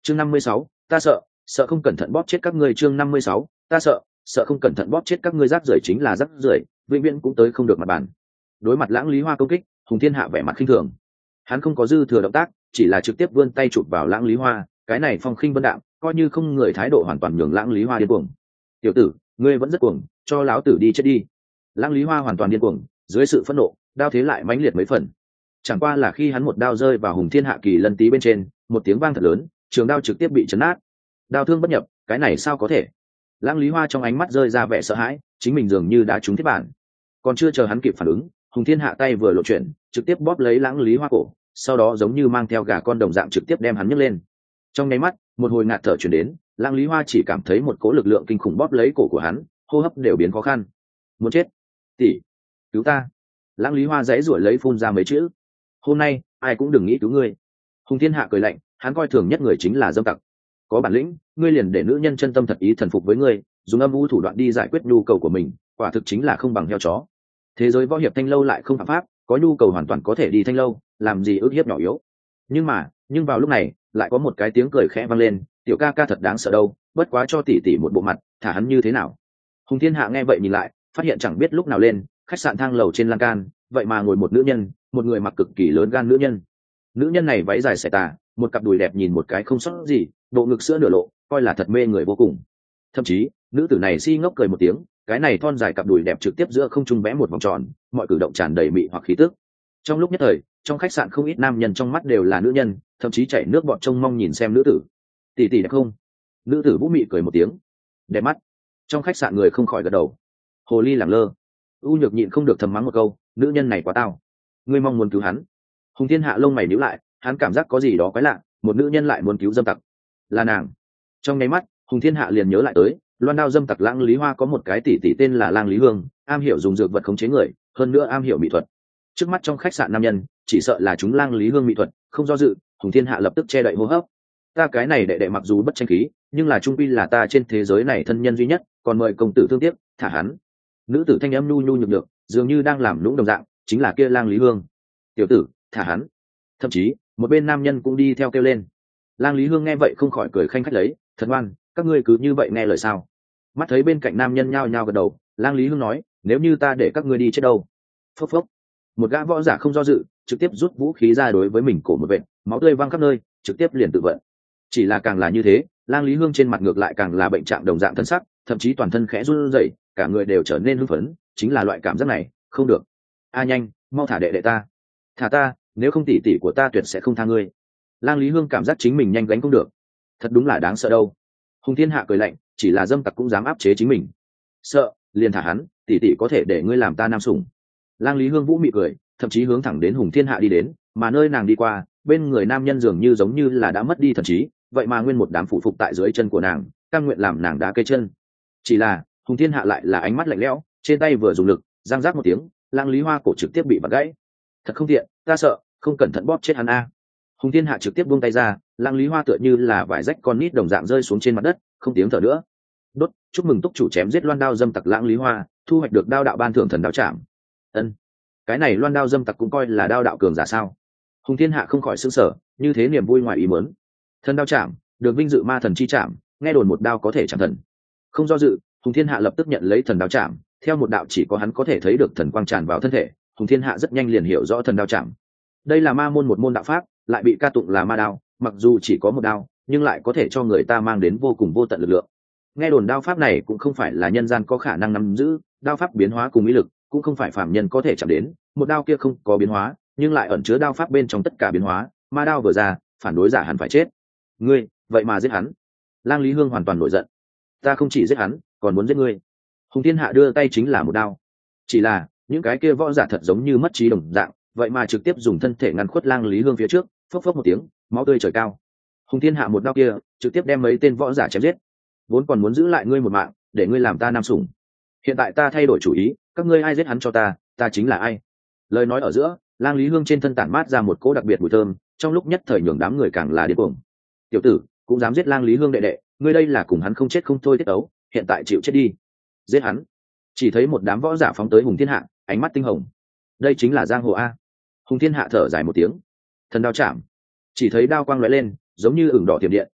chương 56, ta sợ không cẩn thận bóp chết các ngươi. chương 56, ta sợ không cẩn thận bóp chết các ngươi. rác rưởi chính là rác rưởi, vĩnh viễn cũng tới không được mặt bàn. Đối mặt Lãng Lý Hoa công kích, Hùng Thiên Hạ vẻ mặt khinh thường. Hắn không có dư thừa động tác, chỉ là trực tiếp vươn tay chụp vào Lãng Lý Hoa, cái này phong khinh vân đạm, coi như không người, thái độ hoàn toàn nhường Lãng Lý Hoa điên cuồng. Tiểu tử, ngươi vẫn rất cuồng, cho lão tử đi chết đi. Lãng Lý Hoa hoàn toàn điên cuồng, dưới sự phẫn nộ, đao thế lại mãnh liệt mấy phần. Chẳng qua là khi hắn một đao rơi vào Hùng Thiên Hạ kỳ lân tí bên trên, một tiếng vang thật lớn, trường đao trực tiếp bị chấn nát. Đao thương bất nhập, cái này sao có thể? Lãng Lý Hoa trong ánh mắt rơi ra vẻ sợ hãi, chính mình dường như đã trúng thiết bản. Còn chưa chờ hắn kịp phản ứng, Hùng Thiên Hạ tay vừa lộ chuyển, trực tiếp bóp lấy Lãng Lý Hoa cổ, sau đó giống như mang theo gà con đồng dạng trực tiếp đem hắn nhấc lên. Trong nháy mắt, một hồi ngạt thở truyền đến, Lãng Lý Hoa chỉ cảm thấy một cỗ lực lượng kinh khủng bóp lấy cổ của hắn, hô hấp đều biến khó khăn. Muốn chết! Tỷ, cứu ta! Lãng Lý Hoa giãy giụa lấy phun ra mấy chữ. Hôm nay, ai cũng đừng nghĩ cứu ngươi. Hùng Thiên Hạ cười lạnh, hắn coi thường nhất người chính là dâm tặc. Có bản lĩnh, ngươi liền để nữ nhân chân tâm thật ý thần phục với ngươi, dùng âm u thủ đoạn đi giải quyết nhu cầu của mình, quả thực chính là không bằng heo chó. Thế giới võ hiệp Thanh lâu lại không phạm pháp, có nhu cầu hoàn toàn có thể đi Thanh lâu, làm gì ức hiếp nhỏ yếu. Nhưng vào lúc này, lại có một cái tiếng cười khẽ vang lên, tiểu ca ca thật đáng sợ đâu, bất quá cho tỷ tỷ một bộ mặt, thả hắn như thế nào. Hùng Thiên Hạ nghe vậy nhìn lại, phát hiện chẳng biết lúc nào lên, khách sạn thang lầu trên lan can, vậy mà ngồi một nữ nhân, một người mặc cực kỳ lớn gan nữ nhân. Nữ nhân này váy dài xẻ tà, một cặp đùi đẹp nhìn một cái không sót gì, bộ ngực sữa nửa lộ, coi là thật mê người vô cùng. Thậm chí, nữ tử này si ngốc cười một tiếng, cái này thon dài cặp đùi đẹp trực tiếp giữa không trung vẽ một vòng tròn, mọi cử động tràn đầy mị hoặc khí tức. Trong lúc nhất thời, trong khách sạn không ít nam nhân trong mắt đều là nữ nhân, thậm chí chảy nước bọt trông mong nhìn xem nữ tử. Tỷ tỷ đẹp không? Nữ tử vũ mị cười một tiếng, đẹp mắt. Trong khách sạn người không khỏi gật đầu. Hồ ly lẳng lơ, u nhược nhịn không được thầm mắng một câu, nữ nhân này quá tao. Ngươi mong muốn cứu hắn? Hùng Thiên Hạ lông mày nhíu lại, hắn cảm giác có gì đó quái lạ, một nữ nhân lại muốn cứu dâm tặc, là nàng. Trong nháy mắt, Hùng Thiên Hạ liền nhớ lại tới, loan đao dâm tặc Lãng Lý Hoa có một cái tỷ tỷ tên là Lang Lý Hương, am hiểu dùng dược vật khống chế người, hơn nữa am hiểu mỹ thuật. Trước mắt trong khách sạn nam nhân, chỉ sợ là chúng Lang Lý Hương mỹ thuật, không do dự, Hùng Thiên Hạ lập tức che đậy hô hấp. Ta cái này đệ đệ mặc dù bất tranh khí, nhưng là trung quy là ta trên thế giới này thân nhân duy nhất, còn mời công tử thương tiếc, thả hắn. Nữ tử thanh âm nhu nhu nhược được, dường như đang làm lũng đồng dạng, chính là kia Lang Lý Hương. Tiểu tử, thả hắn. Thậm chí, một bên nam nhân cũng đi theo kêu lên. Lang Lý Hương nghe vậy không khỏi cười khanh khách lấy, thật ngoan, các ngươi cứ như vậy nghe lời sao? Mắt thấy bên cạnh nam nhân nhao nhao gật đầu, Lang Lý Hương nói, nếu như ta để các ngươi đi chết đâu? Phốc phốc. Một gã võ giả không do dự, trực tiếp rút vũ khí ra đối với mình cổ một vệt, máu tươi văng khắp nơi, trực tiếp liền tự vận. Chỉ là càng là như thế, Lang Lý Hương trên mặt ngược lại càng là bệnh trạng đồng dạng thân sắc, thậm chí toàn thân khẽ run rẩy, cả người đều trở nên hưng phấn, chính là loại cảm giác này, không được. A nhanh, mau thả đệ đệ ta. Thả ta, nếu không tỷ tỷ của ta tuyệt sẽ không tha ngươi. Lang Lý Hương cảm giác chính mình nhanh gánh không được, thật đúng là đáng sợ đâu. Hùng Thiên Hạ cười lạnh, chỉ là dâm tặc cũng dám áp chế chính mình. Sợ, liền thả hắn, tỷ tỷ có thể để ngươi làm ta nam sủng. Lang Lý Hương vũ mị cười, thậm chí hướng thẳng đến Hùng Thiên Hạ đi đến, mà nơi nàng đi qua, bên người nam nhân dường như giống như là đã mất đi thần trí, vậy mà nguyên một đám phụ phục tại dưới chân của nàng, cam nguyện làm nàng đá cây chân. Chỉ là Hùng Thiên Hạ lại là ánh mắt lạnh lẽo, trên tay vừa dùng lực, giang giác một tiếng, Lang Lý Hoa cổ trực tiếp bị bật gãy. Thật không tiện, ta sợ, không cẩn thận bóp chết hắn a. Hùng Thiên Hạ trực tiếp buông tay ra, Lang Lý Hoa tựa như là vải rách con nít đồng dạng rơi xuống trên mặt đất, không tiếng thở nữa. Đốt, chúc mừng túc chủ chém giết loan đao dâm tặc Lang Lý Hoa, thu hoạch được đao đạo ban thưởng thần đao trảm. Ân, cái này loan đao dâm tặc cũng coi là đao đạo cường giả sao? Hùng Thiên Hạ không khỏi sững sờ, như thế niềm vui ngoài ý muốn. Thần đao trảm, được vinh dự ma thần chi trảm, nghe đồn một đao có thể chạm thần. Không do dự, Hùng Thiên Hạ lập tức nhận lấy thần đao trảm, theo một đạo chỉ có hắn có thể thấy được thần quang tràn vào thân thể, Hùng Thiên Hạ rất nhanh liền hiểu rõ thần đao trảm. Đây là ma môn một môn đạo pháp, lại bị ca tụng là ma đao, mặc dù chỉ có một đao, nhưng lại có thể cho người ta mang đến vô cùng vô tận lực lượng. Nghe đồn đao pháp này cũng không phải là nhân gian có khả năng nắm giữ, đao pháp biến hóa cùng ý lực, cũng không phải phàm nhân có thể chạm đến, một đao kia không có biến hóa, nhưng lại ẩn chứa đao pháp bên trong tất cả biến hóa, ma đao vừa ra, phản đối giả hẳn phải chết. Ngươi, vậy mà giết hắn? Lang Lý Hương hoàn toàn nổi giận. Ta không chỉ giết hắn, còn muốn giết ngươi. Hùng Thiên Hạ đưa tay chính là một đao. Chỉ là, những cái kia võ giả thật giống như mất trí đồng dạng, vậy mà trực tiếp dùng thân thể ngăn khuất Lang Lý Hương phía trước, phốc phốc một tiếng, máu tươi trời cao. Hùng Thiên Hạ một đao kia, trực tiếp đem mấy tên võ giả chém giết. Vốn còn muốn giữ lại ngươi một mạng, để ngươi làm ta nam sủng. Hiện tại ta thay đổi chủ ý, các ngươi ai giết hắn cho ta, ta chính là ai. Lời nói ở giữa, Lang Lý Hương trên thân tản mát ra một cỗ đặc biệt mùi thơm, trong lúc nhất thời nhường đám người càng là điên cuồng. Tiểu tử, cũng dám giết Lang Lý Hương đệ đệ, ngươi đây là cùng hắn không chết không thôi tiết ấu, hiện tại chịu chết đi. Giết hắn. Chỉ thấy một đám võ giả phóng tới Hùng Thiên Hạ, ánh mắt tinh hồng. Đây chính là giang hồ a. Hùng Thiên Hạ thở dài một tiếng, thần đao chạm. Chỉ thấy đao quang lóe lên, giống như ửng đỏ tiềm điện,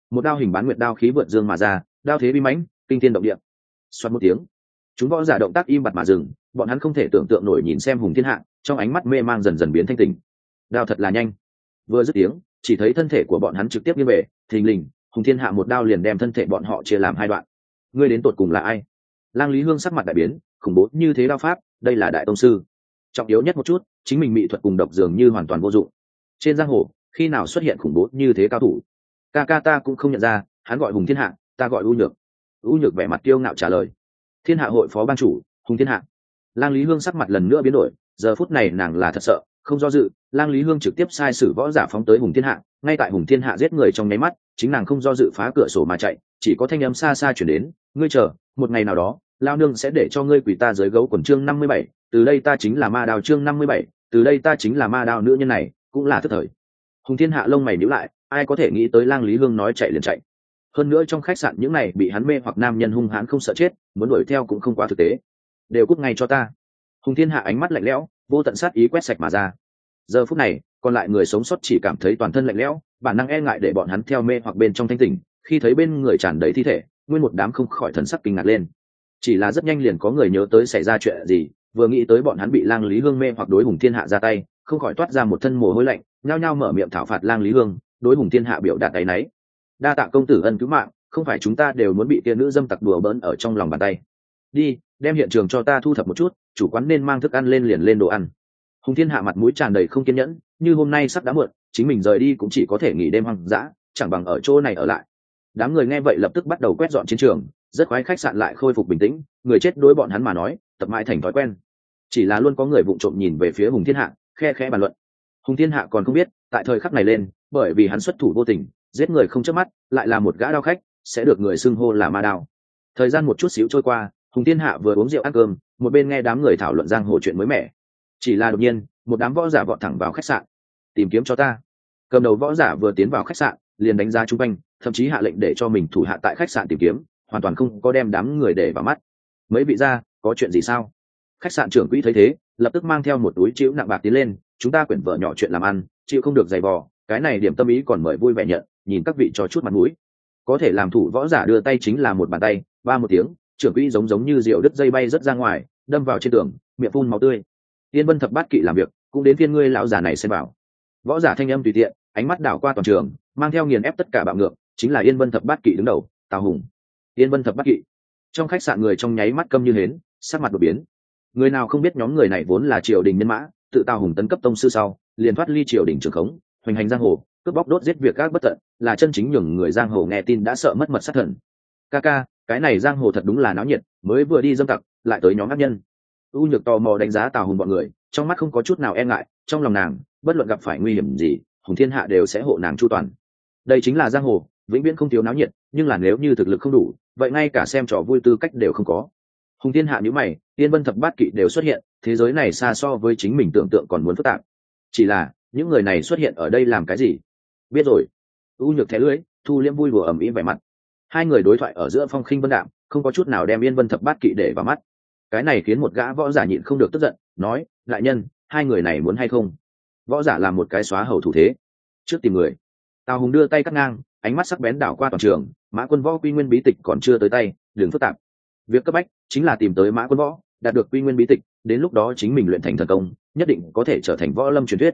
một đao hình bán nguyệt đao khí vượt dương mà ra, đao thế bi mãnh, kinh thiên động địa. Xoát một tiếng, chúng võ giả động tác im bặt mà dừng, bọn hắn không thể tưởng tượng nổi nhìn xem Hùng Thiên Hạ, trong ánh mắt mê mang dần dần biến thanh tỉnh. Đao thật là nhanh. Vừa dứt tiếng, chỉ thấy thân thể của bọn hắn trực tiếp nghiêng về, thình lình, Hùng Thiên Hạ một đao liền đem thân thể bọn họ chia làm hai đoạn. Ngươi đến tột cùng là ai? Lang Lý Hương sắc mặt đại biến, khủng bố như thế đao pháp, đây là đại tông sư. Trọng yếu nhất một chút, chính mình mỹ thuật cùng độc dường như hoàn toàn vô dụng. Trên giang hồ, khi nào xuất hiện khủng bố như thế cao thủ? Ca ca ta cũng không nhận ra, hắn gọi Hùng Thiên Hạ, ta gọi U Nhược. U Nhược vẻ mặt kiêu ngạo trả lời. Thiên Hạ hội phó ban chủ, Hùng Thiên Hạ. Lang Lý Hương sắc mặt lần nữa biến đổi, giờ phút này nàng là thật sợ, không do dự, Lang Lý Hương trực tiếp sai sử võ giả phóng tới Hùng Thiên Hạ, ngay tại Hùng Thiên Hạ giết người trong nháy mắt, chính nàng không do dự phá cửa sổ mà chạy, chỉ có thanh âm xa xa truyền đến, ngươi chờ, một ngày nào đó, lao nương sẽ để cho ngươi quỳ ta dưới gấu quần chương 57, từ đây ta chính là ma đao chương 57, từ đây ta chính là ma đao nữ nhân này, cũng là thất thời. Hùng Thiên Hạ lông mày nhíu lại, ai có thể nghĩ tới Lang Lý Hương nói chạy liền chạy. Hơn nữa trong khách sạn những này bị hắn mê hoặc nam nhân hung hãn không sợ chết, muốn đuổi theo cũng không quá thực tế. Đều cút ngay cho ta. Hùng Thiên Hạ ánh mắt lạnh lẽo, vô tận sát ý quét sạch mà ra. Giờ phút này, còn lại người sống sót chỉ cảm thấy toàn thân lạnh lẽo, bản năng e ngại để bọn hắn theo mê hoặc bên trong thanh tỉnh, khi thấy bên người tràn đầy thi thể, nguyên một đám không khỏi thần sắc kinh ngạc lên. Chỉ là rất nhanh liền có người nhớ tới xảy ra chuyện gì, vừa nghĩ tới bọn hắn bị Lang Lý Hương mê hoặc đối Hùng Thiên Hạ ra tay, không khỏi toát ra một thân mồ hôi lạnh, nhao nhao mở miệng thảo phạt Lang Lý Hương, đối Hùng Thiên Hạ biểu đạt áy náy. Đa tạ công tử ân cứu mạng, không phải chúng ta đều muốn bị tia nữ dâm tặc đùa bỡn ở trong lòng bàn tay. Đi, đem hiện trường cho ta thu thập một chút, chủ quán nên mang thức ăn lên liền lên đồ ăn. Hùng Thiên Hạ mặt mũi tràn đầy không kiên nhẫn, như hôm nay sắp đã muộn, chính mình rời đi cũng chỉ có thể nghỉ đêm hoang dã, chẳng bằng ở chỗ này ở lại. Đám người nghe vậy lập tức bắt đầu quét dọn chiến trường, rất khoái khách sạn lại khôi phục bình tĩnh, người chết đối bọn hắn mà nói, tập mãi thành thói quen. Chỉ là luôn có người vụng trộm nhìn về phía Hùng Thiên Hạ, khe khẽ bàn luận. Hùng Thiên Hạ còn không biết, tại thời khắc này lên, bởi vì hắn xuất thủ vô tình, giết người không chớp mắt, lại là một gã đao khách, sẽ được người xưng hô là ma đao. Thời gian một chút xíu trôi qua, Hùng Thiên Hạ vừa uống rượu ăn cơm, một bên nghe đám người thảo luận giang hồ chuyện mới mẻ. Chỉ là đột nhiên, một đám võ giả vọt thẳng vào khách sạn. Tìm kiếm cho ta. Cầm đầu võ giả vừa tiến vào khách sạn, liền đánh giá chung quanh, thậm chí hạ lệnh để cho mình thủ hạ tại khách sạn tìm kiếm, hoàn toàn không có đem đám người để vào mắt. Mấy vị gia, có chuyện gì sao? Khách sạn trưởng quỹ thấy thế, lập tức mang theo một túi chịu nặng bạc tiến lên, chúng ta quyển vợ nhỏ chuyện làm ăn, chịu không được giày vò, cái này điểm tâm ý còn mời vui vẻ nhận, nhìn các vị cho chút mặt mũi. Có thể làm thủ võ giả đưa tay chính là một bàn tay, ba một tiếng, trưởng quỹ giống như diều đứt dây bay rất ra ngoài, đâm vào trên tường, miệng phun máu tươi. Yên Vân thập bát kỵ làm việc, cũng đến phiên ngươi lão già này xem bảo. Võ giả thanh âm tùy tiện, ánh mắt đảo qua toàn trường, mang theo nghiền ép tất cả bạo ngược, chính là Yên Vân thập bát kỵ đứng đầu, Tào Hùng. Yên Vân thập bát kỵ. Trong khách sạn người trong nháy mắt câm như hến, sắc mặt đột biến. Người nào không biết nhóm người này vốn là triều đình nhân mã, tự Tào Hùng tấn cấp tông sư sau, liền thoát ly triều đình trường khống, hoành hành giang hồ, cướp bóc đốt giết việc các bất tận, là chân chính nhường người giang hồ nghe tin đã sợ mất mật sát thần. Ca, cái này giang hồ thật đúng là náo nhiệt, mới vừa đi dâm tặc, lại tới nhóm ác nhân. U Nhược tò mò đánh giá Tào Hùng bọn người, trong mắt không có chút nào e ngại, trong lòng nàng, bất luận gặp phải nguy hiểm gì, Hùng Thiên Hạ đều sẽ hộ nàng chu toàn. Đây chính là giang hồ, vĩnh viễn không thiếu náo nhiệt, nhưng là nếu như thực lực không đủ, vậy ngay cả xem trò vui tư cách đều không có. Hùng Thiên Hạ nhíu mày, Yên Vân thập bát kỵ đều xuất hiện, thế giới này xa so với chính mình tưởng tượng còn muốn phức tạp. Chỉ là, những người này xuất hiện ở đây làm cái gì? Biết rồi. U Nhược thẻ lưới, thu liễm vui đùa ầm ĩ vẻ mặt. Hai người đối thoại ở giữa phong khinh vân đạm, không có chút nào đem Yên Vân thập bát kỵ để vào mắt. Cái này khiến một gã võ giả nhịn không được tức giận, nói: đại nhân, hai người này muốn hay không? Võ giả làm một cái xóa hầu thủ thế, trước tìm người. Tào Hùng đưa tay cắt ngang, ánh mắt sắc bén đảo qua toàn trường. Mã Quân Võ quy nguyên bí tịch còn chưa tới tay, đừng phức tạp. Việc cấp bách chính là tìm tới Mã Quân Võ, đạt được quy nguyên bí tịch, đến lúc đó chính mình luyện thành thần công, nhất định có thể trở thành võ lâm truyền thuyết.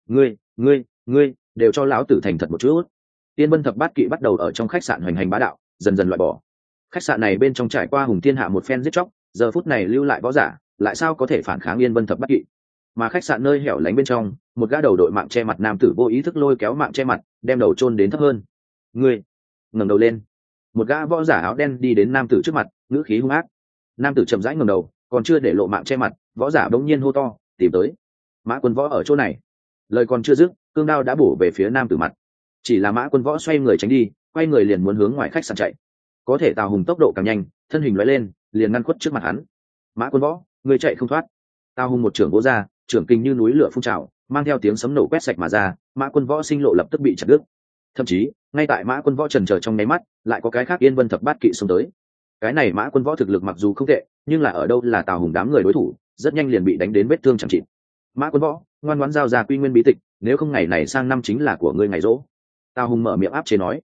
Ngươi đều cho lão tử thành thật một chút. Tiên Vân thập bát kỵ bắt đầu ở trong khách sạn hoành hành bá đạo, dần dần loại bỏ. Khách sạn này bên trong trải qua Hùng Thiên Hạ một phen giết chóc, giờ phút này lưu lại võ giả, lại sao có thể phản kháng Yên Vân thập bát kỵ? Mà khách sạn nơi hẻo lánh bên trong, một gã đầu đội mạng che mặt nam tử vô ý thức lôi kéo mạng che mặt, đem đầu chôn đến thấp hơn. Ngươi, ngẩng đầu lên. Một gã võ giả áo đen đi đến nam tử trước mặt, ngữ khí hung ác. Nam tử chậm rãi ngẩng đầu, còn chưa để lộ mạng che mặt, võ giả bỗng nhiên hô to, tìm tới. Mã Quân Võ ở chỗ này. Lời còn chưa dứt, cương đao đã bổ về phía nam tử mặt. Chỉ là Mã Quân Võ xoay người tránh đi, quay người liền muốn hướng ngoài khách sạn chạy. Có thể Tào Hùng tốc độ càng nhanh, thân hình lóe lên, liền ngăn khuất trước mặt hắn. Mã Quân Võ, người chạy không thoát. Tào Hùng một trưởng vỗ ra, trưởng kinh như núi lửa phun trào, mang theo tiếng sấm nổ quét sạch mà ra. Mã Quân Võ sinh lộ lập tức bị chặt đứt. Thậm chí, ngay tại Mã Quân Võ chần chờ trong nháy mắt, lại có cái khác Yên Vân thập bát kỵ xông tới. Cái này Mã Quân Võ thực lực mặc dù không tệ, nhưng là ở đâu là Tào Hùng đám người đối thủ, rất nhanh liền bị đánh đến vết thương chẳng chịt. Mã Quân Võ, ngoan ngoãn giao ra quy nguyên bí tịch, nếu không ngày này sang năm chính là của ngươi ngày rỗ. Tào Hùng mở miệng áp chế nói.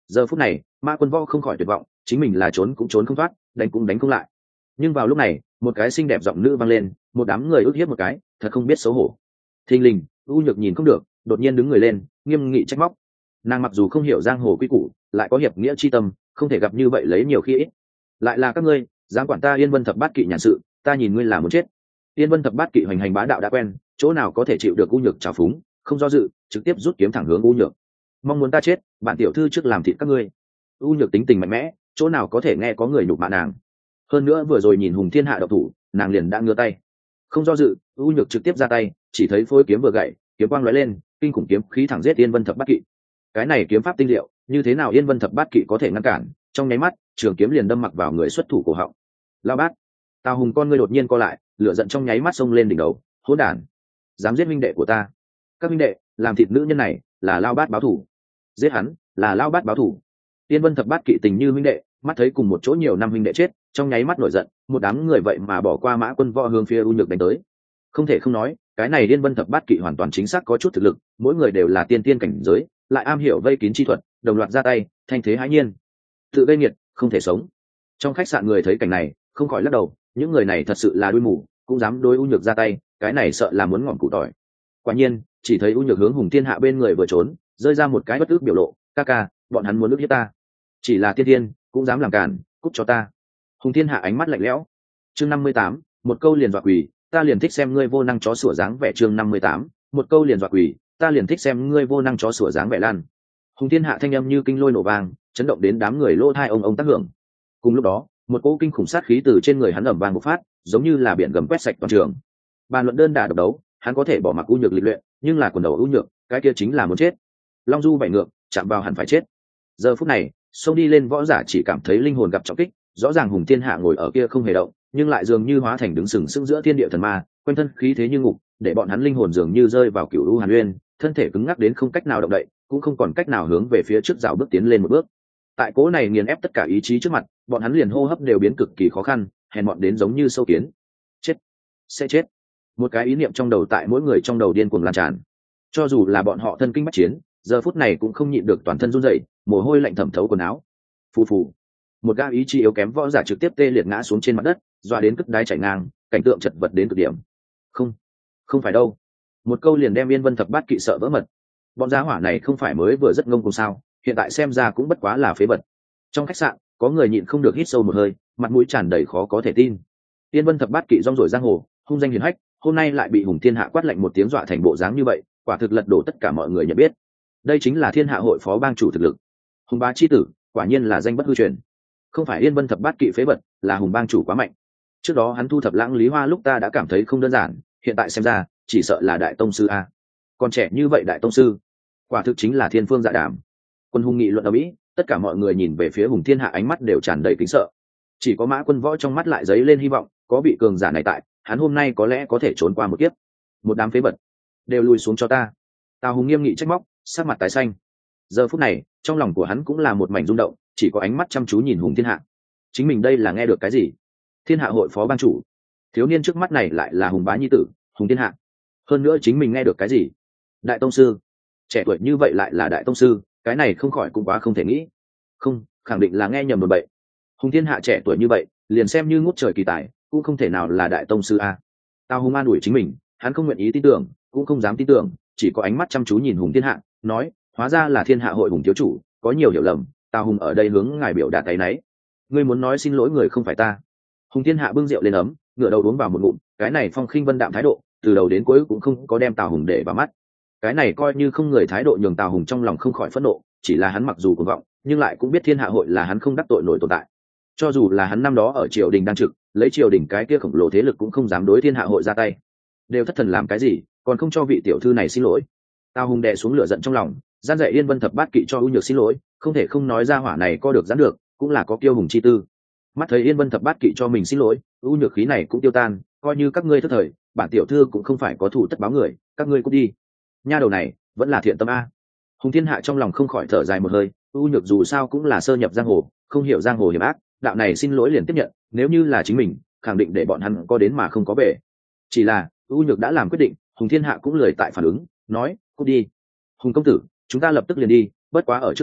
Giờ phút này Mã Quân Võ không khỏi tuyệt vọng, chính mình là trốn cũng trốn không thoát, đánh cũng đánh không lại. Nhưng vào lúc này một cái xinh đẹp giọng nữ vang lên, một đám người ức hiếp một cái, thật không biết xấu hổ. Thình lình U Nhược nhìn không được, đột nhiên đứng người lên, nghiêm nghị trách móc. Nàng mặc dù không hiểu giang hồ quy củ, lại có hiệp nghĩa chi tâm, không thể gặp như vậy lấy nhiều khi ít. Lại là các ngươi dám quản ta Yên Vân Thập Bát Kỵ nhàn sự, ta nhìn ngươi là muốn chết. Yên Vân Thập Bát Kỵ hoành hành bá đạo đã quen, chỗ nào có thể chịu được U Nhược trào phúng, không do dự, trực tiếp rút kiếm thẳng hướng U Nhược. Mong muốn ta chết, bản tiểu thư trước làm thịt các ngươi. U Nhược tính tình mạnh mẽ, chỗ nào có thể nghe có người nhục mạ nàng. Hơn nữa vừa rồi nhìn Hùng Thiên Hạ độc thủ, nàng liền đã ngửa tay. Không do dự, U Nhược trực tiếp ra tay, chỉ thấy phôi kiếm vừa gậy, kiếm quang lóe lên, kinh khủng kiếm khí thẳng giết Yên Vân Thập Bát Kỵ. Cái này kiếm pháp tinh diệu, như thế nào Yên Vân Thập Bát Kỵ có thể ngăn cản? Trong nháy mắt, trường kiếm liền đâm mặc vào người xuất thủ cổ họng. Lao bát! Tào Hùng con ngươi đột nhiên co lại, lửa giận trong nháy mắt xông lên đỉnh đầu. Hỗn đản! Dám giết huynh đệ của ta! Các huynh đệ, làm thịt nữ nhân này, là Lao bát báo thù. Giết hắn, là Lao bát báo thù. Yên Vân Thập Bát Kỵ tình như huynh đệ, mắt thấy cùng một chỗ nhiều năm huynh đệ chết, trong nháy mắt nổi giận, một đám người vậy mà bỏ qua Mã Quân Võ hướng phía U Nhược đánh tới. Không thể không nói, cái này Yên Vân Thập Bát Kỵ hoàn toàn chính xác có chút thực lực, mỗi người đều là tiên tiên cảnh giới, lại am hiểu vây kín chi thuật, đồng loạt ra tay, thanh thế hãi nhiên. Tự gây nghiệt, không thể sống. Trong khách sạn người thấy cảnh này, không khỏi lắc đầu, những người này thật sự là đuôi mù, cũng dám đối U Nhược ra tay, cái này sợ là muốn ngọn cụ tỏi. Quả nhiên, chỉ thấy U Nhược hướng Hùng Thiên Hạ bên người vừa trốn, rơi ra một cái bất ức biểu lộ, ca ca, bọn hắn muốn ức hiếp ta. Chỉ là tiên tiên, cũng dám làm cản, cút cho ta. Hùng Thiên Hạ ánh mắt lạnh lẽo. Chương 58, một câu liền dọa quỷ, ta liền thích xem ngươi vô năng chó sủa dáng vẻ. Chương 58, một câu liền dọa quỷ, ta liền thích xem ngươi vô năng chó sủa dáng vẻ lan. Hùng Thiên Hạ thanh âm như kinh lôi nổ vang, chấn động đến đám người lỗ tai ông tác hưởng. Cùng lúc đó, một cỗ kinh khủng sát khí từ trên người hắn ầm vang bộc phát, giống như là biển gầm quét sạch toàn trường. Bàn luận đơn đả độc đấu, hắn có thể bỏ mặc U Nhược lịch luyện, nhưng là quần đầu U Nhược, cái kia chính là muốn chết. Long du bảy ngược, chạm vào hẳn phải chết. Giờ phút này, xông đi lên võ giả chỉ cảm thấy linh hồn gặp trọng kích, rõ ràng Hùng Thiên Hạ ngồi ở kia không hề động, nhưng lại dường như hóa thành đứng sừng sững giữa thiên địa thần ma, quanh thân khí thế như ngục, để bọn hắn linh hồn dường như rơi vào cựu u hàn uyên, thân thể cứng ngắc đến không cách nào động đậy, cũng không còn cách nào hướng về phía trước dạo bước tiến lên một bước. Tại cố này nghiền ép tất cả ý chí trước mặt, bọn hắn liền hô hấp đều biến cực kỳ khó khăn, hèn mọn đến giống như sâu kiến. Chết, sẽ chết. Một cái ý niệm trong đầu tại mỗi người trong đầu điên cuồng lan tràn. Cho dù là bọn họ thân kinh bách chiến, giờ phút này cũng không nhịn được toàn thân run rẩy, mồ hôi lạnh thẩm thấu quần áo. Phù phù. Một gã ý chí yếu kém võ giả trực tiếp tê liệt ngã xuống trên mặt đất, doa đến cất đái chảy ngang, cảnh tượng chật vật đến cực điểm. Không phải đâu. Một câu liền đem Yên Vân Thập Bát Kỵ sợ vỡ mật. Bọn gia hỏa này không phải mới vừa rất ngông cuồng sao, hiện tại xem ra cũng bất quá là phế vật. Trong khách sạn, có người nhịn không được hít sâu một hơi, mặt mũi tràn đầy khó có thể tin. Yên Vân Thập Bát Kỵ rong ruổi giang hồ, hung danh hiển hách, hôm nay lại bị Hùng Thiên Hạ quát lạnh một tiếng dọa thành bộ dáng như vậy, quả thực lật đổ tất cả mọi người nhận biết. Đây chính là Thiên Hạ hội phó bang chủ thực lực. Hùng bá chi tử, quả nhiên là danh bất hư truyền. Không phải Yên Vân Thập Bát Kỵ phế vật, là Hùng bang chủ quá mạnh. Trước đó hắn thu thập Lãng Lý Hoa lúc ta đã cảm thấy không đơn giản, hiện tại xem ra, chỉ sợ là đại tông sư a. Còn trẻ như vậy đại tông sư, quả thực chính là thiên phương dạ đàm. Quân hùng nghị luận ở mỹ, tất cả mọi người nhìn về phía Hùng Thiên Hạ ánh mắt đều tràn đầy kính sợ. Chỉ có Mã Quân Võ trong mắt lại dấy lên hy vọng, có vị cường giả này tại, hắn hôm nay có lẽ có thể trốn qua một kiếp. Một đám phế vật, đều lùi xuống cho ta. Tào Hùng nghiêm nghị trách móc, sắc mặt tái xanh. Giờ phút này, trong lòng của hắn cũng là một mảnh rung động, chỉ có ánh mắt chăm chú nhìn Hùng Thiên Hạ. Chính mình đây là nghe được cái gì? Thiên Hạ hội phó bang chủ, thiếu niên trước mắt này lại là Hùng bá nhi tử, Hùng Thiên Hạ. Hơn nữa chính mình nghe được cái gì? Đại tông sư, trẻ tuổi như vậy lại là đại tông sư, cái này không khỏi cũng quá không thể nghĩ. Không, khẳng định là nghe nhầm một bậy. Hùng Thiên Hạ trẻ tuổi như vậy, liền xem như ngút trời kỳ tài, cũng không thể nào là đại tông sư a. Tào Hùng an ủi chính mình, hắn không nguyện ý tin tưởng, cũng không dám tin tưởng, chỉ có ánh mắt chăm chú nhìn Hùng Thiên Hạ, nói, hóa ra là Thiên Hạ hội Hùng thiếu chủ, có nhiều hiểu lầm, Tào Hùng ở đây hướng ngài biểu đạt tay nấy. Ngươi muốn nói xin lỗi người không phải ta. Hùng Thiên Hạ bưng rượu lên ấm, ngửa đầu uống vào một ngụm, cái này phong khinh vân đạm thái độ, từ đầu đến cuối cũng không có đem Tào Hùng để vào mắt. Cái này coi như không người thái độ nhường Tào Hùng trong lòng không khỏi phẫn nộ, chỉ là hắn mặc dù cuồng vọng, nhưng lại cũng biết Thiên Hạ hội là hắn không đắc tội nổi tồn tại. Cho dù là hắn năm đó ở triều đình đang trực, lấy triều đình cái kia khổng lồ thế lực cũng không dám đối Thiên Hạ hội ra tay. Đều thất thần làm cái gì, còn không cho vị tiểu thư này xin lỗi. Tào Hùng đè xuống lửa giận trong lòng, gian dạy Yên Vân Thập Bát Kỵ cho ưu nhược xin lỗi, không thể không nói ra hỏa này co được giãn được, cũng là có kiêu hùng chi tư. Mắt thấy Yên Vân Thập Bát Kỵ cho mình xin lỗi, ưu nhược khí này cũng tiêu tan, coi như các ngươi thất thời, bản tiểu thư cũng không phải có thủ tất báo người, các ngươi cút đi. Nha đầu này vẫn là thiện tâm a. Hùng Thiên Hạ trong lòng không khỏi thở dài một hơi, ưu nhược dù sao cũng là sơ nhập giang hồ, không hiểu giang hồ hiểm ác, đạo này xin lỗi liền tiếp nhận, nếu như là chính mình, khẳng định để bọn hắn có đến mà không có về. Chỉ là ưu nhược đã làm quyết định, Hùng Thiên Hạ cũng lười tại phản ứng, nói, cút đi. Hùng công tử, chúng ta lập tức liền đi, bất quá ở trước đó,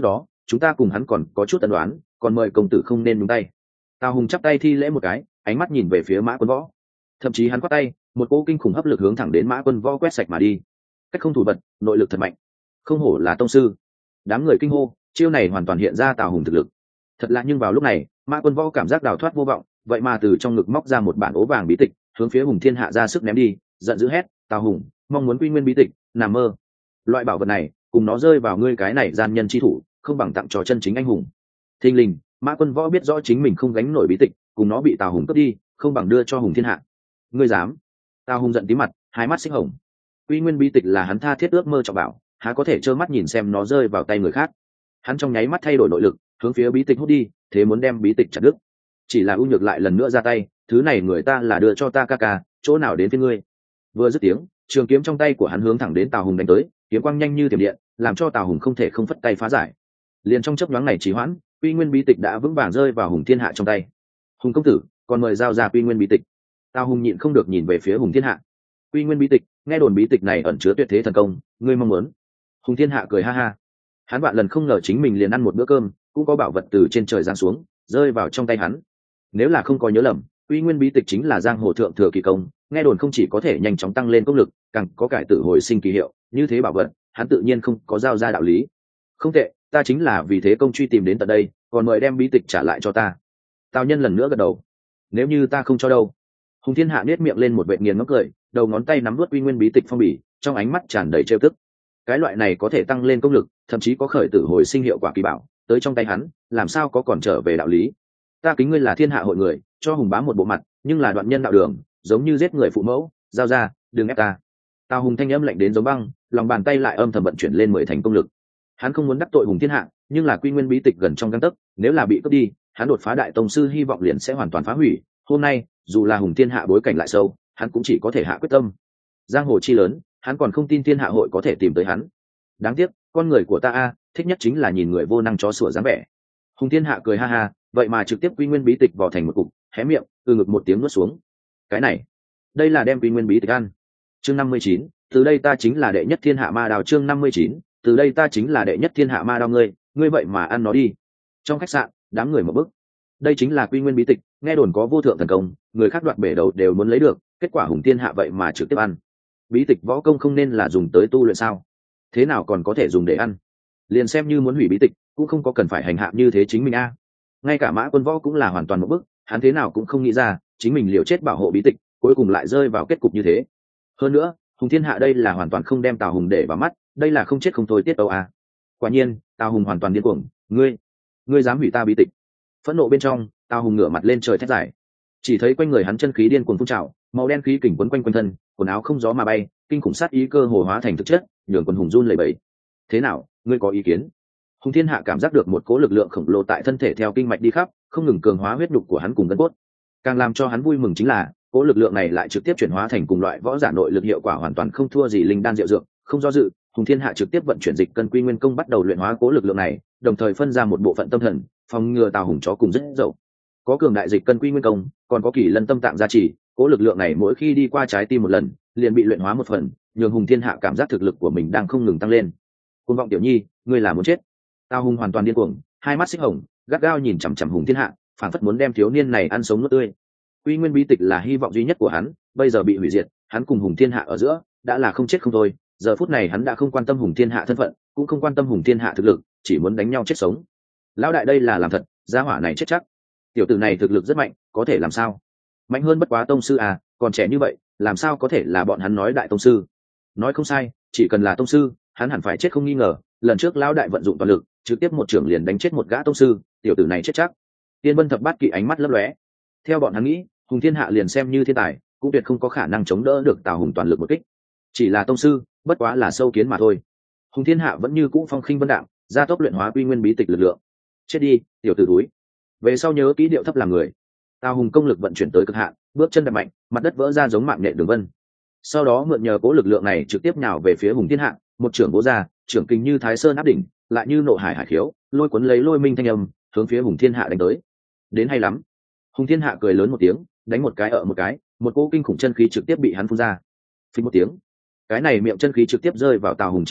chúng ta cùng hắn còn có chút ân đoán, còn mời công tử không nên nhúng tay. Tào Hùng chắp tay thi lễ một cái, ánh mắt nhìn về phía Mã Quân Võ, thậm chí hắn quát tay, một cỗ kinh khủng hấp lực hướng thẳng đến Mã Quân Võ quét sạch mà đi. Cách không thủ bật, nội lực thật mạnh, không hổ là tông sư. Đám người kinh hô, chiêu này hoàn toàn hiện ra Tào Hùng thực lực. Thật lạ, nhưng vào lúc này, Mã Quân Võ cảm giác đào thoát vô vọng, vậy mà từ trong ngực móc ra một bản ố vàng bí tịch, hướng phía Hùng Thiên Hạ ra sức ném đi, giận dữ hét: "Tào Hùng, mong muốn quy nguyên bí tịch, nằm mơ! Loại bảo vật này, cùng nó rơi vào ngươi cái này gian nhân chi thủ, không bằng tặng cho chân chính anh hùng." Thình lình, Mã Quân Võ biết rõ chính mình không gánh nổi bí tịch, cùng nó bị Tào Hùng cướp đi, không bằng đưa cho Hùng Thiên Hạ. Ngươi dám? Tào Hùng giận tí mặt, hai mắt xích hồng. Quy nguyên bí tịch là hắn tha thiết ước mơ trọng bảo, há có thể trơ mắt nhìn xem nó rơi vào tay người khác. Hắn trong nháy mắt thay đổi nội lực, hướng phía bí tịch hút đi, thế muốn đem bí tịch chặt đứt. Chỉ là ưu nhược lại lần nữa ra tay, thứ này người ta là đưa cho ta ca ca, chỗ nào đến với ngươi. Vừa dứt tiếng, trường kiếm trong tay của hắn hướng thẳng đến Tào Hùng đánh tới, kiếm quang nhanh như tiềm điện, làm cho Tào Hùng không thể không phất tay phá giải. Liền trong chớp nhoáng này trì hoãn, quy nguyên bí tịch đã vững vàng rơi vào Hùng Thiên Hạ trong tay. Hùng công tử, còn mời giao ra quy nguyên bí tịch. Tào Hùng nhịn không được nhìn về phía Hùng Thiên Hạ. Quy nguyên bí tịch, nghe đồn bí tịch này ẩn chứa tuyệt thế thần công, ngươi mong muốn? Hùng Thiên Hạ cười ha ha. Hắn vạn lần không ngờ chính mình liền ăn một bữa cơm, cũng có bảo vật từ trên trời giáng xuống, rơi vào trong tay hắn. Nếu là không có nhớ lầm, quy nguyên bí tịch chính là giang hồ thượng thừa kỳ công, nghe đồn không chỉ có thể nhanh chóng tăng lên công lực, càng có cải tử hồi sinh kỳ hiệu, như thế bảo vật, hắn tự nhiên không có giao ra đạo lý. Không tệ, ta chính là vì thế công truy tìm đến tận đây, còn mời đem bí tịch trả lại cho ta. Tào Nhân lần nữa gật đầu. Nếu như ta không cho đâu? Hùng Thiên Hạ nết miệng lên một vệt nghiền ngốc cười, đầu ngón tay nắm nuốt quy nguyên bí tịch phong bì, trong ánh mắt tràn đầy trêu tức. Cái loại này có thể tăng lên công lực, thậm chí có khởi tử hồi sinh hiệu quả kỳ bảo, tới trong tay hắn, làm sao có còn trở về đạo lý. Ta kính ngươi là thiên hạ hội người, cho Hùng bá một bộ mặt, nhưng là đoạn nhân đạo đường, giống như giết người phụ mẫu, giao ra, đừng ép ta. Tào Hùng thanh âm lạnh đến giống băng, lòng bàn tay lại âm thầm vận chuyển lên 10 thành công lực. Hắn không muốn đắc tội Hùng Thiên Hạ, nhưng là quy nguyên bí tịch gần trong gang tấc, nếu là bị cướp đi, hắn đột phá đại tông sư hy vọng liền sẽ hoàn toàn phá hủy. Hôm nay, dù là Hùng Thiên Hạ bối cảnh lại sâu, hắn cũng chỉ có thể hạ quyết tâm. Giang hồ chi lớn, hắn còn không tin thiên hạ hội có thể tìm tới hắn. Đáng tiếc, con người của ta thích nhất chính là nhìn người vô năng chó sủa dáng vẻ. Hùng Thiên Hạ cười ha ha, vậy mà trực tiếp quy nguyên bí tịch vò thành một cục, hé miệng, từ ngực một tiếng nuốt xuống. Cái này, đây là đem quy nguyên bí tịch ăn. Chương 59, từ đây ta chính là đệ nhất thiên hạ ma đao. Chương 59, từ đây ta chính là đệ nhất thiên hạ ma đao. Ngươi vậy mà ăn nó đi. Trong khách sạn, đám người một bức. Đây chính là quy nguyên bí tịch, nghe đồn có vô thượng thần công, người khác đoạt bể đầu đều muốn lấy được, kết quả Hùng Thiên Hạ vậy mà trực tiếp ăn. Bí tịch võ công không nên là dùng tới tu luyện sao? Thế nào còn có thể dùng để ăn? Liền xem như muốn hủy bí tịch, cũng không có cần phải hành hạ như thế chính mình Ngay cả Mã Quân Võ cũng là hoàn toàn một bức, hắn thế nào cũng không nghĩ ra, chính mình liều chết bảo hộ bí tịch, cuối cùng lại rơi vào kết cục như thế. Hơn nữa, Hùng Thiên Hạ đây là hoàn toàn không đem Tào Hùng để vào mắt, đây là không chết không thôi tiết tấu Quả nhiên, Tào Hùng hoàn toàn điên cuồng, ngươi dám hủy ta bí tịch. Phẫn nộ bên trong, Tào Hùng ngửa mặt lên trời thét dài. Chỉ thấy quanh người hắn chân khí điên cuồng phun trào, màu đen khí kình quấn quanh quanh thân, quần áo không gió mà bay, kinh khủng sát ý cơ hồ hóa thành thực chất, nhường quần hùng run lẩy bẩy. Thế nào, ngươi có ý kiến? Hùng Thiên Hạ cảm giác được một cỗ lực lượng khổng lồ tại thân thể theo kinh mạch đi khắp, không ngừng cường hóa huyết nhục của hắn cùng gân cốt. Càng làm cho hắn vui mừng chính là, cỗ lực lượng này lại trực tiếp chuyển hóa thành cùng loại võ giả nội lực hiệu quả hoàn toàn không thua gì linh đan diệu dược. Không do dự, Hùng Thiên Hạ trực tiếp vận chuyển dịch cân quy nguyên công bắt đầu luyện hóa cỗ lực lượng này, đồng thời phân ra một bộ phận tâm thần, phòng ngừa Tào Hùng chó cùng rất dậu. Có cường đại dịch cân quy nguyên công, còn có kỳ lân tâm tạng gia trì, cỗ lực lượng này mỗi khi đi qua trái tim một lần, liền bị luyện hóa một phần, nhường Hùng Thiên Hạ cảm giác thực lực của mình đang không ngừng tăng lên. Cuồng vọng tiểu nhi, ngươi là muốn chết. Tào Hùng hoàn toàn điên cuồng, hai mắt xích hồng, gắt gao nhìn chằm chằm Hùng Thiên Hạ, phảng phất muốn đem thiếu niên này ăn sống nuốt tươi. Quy nguyên bí tịch là hy vọng duy nhất của hắn, bây giờ bị hủy diệt, hắn cùng Hùng Thiên Hạ ở giữa đã là không chết không thôi. Giờ phút này hắn đã không quan tâm Hùng Thiên Hạ thân phận, cũng không quan tâm Hùng Thiên Hạ thực lực, chỉ muốn đánh nhau chết sống. Lão đại đây là làm thật, gia hỏa này chết chắc. Tiểu tử này thực lực rất mạnh, có thể làm sao? Mạnh hơn bất quá tông sư còn trẻ như vậy, làm sao có thể là bọn hắn nói đại tông sư? Nói không sai, chỉ cần là tông sư, hắn hẳn phải chết không nghi ngờ. Lần trước lão đại vận dụng toàn lực, trực tiếp một trưởng liền đánh chết một gã tông sư, tiểu tử này chết chắc. Tiên Vân Thập Bát Kỵ ánh mắt lấp lóe. Theo bọn hắn nghĩ, Hùng Thiên Hạ liền xem như thiên tài, cũng tuyệt không có khả năng chống đỡ được Tào Hùng toàn lực một kích. Chỉ là tông sư, bất quá là sâu kiến mà thôi. Hùng Thiên Hạ vẫn như cũ phong khinh vân đạm, gia tốc luyện hóa quy nguyên bí tịch lực lượng. Chết đi, tiểu tử túi. Về sau nhớ kỹ điệu thấp làm người. Tào Hùng công lực vận chuyển tới cực hạn, bước chân đập mạnh, mặt đất vỡ ra giống mạng nhện đường vân. Sau đó mượn nhờ cố lực lượng này trực tiếp nhào về phía Hùng Thiên Hạ, một trưởng vỗ ra, trưởng kình như Thái Sơn áp đỉnh, lại như nộ hải hải khiếu, lôi cuốn lấy lôi minh thanh âm, hướng phía Hùng Thiên Hạ đánh tới. Đến hay lắm. Hùng Thiên Hạ cười lớn một tiếng, đánh một cái ở một cái, một cỗ kinh khủng chân khí trực tiếp bị hắn phun ra. Phình một tiếng, cái này miệng chân khí trực tiếp rơi vào Tào Hùng trên thân,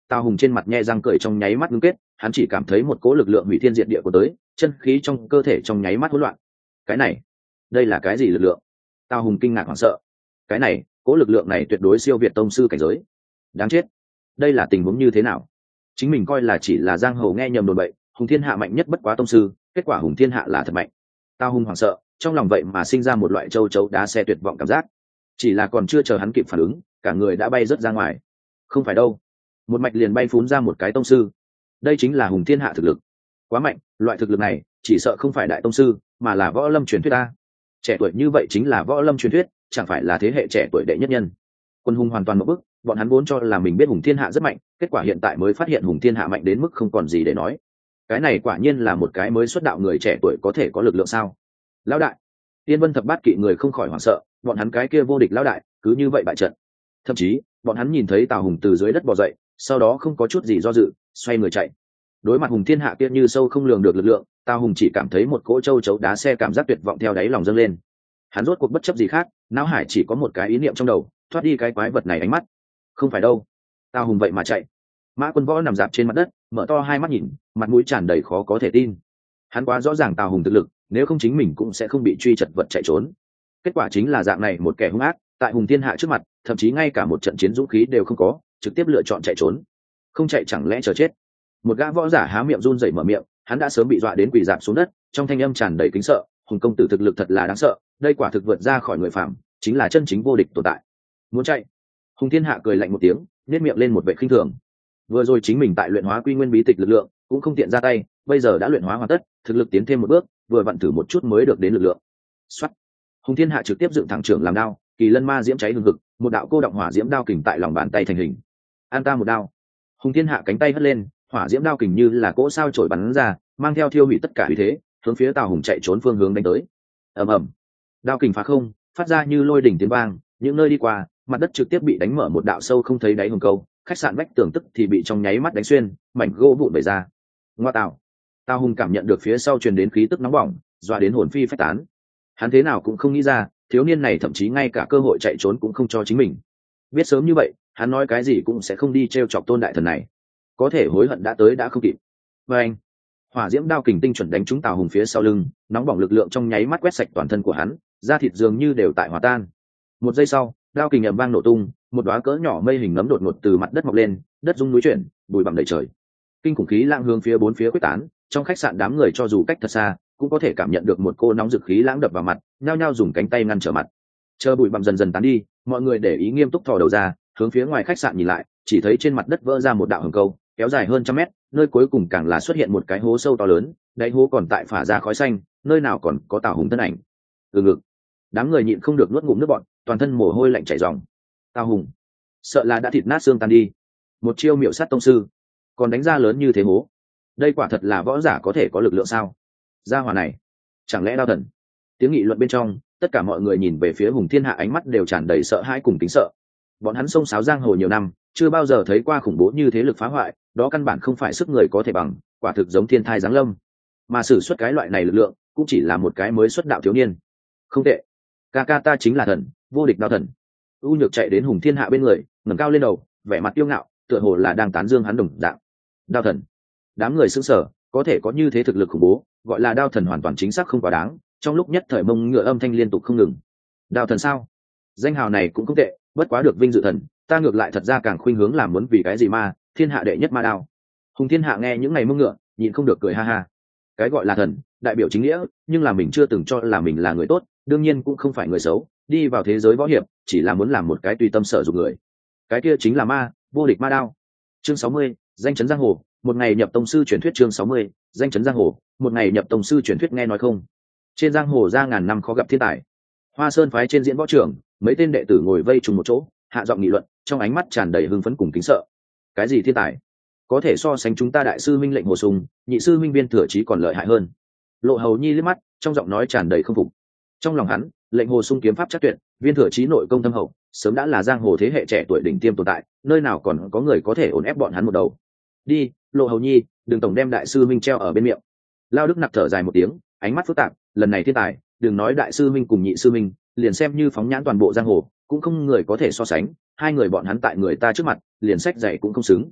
Tào Hùng trên mặt nhe răng cười trong nháy mắt ngưng kết, hắn chỉ cảm thấy một cỗ lực lượng hủy thiên diệt địa của tới, chân khí trong cơ thể trong nháy mắt hỗn loạn. Cái này, đây là cái gì lực lượng? Tào Hùng kinh ngạc hoảng sợ. Cái này, cỗ lực lượng này tuyệt đối siêu việt tông sư cảnh giới. Đáng chết, đây là tình huống như thế nào? Chính mình coi là chỉ là giang hồ nghe nhầm đồn bậy, Hùng Thiên Hạ mạnh nhất bất quá tông sư, kết quả Hùng Thiên Hạ là thật mạnh. Tào Hùng hoảng sợ, trong lòng vậy mà sinh ra một loại châu chấu đá xe tuyệt vọng cảm giác. Chỉ là còn chưa chờ hắn kịp phản ứng, cả người đã bay rớt ra ngoài. Không phải đâu, một mạch liền bay phún ra một cái tông sư. Đây chính là Hùng Thiên Hạ thực lực, quá mạnh. Loại thực lực này chỉ sợ không phải đại tông sư, mà là võ lâm truyền thuyết ta. Trẻ tuổi như vậy chính là võ lâm truyền thuyết, chẳng phải là thế hệ trẻ tuổi đệ nhất nhân. Quân Hùng hoàn toàn một bức, bọn hắn vốn cho là mình biết Hùng Thiên Hạ rất mạnh, kết quả hiện tại mới phát hiện Hùng Thiên Hạ mạnh đến mức không còn gì để nói. Cái này quả nhiên là một cái mới xuất đạo người trẻ tuổi có thể có lực lượng sao? Lão đại, Tiên Vân thập bát kỵ người không khỏi hoảng sợ, bọn hắn cái kia vô địch lão đại cứ như vậy bại trận. Thậm chí bọn hắn nhìn thấy Tào Hùng từ dưới đất bò dậy, sau đó không có chút gì do dự, xoay người chạy. Đối mặt Hùng Thiên Hạ kia như sâu không lường được lực lượng, Tào Hùng chỉ cảm thấy một cỗ châu chấu đá xe cảm giác tuyệt vọng theo đáy lòng dâng lên. Hắn rốt cuộc bất chấp gì khác, não hải chỉ có một cái ý niệm trong đầu, thoát đi cái quái vật này ánh mắt. Không phải đâu, Tào Hùng vậy mà chạy. Mã Quân Võ nằm dạp trên mặt đất, mở to hai mắt nhìn, mặt mũi tràn đầy khó có thể tin. Hắn quá rõ ràng Tào Hùng thực lực, nếu không chính mình cũng sẽ không bị truy chật vật chạy trốn. Kết quả chính là dạng này một kẻ hung ác, tại Hùng Thiên Hạ trước mặt, thậm chí ngay cả một trận chiến dũng khí đều không có, trực tiếp lựa chọn chạy trốn. Không chạy chẳng lẽ chờ chết? Một gã võ giả há miệng run rẩy mở miệng, hắn đã sớm bị dọa đến quỳ rạp xuống đất, trong thanh âm tràn đầy kính sợ. Hùng công tử thực lực thật là đáng sợ, đây quả thực vượt ra khỏi người phàm, chính là chân chính vô địch tồn tại. Muốn chạy? Hùng Thiên Hạ cười lạnh một tiếng, nhếch miệng lên một vẻ khinh thường. Vừa rồi chính mình tại luyện hóa quy nguyên bí tịch lực lượng, cũng không tiện ra tay, bây giờ đã luyện hóa hoàn tất, thực lực tiến thêm một bước, vừa vặn thử một chút mới được đến lực lượng. Soát. Hùng Thiên Hạ trực tiếp dựng thẳng trưởng làm đao, kỳ lân ma diễm cháy hừng hực, một đạo cô động hỏa diễm đao kình tại lòng bàn tay thành hình. An ta một đao. Hùng Thiên Hạ cánh tay hất lên, hỏa diễm đao kình như là cỗ sao chổi bắn ra, mang theo thiêu hủy tất cả uy thế, hướng phía Tào Hùng chạy trốn phương hướng đánh tới. Ầm ầm. Đao kình phá không, phát ra như lôi đỉnh tiếng vang, những nơi đi qua, mặt đất trực tiếp bị đánh mở một đạo sâu không thấy đáy hồng câu, khách sạn vách tường tức thì bị trong nháy mắt đánh xuyên, mảnh gỗ vụn bể ra. Ngoa tạo. Tào Hùng cảm nhận được phía sau truyền đến khí tức nóng bỏng, dọa đến hồn phi phách tán. Hắn thế nào cũng không nghĩ ra, thiếu niên này thậm chí ngay cả cơ hội chạy trốn cũng không cho chính mình. Biết sớm như vậy, hắn nói cái gì cũng sẽ không đi trêu chọc Tôn đại thần này. Có thể hối hận đã tới đã không kịp. Và anh, hỏa diễm đao kình tinh chuẩn đánh trúng Tào Hùng phía sau lưng, nóng bỏng lực lượng trong nháy mắt quét sạch toàn thân của hắn, da thịt dường như đều tại hòa tan. Một giây sau, đao kình ầm vang nổ tung, một đóa cỡ nhỏ mây hình nấm đột ngột từ mặt đất mọc lên, đất rung núi chuyển, bụi bặm đầy trời. Kinh khủng khí lãng hướng phía bốn phía quyết tán, trong khách sạn đám người cho dù cách thật xa, cũng có thể cảm nhận được một cô nóng dực khí lãng đập vào mặt, nhao nhao dùng cánh tay ngăn trở mặt. Chờ bụi bặm dần dần tán đi, mọi người để ý nghiêm túc thò đầu ra, hướng phía ngoài khách sạn nhìn lại, chỉ thấy trên mặt đất vỡ ra một đạo hầm câu, kéo dài hơn trăm mét, nơi cuối cùng càng là xuất hiện một cái hố sâu to lớn, đáy hố còn tại phả ra khói xanh, nơi nào còn có Tào Hùng thân ảnh. Từ ngực, đám người nhịn không được nuốt ngụm nước bọt, toàn thân mồ hôi lạnh chảy ròng. Tào Hùng, sợ là đã thịt nát xương tan đi. Một chiêu miệu sát tông sư, còn đánh ra lớn như thế hố. Đây quả thật là võ giả có thể có lực lượng sao? Gia hỏa này, chẳng lẽ đao thần? Tiếng nghị luận bên trong, tất cả mọi người nhìn về phía Hùng Thiên Hạ, ánh mắt đều tràn đầy sợ hãi cùng kính sợ. Bọn hắn xông xáo giang hồ nhiều năm, chưa bao giờ thấy qua khủng bố như thế lực phá hoại, đó căn bản không phải sức người có thể bằng, quả thực giống thiên thai giáng lâm. Mà sử xuất cái loại này lực lượng, cũng chỉ là một cái mới xuất đạo thiếu niên. Không tệ, ca ca ta chính là thần, vô địch đao thần. U Nhược chạy đến Hùng Thiên Hạ bên người, ngẩng cao lên đầu, vẻ mặt kiêu ngạo, tựa hồ là đang tán dương hắn đồng dạng. Đao thần. Đám người sững sờ, có thể có như thế thực lực khủng bố, gọi là đao thần hoàn toàn chính xác không quá đáng. Trong lúc nhất thời mông ngựa âm thanh liên tục không ngừng. Đao thần sao? Danh hào này cũng không tệ, bất quá được vinh dự thần, ta ngược lại thật ra càng khuynh hướng làm muốn vì cái gì ma, thiên hạ đệ nhất ma đao. Hùng Thiên Hạ nghe những ngày mông ngựa, nhịn không được cười ha ha. Cái gọi là thần, đại biểu chính nghĩa, nhưng là mình chưa từng cho là mình là người tốt, đương nhiên cũng không phải người xấu, đi vào thế giới võ hiệp, chỉ là muốn làm một cái tùy tâm sở dụng người. Cái kia chính là ma, vô địch ma đao. Chương 60, danh chấn giang hồ, một ngày nhập tông sư truyền thuyết. Chương 60, danh chấn giang hồ, một ngày nhập tông sư truyền thuyết. Nghe nói không? Trên giang hồ ra ngàn năm khó gặp thiên tài. Hoa Sơn phái trên diễn võ trường, mấy tên đệ tử ngồi vây trùng một chỗ, hạ giọng nghị luận, trong ánh mắt tràn đầy hưng phấn cùng kính sợ. Cái gì thiên tài? Có thể so sánh chúng ta đại sư minh Lệnh Hồ Sùng, nhị sư minh Viên Thừa Chí còn lợi hại hơn. Lộ Hầu Nhi liếc mắt, trong giọng nói tràn đầy không phục. Trong lòng hắn, Lệnh Hồ Sung kiếm pháp chắc tuyệt, Viên Thừa Chí nội công thâm hậu, sớm đã là giang hồ thế hệ trẻ tuổi đỉnh tiêm tồn tại, nơi nào còn có người có thể ổn ép bọn hắn một đầu. Đi, Lộ Hầu Nhi, đừng tổng đem đại sư minh treo ở bên miệng. Lao Đức Nặc thở dài một tiếng, ánh mắt phức tạp, lần này thiên tài, đừng nói đại sư minh cùng nhị sư minh, liền xem như phóng nhãn toàn bộ giang hồ, cũng không người có thể so sánh, hai người bọn hắn tại người ta trước mặt, liền sách dạy cũng không xứng.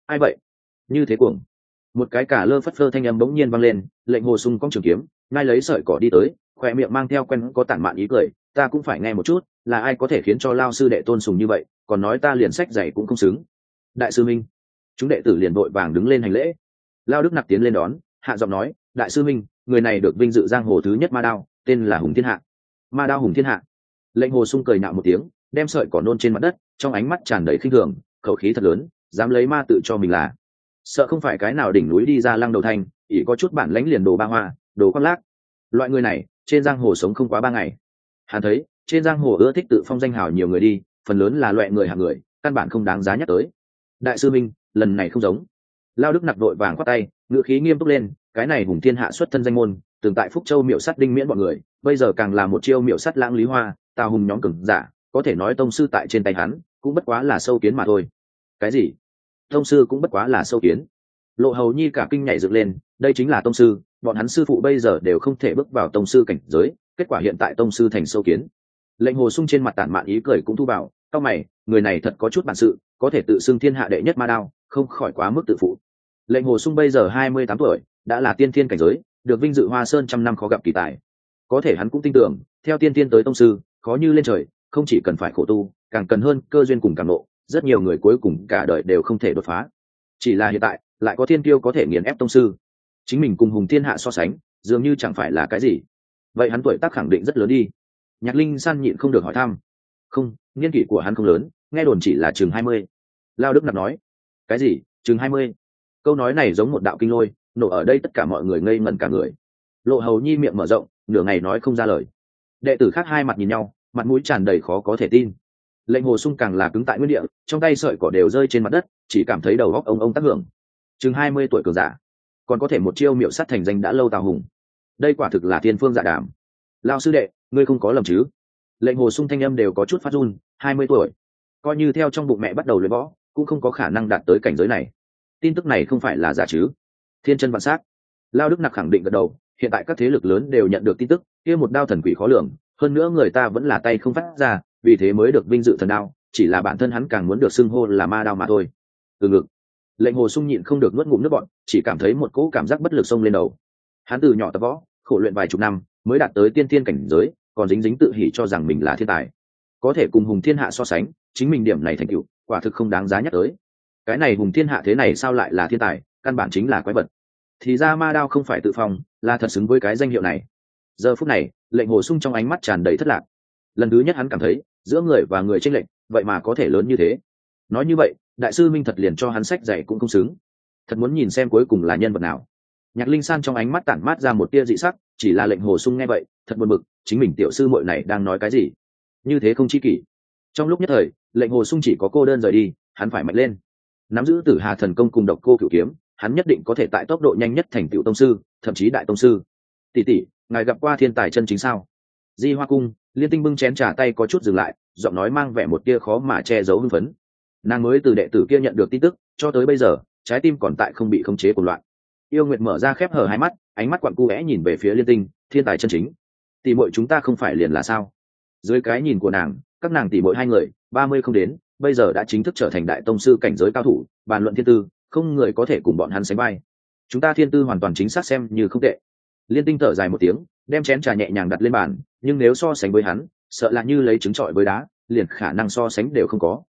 Ai vậy? Như thế cuồng. Một cái cả lơ phất phơ thanh âm bỗng nhiên vang lên, lệnh hồ sung cong trường kiếm ngay lấy sợi cỏ đi tới, khoe miệng mang theo quen có tản mạn ý cười. Ta cũng phải nghe một chút, là ai có thể khiến cho lao sư đệ tôn sùng như vậy, còn nói ta liền sách dạy cũng không xứng. Đại sư minh. Chúng đệ tử liền vội vàng đứng lên hành lễ. Lao đức nặc tiến lên đón, hạ giọng nói, đại sư minh, người này được vinh dự giang hồ thứ nhất ma đao, tên là Hùng Thiên Hạ. Ma đao Hùng Thiên Hạ. Lệnh hồ sung cười nhạo một tiếng, đem sợi cỏ nôn trên mặt đất, trong ánh mắt tràn đầy khinh thường, khẩu khí thật lớn, dám lấy ma tự cho mình là. Sợ không phải cái nào đỉnh núi đi ra lăng đầu thành, ỷ có chút bản lãnh liền đồ ba hoa, đồ khoác lác. Loại người này trên giang hồ sống không quá 3 ngày. Hắn thấy trên giang hồ ưa thích tự phong danh hào nhiều người đi, phần lớn là loại người hạng người, căn bản không đáng giá nhắc tới. Đại sư minh, lần này không giống. Lao đức nặc vội vàng khoát tay, ngữ khí nghiêm túc lên, cái này Hùng Thiên Hạ xuất thân danh môn, từng tại Phúc Châu miệu sát đinh miễn bọn người, bây giờ càng là một chiêu miệu sát lãng lý hoa, tào hùng nhóm cường giả, có thể nói tông sư tại trên tay hắn cũng bất quá là sâu kiến mà thôi. Cái gì? Tông sư cũng bất quá là sâu kiến? Lộ Hầu Nhi cả kinh nhảy dựng lên, đây chính là tông sư, bọn hắn sư phụ bây giờ đều không thể bước vào tông sư cảnh giới, kết quả hiện tại tông sư thành sâu kiến. Lệnh hồ sung trên mặt tản mạn ý cười cũng thu vào, cao mày, người này thật có chút bản sự, có thể tự xưng thiên hạ đệ nhất ma đao, không khỏi quá mức tự phụ. Lệnh hồ sung bây giờ 28 tuổi, đã là tiên thiên cảnh giới, được vinh dự Hoa Sơn trăm năm khó gặp kỳ tài. Có thể hắn cũng tin tưởng, theo tiên thiên tới tông sư, khó như lên trời, không chỉ cần phải khổ tu, càng cần hơn cơ duyên cùng cảm ngộ, rất nhiều người cuối cùng cả đời đều không thể đột phá. Chỉ là hiện tại, lại có thiên kiêu có thể nghiền ép tông sư. Chính mình cùng Hùng Thiên Hạ so sánh, dường như chẳng phải là cái gì. Vậy hắn tuổi tác khẳng định rất lớn đi. Nhạc Linh San nhịn không được hỏi thăm. Không, niên kỷ của hắn không lớn, nghe đồn chỉ là chừng 20. Lao Đức Nặc nói. Cái gì? Chừng 20? Câu nói này giống một đạo kinh lôi, nổ ở đây tất cả mọi người ngây ngẩn cả người. Lộ Hầu Nhi miệng mở rộng, nửa ngày nói không ra lời. Đệ tử khác hai mặt nhìn nhau, mặt mũi tràn đầy khó có thể tin. Lệnh hồ sung càng là cứng tại nguyên địa, trong tay sợi cỏ đều rơi trên mặt đất, chỉ cảm thấy đầu óc ông tác hưởng. Chừng 20 tuổi cường giả, còn có thể một chiêu miệu sát thành danh đã lâu tào hùng. Đây quả thực là thiên phương dạ đàm. Lao sư đệ, ngươi không có lầm chứ? Lệnh hồ sung thanh âm đều có chút phát run. 20 tuổi, coi như theo trong bụng mẹ bắt đầu luyện võ, cũng không có khả năng đạt tới cảnh giới này. Tin tức này không phải là giả chứ? Thiên chân vạn sát. Lao Đức Nặc khẳng định gật đầu, hiện tại các thế lực lớn đều nhận được tin tức, kia một đao thần quỷ khó lường, hơn nữa người ta vẫn là tay không phát ra, vì thế mới được vinh dự thần đao, chỉ là bản thân hắn càng muốn được xưng hô là ma đao mà thôi. Từ ngực, lệnh hồ sung nhịn không được nuốt ngụm nước bọt, chỉ cảm thấy một cỗ cảm giác bất lực xông lên đầu. Hắn từ nhỏ tập võ, khổ luyện vài chục năm, mới đạt tới tiên thiên cảnh giới, còn dính dính tự hỉ cho rằng mình là thiên tài, có thể cùng Hùng Thiên Hạ so sánh, chính mình điểm này thành tựu quả thực không đáng giá nhắc tới. Cái này Hùng Thiên Hạ thế này sao lại là thiên tài, căn bản chính là quái vật. Thì ra ma đao không phải tự phong, là thật xứng với cái danh hiệu này. Giờ phút này, lệnh hồ sung trong ánh mắt tràn đầy thất lạc. Lần thứ nhất hắn cảm thấy giữa người và người chênh lệch vậy mà có thể lớn như thế. Nói như vậy, đại sư minh thật liền cho hắn sách dạy cũng không xứng. Thật muốn nhìn xem cuối cùng là nhân vật nào. Nhạc Linh San trong ánh mắt tản mát ra một tia dị sắc, chỉ là lệnh hồ sung nghe vậy thật buồn bực, chính mình tiểu sư muội này đang nói cái gì như thế không chi kỷ. Trong lúc nhất thời, lệnh hồ sung chỉ có cô đơn rời đi, hắn phải mạnh lên. Nắm giữ Tử Hà thần công cùng Độc Cô Cửu kiếm, hắn nhất định có thể tại tốc độ nhanh nhất thành tựu tông sư, thậm chí đại tông sư. Tỷ tỷ, ngài gặp qua thiên tài chân chính sao? Di Hoa cung, Liên Tinh bưng chén trà tay có chút dừng lại, giọng nói mang vẻ một tia khó mà che giấu hưng phấn. Nàng mới từ đệ tử kia nhận được tin tức, cho tới bây giờ trái tim còn tại không bị khống chế của loạn. Yêu Nguyệt mở ra khép hờ hai mắt, ánh mắt quặn cu é nhìn về phía Liên Tinh, thiên tài chân chính. Tỷ muội chúng ta không phải liền là sao? Dưới cái nhìn của nàng, các nàng tỷ muội hai người 30 không đến, bây giờ đã chính thức trở thành đại tông sư cảnh giới cao thủ, bàn luận thiên tư, không người có thể cùng bọn hắn sánh vai. Chúng ta thiên tư hoàn toàn chính xác xem như không tệ. Liên Tinh thở dài một tiếng, đem chén trà nhẹ nhàng đặt lên bàn, nhưng nếu so sánh với hắn, sợ là như lấy trứng trọi với đá, liền khả năng so sánh đều không có.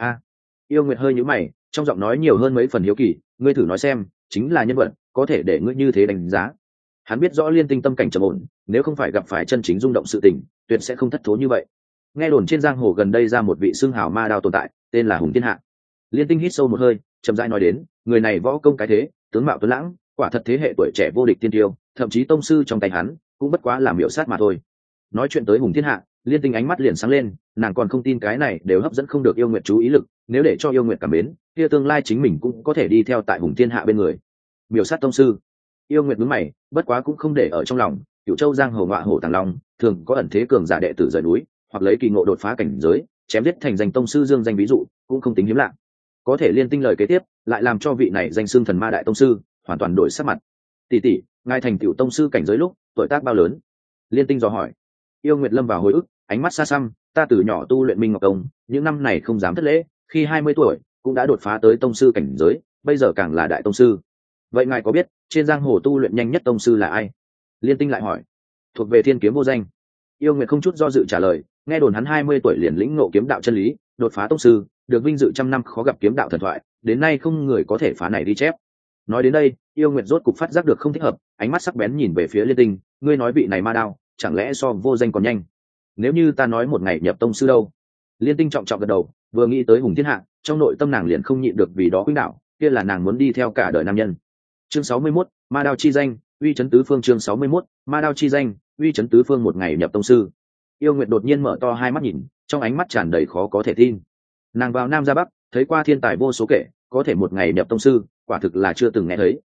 Yêu Nguyệt hơi nhíu mày, trong giọng nói nhiều hơn mấy phần hiếu kỳ, ngươi thử nói xem, chính là nhân vật, có thể để ngươi như thế đánh giá. Hắn biết rõ Liên Tinh tâm cảnh trầm ổn, nếu không phải gặp phải chân chính rung động sự tình, tuyệt sẽ không thất thố như vậy. Nghe đồn trên giang hồ gần đây ra một vị xương hào ma đao tồn tại, tên là Hùng Thiên Hạ. Liên Tinh hít sâu một hơi, chậm rãi nói đến, người này võ công cái thế, tướng mạo tuấn lãng, quả thật thế hệ tuổi trẻ vô địch tiên tiêu, thậm chí tông sư trong tay hắn cũng bất quá là miểu sát mà thôi. Nói chuyện tới Hùng Thiên Hạ, Liên Tinh ánh mắt liền sáng lên, nàng còn không tin cái này đều hấp dẫn không được Yêu Nguyệt chú ý lực, nếu để cho Yêu Nguyệt cảm mến, kia tương lai chính mình cũng có thể đi theo tại Hùng Thiên Hạ bên người. Miểu sát tông sư. Yêu Nguyệt nhướng mày, bất quá cũng không để ở trong lòng, Cửu Châu giang hồ ngọa hổ tàng long, thường có ẩn thế cường giả đệ tử rời núi, hoặc lấy kỳ ngộ đột phá cảnh giới, chém giết thành danh tông sư dương danh ví dụ, cũng không tính hiếm lạ. Có thể Liên Tinh lời kế tiếp, lại làm cho vị này danh xưng thần ma đại tông sư, hoàn toàn đổi sắc mặt. Tỷ tỷ, ngài thành tiểu tông sư cảnh giới lúc, tuổi tác bao lớn? Liên Tinh dò hỏi. Yêu Nguyệt lâm vào hồi ức, ánh mắt xa xăm, ta từ nhỏ tu luyện Minh Ngọc Công, những năm này không dám thất lễ, khi 20 tuổi cũng đã đột phá tới tông sư cảnh giới, bây giờ càng là đại tông sư. Vậy ngài có biết trên giang hồ tu luyện nhanh nhất tông sư là ai? Liên Tinh lại hỏi. Thuộc về thiên kiếm vô danh. Yêu Nguyệt không chút do dự trả lời, nghe đồn hắn 20 tuổi liền lĩnh ngộ kiếm đạo chân lý, đột phá tông sư, được vinh dự trăm năm khó gặp kiếm đạo thần thoại, đến nay không người có thể phá này đi chép. Nói đến đây, Yêu Nguyệt rốt cục phát giác được không thích hợp, ánh mắt sắc bén nhìn về phía Liên Tinh, ngươi nói vị này ma đao, chẳng lẽ so vô danh còn nhanh? Nếu như ta nói một ngày nhập tông sư đâu? Liên Tinh trọng trọng gật đầu, vừa nghĩ tới Hùng Thiên Hạ, trong nội tâm nàng liền không nhịn được vì đó khuynh đảo, kia là nàng muốn đi theo cả đời nam nhân. Chương 61, ma đao chi danh, uy chấn tứ phương. Chương 61, ma đao chi danh, uy chấn tứ phương. Một ngày nhập tông sư. Yêu Nguyệt đột nhiên mở to hai mắt nhìn, trong ánh mắt tràn đầy khó có thể tin. Nàng vào nam ra bắc, thấy qua thiên tài vô số kể, có thể một ngày nhập tông sư, quả thực là chưa từng nghe thấy.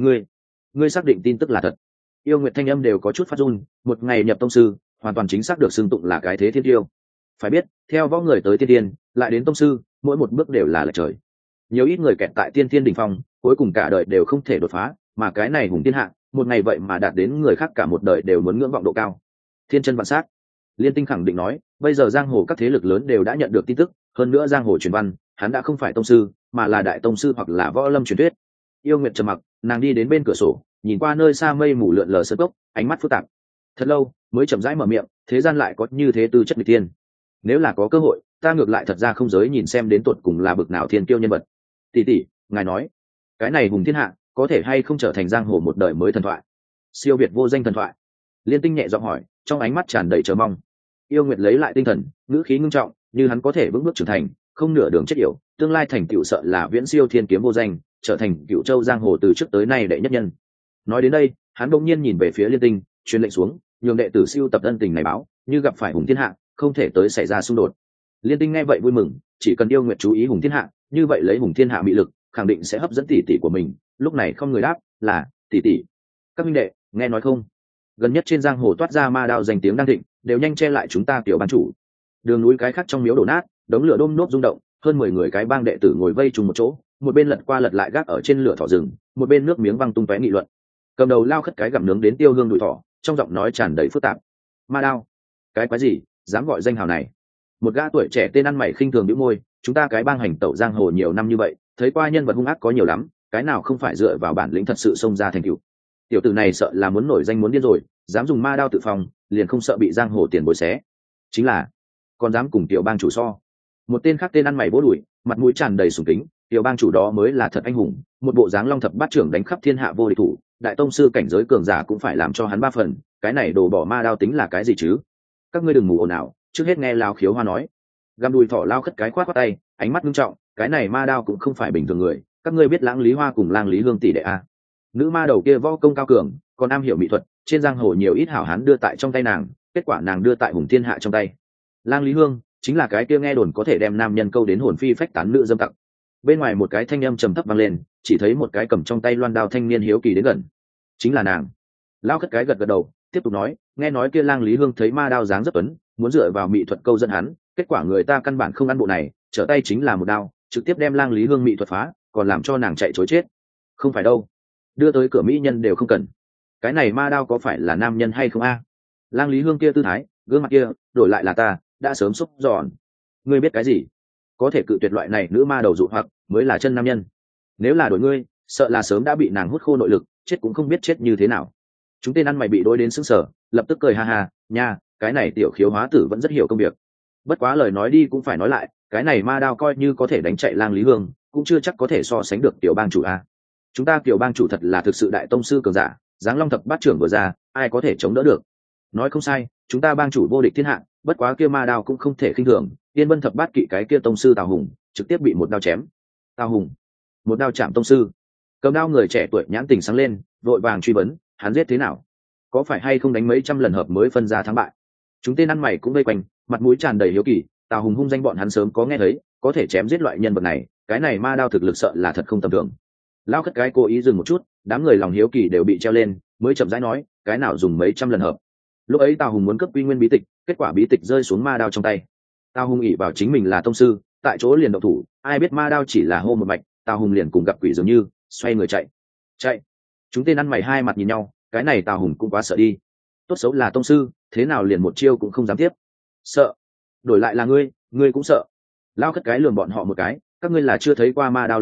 Ngươi xác định tin tức là thật? Yêu Nguyệt thanh âm đều có chút phát run, một ngày nhập tông sư, hoàn toàn chính xác được xưng tụng là cái thế thiên tiêu. Phải biết, theo võ người tới tiên tiên, lại đến tông sư, mỗi một bước đều là lệch trời. Nhiều ít người kẹt tại tiên tiên đỉnh phong, cuối cùng cả đời đều không thể đột phá, mà cái này Hùng Thiên Hạ, một ngày vậy mà đạt đến người khác cả một đời đều muốn ngưỡng vọng độ cao. Thiên chân vạn sát. Liên Tinh khẳng định nói, bây giờ giang hồ các thế lực lớn đều đã nhận được tin tức, hơn nữa giang hồ truyền văn, hắn đã không phải tông sư, mà là đại tông sư hoặc là võ lâm truyền thuyết. Yêu Nguyệt trầm mặc, nàng đi đến bên cửa sổ, nhìn qua nơi xa mây mù lượn lờ sơn cốc, ánh mắt phức tạp. Thật lâu, mới chậm rãi mở miệng, thế gian lại có như thế tư chất nghịch tiên. Nếu là có cơ hội, ta ngược lại thật ra không giới nhìn xem đến tột cùng là bực nào thiên kiêu nhân vật. Tỷ tỷ, ngài nói, cái này Hùng Thiên Hạ có thể hay không trở thành giang hồ một đời mới thần thoại, siêu việt vô danh thần thoại? Liên Tinh nhẹ giọng hỏi, trong ánh mắt tràn đầy chờ mong. Yêu Nguyệt lấy lại tinh thần, ngữ khí ngưng trọng, như hắn có thể vững bước trưởng thành, không nửa đường chết yểu, tương lai thành tựu sợ là viễn siêu thiên kiếm vô danh, trở thành cựu châu giang hồ từ trước tới nay đệ nhất nhân. Nói đến đây, hắn bỗng nhiên nhìn về phía Liên Tinh, truyền lệnh xuống, nhường đệ tử siêu tập ân tình này báo, như gặp phải Hùng Thiên Hạ, không thể tới xảy ra xung đột. Liên Tinh nghe vậy vui mừng, chỉ cần Yêu Nguyệt chú ý Hùng Thiên Hạ, như vậy lấy Hùng Thiên Hạ mị lực, khẳng định sẽ hấp dẫn tỷ tỷ của mình. Lúc này không người đáp, là tỷ tỷ. Các minh đệ, nghe nói không? Gần nhất trên giang hồ toát ra ma đạo danh tiếng đang thịnh, đều nhanh che lại chúng ta tiểu ban chủ. Đường núi cái khác trong miếu đổ nát, đống lửa đôm nốt rung động, hơn 10 người cái bang đệ tử ngồi vây trùng một chỗ, một bên lật qua lật lại gác ở trên lửa thỏ rừng, một bên nước miếng văng tung tóe nghị luận. Cầm đầu lao khất cái gặm nướng đến tiêu hương đùi thỏ, trong giọng nói tràn đầy phức tạp. Ma đao, cái quái gì, dám gọi danh hào này? Một gã tuổi trẻ tên ăn mày khinh thường bĩu môi, chúng ta cái bang hành tẩu giang hồ nhiều năm như vậy, thấy qua nhân vật hung ác có nhiều lắm, cái nào không phải dựa vào bản lĩnh thật sự xông ra thành tựu. Tiểu tử này sợ là muốn nổi danh muốn điên rồi, dám dùng ma đao tự phòng, liền không sợ bị giang hồ tiền bối xé. Chính là, còn dám cùng tiểu bang chủ so. Một tên khác tên ăn mày vỗ đùi, mặt mũi tràn đầy sùng kính, tiểu bang chủ đó mới là thật anh hùng, một bộ dáng long thập bát trưởng đánh khắp thiên hạ vô địch thủ, đại tông sư cảnh giới cường giả cũng phải làm cho hắn 3 phần, cái này đồ bỏ ma đao tính là cái gì chứ? Các ngươi đừng ngủ ồn ào, trước hết nghe Lao Khiếu Hoa nói. Găm đùi thỏ lao khất cái khoát tay, ánh mắt nghiêm trọng, cái này ma đao cũng không phải bình thường người, các ngươi biết Lãng Lý Hoa cùng Lang Lý Hương tỷ đệ à? Nữ ma đầu kia võ công cao cường, còn am hiểu mỹ thuật, trên giang hồ nhiều ít hảo hán đưa tại trong tay nàng, kết quả nàng đưa tại Hùng Thiên Hạ trong tay. Lang Lý Hương chính là cái kia nghe đồn có thể đem nam nhân câu đến hồn phi phách tán nữ dâm tặc. Bên ngoài một cái thanh âm trầm thấp vang lên, chỉ thấy một cái cầm trong tay loan đao thanh niên hiếu kỳ đến gần. Chính là nàng. Lao khất cái gật gật đầu, tiếp tục nói, nghe nói kia Lang Lý Hương thấy ma đao dáng rất tuấn, muốn dựa vào mỹ thuật câu dẫn hắn, kết quả người ta căn bản không ăn bộ này, trở tay chính là một đao, trực tiếp đem Lang Lý Hương mỹ thuật phá, còn làm cho nàng chạy trối chết. Không phải đâu, đưa tới cửa mỹ nhân đều không cần. Cái này ma đao có phải là nam nhân hay không a? Lang Lý Hương kia tư thái, gương mặt kia, đổi lại là ta, đã sớm xúc giòn. Ngươi biết cái gì? Có thể cự tuyệt loại này nữ ma đầu dụ hoặc, mới là chân nam nhân. Nếu là đổi ngươi, sợ là sớm đã bị nàng hút khô nội lực, chết cũng không biết chết như thế nào. Chúng tên ăn mày bị đối đến sững sờ, lập tức cười ha ha, nha, cái này tiểu khiếu hóa tử vẫn rất hiểu công việc. Bất quá lời nói đi cũng phải nói lại, cái này ma đao coi như có thể đánh chạy Lang Lý Hương, cũng chưa chắc có thể so sánh được tiểu bang chủ a. Chúng ta tiểu bang chủ thật là thực sự đại tông sư cường giả, giáng long thập bát trưởng vừa ra, ai có thể chống đỡ được? Nói không sai, chúng ta bang chủ vô địch thiên hạ, bất quá kia ma đao cũng không thể khinh thường, tiên bân thập bát kỵ cái kia tông sư Tào Hùng, trực tiếp bị một đao chém. Tào Hùng, một đao chạm tông sư. Cầm đao người trẻ tuổi nhãn tình sáng lên, vội vàng truy vấn, hắn giết thế nào? Có phải hay không đánh mấy trăm lần hợp mới phân ra thắng bại? Chúng tên ăn mày cũng vây quanh, mặt mũi tràn đầy hiếu kỳ, Tào Hùng hung danh bọn hắn sớm có nghe thấy, có thể chém giết loại nhân vật này, cái này ma đao thực lực sợ là thật không tầm thường. Lao khất cái cố ý dừng một chút, đám người lòng hiếu kỳ đều bị treo lên, mới chậm rãi nói, cái nào dùng mấy trăm lần hợp. Lúc ấy Tào Hùng muốn cấp quy nguyên bí tịch, kết quả bí tịch rơi xuống ma đao trong tay. Tào Hùng ỷ vào chính mình là tông sư, tại chỗ liền động thủ, ai biết ma đao chỉ là hô một mạch, Tào Hùng liền cùng gặp quỷ dường như, xoay người chạy. Chúng tên ăn mày hai mặt nhìn nhau, cái này Tào Hùng cũng quá sợ đi. Tốt xấu là tông sư, thế nào liền một chiêu cũng không dám tiếp. Sợ? Đổi lại là ngươi cũng sợ. Lao khất cái lườm bọn họ một cái, các ngươi là chưa thấy qua ma đao lợi hại,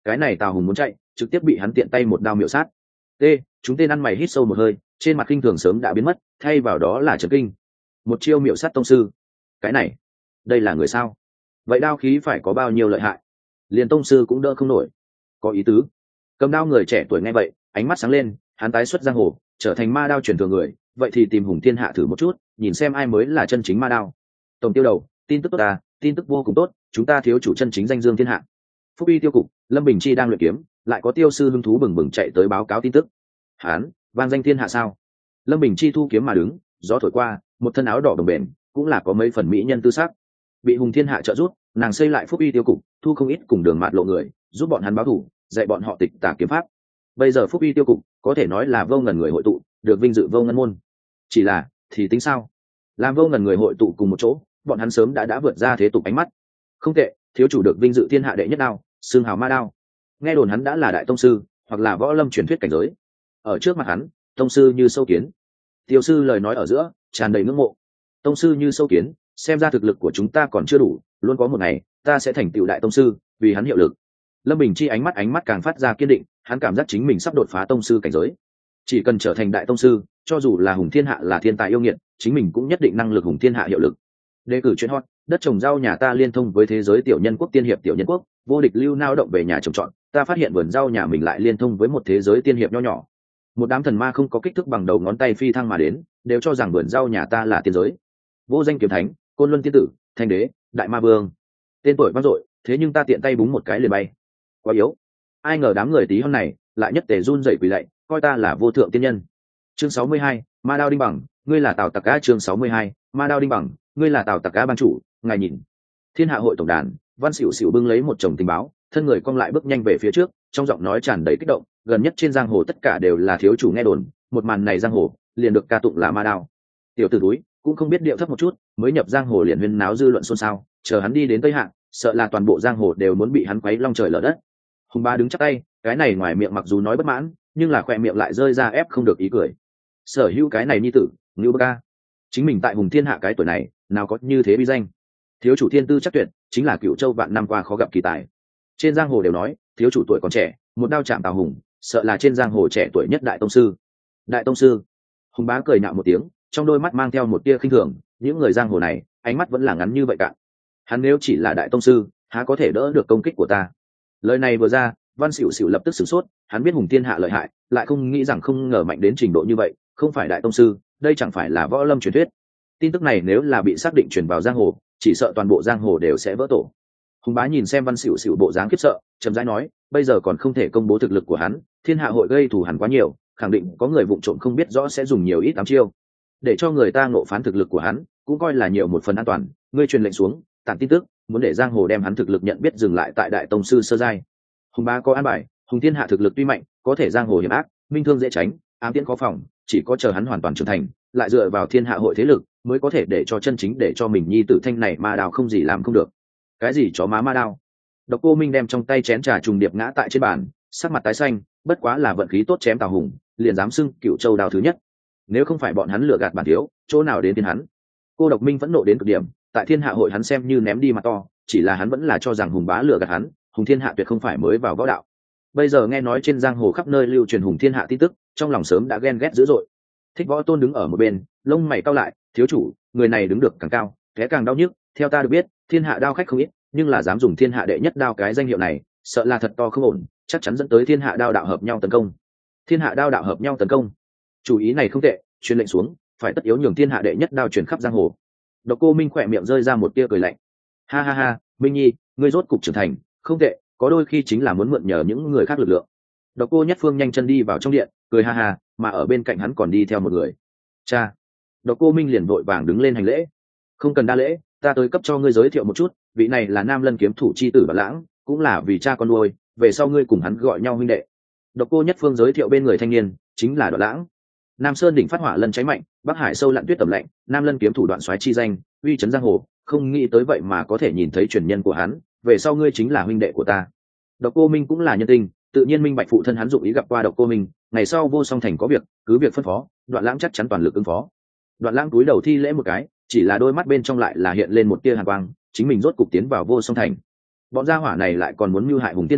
cái này Tào Hùng muốn chạy, trực tiếp bị hắn tiện tay một đao miểu sát. Chúng tên ăn mày hít sâu một hơi, trên mặt kinh thường sớm đã biến mất, thay vào đó là chấn kinh. Một chiêu miểu sát tông sư, cái này, đây là người sao? Vậy đao khí phải có bao nhiêu lợi hại? Liền tông sư cũng đỡ không nổi. Có ý tứ. Cầm đao người trẻ tuổi nghe vậy, ánh mắt sáng lên, hắn tái xuất giang hồ, trở thành ma đao truyền thừa người, vậy thì tìm Hùng Thiên Hạ thử một chút, nhìn xem ai mới là chân chính ma đao. Tổng tiêu đầu, tin tức tốt à, tin tức vô cùng tốt, chúng ta thiếu chủ chân chính danh dương thiên hạ. Phúc uy tiêu cục, Lâm Bình Chi đang luyện kiếm, lại có tiêu sư hứng thú bừng bừng chạy tới báo cáo tin tức. Hán, vang danh thiên hạ sao? Lâm Bình Chi thu kiếm mà đứng, gió thổi qua, một thân áo đỏ đồng bền, cũng là có mấy phần mỹ nhân tư sắc. Bị Hùng Thiên Hạ trợ giúp, nàng xây lại Phúc uy tiêu cục, thu không ít cùng Đường Mạt Lộ người, giúp bọn hắn báo thù, dạy bọn họ tịch tà kiếm pháp. Bây giờ Phúc uy tiêu cục có thể nói là vô ngần người hội tụ, được vinh dự vô ngân môn. Chỉ là, thì tính sao? Làm vô ngần người hội tụ cùng một chỗ, bọn hắn sớm đã vượt ra thế tục ánh mắt. Không tệ, thiếu chủ được vinh dự thiên hạ đệ nhất đao, xương hào ma đao. Nghe đồn hắn đã là đại tông sư, hoặc là võ lâm truyền thuyết cảnh giới. Ở trước mặt hắn, tông sư như sâu kiến. Tiêu sư lời nói ở giữa tràn đầy ngưỡng mộ. Tông sư như sâu kiến, xem ra thực lực của chúng ta còn chưa đủ, luôn có một ngày ta sẽ thành tựu đại tông sư, vì hắn hiệu lực. Lâm Bình Chi ánh mắt càng phát ra kiên định, hắn cảm giác chính mình sắp đột phá tông sư cảnh giới. Chỉ cần trở thành đại tông sư, cho dù là Hùng Thiên Hạ là thiên tài yêu nghiệt, chính mình cũng nhất định năng lực Hùng Thiên Hạ hiệu lực. Đề cử chuyện hot, đất trồng rau nhà ta liên thông với thế giới tiểu nhân quốc tiên hiệp tiểu nhân quốc, vô địch lưu nao động về nhà trồng trọt, ta phát hiện vườn rau nhà mình lại liên thông với một thế giới tiên hiệp nho nhỏ. Một đám thần ma không có kích thước bằng đầu ngón tay phi thăng mà đến, đều cho rằng vườn rau nhà ta là tiên giới. Vô danh kiếm thánh, côn luân tiên tử, thanh đế, đại ma vương, tên tuổi vang dội, thế nhưng ta tiện tay búng một cái liền bay. Quá yếu. Ai ngờ đám người tí hôm này lại nhất tề run rẩy quỳ lạy, coi ta là vô thượng tiên nhân. Chương 62, Ma Đao Đinh Bằng, ngươi là Tào Tặc Á. Chương 62, Ma Đao Đinh Bằng, ngươi là Tào Tặc Á ban chủ, ngài nhìn. Thiên Hạ hội tổng đàn, Văn Xỉu Xỉu bưng lấy một chồng tình báo, thân người cong lại bước nhanh về phía trước, trong giọng nói tràn đầy kích động, gần nhất trên giang hồ tất cả đều là thiếu chủ nghe đồn, một màn này giang hồ liền được ca tụng là ma đao. Tiểu tử túi cũng không biết điệu thấp một chút, mới nhập giang hồ liền huyên náo dư luận xôn xao, chờ hắn đi đến Tây Hạng, sợ là toàn bộ giang hồ đều muốn bị hắn quấy long trời lở đất. Hùng Bá đứng chắp tay, cái này ngoài miệng mặc dù nói bất mãn, nhưng là khoe miệng lại rơi ra ép không được ý cười. Sở hữu cái này nhi tử, Ngưu Ca, chính mình tại Hùng Thiên Hạ cái tuổi này, nào có như thế uy danh. Thiếu chủ thiên tư chắc tuyệt, chính là Cửu Châu vạn năm qua khó gặp kỳ tài. Trên giang hồ đều nói, thiếu chủ tuổi còn trẻ, một đao chạm Tào Hùng, sợ là trên giang hồ trẻ tuổi nhất đại tông sư. Đại tông sư. Hùng Bá cười nhạo một tiếng, trong đôi mắt mang theo một tia khinh thường, những người giang hồ này, ánh mắt vẫn là ngắn như vậy cả. Hắn nếu chỉ là đại tông sư, há có thể đỡ được công kích của ta. Lời này vừa ra, Văn Xỉu Xỉu lập tức sửng sốt, hắn biết Hùng Thiên Hạ lợi hại, lại không nghĩ rằng không ngờ mạnh đến trình độ như vậy, không phải đại tông sư, đây chẳng phải là võ lâm truyền thuyết. Tin tức này nếu là bị xác định truyền vào giang hồ, chỉ sợ toàn bộ giang hồ đều sẽ vỡ tổ. Hùng Bá nhìn xem Văn Xỉu Xỉu bộ dáng khiếp sợ, chậm rãi nói, bây giờ còn không thể công bố thực lực của hắn, Thiên Hạ hội gây thù hằn quá nhiều, khẳng định có người vụng trộm không biết rõ sẽ dùng nhiều ít ám chiêu, để cho người ta ngộ phán thực lực của hắn, cũng coi là nhiều một phần an toàn. Ngươi truyền lệnh xuống, tản tin tức, muốn để giang hồ đem hắn thực lực nhận biết dừng lại tại đại tông sư sơ giai. Hùng Bá có an bài, Hùng Thiên Hạ thực lực tuy mạnh, có thể giang hồ hiểm ác, minh thương dễ tránh, ám tiễn khó phòng, chỉ có chờ hắn hoàn toàn trưởng thành, lại dựa vào Thiên Hạ hội thế lực, mới có thể để cho chân chính để cho mình nhi tử thanh này ma đao không gì làm không được. Cái gì chó má ma đao? Độc Cô Minh đem trong tay chén trà trùng điệp ngã tại trên bàn, sắc mặt tái xanh, bất quá là vận khí tốt chém Tào Hùng, liền dám xưng Cửu Châu đao thứ nhất. Nếu không phải bọn hắn lừa gạt bản thiếu, chỗ nào đến tiền hắn? Cô Độc Minh vẫn nộ đến cực điểm, tại Thiên Hạ hội hắn xem như ném đi mặt to, chỉ là hắn vẫn là cho rằng Hùng Bá lừa gạt hắn, Hùng Thiên Hạ tuyệt không phải mới vào võ đạo. Bây giờ nghe nói trên giang hồ khắp nơi lưu truyền Hùng Thiên Hạ tin tức, trong lòng sớm đã ghen ghét dữ dội. Thích Võ Tôn đứng ở một bên, lông mày cau lại, thiếu chủ, người này đứng được càng cao, té càng đau nhức, theo ta được biết, Thiên Hạ đao khách không ít, nhưng là dám dùng Thiên Hạ đệ nhất đao cái danh hiệu này, sợ là thật to không ổn, chắc chắn dẫn tới Thiên Hạ đao đạo hợp nhau tấn công. Thiên Hạ đao đạo hợp nhau tấn công, chủ ý này không tệ, truyền lệnh xuống, phải tất yếu nhường Thiên Hạ đệ nhất đao truyền khắp giang hồ. Độc Cô Minh khỏe miệng rơi ra một tia cười lạnh. Ha ha ha, Minh Nhi, ngươi rốt cục trưởng thành, không tệ, có đôi khi chính là muốn mượn nhờ những người khác lực lượng. Độc Cô Nhất Phương nhanh chân đi vào trong điện, cười ha ha, mà ở bên cạnh hắn còn đi theo một người. Cha. Độc Cô Minh liền vội vàng đứng lên hành lễ. Không cần đa lễ, ta tới cấp cho ngươi giới thiệu một chút, vị này là Nam Lân kiếm thủ chi tử Đoạt Lãng, cũng là vì cha con nuôi, về sau ngươi cùng hắn gọi nhau huynh đệ. Độc Cô Nhất Phương giới thiệu bên người thanh niên, chính là Đoạt Lãng. Nam Sơn đỉnh phát hỏa lân cháy mạnh, Bắc Hải sâu lặn tuyết tầm lạnh, Nam Lân kiếm thủ đoạn soái chi danh, uy chấn giang hồ, không nghĩ tới vậy mà có thể nhìn thấy truyền nhân của hắn, về sau ngươi chính là huynh đệ của ta. Độc Cô Minh cũng là nhân tình, tự nhiên minh bạch phụ thân hắn dụng ý gặp qua Độc Cô Minh, ngày sau Vô Song Thành có việc, cứ việc phân phó, Đoạn Lãng chắc chắn toàn lực ứng phó. Đoạn Lãng cúi đầu thi lễ một cái, chỉ là đôi mắt bên trong lại là hiện lên một tia hàn quang, chính mình rốt cục tiến vào Vô Song Thành. Bọn gia hỏa này lại còn muốn mưu hại Hùng Thiên Hạ,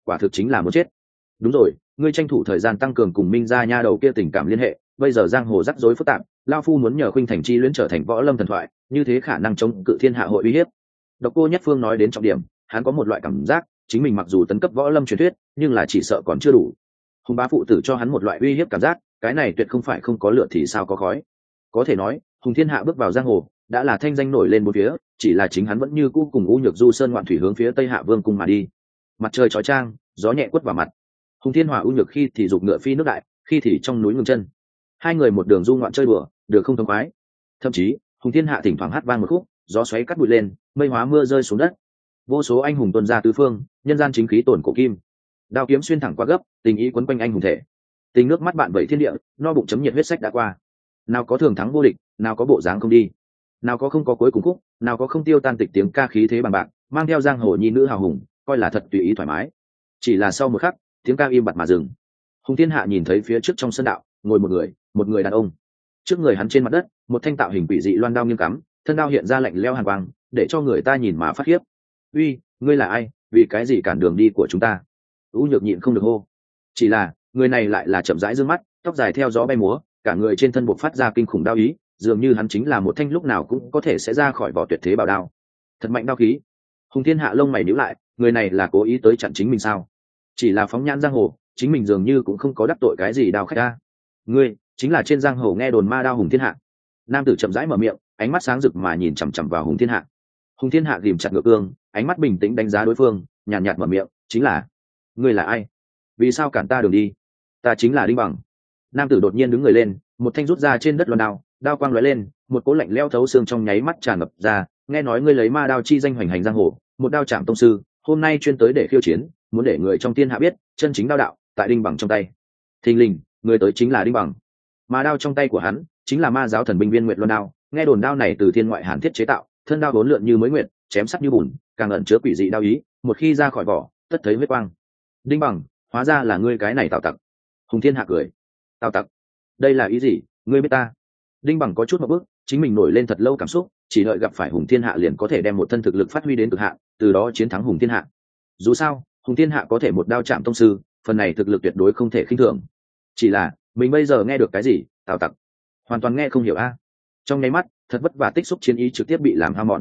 quả thực chính là muốn chết. Đúng rồi, ngươi tranh thủ thời gian tăng cường cùng Minh gia nha đầu kia tình cảm liên hệ, bây giờ giang hồ rắc rối phức tạp, lao phu muốn nhờ Khuynh Thành chi luyến trở thành võ lâm thần thoại, như thế khả năng chống cự thiên hạ hội uy hiếp. Độc Cô Nhất Phương nói đến trọng điểm, hắn có một loại cảm giác, chính mình mặc dù tấn cấp võ lâm truyền thuyết, nhưng là chỉ sợ còn chưa đủ. Hùng bá phụ tử cho hắn một loại uy hiếp cảm giác, cái này tuyệt không phải không có lửa thì sao có khói. Có thể nói, Hùng Thiên Hạ bước vào giang hồ, đã là thanh danh nổi lên bốn phía, chỉ là chính hắn vẫn như cũ cùng U Nhược Du sơn ngoạn thủy hướng phía Tây Hạ Vương cung mà đi. Mặt trời chói chang, gió nhẹ quất vào mặt. Hùng Thiên Hòa U Nhược khi thì giục ngựa phi nước đại, khi thì trong núi ngừng chân. Hai người một đường du ngoạn chơi đùa, được không thông khoái. Thậm chí, Hùng Thiên Hạ thỉnh thoảng hát vang một khúc, gió xoáy cắt bụi lên, mây hóa mưa rơi xuống đất. Vô số anh hùng tuôn ra tứ phương, nhân gian chính khí tổn cổ kim. Đao kiếm xuyên thẳng qua gấp, tình ý quấn quanh anh hùng thể. Tình nước mắt bạn vẩy thiên địa, no bụng chấm nhiệt huyết sách đã qua. Nào có thường thắng vô địch, nào có bộ dáng không đi, nào có không có cuối cùng khúc, nào có không tiêu tan tịch tiếng ca khí thế bằng bạc, mang theo giang hồ nhi nữ hào hùng, coi là thật tùy ý thoải mái. Chỉ là sau một khắc, tiếng ca im bặt mà dừng. Hùng Thiên Hạ nhìn thấy phía trước trong sân đạo ngồi một người đàn ông. Trước người hắn trên mặt đất, một thanh tạo hình quỷ dị loan đao nghiêng cắm, thân đao hiện ra lạnh lẽo hàn quang, để cho người ta nhìn mà phát khiếp. Uy, ngươi là ai, vì cái gì cản đường đi của chúng ta? U Nhược nhịn không được hô. Chỉ là người này lại là chậm rãi dương mắt, tóc dài theo gió bay múa, cả người trên thân bộc phát ra kinh khủng đao ý, dường như hắn chính là một thanh lúc nào cũng có thể sẽ ra khỏi vỏ tuyệt thế bảo đao. Thật mạnh đao khí. Hùng Thiên Hạ lông mày nhíu lại, người này là cố ý tới chặn chính mình sao? Chỉ là phóng nhãn giang hồ, chính mình dường như cũng không có đắc tội cái gì đao khách ta. Ngươi chính là trên giang hồ nghe đồn ma đao Hùng Thiên Hạ. Nam tử chậm rãi mở miệng, ánh mắt sáng rực mà nhìn chằm chằm vào Hùng Thiên Hạ. Hùng Thiên Hạ ghìm chặt ngựa cương, ánh mắt bình tĩnh đánh giá đối phương, nhàn nhạt mở miệng, chính là, ngươi là ai? Vì sao cản ta đường đi? Ta chính là Đinh Bằng. Nam tử đột nhiên đứng người lên, một thanh rút ra trên đất loan đao, đao quang lóe lên, một cỗ lạnh lẽo thấu xương trong nháy mắt tràn ngập ra. Nghe nói ngươi lấy ma đao chi danh hoành hành giang hồ, một đao chạm tông sư, hôm nay chuyên tới để khiêu chiến, muốn để người trong thiên hạ biết chân chính đao đạo tại Đinh Bằng trong tay. Thình lình, người tới chính là Đinh Bằng. Ma đao trong tay của hắn chính là ma giáo thần binh viên nguyệt loan đao, nghe đồn đao này từ thiên ngoại hàn thiết chế tạo, thân đao vốn lượn như mới nguyệt, chém sắc như bùn, càng ẩn chứa quỷ dị đao ý, một khi ra khỏi vỏ tất thấy huyết quang. Đinh Bằng, hóa ra là ngươi cái này Tào tặc. Hùng Thiên Hạ cười. Tào tặc? Đây là ý gì, ngươi biết ta? Đinh Bằng có chút một bước, chính mình nổi lên thật lâu cảm xúc, chỉ đợi gặp phải Hùng Thiên Hạ liền có thể đem một thân thực lực phát huy đến cực hạn, từ đó chiến thắng Hùng Thiên Hạ. Dù sao, Hùng Thiên Hạ có thể một đao chạm tông sư, phần này thực lực tuyệt đối không thể khinh thường. Chỉ là, mình bây giờ nghe được cái gì, Tào tặc? Hoàn toàn nghe không hiểu a. Trong nháy mắt, thật vất vả tích xúc chiến ý trực tiếp bị làm hao mòn.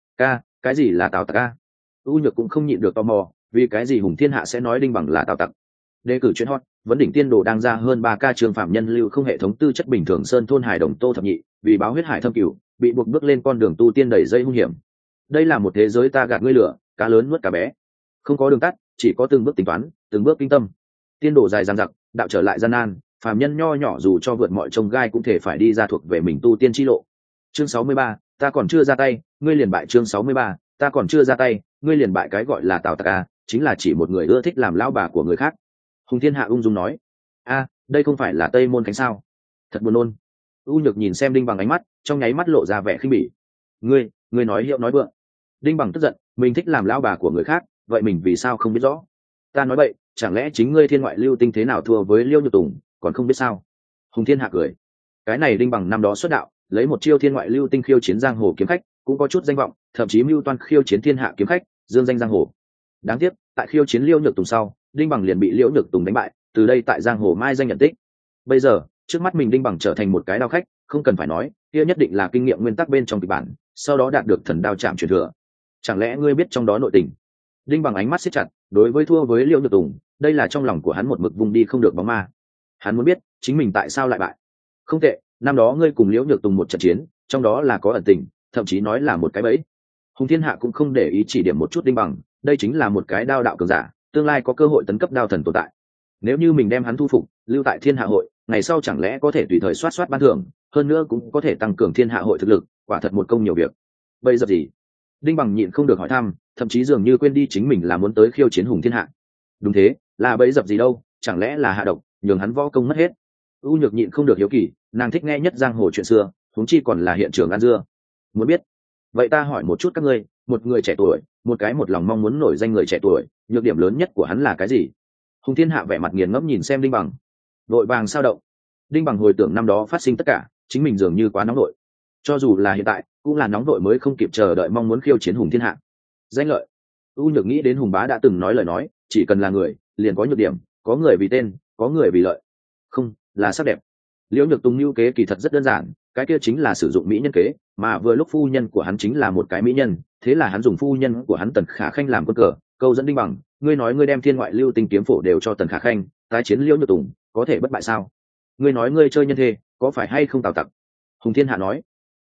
Cái gì là Tào tặc a? U Nhược cũng không nhịn được tò mò, vì cái gì Hùng Thiên Hạ sẽ nói Đinh Bằng là Tào tặc? Đề cử chuyện hot, vấn đỉnh tiên đồ đang ra hơn 3K trường phạm nhân lưu không hệ thống tư chất bình thường sơn thôn hải đồng Tô Thập Nhị, vì báo huyết hải thâm cửu, bị buộc bước lên con đường tu tiên đầy dây hung hiểm. Đây là một thế giới ta gạt ngươi lửa, cá lớn nuốt cá bé. Không có đường tắt, chỉ có từng bước tính toán, từng bước kinh tâm. Tiên đồ dài dằng dặc, đạo trở lại gian nan, phàm nhân nho nhỏ dù cho vượt mọi chông gai cũng thể phải đi ra thuộc về mình tu tiên chi lộ. Chương 63, ta còn chưa ra tay, ngươi liền bại. Chương 63, ta còn chưa ra tay, ngươi liền bại. Cái gọi là Tào tặc a, chính là chỉ một người ưa thích làm lão bà của người khác. Hùng Thiên Hạ ung dung nói, đây không phải là Tây Môn Khánh sao? Thật buồn nôn. U Nhược nhìn xem Đinh Bằng ánh mắt, trong nháy mắt lộ ra vẻ khinh bỉ. Ngươi nói hiệu nói vượng. Đinh Bằng tức giận, mình thích làm lão bà của người khác, vậy mình vì sao không biết rõ? Ta nói bậy, chẳng lẽ chính ngươi thiên ngoại lưu tinh thế nào thua với Liêu Nhược Tùng, còn không biết sao? Hùng Thiên Hạ cười. Cái này Đinh Bằng năm đó xuất đạo, lấy một chiêu thiên ngoại lưu tinh khiêu chiến giang hồ kiếm khách, cũng có chút danh vọng, thậm chí mưu toan khiêu chiến thiên hạ kiếm khách, dương danh giang hồ. Đáng tiếc, tại khiêu chiến Liêu Nhược Tùng sau, Đinh Bằng liền bị Liễu Nhược Tùng đánh bại, từ đây tại giang hồ mai danh nhận tích. Bây giờ, trước mắt mình Đinh Bằng trở thành một cái đao khách, không cần phải nói, kia nhất định là kinh nghiệm nguyên tắc bên trong kịch bản, sau đó đạt được thần đao chạm truyền thừa. Chẳng lẽ ngươi biết trong đó nội tình? Đinh Bằng ánh mắt siết chặt, đối với thua với Liễu Nhược Tùng, đây là trong lòng của hắn một mực vùng đi không được bóng ma. Hắn muốn biết, chính mình tại sao lại bại. Không tệ, năm đó ngươi cùng Liễu Nhược Tùng một trận chiến, trong đó là có ẩn tình, thậm chí nói là một cái bẫy. Hùng Thiên Hạ cũng không để ý chỉ điểm một chút Đinh Bằng, đây chính là một cái đao đạo cường giả, tương lai có cơ hội tấn cấp đao thần tồn tại. Nếu như mình đem hắn thu phục, lưu tại thiên hạ hội, ngày sau chẳng lẽ có thể tùy thời soát ban thưởng, hơn nữa cũng có thể tăng cường thiên hạ hội thực lực, quả thật một công nhiều việc. Bây giờ gì? Đinh Bằng nhịn không được hỏi thăm, thậm chí dường như quên đi chính mình là muốn tới khiêu chiến Hùng Thiên Hạ. Đúng thế, là bẫy dập gì đâu, chẳng lẽ là hạ độc, nhường hắn võ công mất hết. U Nhược nhịn không được hiếu kỳ, nàng thích nghe nhất giang hồ chuyện xưa, huống chi còn là hiện trường ăn dưa. Muốn biết? Vậy ta hỏi một chút các ngươi, một người trẻ tuổi, một cái một lòng mong muốn nổi danh người trẻ tuổi, nhược điểm lớn nhất của hắn là cái gì? Hùng Thiên Hạ vẻ mặt nghiền ngẫm nhìn xem Đinh Bằng, vội vàng sao động. Đinh Bằng hồi tưởng năm đó phát sinh tất cả, chính mình dường như quá nóng vội, cho dù là hiện tại cũng là nóng vội mới không kịp chờ đợi mong muốn khiêu chiến Hùng Thiên Hạ. Danh lợi. U Nhược nghĩ đến Hùng Bá đã từng nói lời nói, chỉ cần là người liền có nhược điểm, có người vì tên, có người vì lợi, không là sắc đẹp. Liễu Nhược Tùng mưu kế kỳ thật rất đơn giản, cái kia chính là sử dụng mỹ nhân kế, mà vừa lúc phu nhân của hắn chính là một cái mỹ nhân, thế là hắn dùng phu nhân của hắn Tần Khả Khanh làm quân cờ, câu dẫn Đinh Bằng. Ngươi nói ngươi đem thiên ngoại lưu tinh kiếm phổ đều cho Tần Khả Khanh, tái chiến Liễu Nhược Tùng có thể bất bại sao? Ngươi nói ngươi chơi nhân thê, có phải hay không Tào Tặc? Hùng Thiên Hạ nói,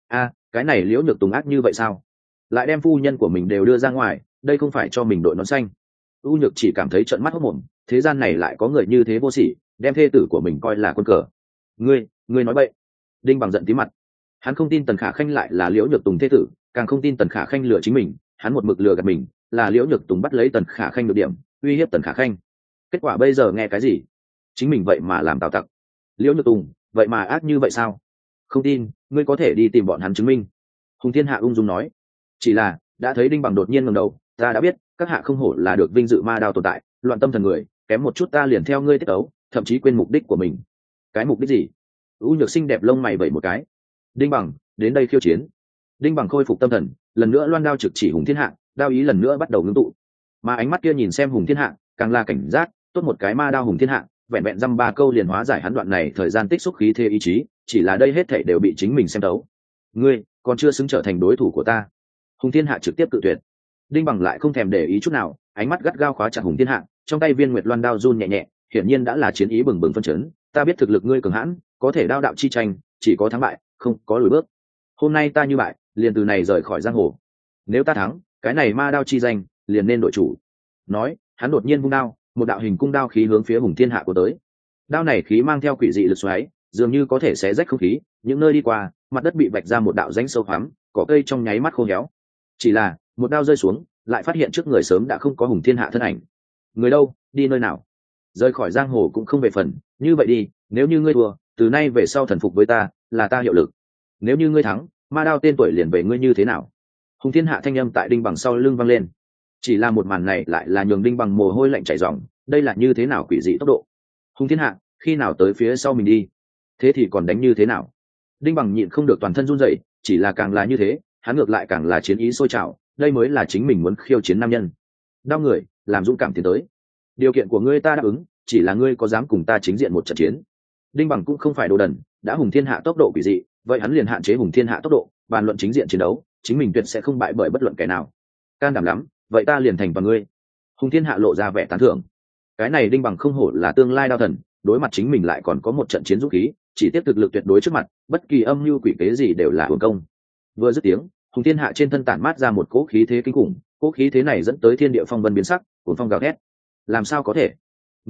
cái này Liễu Nhược Tùng ác như vậy sao? Lại đem phu nhân của mình đều đưa ra ngoài, đây không phải cho mình đội nón xanh. U Nhược chỉ cảm thấy trợn mắt hốt mồm, thế gian này lại có người như thế vô sỉ, đem thê tử của mình coi là quân cờ. Ngươi nói bậy. Đinh Bằng giận tí mặt, hắn không tin Tần Khả Khanh lại là Liễu Nhược Tùng thê tử, càng không tin Tần Khả Khanh lừa chính mình, hắn một mực lừa gạt mình, là Liễu Nhược Tùng bắt lấy Tần Khả Khanh được điểm, uy hiếp Tần Khả Khanh. Kết quả bây giờ nghe cái gì? Chính mình vậy mà làm Tào Tặc. Liễu Nhược Tùng vậy mà ác như vậy sao? Không tin, ngươi có thể đi tìm bọn hắn chứng minh. Hùng Thiên Hạ ung dung nói. Chỉ là đã thấy Đinh Bằng đột nhiên ngẩng đầu, ta đã biết, các hạ không hổ là được vinh dự ma đao tồn tại, loạn tâm thần người, kém một chút ta liền theo ngươi tiết ấu, thậm chí quên mục đích của mình. Cái mục đích gì? U Nhược xinh đẹp lông mày vẩy một cái. Đinh Bằng, đến đây khiêu chiến. Đinh Bằng khôi phục tâm thần, lần nữa loan đao trực chỉ Hùng Thiên Hạ, đao ý lần nữa bắt đầu ngưng tụ. Mà ánh mắt kia nhìn xem Hùng Thiên Hạ, càng là cảnh giác, tốt một cái ma đao Hùng Thiên Hạ, vẹn vẹn dăm ba câu liền hóa giải hắn đoạn này thời gian tích xúc khí thế ý chí, chỉ là đây hết thảy đều bị chính mình xem tấu. Ngươi còn chưa xứng trở thành đối thủ của ta. Hùng Thiên Hạ trực tiếp cự tuyệt. Đinh Bằng lại không thèm để ý chút nào, ánh mắt gắt gao khóa chặt Hùng Thiên Hạ, trong tay viên nguyệt loan đao run nhẹ nhẹ, hiển nhiên đã là chiến ý bừng bừng phân chấn. Ta biết thực lực ngươi cường hãn, có thể đao đạo chi tranh, chỉ có thắng bại, không có lùi bước. Hôm nay ta như bại, liền từ này rời khỏi giang hồ. Nếu ta thắng, cái này ma đao chi danh liền nên đội chủ. Nói, hắn đột nhiên vung đao, một đạo hình cung đao khí hướng phía Hùng Thiên Hạ của tới. Đao này khí mang theo quỷ dị lực xoáy, dường như có thể xé rách không khí, những nơi đi qua, mặt đất bị vạch ra một đạo rãnh sâu hoắm, cỏ cây trong nháy mắt khô héo. Chỉ là, một đao rơi xuống, lại phát hiện trước người sớm đã không có Hùng Thiên Hạ thân ảnh. Người đâu, đi nơi nào? Rời khỏi giang hồ cũng không về phần, như vậy đi, nếu như ngươi thua, từ nay về sau thần phục với ta, là ta hiệu lực. Nếu như ngươi thắng, ma đao tên tuổi liền về ngươi như thế nào? Hùng Thiên Hạ thanh âm tại Đinh Bằng sau lưng vang lên. Chỉ là một màn này lại là nhường Đinh Bằng mồ hôi lạnh chảy ròng, đây là như thế nào quỷ dị tốc độ? Hùng Thiên Hạ, khi nào tới phía sau mình đi? Thế thì còn đánh như thế nào? Đinh Bằng nhịn không được toàn thân run rẩy, chỉ là càng là như thế, hắn ngược lại càng là chiến ý sôi trào, đây mới là chính mình muốn khiêu chiến nam nhân. Đao người, làm dũng cảm tiến tới. Điều kiện của ngươi ta đáp ứng, chỉ là ngươi có dám cùng ta chính diện một trận chiến? Đinh Bằng cũng không phải đồ đần, đã Hùng Thiên Hạ tốc độ quỷ dị, vậy hắn liền hạn chế Hùng Thiên Hạ tốc độ, bàn luận chính diện chiến đấu, chính mình tuyệt sẽ không bại bởi bất luận kẻ nào. Can đảm lắm, vậy ta liền thành vào ngươi. Hùng Thiên Hạ lộ ra vẻ tán thưởng. Cái này Đinh Bằng không hổ là tương lai đao thần, đối mặt chính mình lại còn có một trận chiến dũng khí, chỉ tiếp thực lực tuyệt đối trước mặt, bất kỳ âm mưu quỷ kế gì đều là hưởng công. Vừa dứt tiếng, Hùng Thiên Hạ trên thân tản mát ra một cỗ khí thế kinh khủng, cỗ khí thế này dẫn tới thiên địa phong vân biến sắc, cuồng phong gào thét. Làm sao có thể?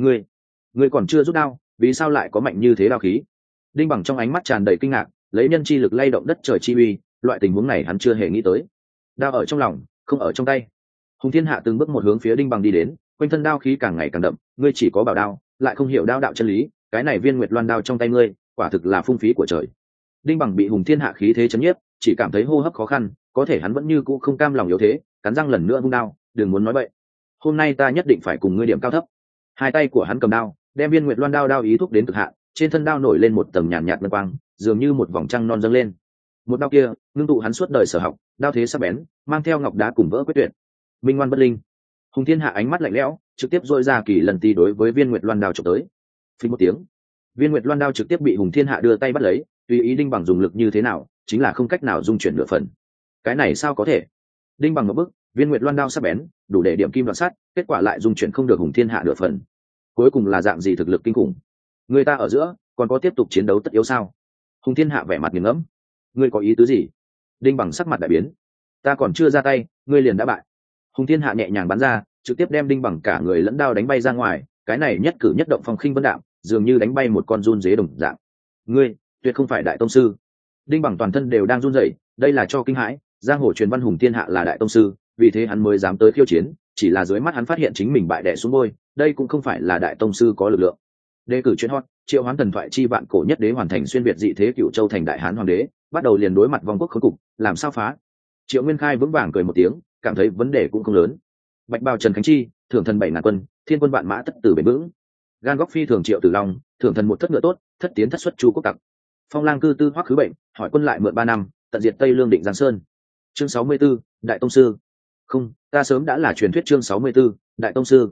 Ngươi còn chưa rút đao, vì sao lại có mạnh như thế đao khí? Đinh Bằng trong ánh mắt tràn đầy kinh ngạc, lấy nhân chi lực lay động đất trời chi uy, loại tình huống này hắn chưa hề nghĩ tới. Đao ở trong lòng, không ở trong tay. Hùng Thiên Hạ từng bước một hướng phía Đinh Bằng đi đến, quanh thân đao khí càng ngày càng đậm, ngươi chỉ có bảo đao, lại không hiểu đao đạo chân lý, cái này viên nguyệt loan đao trong tay ngươi, quả thực là phung phí của trời. Đinh Bằng bị Hùng Thiên Hạ khí thế chấn nhiếp, chỉ cảm thấy hô hấp khó khăn, có thể hắn vẫn như cũ không cam lòng yếu thế, cắn răng lần nữa vung đao, đừng muốn nói bậy. Hôm nay ta nhất định phải cùng ngươi điểm cao thấp. Hai tay của hắn cầm đao, đem viên nguyệt loan đao đao ý thúc đến cực hạn, trên thân đao nổi lên một tầng nhàn nhạt ngân quang, dường như một vòng trăng non dâng lên. Một đao kia, ngưng tụ hắn suốt đời sở học, đao thế sắc bén, mang theo ngọc đá cùng vỡ quyết tuyệt. Minh ngoan bất linh. Hùng Thiên Hạ ánh mắt lạnh lẽo, trực tiếp dội ra kỳ lần tì đối với viên nguyệt loan đao chụp tới. Phình một tiếng, viên nguyệt loan đao trực tiếp bị Hùng Thiên Hạ đưa tay bắt lấy, tùy ý Đinh Bằng dùng lực như thế nào, chính là không cách nào dung chuyển nửa phần. Cái này sao có thể? Đinh Bằng một bước, viên nguyệt loan đao sắc bén, đủ để điểm kim đoạn sắt, kết quả lại dung chuyển không được Hùng Thiên Hạ nửa phần. Cuối cùng là dạng gì thực lực kinh khủng? Người ta ở giữa còn có tiếp tục chiến đấu tất yếu sao? Hùng Thiên Hạ vẻ mặt nghiền ngẫm. Ngươi có ý tứ gì? Đinh Bằng sắc mặt đại biến. Ta còn chưa ra tay, ngươi liền đã bại. Hùng Thiên Hạ nhẹ nhàng bắn ra, trực tiếp đem Đinh Bằng cả người lẫn đao đánh bay ra ngoài, cái này nhất cử nhất động phong khinh vân đạm, dường như đánh bay một con giun dế đồng dạng. Ngươi tuyệt không phải đại tông sư. Đinh Bằng toàn thân đều đang run rẩy, đây là cho kinh hãi, giang hồ truyền văn Hùng Thiên Hạ là đại tông sư, vì thế hắn mới dám tới khiêu chiến, chỉ là dưới mắt hắn phát hiện chính mình bại đè xuống môi, đây cũng không phải là đại tông sư có lực lượng. Đề cử chuyên hot, Triệu Hoán thần thoại chi vạn cổ nhất đế hoàn thành xuyên việt dị thế Cựu Châu thành đại hán hoàng đế, bắt đầu liền đối mặt vong quốc khốn cục, làm sao phá? Triệu Nguyên Khai vững vàng cười một tiếng, cảm thấy vấn đề cũng không lớn. Bạch bào Trần Khánh Chi, thưởng thần 7.000 quân, thiên quân vạn mã tất tử bền vững. Gan góc phi thường Triệu Tử Long, thưởng thần một thất ngựa tốt, thất tiến thất xuất chu quốc tặc. Phong lang cư tư hoắc khứ bệnh, hỏi quân lại mượn 3 năm, tận diệt Tây Lương định Giang Sơn. Chương 64, đại tông sư. Không, ta sớm đã là truyền thuyết chương 64, đại tông sư.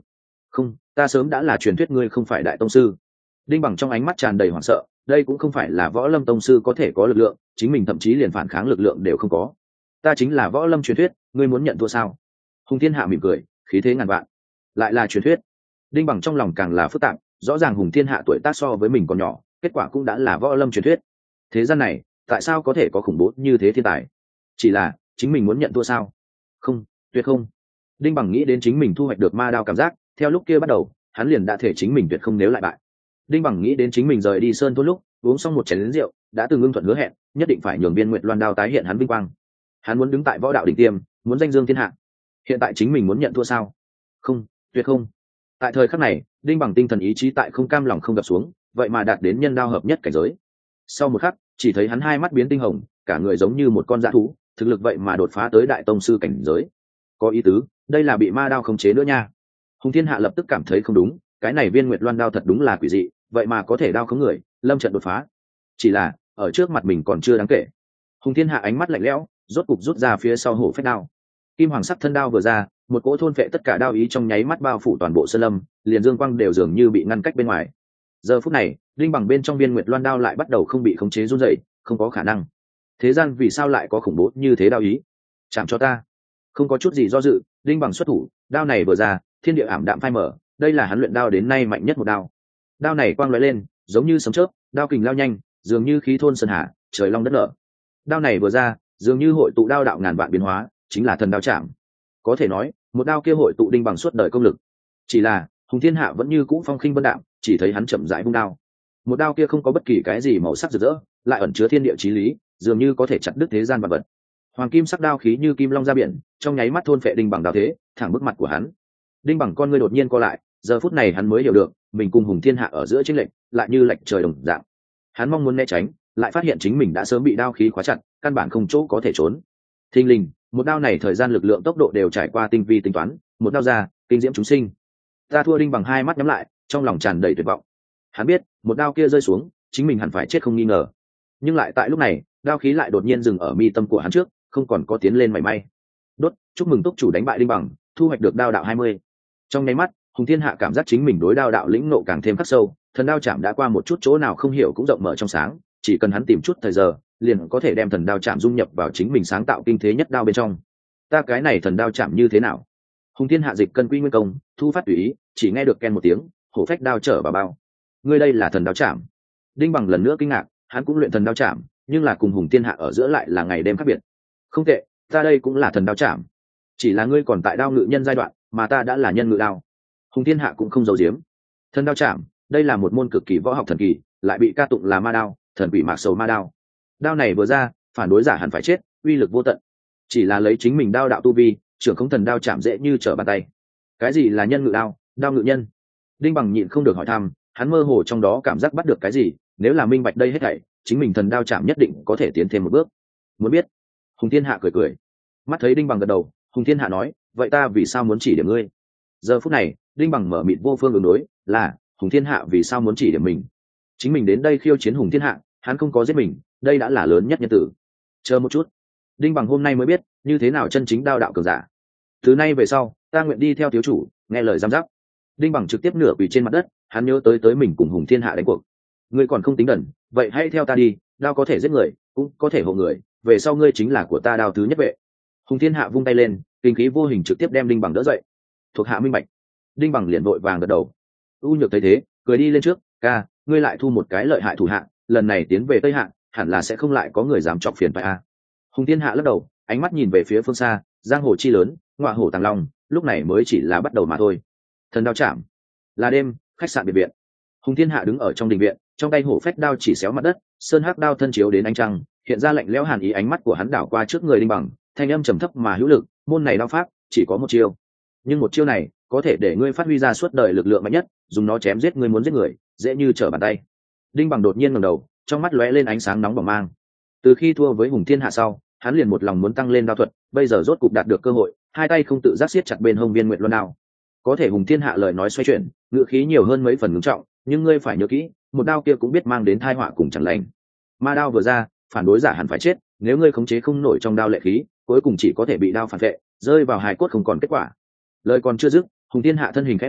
Không, ta sớm đã là truyền thuyết, ngươi không phải đại tông sư. Đinh Bằng trong ánh mắt tràn đầy hoảng sợ, đây cũng không phải là võ lâm tông sư có thể có lực lượng, chính mình thậm chí liền phản kháng lực lượng đều không có. Ta chính là võ lâm truyền thuyết, ngươi muốn nhận thua sao? Hùng Thiên Hạ mỉm cười, khí thế ngàn vạn. Lại là truyền thuyết. Đinh Bằng trong lòng càng là phức tạp, rõ ràng Hùng Thiên Hạ tuổi tác so với mình còn nhỏ, kết quả cũng đã là võ lâm truyền thuyết. Thế gian này, tại sao có thể có khủng bố như thế thiên tài? Chỉ là chính mình muốn nhận thua sao? Không, tuyệt không. Đinh Bằng nghĩ đến chính mình thu hoạch được ma đao cảm giác, theo lúc kia bắt đầu, hắn liền đã thể chính mình tuyệt không nếu lại bại. Đinh Bằng nghĩ đến chính mình rời đi sơn thôn lúc uống xong một chén lính rượu, đã từng ưng thuận hứa hẹn, nhất định phải nhường Viên Nguyệt Loan đao tái hiện hắn vinh quang. Hắn muốn đứng tại võ đạo đỉnh tiêm, muốn danh dương thiên hạ. Hiện tại chính mình muốn nhận thua sao? Không, tuyệt không. Tại thời khắc này, Đinh Bằng tinh thần ý chí tại không cam lòng không gập xuống, vậy mà đạt đến nhân đao hợp nhất cảnh giới. Sau một khắc, chỉ thấy hắn hai mắt biến tinh hồng, cả người giống như một con dã thú, thực lực vậy mà đột phá tới đại tông sư cảnh giới. Có ý tứ, đây là bị ma đao khống chế nữa nha. Hùng Thiên Hạ lập tức cảm thấy không đúng, cái này Viên Nguyệt Loan đao thật đúng là quỷ dị, vậy mà có thể đao khống người, lâm trận đột phá. Chỉ là ở trước mặt mình còn chưa đáng kể. Hùng Thiên Hạ ánh mắt lạnh lẽo, rốt cục rút ra phía sau hổ phách đao. Kim hoàng sắc thân đao vừa ra, một cỗ thôn phệ tất cả đao ý trong nháy mắt bao phủ toàn bộ sơn lâm, liền dương quang đều dường như bị ngăn cách bên ngoài. Giờ phút này, Đinh Bằng bên trong Viên Nguyệt Loan đao lại bắt đầu không bị khống chế run rẩy, không có khả năng. Thế gian vì sao lại có khủng bố như thế đao ý? Chạm cho ta. Không có chút gì do dự, Đinh Bằng xuất thủ, đao này vừa ra, thiên địa ảm đạm phai mở, đây là hắn luyện đao đến nay mạnh nhất một đao. Đao này quang lóe lên, giống như sấm chớp, đao kình lao nhanh, dường như khí thôn sơn hà, trời long đất nở. Đao này vừa ra, dường như hội tụ đao đạo ngàn vạn biến hóa, chính là thần đao chạm. Có thể nói, một đao kia hội tụ Đinh Bằng suốt đời công lực. Chỉ là, Hùng Thiên Hạ vẫn như cũ phong khinh vân đạm, chỉ thấy hắn chậm rãi vung đao. Một đao kia không có bất kỳ cái gì màu sắc rực rỡ, lại ẩn chứa thiên địa chí lý, dường như có thể chặt đứt thế gian vạn vật. Hoàng kim sắc đao khí như kim long ra biển, trong nháy mắt thôn phệ Đinh Bằng đao thế, thẳng bức mặt của hắn. Đinh Bằng con ngươi đột nhiên co lại, giờ phút này hắn mới hiểu được, mình cùng Hùng Thiên Hạ ở giữa chênh lệch, lại như lệch trời đồng dạng. Hắn mong muốn né tránh, lại phát hiện chính mình đã sớm bị đao khí khóa chặt, căn bản không chỗ có thể trốn. Thình lình, một đao này thời gian lực lượng tốc độ đều trải qua tinh vi tính toán, một đao ra, kinh diễm chúng sinh. Ta thua. Đinh Bằng hai mắt nhắm lại, trong lòng tràn đầy tuyệt vọng. Hắn biết, một đao kia rơi xuống, chính mình hẳn phải chết không nghi ngờ. Nhưng lại tại lúc này, đao khí lại đột nhiên dừng ở mi tâm của hắn trước, không còn có tiến lên mảy may. Đốt, chúc mừng túc chủ đánh bại Đinh Bằng, thu hoạch được đao đạo 20. Trong nháy mắt, Hùng Thiên Hạ cảm giác chính mình đối đao đạo lĩnh ngộ càng thêm khắc sâu, thần đao chạm đã qua một chút chỗ nào không hiểu cũng rộng mở trong sáng, chỉ cần hắn tìm chút thời giờ, liền có thể đem thần đao chạm dung nhập vào chính mình sáng tạo kinh thế nhất đao bên trong. Ta cái này thần đao chạm như thế nào? Hùng Thiên Hạ dịch cân quy nguyên công, thu phát tùy ý, chỉ nghe được ken một tiếng, hổ phách đao trở vào bao. Ngươi đây là thần đao chạm? Đinh Bằng lần nữa kinh ngạc, hắn cũng luyện thần đao chạm, nhưng là cùng Hùng Thiên Hạ ở giữa lại là ngày đêm khác biệt. Không tệ, ta đây cũng là thần đao chạm, chỉ là ngươi còn tại đao ngự nhân giai đoạn, mà ta đã là nhân ngự đao. Hùng Thiên Hạ cũng không giấu giếm. Thần đao chạm, đây là một môn cực kỳ võ học thần kỳ, lại bị ca tụng là ma đao, thần quỷ mạc sầu ma đao. Đao này vừa ra, phản đối giả hẳn phải chết, uy lực vô tận. Chỉ là lấy chính mình đao đạo tu vi, trưởng không thần đao chạm dễ như trở bàn tay. Cái gì là nhân ngự đao, đao ngự nhân? Đinh Bằng nhịn không được hỏi thăm, hắn mơ hồ trong đó cảm giác bắt được cái gì, nếu là minh bạch đây hết thảy, chính mình thần đao chạm nhất định có thể tiến thêm một bước. Muốn biết? Hùng Thiên Hạ cười cười. Mắt thấy Đinh Bằng gật đầu, Hùng Thiên Hạ nói, vậy ta vì sao muốn chỉ điểm ngươi? Giờ phút này, Đinh Bằng mở mịt vô phương ứng đối, là Hùng Thiên Hạ vì sao muốn chỉ điểm mình? Chính mình đến đây khiêu chiến Hùng Thiên Hạ, hắn không có giết mình, đây đã là lớn nhất nhân tử. Chờ một chút, Đinh Bằng hôm nay mới biết như thế nào chân chính đao đạo cường giả. Từ nay về sau, ta nguyện đi theo thiếu chủ, nghe lời giám giáp. Đinh Bằng trực tiếp nửa quỳ trên mặt đất, hắn nhớ tới mình cùng Hùng Thiên Hạ đánh cuộc. Ngươi còn không tính đần, vậy hãy theo ta đi, đao có thể giết người, cũng có thể hộ người, về sau ngươi chính là của ta đao thứ nhất vệ. Hùng Thiên Hạ vung tay lên, kinh khí vô hình trực tiếp đem Đinh Bằng đỡ dậy. Thuộc hạ minh bạch. Đinh Bằng liền vội vàng gật đầu. U Nhược thấy thế, cười đi lên trước, ca, ngươi lại thu một cái lợi hại thủ hạ, lần này tiến về Tây Hạ, hẳn là sẽ không lại có người dám chọc phiền phải a. Hùng Thiên Hạ lắc đầu, ánh mắt nhìn về phía phương xa, giang hồ chi lớn, ngọa hổ tàng long, lúc này mới chỉ là bắt đầu mà thôi. Thần đao chạm. Là đêm, khách sạn biệt viện. Hùng Thiên Hạ đứng ở trong đình viện, trong tay hổ phách đao chỉ xéo mặt đất, sơn hắc đao thân chiếu đến ánh trăng, hiện ra lạnh lẽo hàn ý, ánh mắt của hắn đảo qua trước người Đinh Bằng, thanh âm trầm thấp mà hữu lực, môn này đao pháp chỉ có một chiêu, nhưng một chiêu này có thể để ngươi phát huy ra suốt đời lực lượng mạnh nhất, dùng nó chém giết ngươi muốn giết người, dễ như trở bàn tay. Đinh Bằng đột nhiên ngẩng đầu, trong mắt lóe lên ánh sáng nóng bỏng mang. Từ khi thua với Hùng Thiên Hạ sau, hắn liền một lòng muốn tăng lên đao thuật, bây giờ rốt cục đạt được cơ hội, hai tay không tự giác siết chặt bên hông Viên Nguyệt Loan đao. Có thể Hùng Thiên Hạ lời nói xoay chuyển, ngữ khí nhiều hơn mấy phần ngưng trọng, nhưng ngươi phải nhớ kỹ, một đao kia cũng biết mang đến tai họa cùng chẳng lành. Ma đao vừa ra, phản đối giả hẳn phải chết, nếu ngươi khống chế không nổi trong đao lệ khí, cuối cùng chỉ có thể bị đao phản vệ, rơi vào hài cốt không còn kết quả. Lời còn chưa dứt, Hùng Thiên Hạ thân hình khẽ động,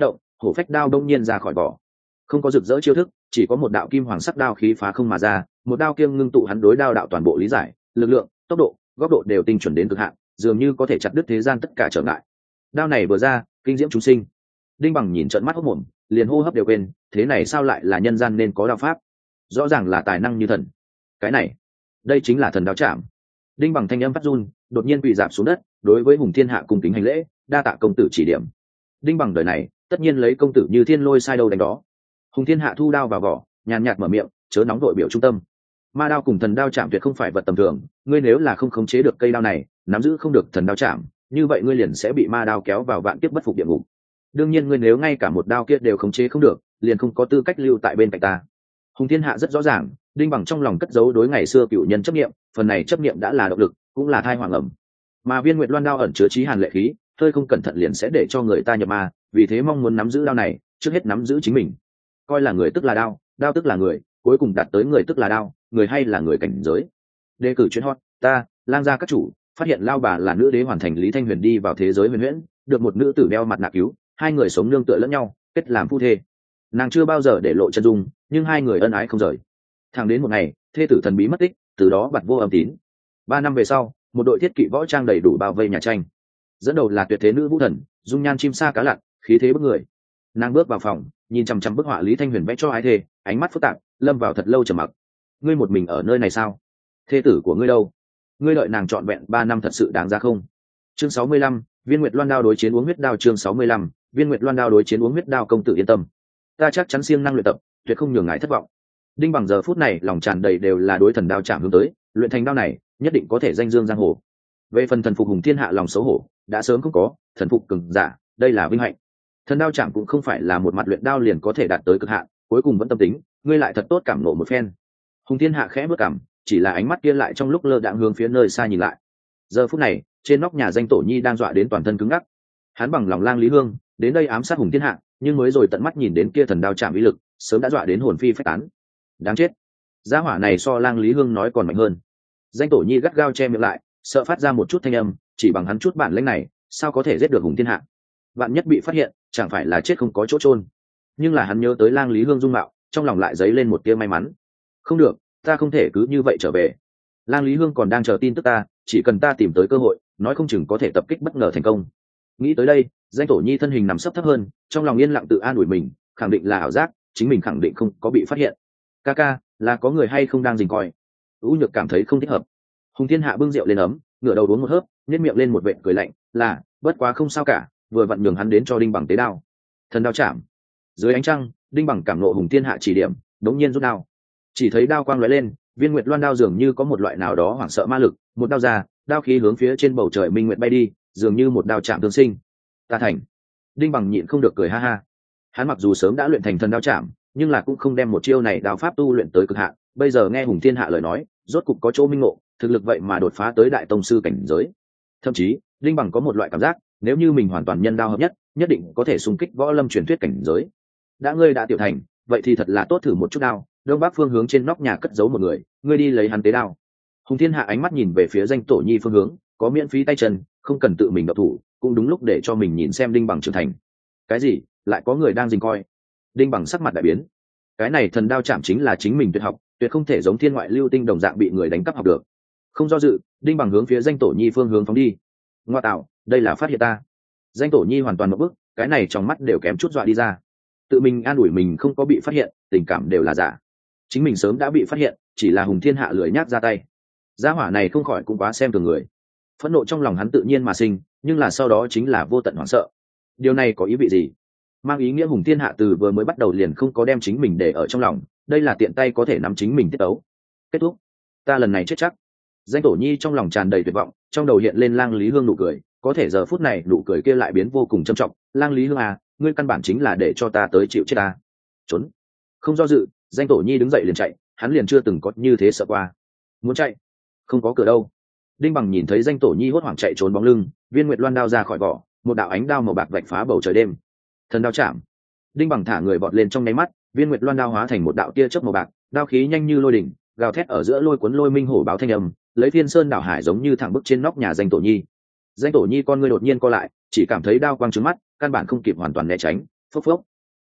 hổ phách đao đông nhiên ra khỏi vỏ, không có rực rỡ chiêu thức, chỉ có một đạo kim hoàng sắc đao khí phá không mà ra, một đao kiêng ngưng tụ hắn đối đao đạo toàn bộ lý giải, lực lượng, tốc độ, góc độ đều tinh chuẩn đến cực hạn, dường như có thể chặt đứt thế gian tất cả trở ngại. Đao này vừa ra, kinh diễm chúng sinh. Đinh Bằng nhìn trợn mắt hốt mồm, liền hô hấp đều quên, thế này sao lại là nhân gian nên có đao pháp? Rõ ràng là tài năng như thần. Cái này, đây chính là thần đao chạm. Đinh Bằng thanh âm phát run, đột nhiên quỳ rạp xuống đất, đối với Hùng Thiên Hạ cung kính hành lễ, đa tạ công tử chỉ điểm. Đinh Bằng đời này, tất nhiên lấy công tử như thiên lôi sai đâu đánh đó. Hùng Thiên Hạ thu đao vào vỏ, nhàn nhạt mở miệng, chớ nóng đội biểu trung tâm. Ma đao cùng thần đao chạm tuyệt không phải vật tầm thường, ngươi nếu là không khống chế được cây đao này, nắm giữ không được thần đao chạm, như vậy ngươi liền sẽ bị ma đao kéo vào vạn kiếp bất phục địa ngục. Đương nhiên ngươi nếu ngay cả một đao kia đều khống chế không được, liền không có tư cách lưu tại bên cạnh ta. Hùng Thiên Hạ rất rõ ràng, Đinh Bằng trong lòng cất giấu đối ngày xưa cựu nhân chấp niệm, phần này chấp niệm đã là động lực, cũng là thai hoàng ẩm. Mà viên nguyệt loan đao ẩn chứa chí hàn lệ khí, hơi không cẩn thận liền sẽ để cho người ta nhập ma, vì thế mong muốn nắm giữ đao này, trước hết nắm giữ chính mình. Coi là người tức là đao, đao tức là người, cuối cùng đạt tới người tức là đao, người hay là người cảnh giới. Đề cử chuyên hot, ta, Lang gia các chủ, phát hiện lao bà là nữ đế hoàn thành Lý Thanh Huyền đi vào thế giới huyền huyễn, được một nữ tử đeo mặt nạ cứu, hai người sống nương tựa lẫn nhau, kết làm phu thê. Nàng chưa bao giờ để lộ chân dung, nhưng hai người ân ái không rời. Thẳng đến một ngày, thê tử thần bí mất tích, từ đó bặt vô âm tín. 3 năm về sau, một đội thiết kỵ võ trang đầy đủ bao vây nhà tranh. Dẫn đầu là tuyệt thế nữ vũ thần, dung nhan chim sa cá lặn, khí thế bức người. Nàng bước vào phòng, nhìn chằm chằm bức họa Lý Thanh Huyền vẽ cho ái thê, ánh mắt phức tạp, lâm vào thật lâu trầm mặc. Ngươi một mình ở nơi này sao? Thê tử của ngươi đâu? Ngươi đợi nàng trọn vẹn 3 năm thật sự đáng ra không? Chương 65, viên nguyệt loan đao đối chiến uống huyết đao. Chương 65, viên nguyệt loan đao đối chiến uống huyết đao. Công tử yên tâm, ta chắc chắn siêng năng luyện tập, tuyệt không nhường ngài thất vọng. Đinh Bằng giờ phút này lòng tràn đầy đều là đối thần đao chạm hướng tới, luyện thành đao này nhất định có thể danh dương giang hồ. Về phần thần phục Hùng Thiên Hạ lòng xấu hổ đã sớm không có, thần phục cường giả đây là vinh hạnh. Thần đao chạm cũng không phải là một mặt luyện đao liền có thể đạt tới cực hạn, cuối cùng vẫn tâm tính, ngươi lại thật tốt cảm nộ một phen. Hùng Thiên Hạ khẽ bước cảm, chỉ là ánh mắt kia lại trong lúc lơ đãng hướng phía nơi xa nhìn lại. Giờ phút này, trên nóc nhà Danh Tổ Nhi đang dọa đến toàn thân cứng ngắc. Hắn bằng lòng Lang Lý Hương đến đây ám sát Hùng Thiên Hạ, nhưng mới rồi tận mắt nhìn đến kia thần đao chạm uy lực, sớm đã dọa đến hồn phi phách tán. Đáng chết, gia hỏa này so Lang Lý Hương nói còn mạnh hơn. Danh Tổ Nhi gắt gao che miệng lại, sợ phát ra một chút thanh âm, chỉ bằng hắn chút bản lĩnh này, sao có thể giết được Hùng Thiên Hạ? Vạn nhất bị phát hiện, chẳng phải là chết không có chỗ chôn. Nhưng là hắn nhớ tới Lang Lý Hương dung mạo, trong lòng lại dấy lên một tia may mắn. Không được, ta không thể cứ như vậy trở về. Lang Lý Hương còn đang chờ tin tức ta, chỉ cần ta tìm tới cơ hội, nói không chừng có thể tập kích bất ngờ thành công. Nghĩ tới đây, Danh Tổ Nhi thân hình nằm sấp thấp hơn, trong lòng yên lặng tự an ủi mình, khẳng định là ảo giác, chính mình khẳng định không có bị phát hiện. Ca, là có người hay không đang rình coi? U Nhược cảm thấy không thích hợp. Hùng Thiên Hạ bưng rượu lên ấm, ngửa đầu uống một hớp, nhếch miệng lên một vệt cười lạnh, là, bất quá không sao cả, vừa vặn nhường hắn đến cho Đinh Bằng tế đao. Thần đao chạm. Dưới ánh trăng, Đinh Bằng cảm nộ Hùng Thiên Hạ chỉ điểm, đống nhiên rút đao. Chỉ thấy đao quang lóe lên, viên nguyệt loan đao dường như có một loại nào đó hoảng sợ ma lực, một đao ra, đao khí hướng phía trên bầu trời minh nguyệt bay đi, dường như một đao chạm tương sinh. Ta thành. Đinh Bằng nhịn không được cười ha ha. Hắn mặc dù sớm đã luyện thành thần đao chạm, nhưng là cũng không đem một chiêu này đao pháp tu luyện tới cực hạn, bây giờ nghe Hùng Thiên Hạ lời nói, rốt cục có chỗ minh ngộ, thực lực vậy mà đột phá tới đại tông sư cảnh giới. Thậm chí, Đinh Bằng có một loại cảm giác, nếu như mình hoàn toàn nhân đao hợp nhất, nhất định có thể xung kích võ lâm truyền thuyết cảnh giới. Ngươi đã tiểu thành, vậy thì thật là tốt thử một chút đao. Đông bắc phương hướng trên nóc nhà cất giấu một người, ngươi đi lấy hắn tế đao. Hùng Thiên Hạ ánh mắt nhìn về phía Danh Tổ Nhi phương hướng, có miễn phí tay chân, không cần tự mình động thủ, cũng đúng lúc để cho mình nhìn xem Đinh Bằng trưởng thành. Cái gì? Lại có người đang rình coi? Đinh Bằng sắc mặt đại biến. Cái này thần đao chạm chính là chính mình tuyệt học, tuyệt không thể giống thiên ngoại lưu tinh đồng dạng bị người đánh cắp học được. Không do dự, Đinh Bằng hướng phía Danh Tổ Nhi phương hướng phóng đi. Ngoa tạo, đây là phát hiện ta. Danh Tổ Nhi hoàn toàn một bức, cái này trong mắt đều kém chút dọa đi ra. Tự mình an ủi mình không có bị phát hiện, tình cảm đều là giả. Chính mình sớm đã bị phát hiện, chỉ là Hùng Thiên Hạ lười nhác ra tay. Gia hỏa này không khỏi cũng quá xem thường người. Phẫn nộ trong lòng hắn tự nhiên mà sinh, nhưng là sau đó chính là vô tận hoảng sợ. Điều này có ý vị gì? Mang ý nghĩa Hùng Thiên Hạ từ vừa mới bắt đầu liền không có đem chính mình để ở trong lòng, đây là tiện tay có thể nắm chính mình tiết tấu. Kết thúc, ta lần này chết chắc. Danh Tổ Nhi trong lòng tràn đầy tuyệt vọng, trong đầu hiện lên Lang Lý Hương nụ cười, có thể giờ phút này nụ cười kia lại biến vô cùng trầm trọng. Lang Lý Hương à, ngươi căn bản chính là để cho ta tới chịu chết ta. Trốn. Không do dự, Danh Tổ Nhi đứng dậy liền chạy, hắn liền chưa từng có như thế sợ qua. Muốn chạy, không có cửa đâu. Đinh Bằng nhìn thấy Danh Tổ Nhi hốt hoảng chạy trốn bóng lưng, viên nguyệt loan đao ra khỏi vỏ, một đạo ánh đao màu bạc vạch phá bầu trời đêm. Thần đao chạm. Đinh Bằng thả người vọt lên trong nháy mắt, viên nguyệt loan đao hóa thành một đạo tia chớp màu bạc, đao khí nhanh như lôi đỉnh, gào thét ở giữa lôi cuốn lôi minh hổ báo thanh âm, lấy Thiên Sơn đảo hải giống như thẳng bức trên nóc nhà Danh Tổ Nhi. Danh Tổ Nhi con ngươi đột nhiên co lại, chỉ cảm thấy đao quang trướng mắt, căn bản không kịp hoàn toàn né tránh, phốc phốc.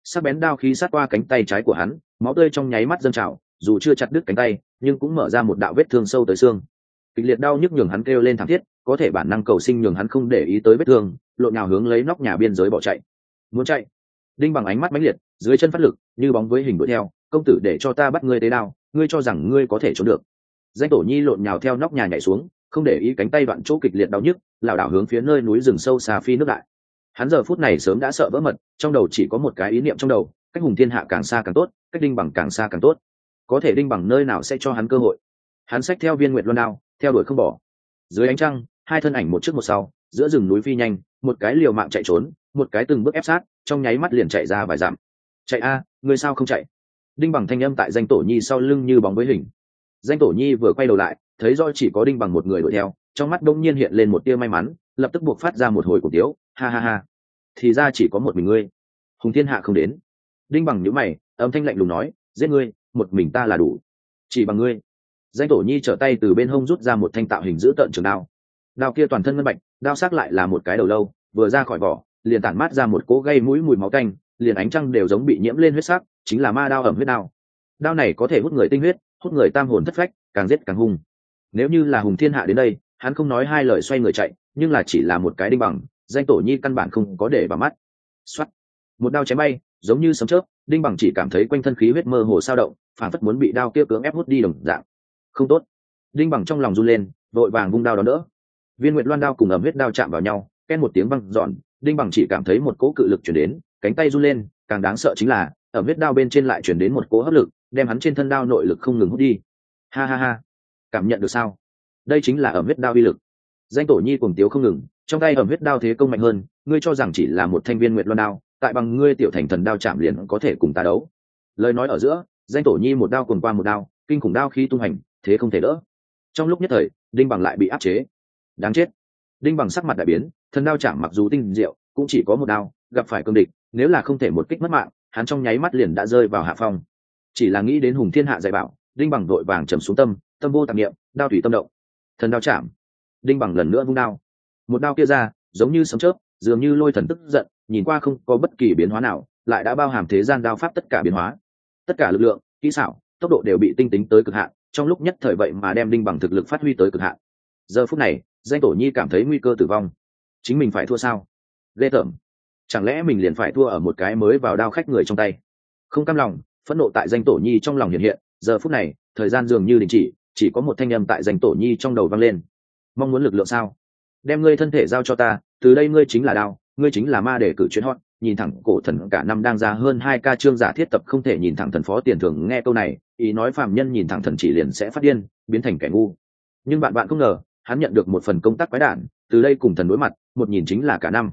sắc bén đao khí sát qua cánh tay trái của hắn, máu tươi trong nháy mắt dâng trào, dù chưa chặt đứt cánh tay nhưng cũng mở ra một đạo vết thương sâu tới xương. Kịch liệt đau nhức nhường hắn kêu lên thảm thiết, có thể bản năng cầu sinh nhường hắn không để ý tới vết thương, lộn nhào hướng lấy nóc nhà biên giới bỏ chạy. Muốn chạy. Đinh Bằng ánh mắt mãnh liệt, dưới chân phát lực như bóng với hình đuổi theo. Công tử để cho ta bắt ngươi tế đao, ngươi cho rằng ngươi có thể trốn được? Danh Tổ Nhi lộn nhào theo nóc nhà nhảy xuống, không để ý cánh tay đoạn chỗ kịch liệt đau nhức, lảo đảo hướng phía nơi núi rừng sâu xa phi nước lại. Hắn giờ phút này sớm đã sợ vỡ mật, trong đầu chỉ có một cái ý niệm trong đầu: cách Hùng Thiên Hạ càng xa càng tốt, cách Đinh Bằng càng xa càng tốt. Có thể Đinh Bằng nơi nào sẽ cho hắn cơ hội? Hắn xách theo viên nguyệt luân đao, theo đuổi không bỏ. Dưới ánh trăng, hai thân ảnh một trước một sau, giữa rừng núi phi nhanh, một cái liều mạng chạy trốn, một cái từng bước ép sát, trong nháy mắt liền chạy ra vài dặm. Chạy a, ngươi sao không chạy? Đinh Bằng thanh âm tại Danh Tổ Nhi sau lưng như bóng với hình. Danh Tổ Nhi vừa quay đầu lại, thấy do chỉ có Đinh Bằng một người đuổi theo, trong mắt đông nhiên hiện lên một tia may mắn, lập tức buộc phát ra một hồi cổ tiếu, ha ha ha, thì ra chỉ có một mình ngươi. Hùng Thiên Hạ không đến. Đinh Bằng nhíu mày, âm thanh lạnh lùng nói, giết ngươi, một mình ta là đủ. Chỉ bằng ngươi. Danh Tổ Nhi trở tay từ bên hông rút ra một thanh tạo hình giữ tợn trường đao. Đao kia toàn thân ngân bạch, đao sắc lại là một cái đầu lâu, vừa ra khỏi vỏ liền tản mát ra một cỗ gây mũi mùi máu tanh, liền ánh trăng đều giống bị nhiễm lên huyết sắc, chính là ma đao ẩm huyết đao. Đao này có thể hút người tinh huyết, hút người tam hồn thất phách, càng giết càng hung. Nếu như là Hùng Thiên Hạ đến đây, hắn không nói hai lời xoay người chạy, nhưng là chỉ là một cái Đinh Bằng, Danh Tổ Nhi căn bản không có để vào mắt. Xoát, một đao chém bay, giống như sấm chớp, Đinh Bằng chỉ cảm thấy quanh thân khí huyết mơ hồ sao động, phản phất muốn bị đao kia cưỡng ép hút đi đồng dạng. Không tốt. Đinh Bằng trong lòng run lên, vội vàng vung đao đón đỡ. Viên nguyệt loan đao cùng ẩm huyết đao chạm vào nhau, ken một tiếng vang dọn, Đinh Bằng chỉ cảm thấy một cỗ cự lực chuyển đến, cánh tay run lên, càng đáng sợ chính là ẩm huyết đao bên trên lại chuyển đến một cỗ hấp lực, đem hắn trên thân đao nội lực không ngừng hút đi. Ha ha ha, cảm nhận được sao? Đây chính là ẩm huyết đao uy lực. Danh Tổ Nhi cuồng tiếu không ngừng, trong tay ẩm huyết đao thế công mạnh hơn, ngươi cho rằng chỉ là một thanh viên nguyệt loan đao, tại bằng ngươi tiểu thành thần đao chạm liền có thể cùng ta đấu? Lời nói ở giữa, Danh Tổ Nhi một đao cuồng qua một đao, kinh khủng đao khí tung hành, thế không thể đỡ. Trong lúc nhất thời, Đinh Bằng lại bị áp chế. Đáng chết. Đinh Bằng sắc mặt đại biến, thần đao chạm mặc dù tinh diệu, cũng chỉ có một đao, gặp phải cương địch, nếu là không thể một kích mất mạng, hắn trong nháy mắt liền đã rơi vào hạ phong. Chỉ là nghĩ đến Hùng Thiên Hạ dạy bảo, Đinh Bằng vội vàng trầm xuống tâm, tâm vô tạp niệm, đao thủy tâm động. Thần đao chạm. Đinh Bằng lần nữa vung đao. Một đao kia ra, giống như sấm chớp, dường như lôi thần tức giận, nhìn qua không có bất kỳ biến hóa nào, lại đã bao hàm thế gian đao pháp tất cả biến hóa. Tất cả lực lượng, kỹ xảo, tốc độ đều bị tinh tính tới cực hạn, trong lúc nhất thời vậy mà đem Đinh Bằng thực lực phát huy tới cực hạn. Giờ phút này, Danh Tổ Nhi cảm thấy nguy cơ tử vong. Chính mình phải thua sao? Ghê tởm. Chẳng lẽ mình liền phải thua ở một cái mới vào đao khách người trong tay? Không cam lòng, phẫn nộ tại Danh Tổ Nhi trong lòng hiện hiện. Giờ phút này, thời gian dường như đình chỉ có một thanh âm tại Danh Tổ Nhi trong đầu vang lên. Mong muốn lực lượng sao? Đem ngươi thân thể giao cho ta, từ đây ngươi chính là đao, ngươi chính là ma để cử chuyến hot. Nhìn thẳng cổ thần cả năm đang ra hơn 2 ca chương giả thiết tập không thể nhìn thẳng thần phó tiền thưởng, nghe câu này, ý nói phàm nhân nhìn thẳng thần chỉ liền sẽ phát điên, biến thành kẻ ngu. Nhưng bạn không ngờ, hắn nhận được một phần công tác quái đản, từ đây cùng thần đối mặt, một nhìn chính là cả năm.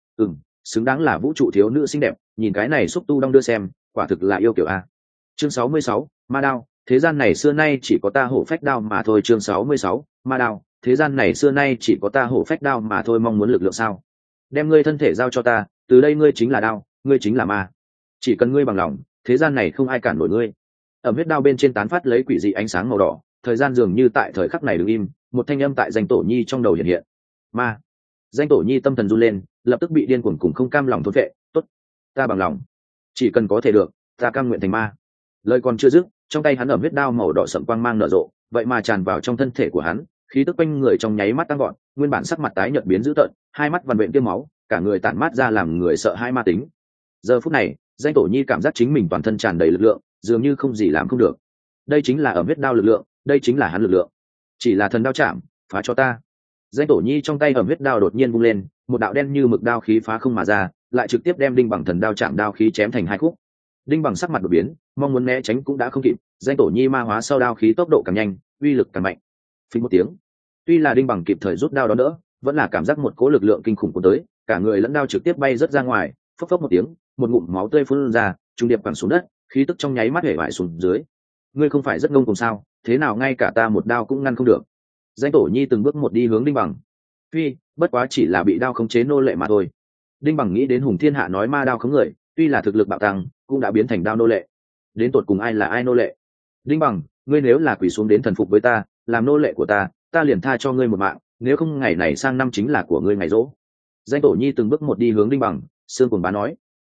Xứng đáng là vũ trụ thiếu nữ xinh đẹp, nhìn cái này xúc tu đong đưa xem, quả thực là yêu kiểu a. Chương 66, ma đao, thế gian này xưa nay chỉ có ta hổ phách đao mà thôi. Chương 66, ma đao, thế gian này xưa nay chỉ có ta hổ phách đao mà thôi. Mong muốn lực lượng sao? Đem ngươi thân thể giao cho ta, từ đây ngươi chính là đao, ngươi chính là ma. Chỉ cần ngươi bằng lòng, thế gian này không ai cản nổi ngươi. Ở huyết đao bên trên tán phát lấy quỷ dị ánh sáng màu đỏ, thời gian dường như tại thời khắc này đứng im, một thanh âm tại Danh Tổ Nhi trong đầu hiện hiện. Ma. Danh Tổ Nhi tâm thần run lên, lập tức bị điên cuồng cùng không cam lòng thôn vệ. Tốt, ta bằng lòng, chỉ cần có thể được, ta cam nguyện thành ma. Lời còn chưa dứt, trong tay hắn ẩm huyết đao màu đỏ sậm quang mang nở rộ, vậy mà tràn vào trong thân thể của hắn, khí tức quanh người trong nháy mắt tăng gọn, nguyên bản sắc mặt tái nhợt biến dữ tợn, hai mắt vằn vện tiêm máu, cả người tản mát ra làm người sợ hãi ma tính. Giờ phút này, Danh Tổ Nhi cảm giác chính mình toàn thân tràn đầy lực lượng, dường như không gì làm không được. Đây chính là ẩm huyết đao lực lượng, đây chính là hắn lực lượng. Chỉ là thần đao chạm, phá cho ta. Danh Tổ Nhi trong tay ẩm huyết đao đột nhiên vung lên, một đạo đen như mực đao khí phá không mà ra, lại trực tiếp đem Đinh Bằng thần đao chạm đao khí chém thành hai khúc. Đinh Bằng sắc mặt đột biến, mong muốn né tránh cũng đã không kịp, Danh Tổ Nhi ma hóa sau đao khí tốc độ càng nhanh, uy lực càng mạnh. Phình một tiếng, tuy là Đinh Bằng kịp thời rút đao đó đỡ, vẫn là cảm giác một cỗ lực lượng kinh khủng của tới, cả người lẫn đao trực tiếp bay rất ra ngoài, phốc phốc một tiếng, một ngụm máu tươi phun ra, trung điệp quẳng xuống đất, khí tức trong nháy mắt hể bại xuống dưới. Ngươi không phải rất ngông cuồng sao? Thế nào ngay cả ta một đao cũng ngăn không được? Danh Tổ Nhi từng bước một đi hướng Đinh Bằng. Phi, bất quá chỉ là bị đao khống chế nô lệ mà thôi. Đinh Bằng nghĩ đến Hùng Thiên Hạ nói ma đao khống người, tuy là thực lực bạo tăng, cũng đã biến thành đao nô lệ. Đến tột cùng ai là ai nô lệ? Đinh Bằng, ngươi nếu là quỳ xuống đến thần phục với ta, làm nô lệ của ta liền tha cho ngươi một mạng, nếu không ngày này sang năm chính là của ngươi ngày rỗ. Danh Tổ Nhi từng bước một đi hướng Đinh Bằng, Sương Cuồng Bá nói.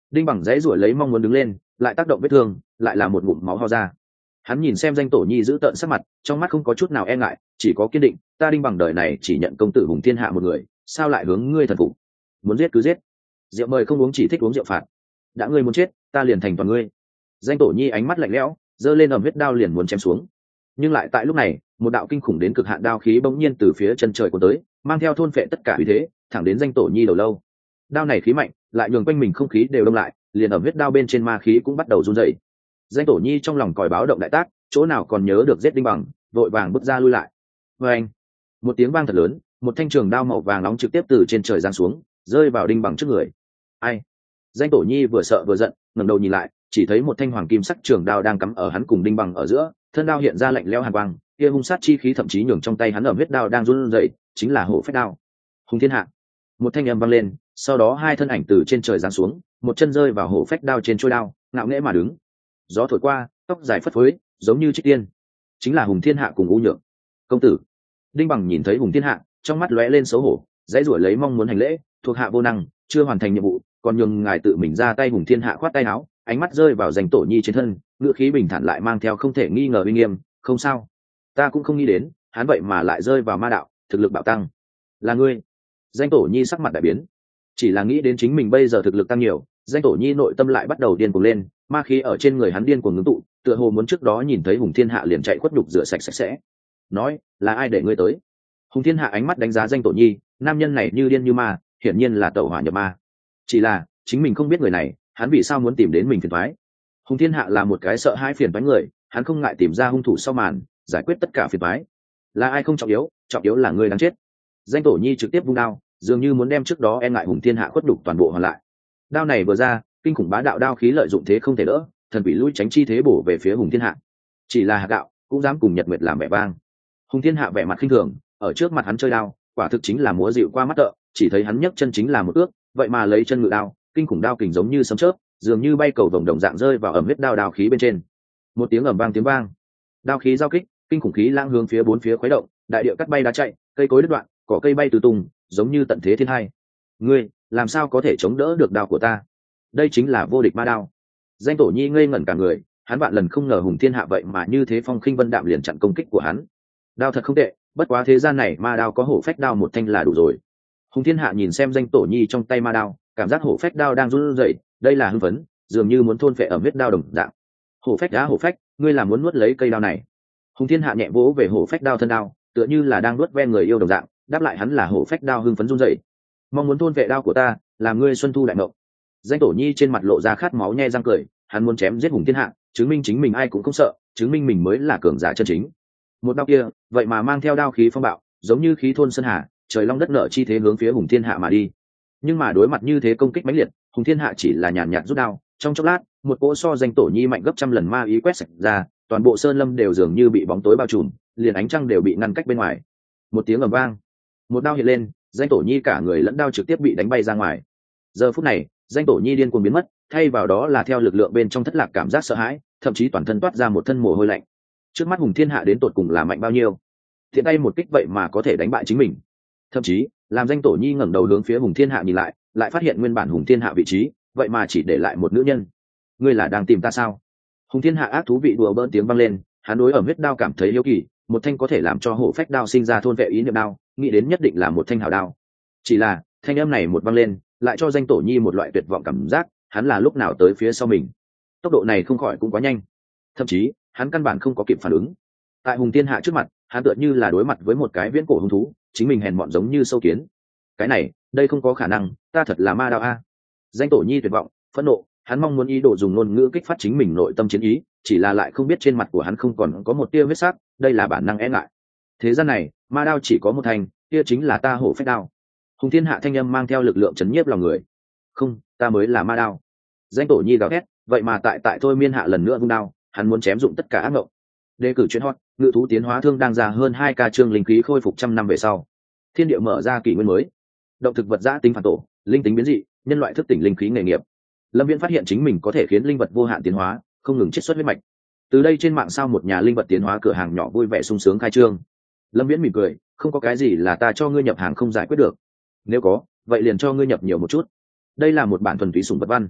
Đinh Bằng dãy ruổi lấy mong muốn đứng lên, lại tác động vết thương, lại là một ngụm máu ho ra. Hắn nhìn xem Danh Tổ Nhi giữ tợn sắc mặt, trong mắt không có chút nào e ngại, chỉ có kiên định. Ta Đinh Bằng đời này chỉ nhận công tử hùng thiên hạ một người, sao lại hướng ngươi thần phục? Muốn giết cứ giết, rượu mời không uống, chỉ thích uống rượu phạt. Đã ngươi muốn chết, ta liền thành toàn ngươi. Danh Tổ Nhi ánh mắt lạnh lẽo, giơ lên ầm huyết đao liền muốn chém xuống. Nhưng lại tại lúc này, một đạo kinh khủng đến cực hạn đao khí bỗng nhiên từ phía chân trời cuốn tới, mang theo thôn phệ tất cả uy thế, thẳng đến Danh Tổ Nhi đầu lâu. Đao này khí mạnh, lại nhường quanh mình không khí đều đông lại, liền ầm huyết đao bên trên ma khí cũng bắt đầu run rẩy. Danh Tổ Nhi trong lòng còi báo động đại tác, chỗ nào còn nhớ được giết Đinh Bằng, vội vàng bước ra lui lại. Oeng! Một tiếng vang thật lớn, một thanh trường đao màu vàng nóng trực tiếp từ trên trời giáng xuống, rơi vào Đinh Bằng trước người. Ai? Danh Tổ Nhi vừa sợ vừa giận, ngẩng đầu nhìn lại, chỉ thấy một thanh hoàng kim sắc trường đao đang cắm ở hắn cùng Đinh Bằng ở giữa, thân đao hiện ra lạnh lẽo hàn quang, kia hung sát chi khí thậm chí nhường trong tay hắn ẩm huyết đao đang run rẩy, chính là hổ phách đao. Hùng Thiên Hạ. Một thanh âm vang lên, sau đó hai thân ảnh từ trên trời giáng xuống, một chân rơi vào hổ phách đao trên trôi đao, ngạo nghễ mà đứng. Gió thổi qua, tóc dài phất phới, giống như trích tiên. Chính là Hùng Thiên Hạ cùng U Nhượng. Công tử. Đinh Bằng nhìn thấy Hùng Thiên Hạ, trong mắt lóe lên xấu hổ, dãy rủi lấy mong muốn hành lễ, thuộc hạ vô năng, chưa hoàn thành nhiệm vụ, còn nhường ngài tự mình ra tay. Hùng Thiên Hạ khoát tay áo, ánh mắt rơi vào Danh Tổ Nhi trên thân, ngữ khí bình thản lại mang theo không thể nghi ngờ uy nghiêm. Không sao, ta cũng không nghĩ đến, hắn vậy mà lại rơi vào ma đạo, thực lực bạo tăng. Là ngươi? Danh Tổ Nhi sắc mặt đại biến, chỉ là nghĩ đến chính mình bây giờ thực lực tăng nhiều, Danh Tổ Nhi nội tâm lại bắt đầu điên cuồng lên, ma khí ở trên người hắn điên cuồng ngưng tụ, tựa hồ muốn trước đó nhìn thấy Hùng Thiên Hạ liền chạy khuất nhục rửa sạch sạch sẽ. Nói, là ai để ngươi tới? Hùng Thiên Hạ ánh mắt đánh giá Danh Tổ Nhi, nam nhân này như điên như ma, hiển nhiên là tẩu hỏa nhập ma. Chỉ là chính mình không biết người này, hắn vì sao muốn tìm đến mình phiền toái. Hùng Thiên Hạ là một cái sợ hãi phiền toái người, hắn không ngại tìm ra hung thủ sau màn, giải quyết tất cả phiền toái. Là ai không trọng yếu là ngươi đáng chết. Danh Tổ Nhi trực tiếp vung đao, dường như muốn đem trước đó e ngại Hùng Thiên Hạ khuất đục toàn bộ hoàn lại. Đao này vừa ra, kinh khủng bá đạo đao khí lợi dụng thế không thể đỡ, thần bị lui tránh chi thế bổ về phía Hùng Thiên Hạ. Chỉ là Hạ đạo cũng dám cùng Nhật Nguyệt làm vẻ vang. Hùng Thiên Hạ vẻ mặt khinh thường, ở trước mặt hắn chơi đao, quả thực chính là múa dịu qua mắt tợ, chỉ thấy hắn nhấc chân chính là một ước, vậy mà lấy chân ngự đao, kinh khủng đao kình giống như sấm chớp, dường như bay cầu vồng đồng dạng rơi vào ẩm huyết đao khí bên trên. Một tiếng ầm vang tiếng vang, đao khí giao kích, kinh khủng khí lãng hướng phía bốn phía khuấy động, đại địa cắt bay đá chạy, cây cối đứt đoạn, cỏ cây bay tứ tung, giống như tận thế thiên hai. Ngươi làm sao có thể chống đỡ được đao của ta? Đây chính là vô địch ma đao. Danh Tổ Nhi ngây ngẩn cả người, hắn vạn lần không ngờ Hùng Thiên Hạ vậy mà như thế phong khinh vân đạm liền chặn công kích của hắn. Đao thật không tệ, bất quá thế gian này ma đao có hổ phách đao một thanh là đủ rồi. Hùng Thiên Hạ nhìn xem Danh Tổ Nhi trong tay ma đao, cảm giác hổ phách đao đang run rẩy, đây là hưng phấn, dường như muốn thôn phệ ở huyết đao đồng dạng. Hổ phách đá hổ phách, ngươi là muốn nuốt lấy cây đao này? Hùng Thiên Hạ nhẹ vỗ về hổ phách đao thân đao, tựa như là đang nuốt ve người yêu đồng dạng, đáp lại hắn là hổ phách đao hưng phấn run rẩy. Mong muốn thôn vệ đao của ta, làm ngươi xuân thu đại mộng. Danh Tổ Nhi trên mặt lộ ra khát máu nhe răng cười, hắn muốn chém giết Hùng Thiên Hạ, chứng minh chính mình ai cũng không sợ, chứng minh mình mới là cường giả chân chính. Một đao kia, vậy mà mang theo đao khí phong bạo, giống như khí thôn sơn hà, trời long đất nở chi thế hướng phía Hùng Thiên Hạ mà đi. Nhưng mà đối mặt như thế công kích mãnh liệt, Hùng Thiên Hạ chỉ là nhàn nhạt rút đao, trong chốc lát, một cỗ so Danh Tổ Nhi mạnh gấp trăm lần ma ý quét sạch ra, toàn bộ sơn lâm đều dường như bị bóng tối bao trùm, liền ánh trăng đều bị ngăn cách bên ngoài. Một tiếng ầm vang, một đao hiện lên, Danh Tổ Nhi cả người lẫn đao trực tiếp bị đánh bay ra ngoài. Giờ phút này, Danh Tổ Nhi điên cuồng biến mất, thay vào đó là theo lực lượng bên trong thất lạc cảm giác sợ hãi, thậm chí toàn thân toát ra một thân mồ hôi lạnh. Trước mắt Hùng Thiên Hạ đến tột cùng là mạnh bao nhiêu? Thiện tay một kích vậy mà có thể đánh bại chính mình. Thậm chí, làm Danh Tổ Nhi ngẩng đầu hướng phía Hùng Thiên Hạ nhìn lại, lại phát hiện nguyên bản Hùng Thiên Hạ vị trí, vậy mà chỉ để lại một nữ nhân. Ngươi là đang tìm ta sao? Hùng Thiên Hạ ác thú vị đùa bỡn tiếng vang lên, hắn đối ở huyết đao cảm thấy hiếu kỳ, một thanh có thể làm cho hổ phách đao sinh ra thôn vệ ý niệm đao, nghĩ đến nhất định là một thanh hảo đao. Chỉ là, thanh âm này một vang lên, lại cho Danh Tổ Nhi một loại tuyệt vọng cảm giác, hắn là lúc nào tới phía sau mình. Tốc độ này không khỏi cũng quá nhanh. Thậm chí, hắn căn bản không có kịp phản ứng. Tại Hùng Thiên Hạ trước mặt, hắn tựa như là đối mặt với một cái viễn cổ hung thú, chính mình hèn mọn giống như sâu kiến. Cái này, đây không có khả năng, ta thật là ma đao a. Danh Tổ Nhi tuyệt vọng, phẫn nộ, hắn mong muốn ý đồ dùng ngôn ngữ kích phát chính mình nội tâm chiến ý, chỉ là lại không biết trên mặt của hắn không còn có một tia huyết sắc, đây là bản năng e ngại. Thế gian này, ma đao chỉ có một thanh, kia chính là ta hổ phách đao. Hùng Thiên Hạ thanh âm mang theo lực lượng chấn nhiếp lòng người. Không, ta mới là ma đao. Danh Tổ Nhi gào thét, vậy mà tại thôi Miên Hạ lần nữa vung đao, hắn muốn chém dụng tất cả ác ngộng. Đề cử chuyện hot, ngự thú tiến hóa thương đang ra hơn 2 ca chương linh khí khôi phục trăm năm về sau. Thiên địa mở ra kỷ nguyên mới. Động thực vật giã tính phản tổ, linh tính biến dị, nhân loại thức tỉnh linh khí nghề nghiệp. Lâm Viễn phát hiện chính mình có thể khiến linh vật vô hạn tiến hóa, không ngừng chiết xuất huyết mạch. Từ đây trên mạng sao một nhà linh vật tiến hóa cửa hàng nhỏ vui vẻ sung sướng khai trương. Lâm Viễn mỉm cười, không có cái gì là ta cho ngươi nhập hàng không giải quyết được. Nếu có, vậy liền cho ngươi nhập nhiều một chút. Đây là một bản thuần túy sủng vật văn.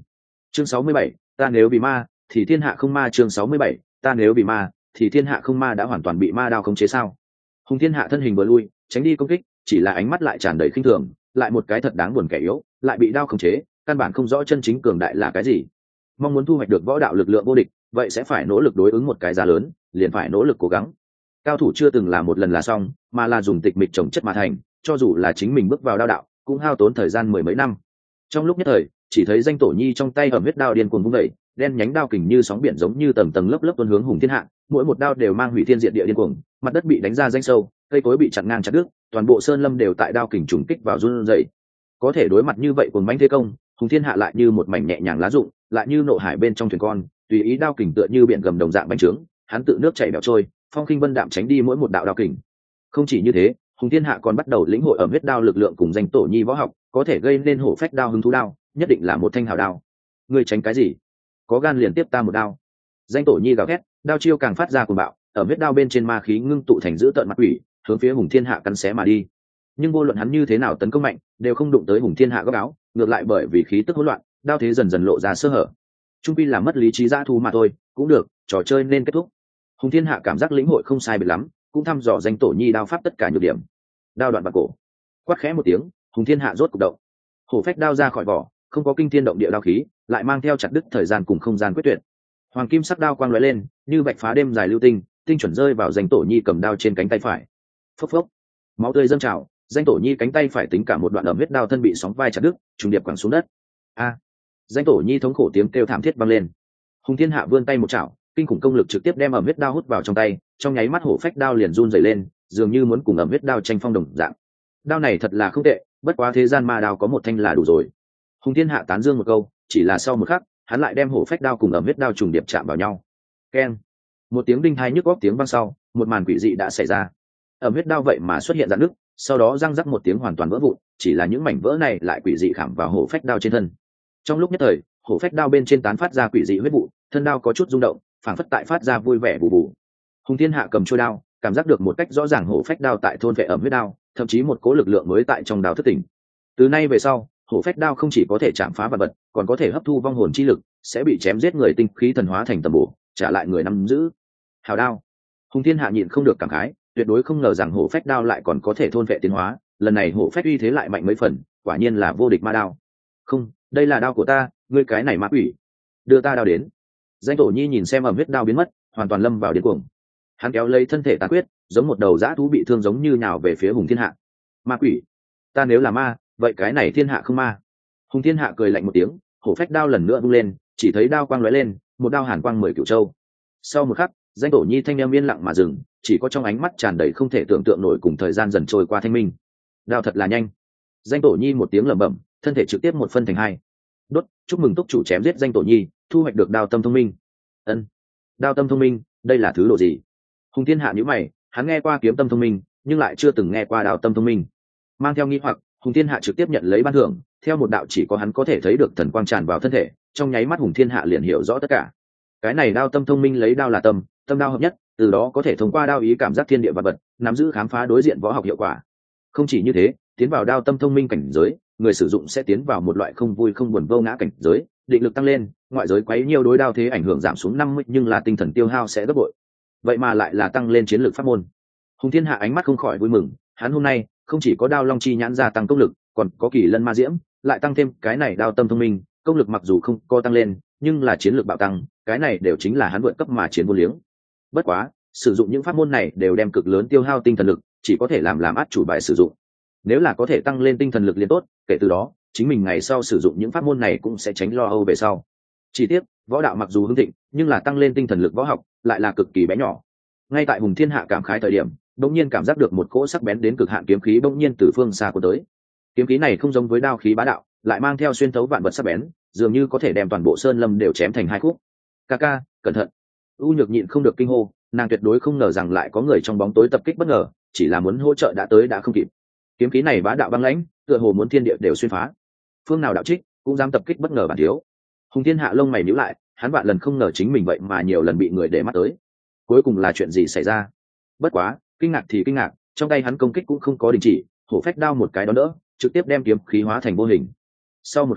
Chương 67, ta nếu bị ma thì thiên hạ không ma. Chương 67, ta nếu bị ma thì thiên hạ không ma. Đã hoàn toàn bị ma đao khống chế sao? Hùng Thiên Hạ thân hình vừa lui tránh đi công kích, chỉ là ánh mắt lại tràn đầy khinh thường, lại một cái thật đáng buồn kẻ yếu lại bị đao khống chế, căn bản không rõ chân chính cường đại là cái gì. Mong muốn thu hoạch được võ đạo lực lượng vô địch, vậy sẽ phải nỗ lực đối ứng một cái giá lớn, liền phải nỗ lực cố gắng. Cao thủ chưa từng là một lần là xong, mà là dùng tịch mịch trồng chất mà thành, cho dù là chính mình bước vào đao đạo cũng hao tốn thời gian mười mấy năm. Trong lúc nhất thời, chỉ thấy Danh Tổ Nhi trong tay ẩm huyết đao điên cuồng vung dậy, đen nhánh đao kình như sóng biển giống như tầng tầng lớp lớp tuôn hướng Hùng Thiên Hạ, mỗi một đao đều mang hủy thiên diệt địa điên cuồng, mặt đất bị đánh ra danh sâu, cây cối bị chặn ngang chặt đứt, toàn bộ sơn lâm đều tại đao kình trùng kích vào run rẩy. Có thể đối mặt như vậy cuồng mãnh thế công, Hùng Thiên Hạ lại như một mảnh nhẹ nhàng lá rụng, lại như nộ hải bên trong thuyền con, tùy ý đao kình tựa như biển gầm đồng dạng bánh trướng, hắn tự nước chảy bèo trôi, phong khinh vân đạm tránh đi mỗi một đạo đao kình. Không chỉ như thế, Hùng Thiên Hạ còn bắt đầu lĩnh hội ở huyết đao lực lượng cùng Danh Tổ Nhi võ học, có thể gây nên hổ phách đao hứng thú đao, nhất định là một thanh hào đao. Ngươi tránh cái gì? Có gan liền tiếp ta một đao. Danh Tổ Nhi gào thét, đao chiêu càng phát ra cuồng bạo, ở huyết đao bên trên ma khí ngưng tụ thành dữ tợn mặt quỷ, hướng phía Hùng Thiên Hạ cắn xé mà đi. Nhưng vô luận hắn như thế nào tấn công mạnh, đều không đụng tới Hùng Thiên Hạ góc áo, ngược lại bởi vì khí tức hỗn loạn, đao thế dần dần lộ ra sơ hở. Trung pi là mất lý trí dã thu mà thôi, cũng được, trò chơi nên kết thúc. Hùng Thiên Hạ cảm giác lĩnh hội không sai biệt lắm, cũng thăm dò Danh Tổ Nhi đao pháp tất cả nhược điểm. Đao đoạn bạc cổ, quát khẽ một tiếng, Hùng Thiên Hạ rốt cục động. Hổ phách đao ra khỏi vỏ, không có kinh thiên động địa đao khí, lại mang theo chặt đứt thời gian cùng không gian quyết tuyệt. Hoàng kim sắc đao quang lóe lên, như vạch phá đêm dài lưu tinh, tinh chuẩn rơi vào Danh Tổ Nhi cầm đao trên cánh tay phải. Phốc phốc, máu tươi dâng trào, Danh Tổ Nhi cánh tay phải tính cả một đoạn ẩm huyết đao thân bị sóng vai chặt đứt, trùng điệp quẳng xuống đất. A! Danh Tổ Nhi thống khổ tiếng kêu thảm thiết vang lên. Hùng Thiên Hạ vươn tay một chảo, kinh khủng công lực trực tiếp đem ẩm huyết đao hút vào trong tay, trong nháy mắt hổ phách đao liền run rẩy lên, dường như muốn cùng ẩm huyết đao tranh phong đồng dạng. Đao này thật là không tệ, bất quá thế gian ma đao có một thanh là đủ rồi. Hùng Thiên Hạ tán dương một câu, chỉ là sau một khắc, hắn lại đem hổ phách đao cùng ẩm huyết đao trùng điệp chạm vào nhau. Keng! Một tiếng đinh tai nhức óc tiếng vang sau, một màn quỷ dị đã xảy ra. Ẩm huyết đao vậy mà xuất hiện rạn nứt, sau đó răng rắc một tiếng hoàn toàn vỡ vụn, chỉ là những mảnh vỡ này lại quỷ dị khảm vào hổ phách đao trên thân. Trong lúc nhất thời, hổ phách đao bên trên tán phát ra quỷ dị huyết vụ, thân đao có chút rung động, phảng phất tại phát ra vui vẻ bù bù. Hùng Thiên Hạ cầm chuôi đao, cảm giác được một cách rõ ràng hổ phách đao tại thôn vệ ẩm huyết đao, thậm chí một cố lực lượng mới tại trong đao thức tỉnh. Từ nay về sau, hổ phách đao không chỉ có thể chạm phá vật vật, còn có thể hấp thu vong hồn chi lực, sẽ bị chém giết người tinh khí thần hóa thành tầm bổ, trả lại người nắm giữ. Hào đao. Hùng Thiên Hạ nhịn không được cảm khái, tuyệt đối không ngờ rằng hổ phách đao lại còn có thể thôn vệ tiến hóa, lần này hổ phách uy thế lại mạnh mấy phần, quả nhiên là vô địch ma đao. Không, đây là đao của ta, ngươi cái này ma quỷ, đưa ta đao đến. Danh Tổ Nhi nhìn xem ẩm huyết đao biến mất, hoàn toàn lâm vào điên cuồng. Hắn kéo lấy thân thể tàn quyết, giống một đầu dã thú bị thương giống như nhào về phía Hùng Thiên Hạ. Ma quỷ, ta nếu là ma, vậy cái này thiên hạ không ma. Hùng Thiên Hạ cười lạnh một tiếng, hổ phách đao lần nữa vung lên, chỉ thấy đao quang lóe lên, một đao hàn quang 10 cửu châu. Sau một khắc, Danh Tổ Nhi thanh em yên lặng mà dừng, chỉ có trong ánh mắt tràn đầy không thể tưởng tượng nổi cùng thời gian dần trôi qua thanh minh. Đao thật là nhanh. Danh Tổ Nhi một tiếng lẩm bẩm, thân thể trực tiếp một phân thành hai. Đốt, chúc mừng túc chủ chém giết Danh Tổ Nhi, thu hoạch được đao tâm thông minh. Ân, đao tâm thông minh, đây là thứ độ gì? Hùng Thiên Hạ nhíu mày, hắn nghe qua kiếm tâm thông minh, nhưng lại chưa từng nghe qua đao tâm thông minh. Mang theo nghi hoặc, Hùng Thiên Hạ trực tiếp nhận lấy ban thưởng, theo một đạo chỉ có hắn có thể thấy được thần quang tràn vào thân thể, trong nháy mắt Hùng Thiên Hạ liền hiểu rõ tất cả. Cái này đao tâm thông minh lấy đao là tâm, tâm đao hợp nhất, từ đó có thể thông qua đao ý cảm giác thiên địa vật vật, nắm giữ khám phá đối diện võ học hiệu quả. Không chỉ như thế, tiến vào đao tâm thông minh cảnh giới, người sử dụng sẽ tiến vào một loại không vui không buồn vô ngã cảnh giới, định lực tăng lên, ngoại giới quấy nhiều đối đao thế ảnh hưởng giảm xuống 50, nhưng là tinh thần tiêu hao sẽ gấp bội. Vậy mà lại là tăng lên chiến lược pháp môn. Hùng Thiên Hạ ánh mắt không khỏi vui mừng, hắn hôm nay không chỉ có đao long chi nhãn gia tăng công lực, còn có kỳ lân ma diễm, lại tăng thêm cái này đao tâm thông minh, công lực mặc dù không có tăng lên, nhưng là chiến lược bạo tăng, cái này đều chính là hắn vượt cấp mà chiến vô liếng. Bất quá, sử dụng những pháp môn này đều đem cực lớn tiêu hao tinh thần lực, chỉ có thể làm át chủ bài sử dụng. Nếu là có thể tăng lên tinh thần lực liền tốt, kể từ đó, chính mình ngày sau sử dụng những pháp môn này cũng sẽ tránh lo âu về sau. Chỉ tiếc, võ đạo mặc dù hưng thịnh, nhưng là tăng lên tinh thần lực võ học lại là cực kỳ bé nhỏ. Ngay tại Hùng Thiên Hạ cảm khái thời điểm, bỗng nhiên cảm giác được một cỗ sắc bén đến cực hạn kiếm khí bỗng nhiên từ phương xa cuốn tới. Kiếm khí này không giống với đao khí bá đạo, lại mang theo xuyên thấu vạn vật sắc bén, dường như có thể đem toàn bộ sơn lâm đều chém thành hai khúc. Ca, cẩn thận! U Nhược nhịn không được kinh hô, nàng tuyệt đối không ngờ rằng lại có người trong bóng tối tập kích bất ngờ, chỉ là muốn hỗ trợ đã tới đã không kịp. Kiếm khí này bá đạo băng lãnh, tựa hồ muốn thiên địa đều xuyên phá. Phương nào đạo trích cũng dám tập kích bất ngờ bản thiếu. Hùng Thiên Hạ lông mày nhíu lại, hắn vạn lần không ngờ chính mình vậy mà nhiều lần bị người để mắt tới. Cuối cùng là chuyện gì xảy ra? Bất quá, kinh ngạc thì kinh ngạc, trong tay hắn công kích cũng không có đình chỉ, hổ phách đao một cái đó đỡ, trực tiếp đem kiếm khí hóa thành vô hình. Sau một khắc,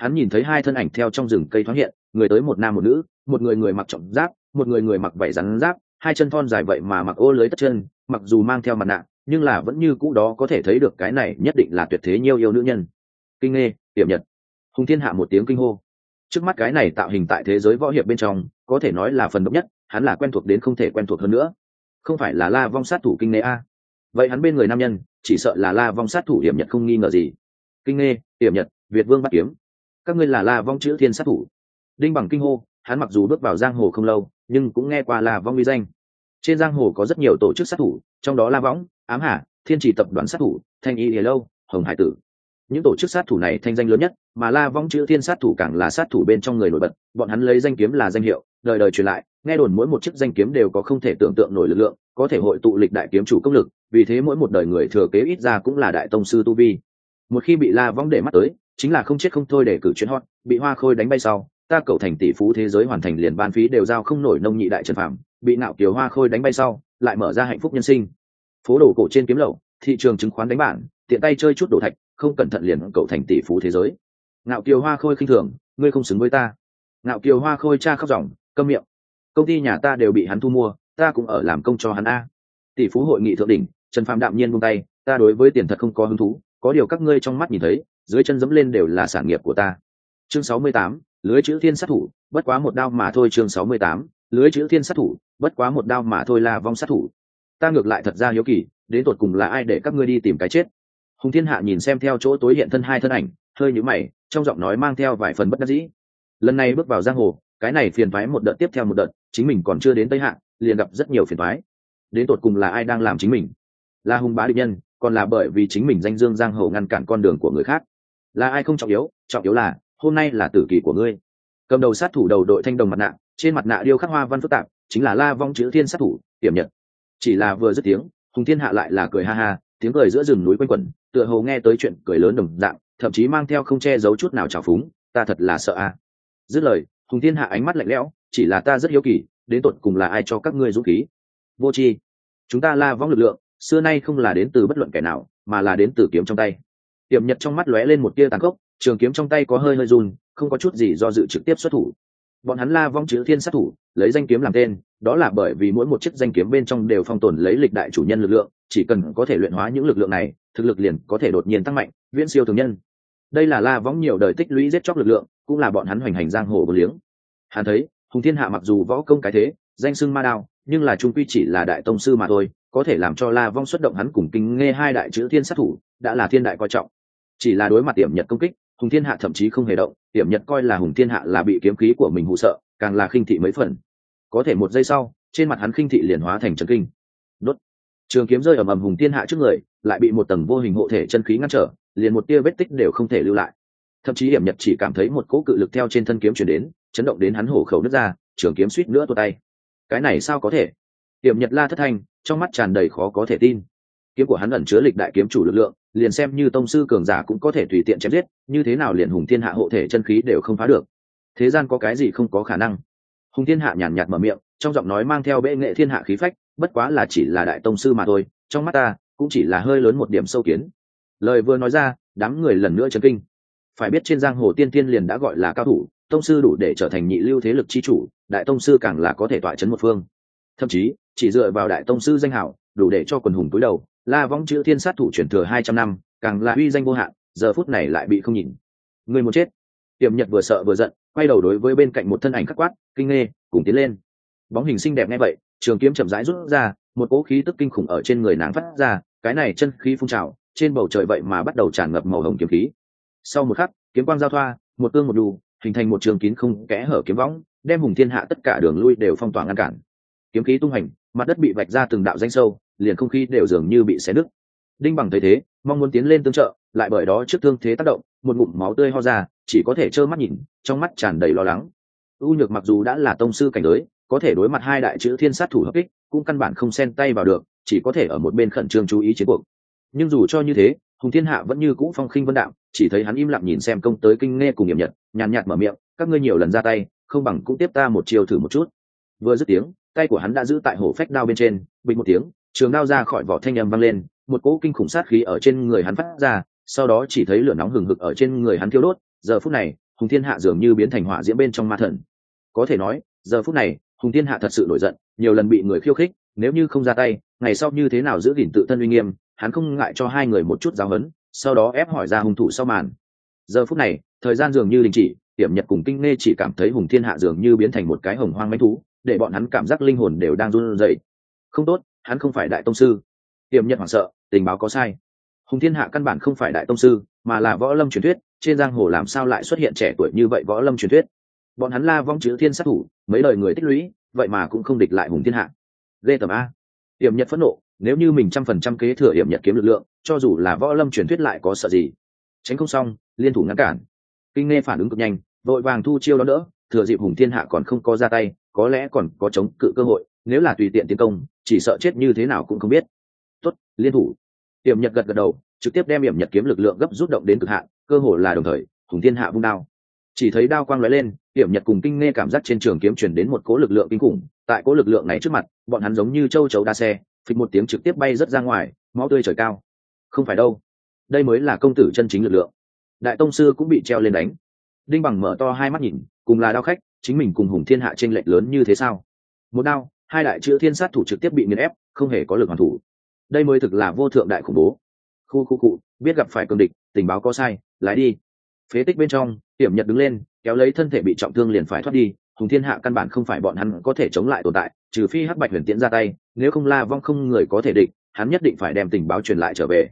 hắn nhìn thấy hai thân ảnh theo trong rừng cây thoáng hiện, người tới một nam một nữ, một người người mặc trọng giáp, một người người mặc vảy rắn giáp, hai chân thon dài vậy mà mặc ô lưới tất chân, mặc dù mang theo mặt nạ nhưng là vẫn như cũ đó có thể thấy được cái này nhất định là tuyệt thế nhiêu yêu nữ nhân. Kinh nghe tiệm nhật. Hùng Thiên Hạ một tiếng kinh hô. Trước mắt cái này tạo hình tại thế giới võ hiệp bên trong có thể nói là phần độc nhất, hắn là quen thuộc đến không thể quen thuộc hơn nữa. Không phải là La Vong sát thủ Kinh nghe a? Vậy hắn bên người nam nhân chỉ sợ là La Vong sát thủ Hiểm Nhật không nghi ngờ gì. Kinh nghe Hiểm Nhật, Việt Vương bắt kiếm, các ngươi là La Vong chữ thiên sát thủ. Đinh Bằng kinh hô, hắn mặc dù bước vào giang hồ không lâu nhưng cũng nghe qua La Vong uy danh. Trên giang hồ có rất nhiều tổ chức sát thủ, trong đó La Võng, Ám Hà, Thiên Chỉ tập đoàn sát thủ, Thanh Y Lìa Lâu, Hồng Hải Tử. Những tổ chức sát thủ này thanh danh lớn nhất, mà La Vong chữ thiên sát thủ càng là sát thủ bên trong người nổi bật, bọn hắn lấy danh kiếm là danh hiệu, đời đời truyền lại, nghe đồn mỗi một chiếc danh kiếm đều có không thể tưởng tượng nổi lực lượng, có thể hội tụ lịch đại kiếm chủ công lực, vì thế mỗi một đời người thừa kế ít ra cũng là đại tông sư tu vi. Một khi bị La Vong để mắt tới, chính là không chết không thôi để cử chuyến hot, bị Hoa Khôi đánh bay sau, ta cậu thành tỷ phú thế giới hoàn thành liền ban phí đều giao không nổi nông nhị đại Trần Phạm, bị Nạo Kiều Hoa Khôi đánh bay sau, lại mở ra hạnh phúc nhân sinh. Phố đồ cổ trên kiếm lậu, thị trường chứng khoán đánh bảng, tiện tay chơi chút đồ thạch, không cẩn thận liền cậu thành tỷ phú thế giới. Nạo Kiều Hoa Khôi khinh thường, ngươi không xứng với ta. Nạo Kiều Hoa Khôi cha khóc ròng, câm miệng. Công ty nhà ta đều bị hắn thu mua, ta cũng ở làm công cho hắn a. Tỷ phú hội nghị thượng đỉnh, Trần Phạm đạm nhiên buông tay, ta đối với tiền thật không có hứng thú, có điều các ngươi trong mắt nhìn thấy, dưới chân dẫm lên đều là sản nghiệp của ta. Chương 68, lưới chữ thiên sát thủ, bất quá một đao mà thôi. Chương 68, lưới chữ thiên sát thủ, bất quá một đao mà thôi. La Vong sát thủ, ta ngược lại thật ra hiếu kỳ, đến tột cùng là ai để các ngươi đi tìm cái chết? Hùng Thiên Hạ nhìn xem theo chỗ tối hiện thân hai thân ảnh, hơi nhíu mày, trong giọng nói mang theo vài phần bất đắc dĩ. Lần này bước vào giang hồ, cái này phiền toái một đợt tiếp theo một đợt, chính mình còn chưa đến Tây Hạ, liền gặp rất nhiều phiền toái. Đến tột cùng là ai đang làm chính mình? Là hung bá địch nhân, còn là bởi vì chính mình danh dương giang hồ ngăn cản con đường của người khác? Là ai không trọng yếu là hôm nay là tử kỳ của ngươi. Cầm đầu sát thủ đầu đội thanh đồng mặt nạ, trên mặt nạ điêu khắc hoa văn phức tạp, chính là La Vong chữ thiên sát thủ Tiềm Nhật. Chỉ là vừa dứt tiếng, Hùng Thiên Hạ lại là cười ha ha, tiếng cười giữa rừng núi quanh quẩn, tựa hồ nghe tới chuyện cười lớn đồng dạng, thậm chí mang theo không che giấu chút nào trào phúng, ta thật là sợ a. Dứt lời, Hùng Thiên Hạ ánh mắt lạnh lẽo, chỉ là ta rất hiếu kỳ, đến tột cùng là ai cho các ngươi dũng khí? Vô tri. Chúng ta La Vong lực lượng, xưa nay không là đến từ bất luận kẻ nào, mà là đến từ kiếm trong tay. Tiềm Nhật trong mắt lóe lên một tia tàn khốc, trường kiếm trong tay có hơi hơi run, không có chút gì do dự trực tiếp xuất thủ. Bọn hắn La Vong chữ thiên sát thủ, lấy danh kiếm làm tên, đó là bởi vì mỗi một chiếc danh kiếm bên trong đều phong tồn lấy lịch đại chủ nhân lực lượng, chỉ cần có thể luyện hóa những lực lượng này, thực lực liền có thể đột nhiên tăng mạnh, viễn siêu thường nhân. Đây là La Vong nhiều đời tích lũy giết chóc lực lượng, cũng là bọn hắn hoành hành giang hồ vô liếng. Hắn thấy, Hùng Thiên Hạ mặc dù võ công cái thế, danh xưng ma đao, nhưng là trung quy chỉ là đại tông sư mà thôi, có thể làm cho La Vong xuất động hắn cùng Kinh nghe hai đại chữ thiên sát thủ, đã là thiên đại coi trọng. Chỉ là đối mặt Tiềm Nhật công kích, Hùng Thiên Hạ thậm chí không hề động, Tiềm Nhật coi là Hùng Thiên Hạ là bị kiếm khí của mình hù sợ, càng là khinh thị mấy phần. Có thể một giây sau, trên mặt hắn khinh thị liền hóa thành chấn kinh. Đốt. Trường kiếm rơi ầm ầm Hùng Thiên Hạ trước người, lại bị một tầng vô hình hộ thể chân khí ngăn trở, liền một tia vết tích đều không thể lưu lại. Thậm chí Tiềm Nhật chỉ cảm thấy một cỗ cự lực theo trên thân kiếm truyền đến, chấn động đến hắn hổ khẩu nứt ra, trường kiếm suýt nữa tuột tay. Cái này sao có thể? Tiềm Nhật la thất thanh, trong mắt tràn đầy khó có thể tin. Kiếm của hắn ẩn chứa lịch đại kiếm chủ lực lượng, liền xem như tông sư cường giả cũng có thể tùy tiện chém giết, như thế nào liền Hùng Thiên Hạ hộ thể chân khí đều không phá được? Thế gian có cái gì không có khả năng? Hùng Thiên Hạ nhàn nhạt mở miệng, trong giọng nói mang theo bệ nghệ thiên hạ khí phách, bất quá là chỉ là đại tông sư mà thôi, trong mắt ta cũng chỉ là hơi lớn một điểm sâu kiến. Lời vừa nói ra, đám người lần nữa chấn kinh. Phải biết trên giang hồ tiên tiên liền đã gọi là cao thủ, tông sư đủ để trở thành nhị lưu thế lực chi chủ, đại tông sư càng là có thể tọa chấn một phương. Thậm chí, chỉ dựa vào đại tông sư danh hào, đủ để cho quần hùng túi đầu. La Vong chữ thiên sát thủ truyền thừa 200 năm, càng là uy danh vô hạn, giờ phút này lại bị không nhìn. Người muốn chết. Tiềm Nhật vừa sợ vừa giận, quay đầu đối với bên cạnh một thân ảnh khắc quát, Kinh nghe, cùng tiến lên. Bóng hình xinh đẹp nghe vậy, trường kiếm chậm rãi rút ra, một cỗ khí tức kinh khủng ở trên người nàng phát ra, cái này chân khí phun trào, trên bầu trời vậy mà bắt đầu tràn ngập màu hồng kiếm khí. Sau một khắc, kiếm quang giao thoa, một tương một đù, hình thành một trường kín không kẽ hở kiếm võng, đem Hùng Thiên Hạ tất cả đường lui đều phong tỏa ngăn cản. Kiếm khí tung hành, mặt đất bị vạch ra từng đạo rãnh sâu, liền không khí đều dường như bị xé nứt. Đinh Bằng thấy thế, mong muốn tiến lên tương trợ, lại bởi đó trước thương thế tác động, một ngụm máu tươi ho ra, chỉ có thể trơ mắt nhìn, trong mắt tràn đầy lo lắng. U Nhược mặc dù đã là tông sư cảnh giới, có thể đối mặt hai đại chữ thiên sát thủ hợp kích, cũng căn bản không xen tay vào được, chỉ có thể ở một bên khẩn trương chú ý chiến cuộc. Nhưng dù cho như thế, Hùng Thiên Hạ vẫn như cũ phong khinh vân đạm, chỉ thấy hắn im lặng nhìn xem công tới Kinh nghe cùng Tiềm Nhật, nhàn nhạt mở miệng, các ngươi nhiều lần ra tay, không bằng cũng tiếp ta một chiều thử một chút. Vừa dứt tiếng, tay của hắn đã giữ tại hổ phách đao bên trên, bình một tiếng, trường đao ra khỏi vỏ thanh âm vang lên, một cỗ kinh khủng sát khí ở trên người hắn phát ra, sau đó chỉ thấy lửa nóng hừng hực ở trên người hắn thiêu đốt. Giờ phút này, Hùng Thiên Hạ dường như biến thành hỏa diễm bên trong ma thần. Có thể nói giờ phút này Hùng Thiên Hạ thật sự nổi giận, nhiều lần bị người khiêu khích, nếu như không ra tay ngày sau như thế nào giữ gìn tự thân uy nghiêm, hắn không ngại cho hai người một chút giáo huấn, sau đó ép hỏi ra hung thủ sau màn. Giờ phút này thời gian dường như đình chỉ, Tiểm Nhật cùng Kinh Nghe chỉ cảm thấy Hùng Thiên Hạ dường như biến thành một cái hồng hoang mãnh thú, để bọn hắn cảm giác linh hồn đều đang run rẩy. Không tốt, hắn không phải đại tông sư. Tiểm Nhật hoảng sợ, tình báo có sai. Hùng Thiên Hạ căn bản không phải đại tông sư, mà là võ lâm truyền thuyết, trên giang hồ làm sao lại xuất hiện trẻ tuổi như vậy võ lâm truyền thuyết. Bọn hắn La Vong chữ thiên sát thủ, mấy đời người tích lũy, vậy mà cũng không địch lại Hùng Thiên Hạ. Ghê tởm a. Tiểm Nhật phẫn nộ, nếu như mình 100% kế thừa Tiểm Nhật kiếm lực lượng, cho dù là võ lâm truyền thuyết lại có sợ gì. Tránh không xong, liên thủ ngăn cản. Kinh Nghe phản ứng cực nhanh, vội vàng thu chiêu đó đỡ, thừa dịp Hùng Thiên Hạ còn không có ra tay, có lẽ còn có chống cự cơ hội, nếu là tùy tiện tiến công, chỉ sợ chết như thế nào cũng không biết. Tốt, liên thủ. Tiểm Nhật gật gật đầu, trực tiếp đem Tiểm Nhật kiếm lực lượng gấp rút động đến cực hạn, cơ hội là đồng thời, Hùng Thiên Hạ vung đao. Chỉ thấy đao quang lóe lên, Tiểm Nhật cùng Kinh Nghe cảm giác trên trường kiếm truyền đến một cỗ lực lượng kinh khủng, tại cỗ lực lượng này trước mặt, bọn hắn giống như châu chấu đa xe, phịch một tiếng trực tiếp bay rất ra ngoài, máu tươi trời cao. Không phải đâu, đây mới là công tử chân chính lực lượng. Đại tông sư cũng bị treo lên đánh. Đinh Bằng mở to hai mắt nhìn, cùng là đao khách, chính mình cùng Hùng Thiên Hạ chênh lệch lớn như thế sao? Một đao, hai đại chữ thiên sát thủ trực tiếp bị nghiền ép, không hề có lực hoàn thủ. Đây mới thực là vô thượng đại khủng bố. Khu, biết gặp phải cường địch, tình báo có sai, lái đi. Phế tích bên trong, Tiểm Nhật đứng lên, kéo lấy thân thể bị trọng thương liền phải thoát đi. Hùng Thiên Hạ căn bản không phải bọn hắn có thể chống lại tồn tại, trừ phi Hắc Bạch Huyền Tiễn ra tay, nếu không La Vong không người có thể địch, hắn nhất định phải đem tình báo truyền lại trở về.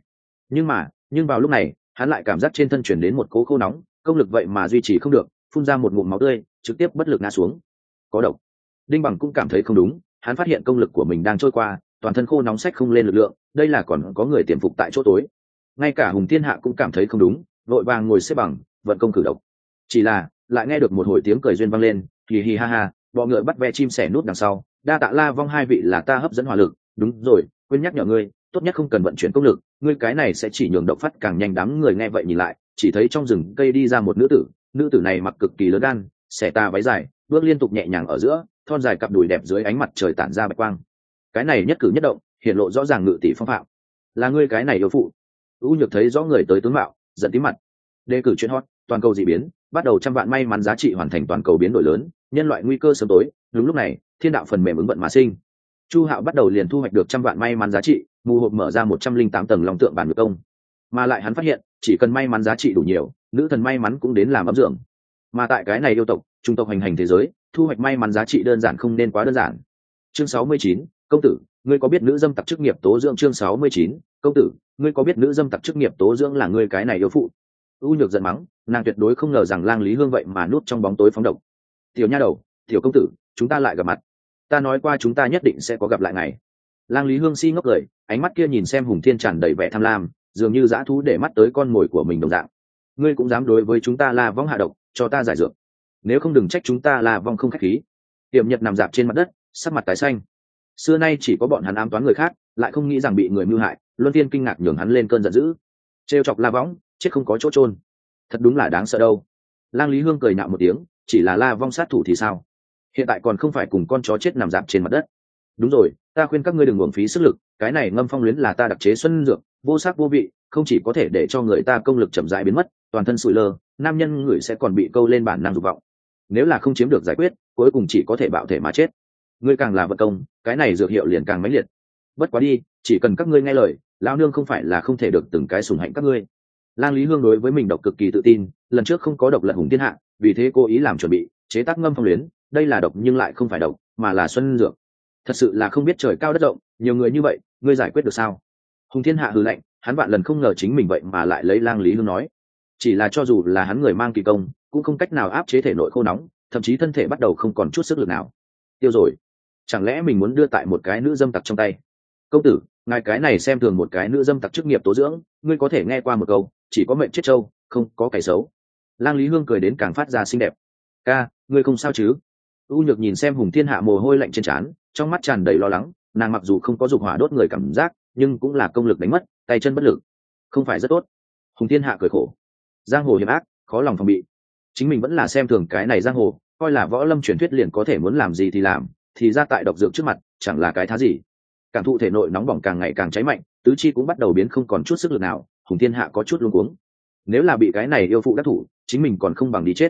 Nhưng vào lúc này, hắn lại cảm giác trên thân truyền đến một cỗ khô nóng, công lực vậy mà duy trì không được, phun ra một ngụm máu tươi, trực tiếp bất lực ngã xuống. Có độc. Đinh Bằng cũng cảm thấy không đúng, hắn phát hiện công lực của mình đang trôi qua, toàn thân khô nóng sách không lên lực lượng, đây là còn có người tiềm phục tại chỗ tối. Ngay cả Hùng Thiên Hạ cũng cảm thấy không đúng, vội vàng ngồi xếp bằng, vận công cử độc. Chỉ là lại nghe được một hồi tiếng cười duyên vang lên, hì hì ha ha, bọ ngựa bắt ve chim sẻ nút đằng sau, đa tạ La Vong hai vị là ta hấp dẫn hỏa lực, đúng rồi, quên nhắc nhở ngươi, tốt nhất không cần vận chuyển công lực, ngươi cái này sẽ chỉ nhường độc phát càng nhanh. Đám người nghe vậy nhìn lại, chỉ thấy trong rừng cây đi ra một nữ tử này mặc cực kỳ lớn gan, xẻ tà váy dài, bước liên tục nhẹ nhàng ở giữa, thon dài cặp đùi đẹp dưới ánh mặt trời tản ra bạch quang. Cái này nhất cử nhất động, hiện lộ rõ ràng ngự tỷ phong phạm. Là ngươi cái này yêu phụ. U Nhược thấy rõ người tới tướng mạo, giận tím mặt. Đề cử chuyện hot, toàn cầu dị biến, bắt đầu 100 vạn may mắn giá trị hoàn thành toàn cầu biến đổi lớn, nhân loại nguy cơ sớm tối. Đúng lúc này, thiên đạo phần mềm ứng vận mà sinh. Chu Hạo bắt đầu liền thu hoạch được 100 vạn may mắn giá trị, mù hộp mở ra 108 tầng long tượng bản ngược công. Mà lại hắn phát hiện, chỉ cần may mắn giá trị đủ nhiều, nữ thần may mắn cũng đến làm ấm dưỡng. Mà tại cái này yêu tộc, trung tộc hành hành thế giới, thu hoạch may mắn giá trị đơn giản không nên quá đơn giản. Chương 69, công tử, ngươi có biết nữ dâm tặc chức nghiệp tố dưỡng? Chương 69, công tử, ngươi có biết nữ dâm tặc chức nghiệp tố dưỡng là ngươi cái này yêu phụ? U Nhược giận mắng, nàng tuyệt đối không ngờ rằng Lang Lý Hương vậy mà núp trong bóng tối phóng độc. Tiểu nha đầu, tiểu công tử, chúng ta lại gặp mặt. Ta nói qua chúng ta nhất định sẽ có gặp lại ngày. Lang Lý Hương si ngốc cười, ánh mắt kia nhìn xem Hùng Thiên tràn đầy vẻ tham lam, dường như dã thú để mắt tới con mồi của mình đồng dạng. Ngươi cũng dám đối với chúng ta La Vong hạ độc, cho ta giải dược. Nếu không đừng trách chúng ta La Vong không khách khí. Tiểm Nhật nằm dạp trên mặt đất, sắc mặt tái xanh. Xưa nay chỉ có bọn hắn ám toán người khác, lại không nghĩ rằng bị người mưu hại. Luân Phiên kinh ngạc nhường hắn lên cơn giận dữ. Trêu chọc La Vong, chết không có chỗ chôn. Thật đúng là đáng sợ đâu. Lang Lý Hương cười nhạo một tiếng, chỉ là La Vong sát thủ thì sao? Hiện tại còn không phải cùng con chó chết nằm dạp trên mặt đất. Đúng rồi, ta khuyên các ngươi đừng uổng phí sức lực, cái này ngâm phong luyến là ta đặc chế xuân dược, vô sắc vô vị, không chỉ có thể để cho người ta công lực chậm rãi biến mất, toàn thân sụi lơ, nam nhân người sẽ còn bị câu lên bản năng dục vọng. Nếu là không chiếm được giải quyết, cuối cùng chỉ có thể bạo thể mà chết. Ngươi càng là vận công, cái này dược hiệu liền càng mãnh liệt. Bất quá đi, chỉ cần các ngươi nghe lời, lão nương không phải là không thể được từng cái sủng hạnh các ngươi. Lang Lý Hương đối với mình độc cực kỳ tự tin, lần trước không có độc lật Hùng Thiên Hạ, vì thế cố ý làm chuẩn bị, chế tác ngâm phong luyến, đây là độc nhưng lại không phải độc, mà là xuân dược. Thật sự là không biết trời cao đất rộng, nhiều người như vậy, ngươi giải quyết được sao? Hùng Thiên Hạ hừ lạnh, hắn vạn lần không ngờ chính mình vậy mà lại lấy Lang Lý Hương nói. Chỉ là cho dù là hắn người mang kỳ công, cũng không cách nào áp chế thể nội khô nóng, thậm chí thân thể bắt đầu không còn chút sức lực nào. Tiêu rồi, chẳng lẽ mình muốn đưa tại một cái nữ dâm tặc trong tay? Công tử, ngài cái này xem thường một cái nữ dâm tặc chức nghiệp tố dưỡng, ngươi có thể nghe qua một câu, chỉ có mệnh chết trâu, không có kẻ xấu. Lang Lý Hương cười đến càng phát ra xinh đẹp. Ca, ngươi không sao chứ? U Nhược nhìn xem Hùng Thiên Hạ mồ hôi lạnh trên trán, trong mắt tràn đầy lo lắng. Nàng mặc dù không có dục hỏa đốt người cảm giác, nhưng cũng là công lực đánh mất, tay chân bất lực, không phải rất tốt. Hùng Thiên Hạ cười khổ, giang hồ hiểm ác, khó lòng phòng bị. Chính mình vẫn là xem thường cái này giang hồ, coi là võ lâm truyền thuyết liền có thể muốn làm gì thì làm, thì ra tại độc dược trước mặt, chẳng là cái thá gì. Cảm thụ thể nội nóng bỏng càng ngày càng cháy mạnh, tứ chi cũng bắt đầu biến không còn chút sức lực nào. Hùng Thiên Hạ có chút luống cuống. Nếu là bị cái này yêu phụ đắc thủ, chính mình còn không bằng đi chết.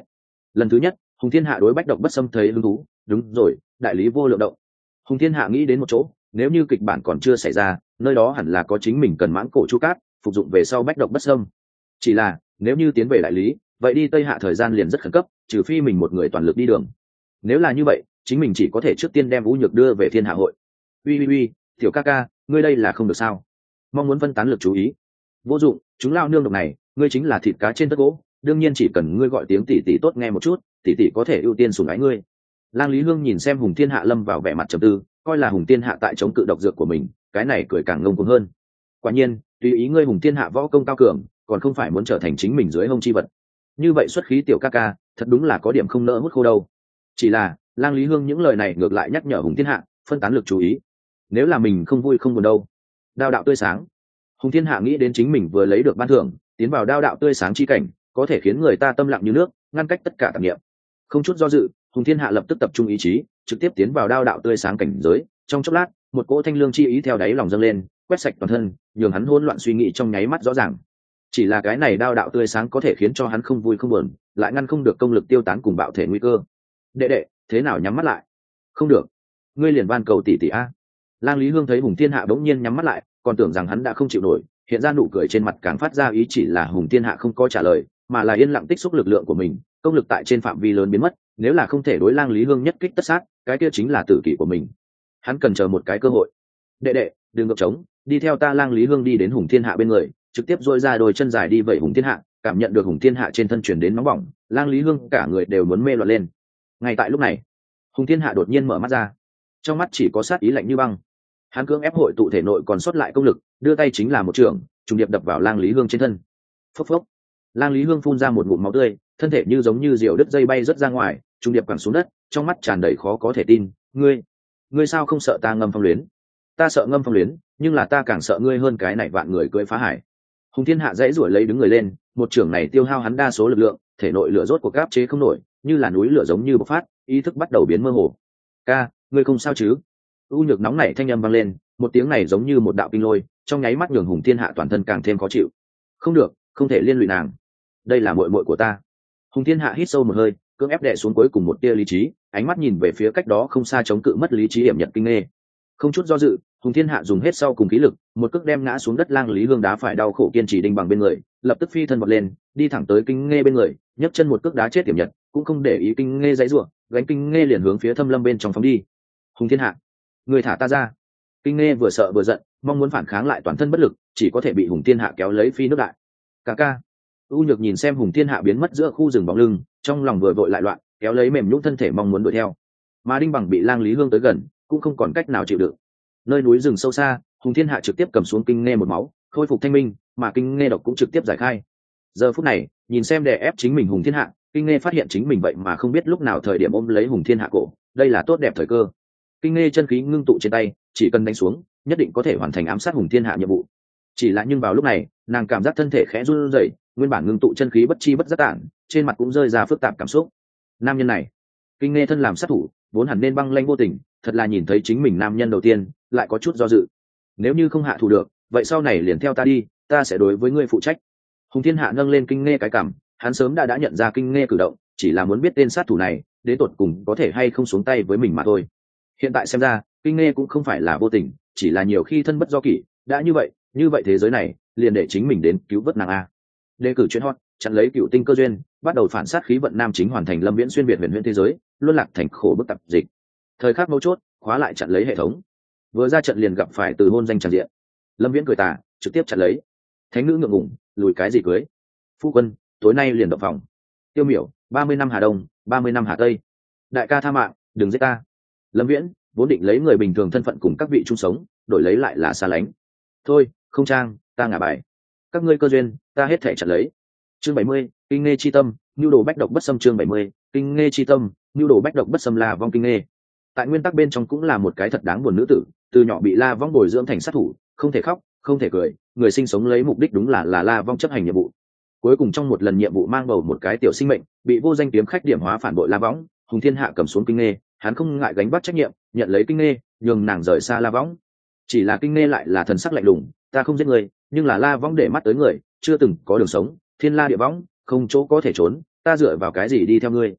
Lần thứ nhất Hùng Thiên Hạ đối Bách Độc Bất Xâm thấy hứng thú. Đúng rồi, đại lý vô lượng động. Hùng Thiên Hạ nghĩ đến một chỗ, nếu như kịch bản còn chưa xảy ra, nơi đó hẳn là có chính mình cần mãng cổ chu cát phục dụng về sau Bách Độc Bất Xâm. Chỉ là nếu như tiến về đại lý, vậy đi Tây Hạ thời gian liền rất khẩn cấp, trừ phi mình một người toàn lực đi đường. Nếu là như vậy, chính mình chỉ có thể trước tiên đem U Nhược đưa về Thiên Hạ hội. Uy, tiểu ca ca, ngươi đây là không được sao? Mong muốn phân tán lực chú ý. Vô dụng, chúng lao nương độc này, ngươi chính là thịt cá trên tất gỗ, đương nhiên chỉ cần ngươi gọi tiếng tỷ tỷ tốt nghe một chút, tỷ tỷ có thể ưu tiên sủng ái ngươi. Lang Lý Hương nhìn xem Hùng Thiên Hạ lâm vào vẻ mặt trầm tư, coi là Hùng Thiên Hạ tại chống cự độc dược của mình, cái này cười càng ngông cuồng hơn. Quả nhiên, tùy ý ngươi Hùng Thiên Hạ võ công cao cường, còn không phải muốn trở thành chính mình dưới hông chi vật. Như vậy xuất khí tiểu ca ca, thật đúng là có điểm không nỡ hút khô đâu. Chỉ là, Lang Lý Hương những lời này ngược lại nhắc nhở Hùng Thiên Hạ, phân tán lực chú ý. Nếu là mình không vui không buồn đâu. Đao đạo tươi sáng. Hùng Thiên Hạ nghĩ đến chính mình vừa lấy được ban thưởng, tiến vào đao đạo tươi sáng chi cảnh, có thể khiến người ta tâm lặng như nước, ngăn cách tất cả tạp niệm. Không chút do dự, Hùng Thiên Hạ lập tức tập trung ý chí, trực tiếp tiến vào đao đạo tươi sáng cảnh giới. Trong chốc lát, một cỗ thanh lương chi ý theo đáy lòng dâng lên, quét sạch toàn thân, nhường hắn hỗn loạn suy nghĩ trong nháy mắt rõ ràng. Chỉ là cái này đao đạo tươi sáng có thể khiến cho hắn không vui không buồn, lại ngăn không được công lực tiêu tán cùng bạo thể nguy cơ. Đệ đệ, thế nào nhắm mắt lại? Không được, ngươi liền van cầu tỷ tỷ a. Lang Lý Hương thấy Hùng Thiên Hạ bỗng nhiên nhắm mắt lại, còn tưởng rằng hắn đã không chịu nổi, hiện ra nụ cười trên mặt càng phát ra ý chỉ là Hùng Thiên Hạ không có trả lời, mà là yên lặng tích xúc lực lượng của mình, công lực tại trên phạm vi lớn biến mất, nếu là không thể đối Lang Lý Hương nhất kích tất sát, cái kia chính là tử kỷ của mình. Hắn cần chờ một cái cơ hội. Đệ đệ, đừng ngược trống, đi theo ta. Lang Lý Hương đi đến Hùng Thiên Hạ bên người, trực tiếp duỗi ra đôi chân dài đi vẩy Hùng Thiên Hạ, cảm nhận được Hùng Thiên Hạ trên thân truyền đến nóng bỏng, Lang Lý Hương cả người đều muốn mê loạn lên. Ngay tại lúc này, Hùng Thiên Hạ đột nhiên mở mắt ra, trong mắt chỉ có sát ý lạnh như băng. Hắn cưỡng ép hội tụ thể nội còn sót lại công lực, đưa tay chính là một trường, trùng điệp đập vào Lang Lý Hương trên thân. Phốc phốc, Lang Lý Hương phun ra một ngụm máu tươi, thân thể như giống như diều đứt dây bay rớt ra ngoài, trùng điệp quẳng xuống đất, trong mắt tràn đầy khó có thể tin. Ngươi sao không sợ ta Ngâm Phong Luyến? Ta sợ Ngâm Phong Luyến, nhưng là ta càng sợ ngươi hơn cái này vạn người cưỡi phá hải. Hùng Thiên Hạ dãy ruổi lấy đứng người lên, một trường này tiêu hao hắn đa số lực lượng, thể nội lửa rốt của áp chế không nổi, như là núi lửa giống như bộc phát, ý thức bắt đầu biến mơ hồ. Ca, ngươi không sao chứ? U Nhược nóng nảy thanh âm vang lên, một tiếng này giống như một đạo kinh lôi, trong nháy mắt nhường Hùng Thiên Hạ toàn thân càng thêm khó chịu. Không được, không thể liên lụy nàng. Đây là muội muội của ta. Hùng Thiên Hạ hít sâu một hơi, cưỡng ép đè xuống cuối cùng một tia lý trí, ánh mắt nhìn về phía cách đó không xa chống cự mất lý trí hiểm nhật Kinh Nghê. Không chút do dự, Hùng Thiên Hạ dùng hết sau cùng khí lực, một cước đem ngã xuống đất Lang Lý Hương đá phải đau khổ kiên trì đinh bằng bên người, lập tức phi thân vọt lên, đi thẳng tới Kinh Nghê bên người, nhấc chân một cước đá chết hiểm nhật, cũng không để ý Kinh Nghê giãy giụa, gánh Kinh Nghê liền hướng phía Thâm Lâm bên trong phóng đi. Hùng Thiên Hạ, người thả ta ra! Kinh Nghê vừa sợ vừa giận, mong muốn phản kháng lại toàn thân bất lực, chỉ có thể bị Hùng Thiên Hạ kéo lấy phi nước đại. Ca. U Nhược nhìn xem Hùng Thiên Hạ biến mất giữa khu rừng bóng lưng, trong lòng vừa vội lại loạn, kéo lấy mềm nhũn thân thể mong muốn đuổi theo. Mà đinh bằng bị Lang Lý Hương tới gần, cũng không còn cách nào chịu đựng. Nơi núi rừng sâu xa, Hùng Thiên Hạ trực tiếp cầm xuống Kinh Nghê một máu, khôi phục thanh minh, mà Kinh Nghê độc cũng trực tiếp giải khai. Giờ phút này, nhìn xem đè ép chính mình Hùng Thiên Hạ, Kinh Nghê phát hiện chính mình vậy mà không biết lúc nào thời điểm ôm lấy Hùng Thiên Hạ cổ, đây là tốt đẹp thời cơ. Kinh Nghê chân khí ngưng tụ trên tay, chỉ cần đánh xuống, nhất định có thể hoàn thành ám sát Hùng Thiên Hạ nhiệm vụ. Chỉ là nhưng vào lúc này, nàng cảm giác thân thể khẽ run rẩy, nguyên bản ngưng tụ chân khí bất chi bất giác tản, trên mặt cũng rơi ra phức tạp cảm xúc. Nam nhân này, Kinh Nghê thân làm sát thủ, vốn hẳn nên băng lãnh vô tình, thật là nhìn thấy chính mình nam nhân đầu tiên, lại có chút do dự. Nếu như không hạ thủ được, vậy sau này liền theo ta đi, ta sẽ đối với ngươi phụ trách. Hùng Thiên Hạ nâng lên Kinh Nghê cái cằm, hắn sớm đã nhận ra Kinh Nghê cử động, chỉ là muốn biết tên sát thủ này đến tột cùng có thể hay không xuống tay với mình mà thôi. Hiện tại xem ra, Kinh Nghê cũng không phải là vô tình, chỉ là nhiều khi thân bất do kỷ, đã như vậy thế giới này liền để chính mình đến cứu vớt nàng a. Đề cử chuyên hot, chặn lấy cựu tinh cơ duyên, bắt đầu phản sát khí vận nam chính hoàn thành Lâm Viễn xuyên việt huyền huyễn thế giới, luân lạc thành khổ bức tập dịch. Thời khắc mấu chốt, khóa lại chặn lấy hệ thống. Vừa ra trận liền gặp phải từ hôn danh tràn diện. Lâm Viễn cười tà, trực tiếp chặn lấy. Thánh nữ ngượng ngùng, lùi cái gì cưới? Phu quân, tối nay liền động phòng. Tiêu Miểu, 30 năm Hà Đông, 30 năm Hà Tây. Đại ca tha mạng, đừng giết ta. Lâm Viễn vốn định lấy người bình thường thân phận cùng các vị chung sống, đổi lấy lại là xa lánh. Thôi, không trang, ta ngả bài. Các ngươi cơ duyên, ta hết thể chặn lấy. Chương 70, Kinh Nghê chi tâm, nhu đồ bách độc bất xâm. Chương 70, Kinh Nghê chi tâm, nhu đồ bách độc bất xâm là vong Kinh Nghê. Tại nguyên tắc bên trong cũng là một cái thật đáng buồn nữ tử, từ nhỏ bị La Vong bồi dưỡng thành sát thủ, không thể khóc, không thể cười, người sinh sống lấy mục đích đúng là La Vong chấp hành nhiệm vụ. Cuối cùng trong một lần nhiệm vụ mang bầu một cái tiểu sinh mệnh, bị vô danh kiếm khách điểm hóa phản bội La Vong, Hùng Thiên Hạ cầm xuống Kinh Nghê, hắn không ngại gánh vác trách nhiệm, nhận lấy Kinh Nghê, nhường nàng rời xa La Vong. Chỉ là Kinh Nghê lại là thần sắc lạnh lùng, ta không giết người, nhưng là La Vong để mắt tới người, chưa từng có đường sống, thiên la địa võng, không chỗ có thể trốn, ta dựa vào cái gì đi theo ngươi?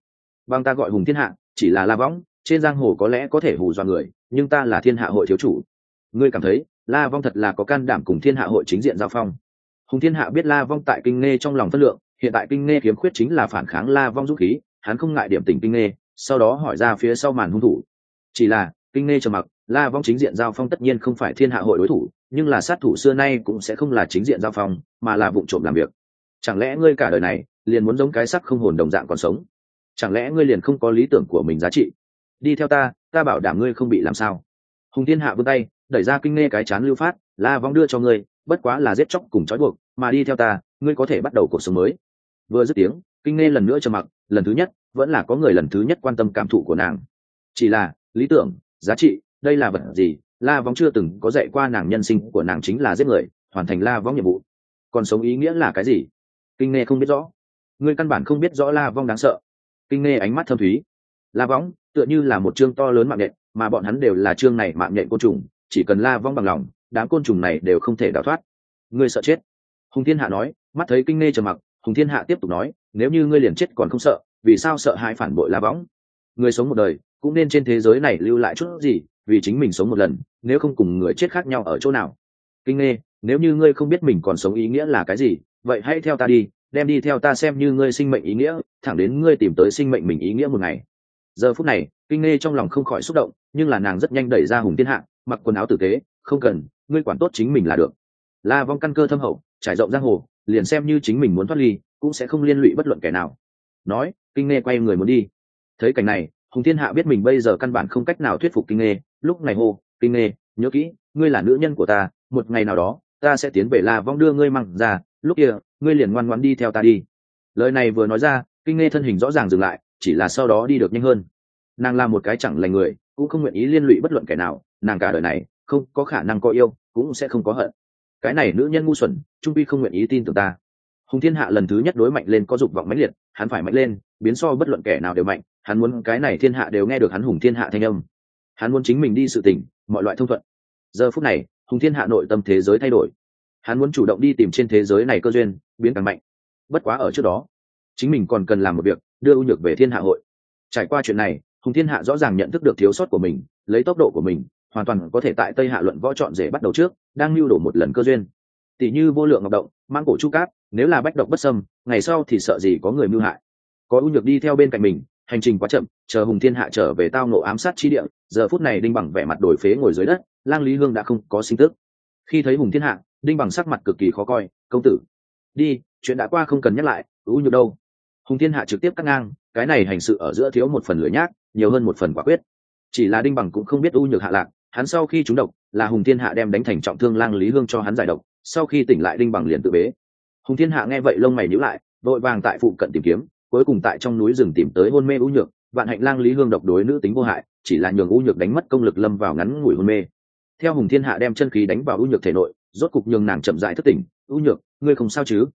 Bằng ta gọi Hùng Thiên Hạ chỉ là La Võng, trên giang hồ có lẽ có thể hù dọa người, nhưng ta là Thiên Hạ hội thiếu chủ. Ngươi cảm thấy La Vong thật là có can đảm cùng Thiên Hạ hội chính diện giao phong? Hùng Thiên Hạ biết La Vong tại Kinh Nghê trong lòng phân lượng, hiện tại Kinh Nghê khiếm khuyết chính là phản kháng La Vong dũng khí, hắn không ngại điểm tình Kinh Nghê, sau đó hỏi ra phía sau màn hung thủ. Chỉ là Kinh Nghê trầm mặc, La Vong chính diện giao phong tất nhiên không phải Thiên Hạ hội đối thủ, nhưng là sát thủ xưa nay cũng sẽ không là chính diện giao phong, mà là vụng trộm làm việc. Chẳng lẽ ngươi cả đời này liền muốn giống cái xác không hồn đồng dạng còn sống? Chẳng lẽ ngươi liền không có lý tưởng của mình giá trị? Đi theo ta bảo đảm ngươi không bị làm sao. Hùng Thiên Hạ vươn tay đẩy ra Kinh Nghê cái chán lưu phát, La Vong đưa cho ngươi, bất quá là giết chóc cùng trói buộc, mà đi theo ta, ngươi có thể bắt đầu cuộc sống mới. Vừa dứt tiếng, Kinh Nghê lần nữa trầm mặc, lần thứ nhất vẫn là có người lần thứ nhất quan tâm cảm thụ của nàng. Chỉ là lý tưởng, giá trị, đây là vật gì? La Vong chưa từng có dạy qua nàng, nhân sinh của nàng chính là giết người, hoàn thành La Vong nhiệm vụ. Còn sống ý nghĩa là cái gì? Kinh Nghê không biết rõ. Ngươi căn bản không biết rõ La Vong đáng sợ. Kinh Nghê ánh mắt thâm thúy. La Vong tựa như là một chương to lớn mạng nhện, mà bọn hắn đều là chương này mạng nhện côn trùng, chỉ cần La Vong bằng lòng, đám côn trùng này đều không thể đào thoát. Ngươi sợ chết? Hùng Thiên Hạ nói. Mắt thấy Kinh Nghê trầm mặc, Hùng Thiên Hạ tiếp tục nói, nếu như ngươi liền chết còn không sợ, vì sao sợ hãi phản bội La Vong? Ngươi sống một đời cũng nên trên thế giới này lưu lại chút gì, vì chính mình sống một lần, nếu không cùng người chết khác nhau ở chỗ nào. Kinh Nghê, nếu như ngươi không biết mình còn sống ý nghĩa là cái gì, vậy hãy theo ta đi, đem đi theo ta xem như ngươi sinh mệnh ý nghĩa, thẳng đến ngươi tìm tới sinh mệnh mình ý nghĩa một ngày. Giờ phút này Kinh Nghê trong lòng không khỏi xúc động, nhưng là nàng rất nhanh đẩy ra Hùng Thiên Hạ, mặc quần áo tử tế, không cần, ngươi quản tốt chính mình là được. La Vong căn cơ thâm hậu, trải rộng giang hồ, liền xem như chính mình muốn thoát ly cũng sẽ không liên lụy bất luận kẻ nào. Nói, Kinh Nghê quay người muốn đi. Thấy cảnh này, Hùng Thiên Hạ biết mình bây giờ căn bản không cách nào thuyết phục Kinh Nghê, lúc này hô, Kinh Nghê, nhớ kỹ, ngươi là nữ nhân của ta, một ngày nào đó ta sẽ tiến về La Vong đưa ngươi mang ra, lúc kia ngươi liền ngoan ngoãn đi theo ta đi. Lời này vừa nói ra, Kinh Nghê thân hình rõ ràng dừng lại, chỉ là sau đó đi được nhanh hơn. Nàng là một cái chẳng lành người, cũng không nguyện ý liên lụy bất luận kẻ nào, nàng cả đời này không có khả năng có yêu, cũng sẽ không có hận. Cái này nữ nhân ngu xuẩn, trung quy không nguyện ý tin tưởng ta. Hùng Thiên Hạ lần thứ nhất đối mạnh lên có dục vọng mãnh liệt, hắn phải mạnh lên, biến so bất luận kẻ nào đều mạnh, hắn muốn cái này thiên hạ đều nghe được hắn Hùng Thiên Hạ thanh âm. Hắn muốn chính mình đi sự tình, mọi loại thông thuận. Giờ phút này, Hùng Thiên Hạ nội tâm thế giới thay đổi. Hắn muốn chủ động đi tìm trên thế giới này cơ duyên, biến càng mạnh. Bất quá ở trước đó, chính mình còn cần làm một việc, đưa ưu nhược về Thiên Hạ hội. Trải qua chuyện này, Hùng Thiên Hạ rõ ràng nhận thức được thiếu sót của mình, lấy tốc độ của mình, hoàn toàn có thể tại Tây Hạ luận võ chọn rể bắt đầu trước, đang lưu đổ một lần cơ duyên. Tỷ như Vô Lượng Ngọc Động, Mang Cổ Chu Cáp, nếu là bách độc bất xâm, ngày sau thì sợ gì có người mưu hại. Có ưu nhược đi theo bên cạnh mình, hành trình quá chậm, chờ Hùng Thiên Hạ trở về tao nộ ám sát chi địa, giờ phút này Đinh Bằng vẻ mặt đổi phế ngồi dưới đất, Lang Lý Hương đã không có sinh tức. Khi thấy Hùng Thiên Hạ, Đinh Bằng sắc mặt cực kỳ khó coi, công tử, đi, chuyện đã qua không cần nhắc lại, ưu nhược đâu? Hùng Thiên Hạ trực tiếp cắt ngang, cái này hành sự ở giữa thiếu một phần lửa nhác, nhiều hơn một phần quả quyết. Chỉ là Đinh Bằng cũng không biết ưu nhược hạ lạc, hắn sau khi trúng độc, là Hùng Thiên Hạ đem đánh thành trọng thương Lang Lý Hương cho hắn giải độc, sau khi tỉnh lại Đinh Bằng liền tự bế. Hùng Thiên Hạ nghe vậy lông mày nhíu lại, vội vàng tại phụ cận tìm kiếm, cuối cùng tại trong núi rừng tìm tới hôn mê ưu nhược, vạn hạnh Lang Lý Hương độc đối nữ tính vô hại, chỉ là nhường ưu nhược đánh mất công lực lâm vào ngắn ngủi hôn mê. Theo Hùng Thiên Hạ đem chân khí đánh vào ưu nhược thể nội, rốt cục nhường nàng chậm rãi thức tỉnh. Ưu nhược, ngươi không sao chứ?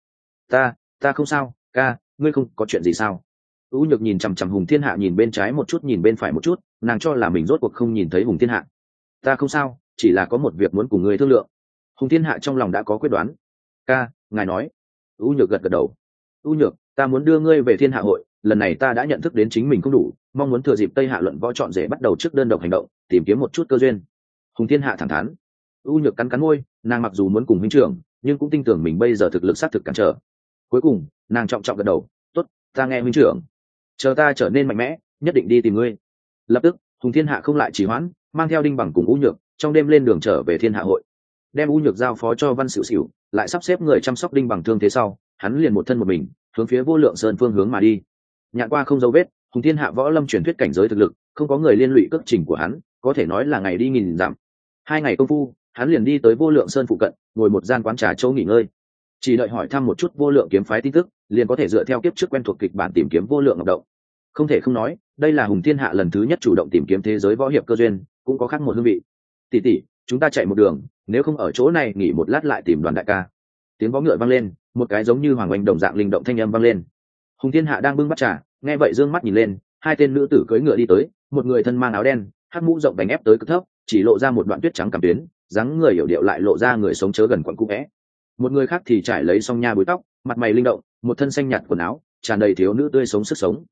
Ta không sao, ca, ngươi không có chuyện gì sao? Ưu nhược nhìn chằm chằm Hùng Thiên Hạ, nhìn bên trái một chút nhìn bên phải một chút, nàng cho là mình rốt cuộc không nhìn thấy Hùng Thiên Hạ. Ta không sao, chỉ là có một việc muốn cùng ngươi thương lượng. Hùng Thiên Hạ trong lòng đã có quyết đoán. Ca, ngài nói. Ưu nhược gật gật đầu. Ưu nhược, ta muốn đưa ngươi về Thiên Hạ hội, lần này ta đã nhận thức đến chính mình không đủ, mong muốn thừa dịp Tây Hạ luận võ chọn rể bắt đầu trước đơn độc hành động, tìm kiếm một chút cơ duyên. Hùng Thiên Hạ thẳng thắn. Ưu nhược cắn cắn môi, nàng mặc dù muốn cùng huynh trưởng, nhưng cũng tin tưởng mình bây giờ thực lực xác thực cản trở. Cuối cùng nàng trọng trọng gật đầu, tốt, ta nghe huynh trưởng, chờ ta trở nên mạnh mẽ nhất định đi tìm ngươi. Lập tức Hùng Thiên Hạ không lại trì hoãn, mang theo Đinh Bằng cùng U Nhược trong đêm lên đường trở về Thiên Hạ hội, đem U Nhược giao phó cho Văn Sửu Sửu, lại sắp xếp người chăm sóc Đinh Bằng thương thế sau, hắn liền một thân một mình hướng phía Vô Lượng Sơn phương hướng mà đi. Nhạn qua không dấu vết, Hùng Thiên Hạ võ lâm truyền thuyết cảnh giới thực lực, không có người liên lụy cước trình của hắn, có thể nói là ngày đi nghìn dặm. 2 ngày công phu, hắn liền đi tới Vô Lượng Sơn phụ cận, ngồi một gian quán trà chỗ nghỉ ngơi, chỉ đợi hỏi thăm một chút Vô Lượng kiếm phái tin tức, liền có thể dựa theo kiếp trước quen thuộc kịch bản tìm kiếm Vô Lượng Ngọc Động. Không thể không nói, đây là Hùng Thiên Hạ lần thứ nhất chủ động tìm kiếm thế giới võ hiệp cơ duyên, cũng có khác một hương vị. Tỷ tỷ, chúng ta chạy một đường, nếu không ở chỗ này nghỉ một lát lại tìm Đoàn đại ca. Tiếng vó ngựa vang lên, một cái giống như hoàng oanh đồng dạng linh động thanh âm vang lên. Hùng Thiên Hạ đang bưng bát trà, nghe vậy dương mắt nhìn lên, 2 tên nữ tử cưỡi ngựa đi tới, một người thân mang áo đen, hắc mũ rộng đánh ép tới cực thấp, chỉ lộ ra một đoạn tuyết trắng cằm tuyến, dáng người hiểu điệu lại lộ ra người sống chớ gần quặn cũ vẽ. Một người khác thì trải lấy song nha búi tóc, mặt mày linh động, một thân xanh nhạt quần áo, tràn đầy thiếu nữ tươi sống sức sống.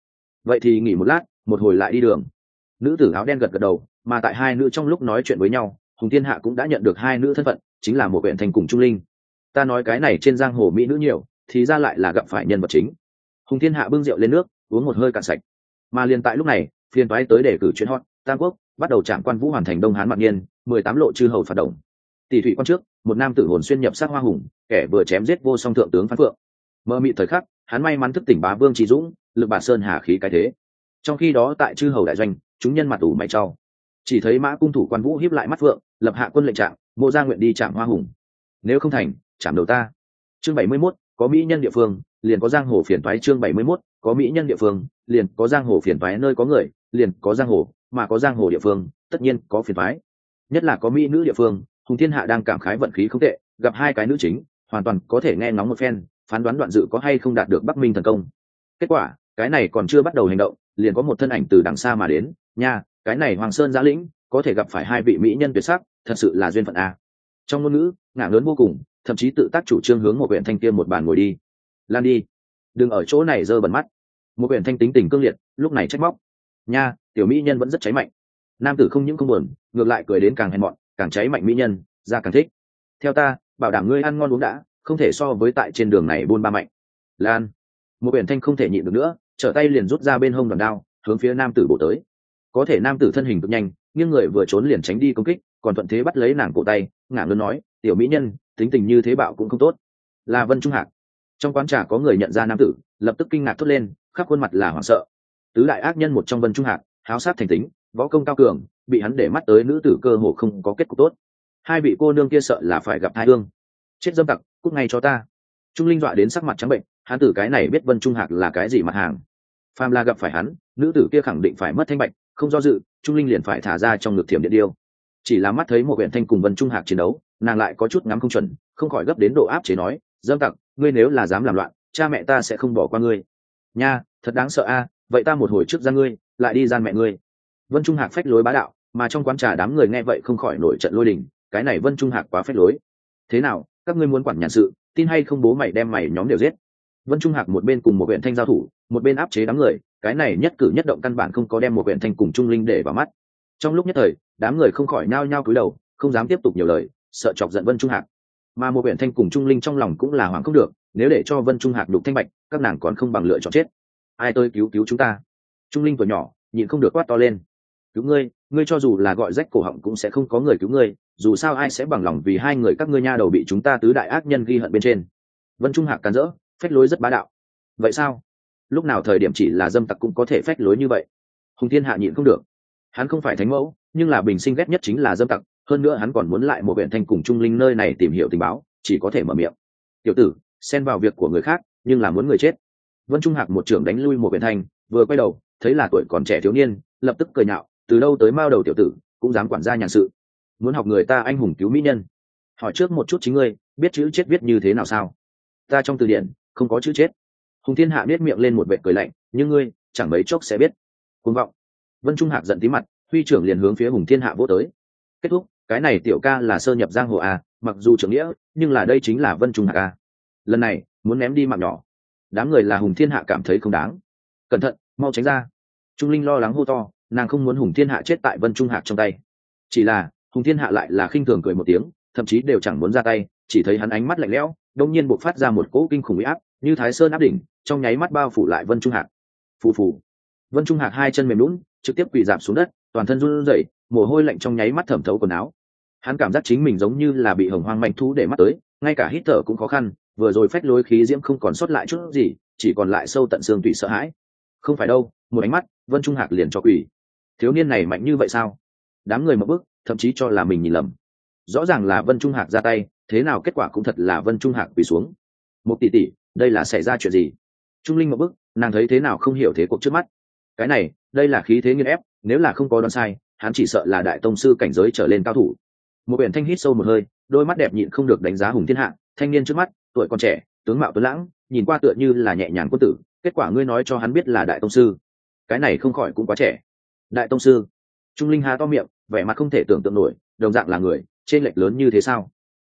vậy thì nghỉ một lát, một hồi lại đi đường. Nữ tử áo đen gật gật đầu, mà tại hai nữ trong lúc nói chuyện với nhau, Hùng Thiên Hạ cũng đã nhận được hai nữ thân phận, chính là một huyện thành cùng Trung Linh. Ta nói cái này trên giang hồ mỹ nữ nhiều, thì ra lại là gặp phải nhân vật chính. Hùng Thiên Hạ bưng rượu lên nước, uống một hơi cạn sạch. Mà liền tại lúc này, phiền toái tới để cử chuyến hot, Tam Quốc bắt đầu trạm quan vũ hoàn thành Đông Hán Mạc Nhiên, 18 lộ chư hầu phạt động. Tỷ thủy quan trước, một nam tử hồn xuyên nhập sát hoa hùng, kẻ vừa chém giết vô song thượng tướng Phan Phượng. Mơ mị thời khắc, hắn may mắn thức tỉnh bá vương Trí Dũng, lực bà sơn hà khí cái thế. Trong khi đó tại chư hầu đại doanh, chúng nhân mặt ủ mày trao. Chỉ thấy Mã cung thủ quan vũ hiếp lại mắt Phượng, lập hạ quân lệnh trạng, Mộ Gia nguyện đi chạm hoa hùng. Nếu không thành, chạm đầu ta. Chương 71, có mỹ nhân địa phương, liền có giang hồ phiền toái. Chương 71, có mỹ nhân địa phương, liền có giang hồ phiền toái. Nơi có người, liền có giang hồ, mà có giang hồ địa phương, tất nhiên có phiền toái. Nhất là có mỹ nữ địa phương, Hùng Thiên Hạ đang cảm khái vận khí không tệ, gặp hai cái nữ chính, hoàn toàn có thể nghe ngóng một phen, phán đoán Đoạn Dự có hay không đạt được Bắc Minh thần công. Kết quả, cái này còn chưa bắt đầu hành động, liền có một thân ảnh từ đằng xa mà đến, nha, cái này Hoàng Sơn Giã Lĩnh, có thể gặp phải hai vị mỹ nhân tuyệt sắc, thật sự là duyên phận a. Trong ngôn ngữ, ngả lớn vô cùng, thậm chí tự tác chủ trương hướng một huyện thanh kia một bàn ngồi đi. Lan đi, đừng ở chỗ này dơ bẩn mắt. Một huyện thanh tính tình cương liệt, lúc này trách móc, nha, tiểu mỹ nhân vẫn rất cháy mạnh. Nam tử không những không buồn, ngược lại cười đến càng hèn mọn, càng cháy mạnh mỹ nhân ra càng thích. Theo ta, bảo đảm ngươi ăn ngon uống đã, không thể so với tại trên đường này buôn ba mạnh. Lan, một biển thanh không thể nhịn được nữa, trở tay liền rút ra bên hông đòn đao, hướng phía nam tử bổ tới. Có thể nam tử thân hình cực nhanh, nhưng người vừa trốn liền tránh đi công kích, còn thuận thế bắt lấy nàng cổ tay, ngả lớn nói, tiểu mỹ nhân, tính tình như thế bạo cũng không tốt. Là Vân Trung Hạc. Trong quán trà có người nhận ra nam tử, lập tức kinh ngạc thốt lên, khắp khuôn mặt là hoảng sợ. Tứ đại ác nhân một trong Vân Trung Hạc, háo sát thành tính, võ công cao cường, bị hắn để mắt tới nữ tử cơ hồ không có kết cục tốt. Hai vị cô nương kia sợ là phải gặp tai ương. Chết dâm tặc, cút ngay cho ta. Trung Linh dọa đến sắc mặt trắng bệnh, hắn tử cái này biết Vân Trung Hạc là cái gì mặt hàng. Phàm là gặp phải hắn, nữ tử kia khẳng định phải mất thanh bạch, không do dự, Trung Linh liền phải thả ra trong ngực thiểm điện điêu. Chỉ là mắt thấy một huyện thanh cùng Vân Trung Hạc chiến đấu, nàng lại có chút ngắm không chuẩn, không khỏi gấp đến độ áp chế nói, dâm tặc, ngươi nếu là dám làm loạn, cha mẹ ta sẽ không bỏ qua ngươi. Nha, thật đáng sợ a, vậy ta một hồi trước gian ngươi, lại đi gian mẹ ngươi. Vân Trung Hạc phách lối bá đạo, mà trong quán trà đám người nghe vậy không khỏi nổi trận lôi đình, cái này Vân Trung Hạc quá phách lối. Thế nào, các ngươi muốn quản nhàn sự, tin hay không bố mày đem mày nhóm đều giết. Vân Trung Hạc một bên cùng một huyện thanh giao thủ, một bên áp chế đám người, cái này nhất cử nhất động căn bản không có đem một huyện thanh cùng Trung Linh để vào mắt. Trong lúc nhất thời, đám người không khỏi nhao nhao cúi đầu, không dám tiếp tục nhiều lời, sợ chọc giận Vân Trung Hạc. Mà một huyện thanh cùng Trung Linh trong lòng cũng là hoảng không được, nếu để cho Vân Trung Hạc đục thanh bạch, các nàng còn không bằng lựa chọn chết. Ai tôi cứu cứu chúng ta. Trung Linh tuổi nhỏ, nhịn không được quát to lên. Cứu ngươi, ngươi cho dù là gọi rách cổ họng cũng sẽ không có người cứu ngươi, dù sao ai sẽ bằng lòng vì hai người các ngươi nha đầu bị chúng ta tứ đại ác nhân ghi hận bên trên. Vân Trung Hạc càn rỡ, phách lối rất bá đạo. Vậy sao? Lúc nào thời điểm chỉ là dâm tặc cũng có thể phách lối như vậy? Hùng Thiên Hạ nhịn không được. Hắn không phải thánh mẫu, nhưng là bình sinh ghét nhất chính là dâm tặc, hơn nữa hắn còn muốn lại một huyện thanh cùng Trung Linh nơi này tìm hiểu tình báo, chỉ có thể mở miệng. Tiểu tử, xen vào việc của người khác, nhưng là muốn người chết. Vân Trung Hạc một trưởng đánh lui một huyện thanh, vừa quay đầu, thấy là tuổi còn trẻ thiếu niên, lập tức cười nhạo, từ đâu tới mao đầu tiểu tử, cũng dám quản gia nhàn sự, muốn học người ta anh hùng cứu mỹ nhân. Hỏi trước một chút chính ngươi, biết chữ chết viết như thế nào sao? Ta trong từ điển không có chữ chết. Hùng Thiên Hạ biết miệng lên một vệt cười lạnh, nhưng ngươi chẳng mấy chốc sẽ biết. Cuồng vọng. Vân Trung Hạc giận tí mặt, huy trưởng liền hướng phía Hùng Thiên Hạ vỗ tới. Kết thúc, cái này tiểu ca là sơ nhập giang hồ à, mặc dù trưởng nghĩa, nhưng là đây chính là Vân Trung Hạc à. Lần này muốn ném đi mạng nhỏ. Đám người là Hùng Thiên Hạ cảm thấy không đáng. Cẩn thận, mau tránh ra. Trung Linh lo lắng hô to, nàng không muốn Hùng Thiên Hạ chết tại Vân Trung Hạc trong tay. Chỉ là Hùng Thiên Hạ lại là khinh thường cười một tiếng, thậm chí đều chẳng muốn ra tay, chỉ thấy hắn ánh mắt lạnh lẽo, đột nhiên bộc phát ra một cỗ kinh khủng uy áp, như Thái Sơn áp đỉnh, trong nháy mắt bao phủ lại Vân Trung Hạc. Phù phù. Vân Trung Hạc hai chân mềm nhũn, trực tiếp quỳ rạp xuống đất, toàn thân run rẩy, mồ hôi lạnh trong nháy mắt thẩm thấu quần áo. Hắn cảm giác chính mình giống như là bị hồng hoang manh thú để mắt tới, ngay cả hít thở cũng khó khăn, vừa rồi phách lối khí diễm không còn sót lại chút gì, chỉ còn lại sâu tận xương tủy sợ hãi. Không phải đâu, một ánh mắt, Vân Trung Hạc liền cho quỳ. Thiếu niên này mạnh như vậy sao? Đám người mở bước, thậm chí cho là mình nhìn lầm. Rõ ràng là Vân Trung Hạc ra tay, thế nào kết quả cũng thật là Vân Trung Hạc quỳ xuống. Một tỷ tỷ, đây là xảy ra chuyện gì? Trung Linh một bước, nàng thấy thế nào không hiểu thế cuộc trước mắt. Cái này, đây là khí thế nghiền ép, nếu là không có đoán sai, hắn chỉ sợ là đại tông sư cảnh giới trở lên cao thủ. Một biển thanh hít sâu một hơi, đôi mắt đẹp nhịn không được đánh giá Hùng Thiên Hạ, thanh niên trước mắt, tuổi còn trẻ, tướng mạo tuấn lãng, nhìn qua tựa như là nhẹ nhàng quân tử, kết quả ngươi nói cho hắn biết là đại tông sư, cái này không khỏi cũng quá trẻ. Đại tông sư. Trung Linh há to miệng, vẻ mặt không thể tưởng tượng nổi, đồng dạng là người, trên lệch lớn như thế sao?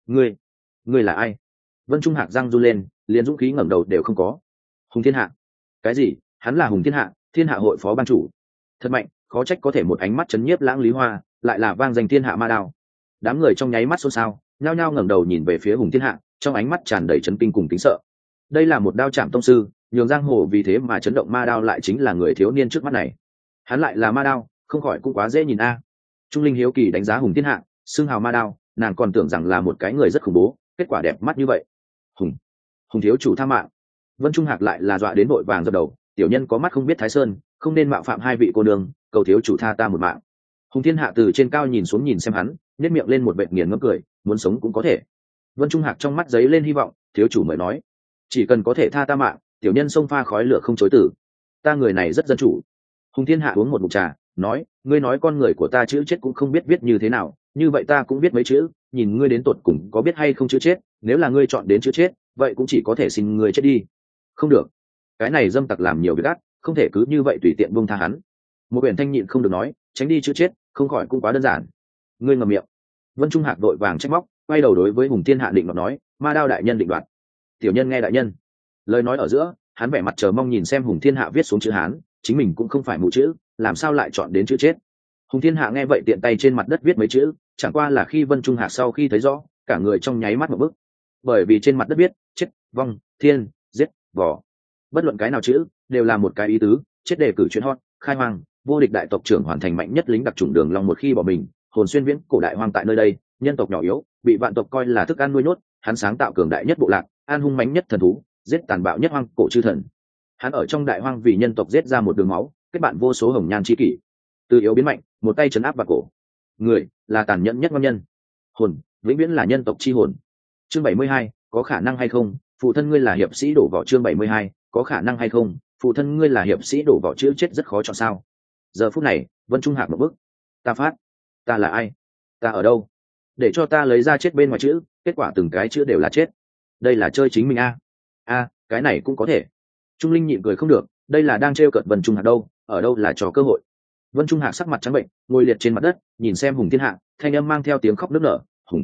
Ngươi là ai? Vân Trung Hạc răng run lên, liền dũng khí ngẩng đầu đều không có. Hùng Thiên Hạ. Cái gì? Hắn là Hùng Thiên Hạ, thiên hạ hội phó ban chủ. Thật mạnh, khó trách có thể một ánh mắt chấn nhiếp Lãng Lý Hoa, lại là vang danh thiên hạ ma đao. Đám người trong nháy mắt xôn xao, nhao nhao ngẩng đầu nhìn về phía Hùng Thiên Hạ, trong ánh mắt tràn đầy chấn kinh cùng kính sợ. Đây là một đao chạm tông sư, nhường giang hồ vì thế mà chấn động, ma đao lại chính là người thiếu niên trước mắt này. Hắn lại là ma đao, không khỏi cũng quá dễ nhìn a. Trung Linh hiếu kỳ đánh giá Hùng Thiên Hạ, xưng hào ma đao, nàng còn tưởng rằng là một cái người rất khủng bố, kết quả đẹp mắt như vậy. Hùng thiếu chủ tha mạng. Vân Trung Hạc lại là dọa đến vội vàng dập đầu, tiểu nhân có mắt không biết Thái Sơn, không nên mạo phạm hai vị cô nương, cầu thiếu chủ tha ta một mạng. Hùng Thiên Hạ từ trên cao nhìn xuống nhìn xem hắn, nhếch miệng lên một vệt nghiền ngẫm cười, muốn sống cũng có thể. Vân Trung Hạc trong mắt giấy lên hy vọng, thiếu chủ mới nói, chỉ cần có thể tha ta mạng, tiểu nhân xông pha khói lửa không chối từ. Ta người này rất dân chủ. Hùng Thiên Hạ uống một ngụm trà, nói, ngươi nói con người của ta chữ chết cũng không biết viết như thế nào, như vậy ta cũng biết mấy chữ, nhìn ngươi đến tột cùng có biết hay không chữ chết, nếu là ngươi chọn đến chữ chết, vậy cũng chỉ có thể xin ngươi chết đi. Không được, cái này dâm tặc làm nhiều việc ác, không thể cứ như vậy tùy tiện buông tha hắn. Một biển thanh nhịn không được nói, tránh đi chữ chết, không khỏi cũng quá đơn giản. Ngươi ngậm miệng. Vân Trung Hạc vội vàng trách móc, quay đầu đối với Hùng Thiên Hạ định đoạt nói, ma đao đại nhân định đoạt. Tiểu nhân nghe đại nhân. Lời nói ở giữa, hắn vẻ mặt chờ mong nhìn xem Hùng Thiên Hạ viết xuống chữ Hán, chính mình cũng không phải mù chữ, làm sao lại chọn đến chữ chết. Hùng Thiên Hạ nghe vậy tiện tay trên mặt đất viết mấy chữ, chẳng qua là khi Vân Trung Hạc sau khi thấy rõ, cả người trong nháy mắt một bức. Bởi vì trên mặt đất viết chết, vong, thiên, giết, vỏ, bất luận cái nào chữ đều là một cái ý tứ. Chết đề cử chuyện hot, khai hoang, vô địch đại tộc trưởng hoàn thành mạnh nhất lính đặc chủng Đường Long một khi bỏ mình, hồn xuyên viễn cổ đại hoang tại nơi đây, nhân tộc nhỏ yếu bị vạn tộc coi là thức ăn nuôi nhốt, hắn sáng tạo cường đại nhất bộ lạc, an hung mãnh nhất thần thú, giết tàn bạo nhất hoang cổ chư thần. Hắn ở trong đại hoang vì nhân tộc giết ra một đường máu, kết bạn vô số hồng nhan chi kỷ, từ yếu biến mạnh, một tay chấn áp vào cổ. Người là tàn nhẫn nhất ngon nhân, hồn vĩnh viễn là nhân tộc chi hồn. Chương 72, có khả năng hay không, phụ thân ngươi là hiệp sĩ đổ vỏ. Chương 72, có khả năng hay không, phụ thân ngươi là hiệp sĩ đổ vỏ. Chữ chết rất khó chọn sao. Giờ phút này Vân Trung Hạc một bước, ta phát, ta là ai, ta ở đâu, để cho ta lấy ra chết bên ngoài chữ, kết quả từng cái chữ đều là chết. Đây là chơi chính mình a. Cái này cũng có thể. Trung Linh nhịn cười không được, đây là đang trêu cợt Vân Trung Hạc đâu, ở đâu là trò cơ hội. Vân Trung Hạc sắc mặt trắng bệnh, ngồi liệt trên mặt đất, nhìn xem Hùng Thiên Hạ, thanh âm mang theo tiếng khóc nức nở,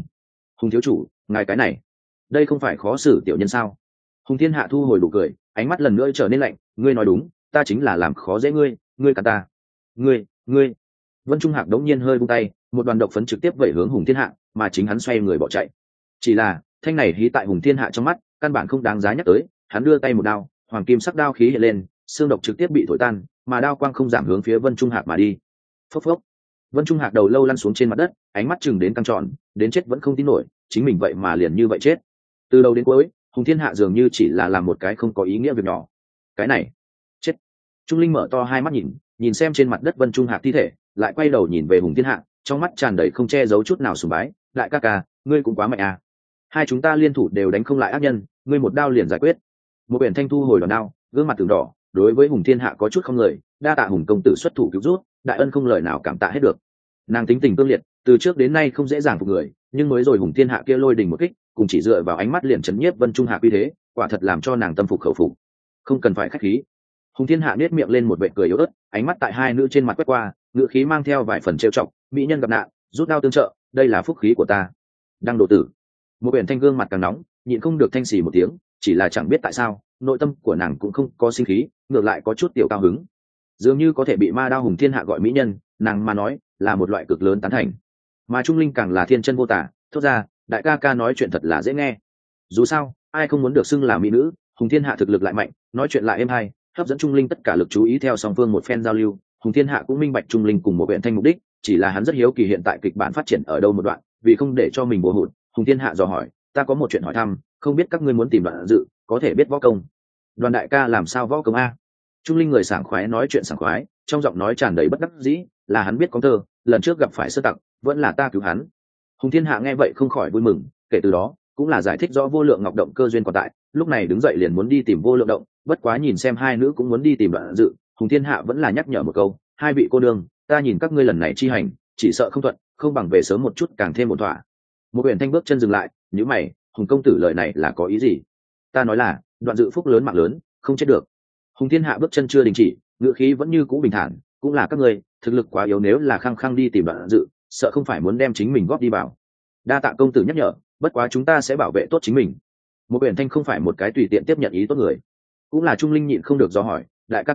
Hùng thiếu chủ, ngài cái này, đây không phải khó xử tiểu nhân sao. Hùng Thiên Hạ thu hồi đủ cười, ánh mắt lần nữa trở nên lạnh, ngươi nói đúng, ta chính là làm khó dễ ngươi, ngươi cả ta. Ngươi. Vân Trung Hạc đống nhiên hơi buông tay, một đoàn độc phấn trực tiếp vẩy hướng Hùng Thiên Hạ, mà chính hắn xoay người bỏ chạy. Chỉ là thanh này hí tại Hùng Thiên Hạ trong mắt, căn bản không đáng giá nhắc tới. Hắn đưa tay một đao, hoàng kim sắc đao khí hiện lên, xương độc trực tiếp bị thổi tan, mà đao quang không giảm hướng phía Vân Trung Hạc mà đi. Phốc phốc. Vân Trung Hạc đầu lâu lăn xuống trên mặt đất, ánh mắt chừng đến căng tròn, đến chết vẫn không tin nổi, chính mình vậy mà liền như vậy chết. Từ đầu đến cuối, Hùng Thiên Hạ dường như chỉ là làm một cái không có ý nghĩa việc nhỏ. Cái này, chết. Trung Linh mở to hai mắt nhìn xem trên mặt đất Vân Trung Hạc thi thể, lại quay đầu nhìn về Hùng Thiên Hạ, trong mắt tràn đầy không che giấu chút nào sùng bái, đại ca ca, ngươi cũng quá mạnh à. Hai chúng ta liên thủ đều đánh không lại ác nhân, ngươi một đao liền giải quyết. Một biển thanh thu hồi đòn đao, gương mặt từng đỏ, đối với Hùng Thiên Hạ có chút không lời, đa tạ Hùng công tử xuất thủ cứu rút, đại ân không lời nào cảm tạ hết được. Nàng tính tình cương liệt, từ trước đến nay không dễ dàng phục người, nhưng mới rồi Hùng Thiên Hạ kia lôi đình một kích, cùng chỉ dựa vào ánh mắt liền chấn nhiếp Vân Trung Hạ uy thế, quả thật làm cho nàng tâm phục khẩu phục. Không cần phải khách khí. Hùng Thiên Hạ nét miệng lên một vệt cười yếu ớt, ánh mắt tại hai nữ trên mặt quét qua, ngữ khí mang theo vài phần trêu chọc, mỹ nhân gặp nạn, rút đao tương trợ, đây là phúc khí của ta. Đang độ tử. Một biển thanh gương mặt càng nóng, nhịn không được thanh xì một tiếng, chỉ là chẳng biết tại sao, nội tâm của nàng cũng không có sinh khí, ngược lại có chút tiểu cao hứng. Dường như có thể bị ma đao Hùng Thiên Hạ gọi mỹ nhân, nàng mà nói là một loại cực lớn tán thành. Mà Trung Linh càng là thiên chân vô tả, thốt ra, đại ca ca nói chuyện thật là dễ nghe. Dù sao, ai không muốn được xưng là mỹ nữ, Hùng Thiên Hạ thực lực lại mạnh, nói chuyện lại êm hay, hấp dẫn Trung Linh tất cả lực chú ý theo song phương một phen giao lưu. Hùng Thiên Hạ cũng minh bạch Trung Linh cùng một huyện thanh mục đích, chỉ là hắn rất hiếu kỳ hiện tại kịch bản phát triển ở đâu một đoạn, vì không để cho mình bổ hụt, Hùng Thiên Hạ dò hỏi, ta có một chuyện hỏi thăm, không biết các ngươi muốn tìm Đoạn Dự, có thể biết võ công. Đoàn đại ca làm sao võ công a? Trung Linh người sảng khoái nói chuyện sảng khoái, trong giọng nói tràn đầy bất đắc dĩ, là hắn biết có thơ, lần trước gặp phải sơ tặc, vẫn là ta cứu hắn. Hùng Thiên Hạ nghe vậy không khỏi vui mừng, kể từ đó cũng là giải thích rõ Vô Lượng Ngọc động cơ duyên còn tại, lúc này đứng dậy liền muốn đi tìm Vô Lượng động, bất quá nhìn xem hai nữ cũng muốn đi tìm Đoạn Dự, Hùng Thiên Hạ vẫn là nhắc nhở một câu, hai vị cô đương, ta nhìn các ngươi lần này chi hành, chỉ sợ không thuận, không bằng về sớm một chút càng thêm một thỏa. Một biển thanh bước chân dừng lại, nhíu mày, Hùng công tử lời này là có ý gì? Ta nói là, Đoạn Dự phúc lớn mạng lớn, không chết được. Hùng Thiên Hạ bước chân chưa đình chỉ, ngựa khí vẫn như cũ bình thản, cũng là các ngươi thực lực quá yếu, nếu là khăng khăng đi tìm Đoạn Dự, sợ không phải muốn đem chính mình góp đi vào. Đa tạ công tử nhắc nhở, bất quá chúng ta sẽ bảo vệ tốt chính mình. Một biển thanh không phải một cái tùy tiện tiếp nhận ý tốt người, cũng là Trung Linh nhịn không được do hỏi, đại ca ca,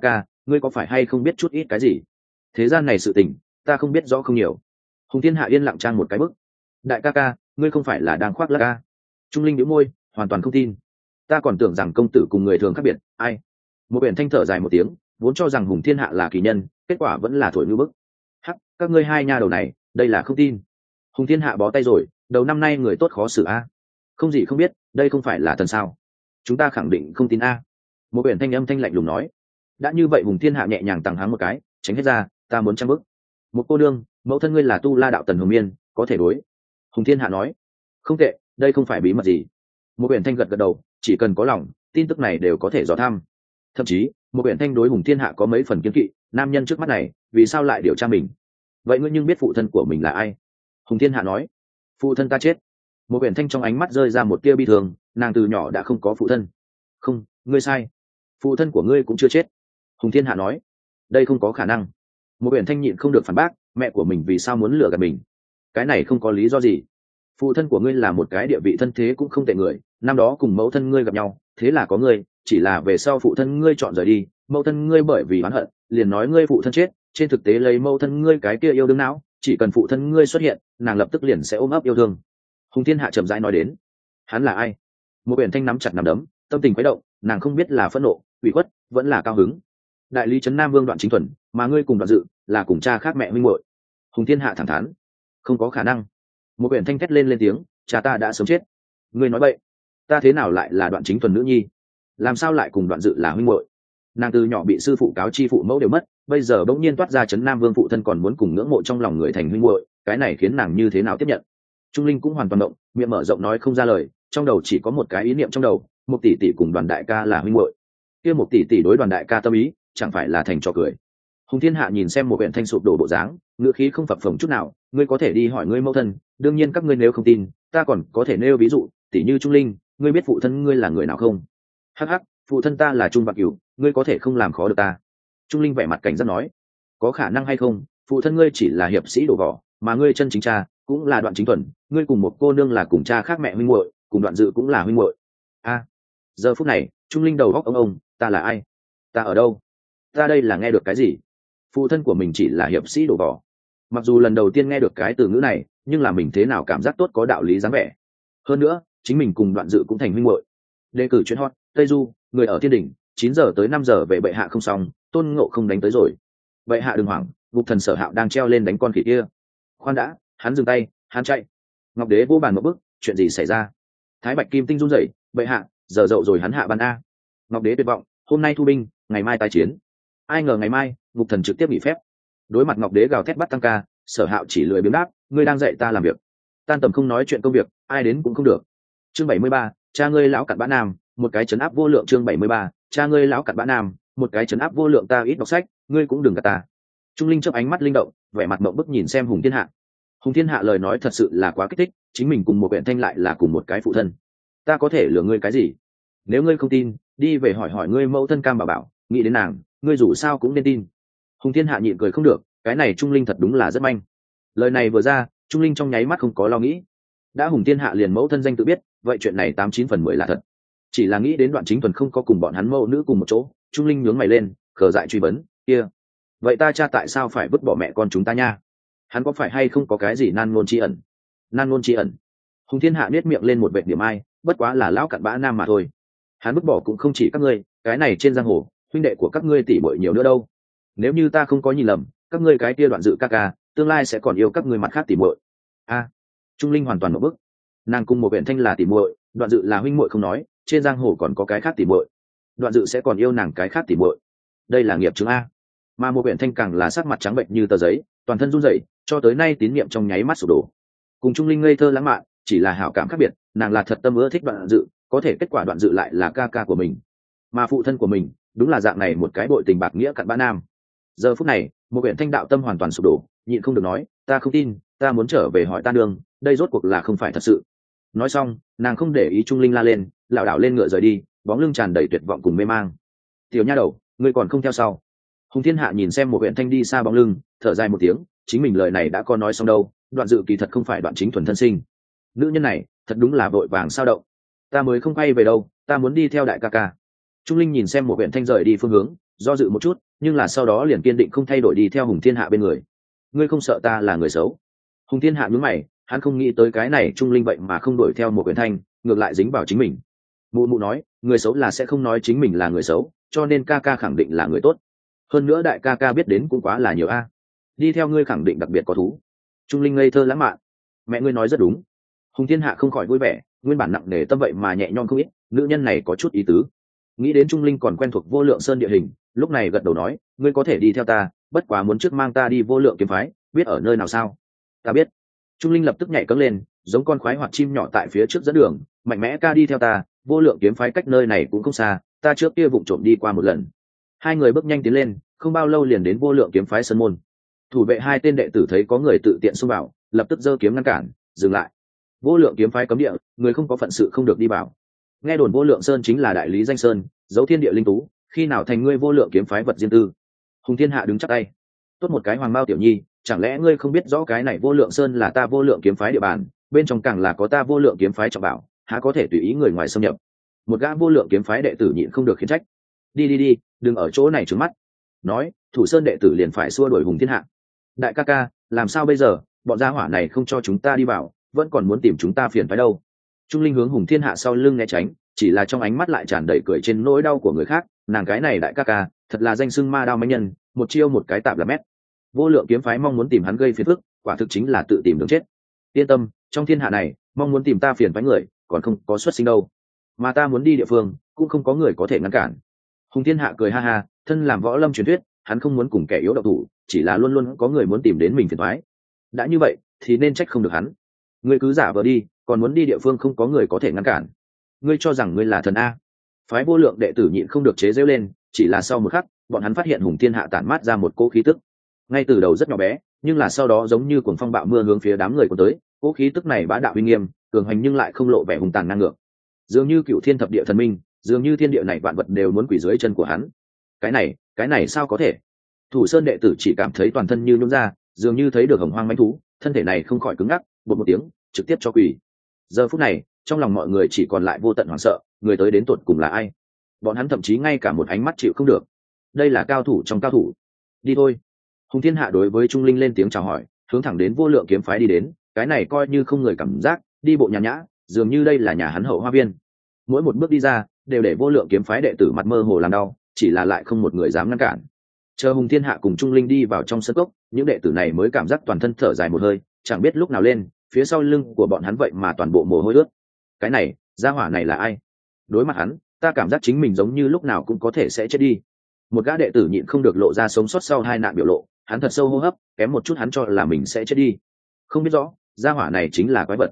ngươi có phải hay không biết chút ít cái gì? Thế gian này sự tình ta không biết rõ không nhiều. Hùng Thiên Hạ yên lặng trang một cái bức. Đại ca ca, ngươi không phải là đang khoác lác ca? Trung Linh nhíu môi, hoàn toàn không tin. Ta còn tưởng rằng công tử cùng người thường khác biệt. Ai? Một biển thanh thở dài một tiếng, vốn cho rằng Hùng Thiên Hạ là kỳ nhân, kết quả vẫn là thổi như bức. Hắc, các ngươi hai nha đầu này, đây là không tin. Hùng Thiên Hạ bó tay rồi, đầu năm nay người tốt khó xử a. Không gì không biết, đây không phải là thần sao? Chúng ta khẳng định không tin a. Một biển thanh âm thanh lạnh lùng nói. Đã như vậy Hùng Thiên Hạ nhẹ nhàng tằng hắng một cái, tránh hết ra, ta muốn trang bức. Một cô đương, mẫu thân ngươi là Tu La đạo Tần Hồng Miên, có thể đối. Hùng Thiên Hạ nói. Không tệ, đây không phải bí mật gì. Một biển thanh gật gật đầu, chỉ cần có lòng, tin tức này đều có thể dò thăm. Thậm chí một biển thanh đối Hùng Thiên Hạ có mấy phần kiêng kỵ, nam nhân trước mắt này vì sao lại điều tra mình? Vậy ngươi nhưng biết phụ thân của mình là ai? Hùng Thiên Hạ nói. Phụ thân ta chết. Một biển thanh trong ánh mắt rơi ra một tia bi thường, nàng từ nhỏ đã không có phụ thân. Không, ngươi sai, phụ thân của ngươi cũng chưa chết. Hùng Thiên Hạ nói. Đây không có khả năng. Một biển thanh nhịn không được phản bác, mẹ của mình vì sao muốn lừa gạt mình? Cái này không có lý do gì. Phụ thân của ngươi là một cái địa vị thân thế cũng không tệ người, năm đó cùng mẫu thân ngươi gặp nhau, thế là có ngươi, chỉ là về sau phụ thân ngươi chọn rời đi, mẫu thân ngươi bởi vì oán hận liền nói ngươi phụ thân chết, trên thực tế lấy mẫu thân ngươi cái kia yêu đương não, chỉ cần phụ thân ngươi xuất hiện, nàng lập tức liền sẽ ôm ấp yêu thương. Hùng Thiên Hạ chậm rãi nói đến. Hắn là ai? Một biển thanh nắm chặt nắm đấm, tâm tình khuấy động, nàng không biết là phẫn nộ, ủy khuất, vẫn là cao hứng. Đại lý trấn Nam Vương Đoạn Chính Thuần, mà ngươi cùng Đoạn Dự là cùng cha khác mẹ huynh muội. Hùng Thiên Hạ thẳng thắn. Không có khả năng. Một biển thanh thét lên tiếng, cha ta đã sớm chết. Ngươi nói vậy, ta thế nào lại là Đoạn Chính Thuần nữ nhi? Làm sao lại cùng Đoạn Dự là huynh muội? Nàng từ nhỏ bị sư phụ cáo chi phụ mẫu đều mất, bây giờ bỗng nhiên toát ra trấn Nam Vương phụ thân còn muốn cùng ngưỡng mộ trong lòng người thành huynh muội, cái này khiến nàng như thế nào tiếp nhận? Trung Linh cũng hoàn toàn động, miệng mở rộng nói không ra lời, trong đầu chỉ có một cái ý niệm trong đầu, một tỷ tỷ cùng Đoàn đại ca là huynh muội. Kia một tỷ tỷ đối Đoàn đại ca tâm ý, chẳng phải là thành trò cười. Hùng Thiên Hạ nhìn xem một biển thanh sụp đổ bộ dáng, ngữ khí không phập phồng chút nào, ngươi có thể đi hỏi ngươi mẫu thân, đương nhiên các ngươi nếu không tin, ta còn có thể nêu ví dụ, tỷ như Trung Linh, ngươi biết phụ thân ngươi là người nào không? Hắc hắc, phụ thân ta là Trung Vạn Cửu, ngươi có thể không làm khó được ta. Trung Linh vẻ mặt cảnh giác nói, có khả năng hay không, phụ thân ngươi chỉ là hiệp sĩ đổ vỏ, mà ngươi chân chính cha cũng là Đoạn Chính Thuần, ngươi cùng một cô nương là cùng cha khác mẹ huynh muội, cùng Đoạn Dự cũng là huynh muội. A, giờ phút này, Trung Linh đầu óc ông, ta là ai? Ta ở đâu? Ta đây là nghe được cái gì? Phụ thân của mình chỉ là hiệp sĩ đổ vỏ. Mặc dù lần đầu tiên nghe được cái từ ngữ này, nhưng là mình thế nào cảm giác tốt có đạo lý dáng vẻ. Hơn nữa, chính mình cùng Đoạn Dự cũng thành huynh muội. Đề cử chuyên hot, Tây Du, người ở thiên đỉnh, 9 giờ tới 5 giờ về bệ hạ không xong, Tôn Ngộ không đánh tới rồi. Bệ hạ đừng hoảng, Ngục Thần Sở Hạo đang treo lên đánh con khỉ kia. Khoan đã, hắn dừng tay, hắn chạy. Ngọc Đế vô bàn một bước, chuyện gì xảy ra? Thái Bạch Kim Tinh run rẩy, bệ hạ, giờ dậu rồi hắn hạ ban a. Ngọc Đế tuyệt vọng, hôm nay thu binh, ngày mai tái chiến. Ai ngờ ngày mai, Ngục Thần trực tiếp nghỉ phép. Đối mặt Ngọc Đế gào thét bắt tăng ca, Sở Hạo chỉ lười biếng đáp, ngươi đang dạy ta làm việc. Tan tầm không nói chuyện công việc, ai đến cũng không được. Chương 73, cha ngươi lão cặn bã nam, một cái trấn áp vô lượng. Chương 73, cha ngươi lão cặn bã nam, một cái trấn áp vô lượng. Ta ít đọc sách, ngươi cũng đừng gạt ta. Trung Linh chớp ánh mắt linh động, vẻ mặt mộng bức nhìn xem Hùng Thiên Hạ. Hùng Thiên Hạ lời nói thật sự là quá kích thích, chính mình cùng một huyện thanh lại là cùng một cái phụ thân. Ta có thể lừa ngươi cái gì? Nếu ngươi không tin, đi về hỏi hỏi ngươi mẫu thân Cam Bảo Bảo, nghĩ đến nàng, ngươi dù sao cũng nên tin. Hùng Thiên Hạ nhịn cười không được, cái này Trung Linh thật đúng là rất manh. Lời này vừa ra, Trung Linh trong nháy mắt không có lo nghĩ. Đã Hùng Thiên Hạ liền mẫu thân danh tự biết, vậy chuyện này 89/10 là thật. Chỉ là nghĩ đến Đoạn Chính Thuần không có cùng bọn hắn mẫu nữ cùng một chỗ, Trung Linh nhướng mày lên, khờ dại truy vấn, kia, vậy ta cha tại sao phải vứt bỏ mẹ con chúng ta nha? Hắn có phải hay không có cái gì nan ngôn tri ẩn? Nan ngôn tri ẩn? Hùng Thiên Hạ nết miệng lên một vệt điểm ai, bất quá là lão cặn bã nam mà thôi. Hắn vứt bỏ cũng không chỉ các ngươi, cái này trên giang hồ, huynh đệ của các ngươi tỷ muội nhiều nữa đâu. Nếu như ta không có nhìn lầm, các ngươi cái kia Đoạn Dự ca ca, tương lai sẽ còn yêu các ngươi mặt khác tỷ muội. A, Trung Linh hoàn toàn một bức. Nàng cùng một huyện thanh là tỷ muội, Đoạn Dự là huynh muội không nói, trên giang hồ còn có cái khác tỷ muội. Đoạn Dự sẽ còn yêu nàng cái khác tỷ muội. Đây là nghiệp chứng a. Mà một huyện thanh càng là sắc mặt trắng bệnh như tờ giấy, toàn thân run rẩy, cho tới nay tín niệm trong nháy mắt sụp đổ. Cùng Trung Linh ngây thơ lãng mạn, chỉ là hảo cảm khác biệt, nàng là thật tâm ưa thích Đoạn Dự, có thể kết quả Đoạn Dự lại là ca ca của mình, mà phụ thân của mình đúng là dạng này một cái bội tình bạc nghĩa cặn bã nam. Giờ phút này, một huyện thanh đạo tâm hoàn toàn sụp đổ, nhịn không được nói, ta không tin, ta muốn trở về hỏi ta nương, đây rốt cuộc là không phải thật sự. Nói xong, nàng không để ý Trung Linh la lên, lảo đảo lên ngựa rời đi, bóng lưng tràn đầy tuyệt vọng cùng mê mang. Tiểu nha đầu, ngươi còn không theo sau? Hùng Thiên Hạ nhìn xem một huyện thanh đi xa bóng lưng, thở dài một tiếng, chính mình lời này đã có nói xong đâu, Đoạn Dự kỳ thật không phải Đoạn Chính Thuần thân sinh. Nữ nhân này thật đúng là vội vàng sao động. Ta mới không quay về đâu, ta muốn đi theo đại ca ca. Trung Linh nhìn xem một huyện thanh rời đi phương hướng, do dự một chút nhưng là sau đó liền kiên định không thay đổi đi theo Hùng Thiên Hạ bên người. Ngươi không sợ ta là người xấu? Hùng Thiên Hạ nhướng mày, hắn không nghĩ tới cái này Trung Linh vậy mà không đuổi theo một Quyển Thanh, ngược lại dính vào chính mình. Mụ mụ nói người xấu là sẽ không nói chính mình là người xấu, cho nên ca ca khẳng định là người tốt. Hơn nữa đại ca ca biết đến cũng quá là nhiều a. Đi theo ngươi khẳng định đặc biệt có thú. Trung Linh ngây thơ lãng mạn. Mẹ ngươi nói rất đúng. Hùng Thiên Hạ không khỏi vui vẻ, nguyên bản nặng nề tâm vậy mà nhẹ nhõm không ít, nữ nhân này có chút ý tứ. Nghĩ đến Trung Linh còn quen thuộc Vô Lượng Sơn địa hình, lúc này gật đầu nói ngươi có thể đi theo ta, bất quá muốn trước mang ta đi Vô Lượng kiếm phái, biết ở nơi nào sao? Ta biết. Trung Linh lập tức nhảy cẫng lên, giống con khoái hoặc chim nhỏ tại phía trước dẫn đường, mạnh mẽ ca đi theo ta, Vô Lượng kiếm phái cách nơi này cũng không xa, ta trước kia vụng trộm đi qua một lần. Hai người bước nhanh tiến lên, không bao lâu liền đến Vô Lượng kiếm phái sân môn. Thủ vệ hai tên đệ tử thấy có người tự tiện xông vào, lập tức giơ kiếm ngăn cản, dừng lại. Vô Lượng kiếm phái cấm địa, người không có phận sự không được đi vào. Nghe đồn Vô Lượng Sơn chính là đại lý danh sơn, giấu thiên địa linh tú, khi nào thành ngươi Vô Lượng kiếm phái vật riêng tư? Hùng Thiên Hạ đứng chắp tay. Tốt một cái Hoàng Mao tiểu nhi, chẳng lẽ ngươi không biết rõ cái này Vô Lượng Sơn là ta Vô Lượng kiếm phái địa bàn, bên trong càng là có ta Vô Lượng kiếm phái trọng bảo, há có thể tùy ý người ngoài xâm nhập? Một gã Vô Lượng kiếm phái đệ tử nhịn không được khiển trách. Đi, đừng ở chỗ này trừng mắt. Nói, Thủ Sơn đệ tử liền phải xua đuổi Hùng Thiên Hạ. Đại ca ca, làm sao bây giờ, bọn gia hỏa này không cho chúng ta đi vào, vẫn còn muốn tìm chúng ta phiền phái đâu. Trung Linh hướng Hùng Thiên Hạ sau lưng né tránh, chỉ là trong ánh mắt lại tràn đầy cười trên nỗi đau của người khác, nàng cái này đại ca ca thật là danh xưng ma đao mãnh nhân, một chiêu một cái tạm là mét. Vô Lượng kiếm phái mong muốn tìm hắn gây phiền phức, quả thực chính là tự tìm đường chết. Yên tâm, trong thiên hạ này mong muốn tìm ta phiền phái người còn không có xuất sinh đâu, mà ta muốn đi địa phương cũng không có người có thể ngăn cản. Hùng Thiên Hạ cười ha ha, thân làm võ lâm truyền thuyết, hắn không muốn cùng kẻ yếu độc thủ, chỉ là luôn luôn có người muốn tìm đến mình phiền toái. Đã như vậy thì nên trách không được hắn. Ngươi cứ giả vờ đi, còn muốn đi địa phương không có người có thể ngăn cản. Ngươi cho rằng ngươi là thần a? Phái Vô Lượng đệ tử nhịn không được chế giễu lên, chỉ là sau một khắc, bọn hắn phát hiện Hùng Thiên Hạ tản mát ra một cỗ khí tức. Ngay từ đầu rất nhỏ bé, nhưng là sau đó giống như cuồng phong bạo mưa hướng phía đám người của tới, cỗ khí tức này bá đạo uy nghiêm, cường hành nhưng lại không lộ vẻ hùng tàn ngang ngược. Dường như cựu thiên thập địa thần minh, dường như thiên địa này vạn vật đều muốn quỳ dưới chân của hắn. Cái này sao có thể? Thủ Sơn đệ tử chỉ cảm thấy toàn thân như nhũn ra, dường như thấy được hồng hoang mãnh thú, thân thể này không khỏi cứng ngắc, bột một tiếng, trực tiếp cho quỳ. Giờ phút này, trong lòng mọi người chỉ còn lại vô tận hoảng sợ, người tới đến tột cùng là ai? Bọn hắn thậm chí ngay cả một ánh mắt chịu không được. Đây là cao thủ trong cao thủ. Đi thôi. Hùng Thiên Hạ đối với Trung Linh lên tiếng chào hỏi, hướng thẳng đến Vô Lượng kiếm phái đi đến, cái này coi như không người cảm giác, đi bộ nhàn nhã, dường như đây là nhà hắn hậu hoa viên. Mỗi một bước đi ra, đều để Vô Lượng kiếm phái đệ tử mặt mơ hồ làm đau, chỉ là lại không một người dám ngăn cản. Chờ Hùng Thiên Hạ cùng Trung Linh đi vào trong sân cốc, những đệ tử này mới cảm giác toàn thân thở dài một hơi, chẳng biết lúc nào lên, phía sau lưng của bọn hắn vậy mà toàn bộ mồ hôi ướt. Cái này, gia hỏa này là ai? Đối mặt hắn, ta cảm giác chính mình giống như lúc nào cũng có thể sẽ chết đi. Một gã đệ tử nhịn không được lộ ra sống sót sau hai nạn biểu lộ, hắn thật sâu hô hấp, kém một chút hắn cho là mình sẽ chết đi. Không biết rõ, gia hỏa này chính là quái vật.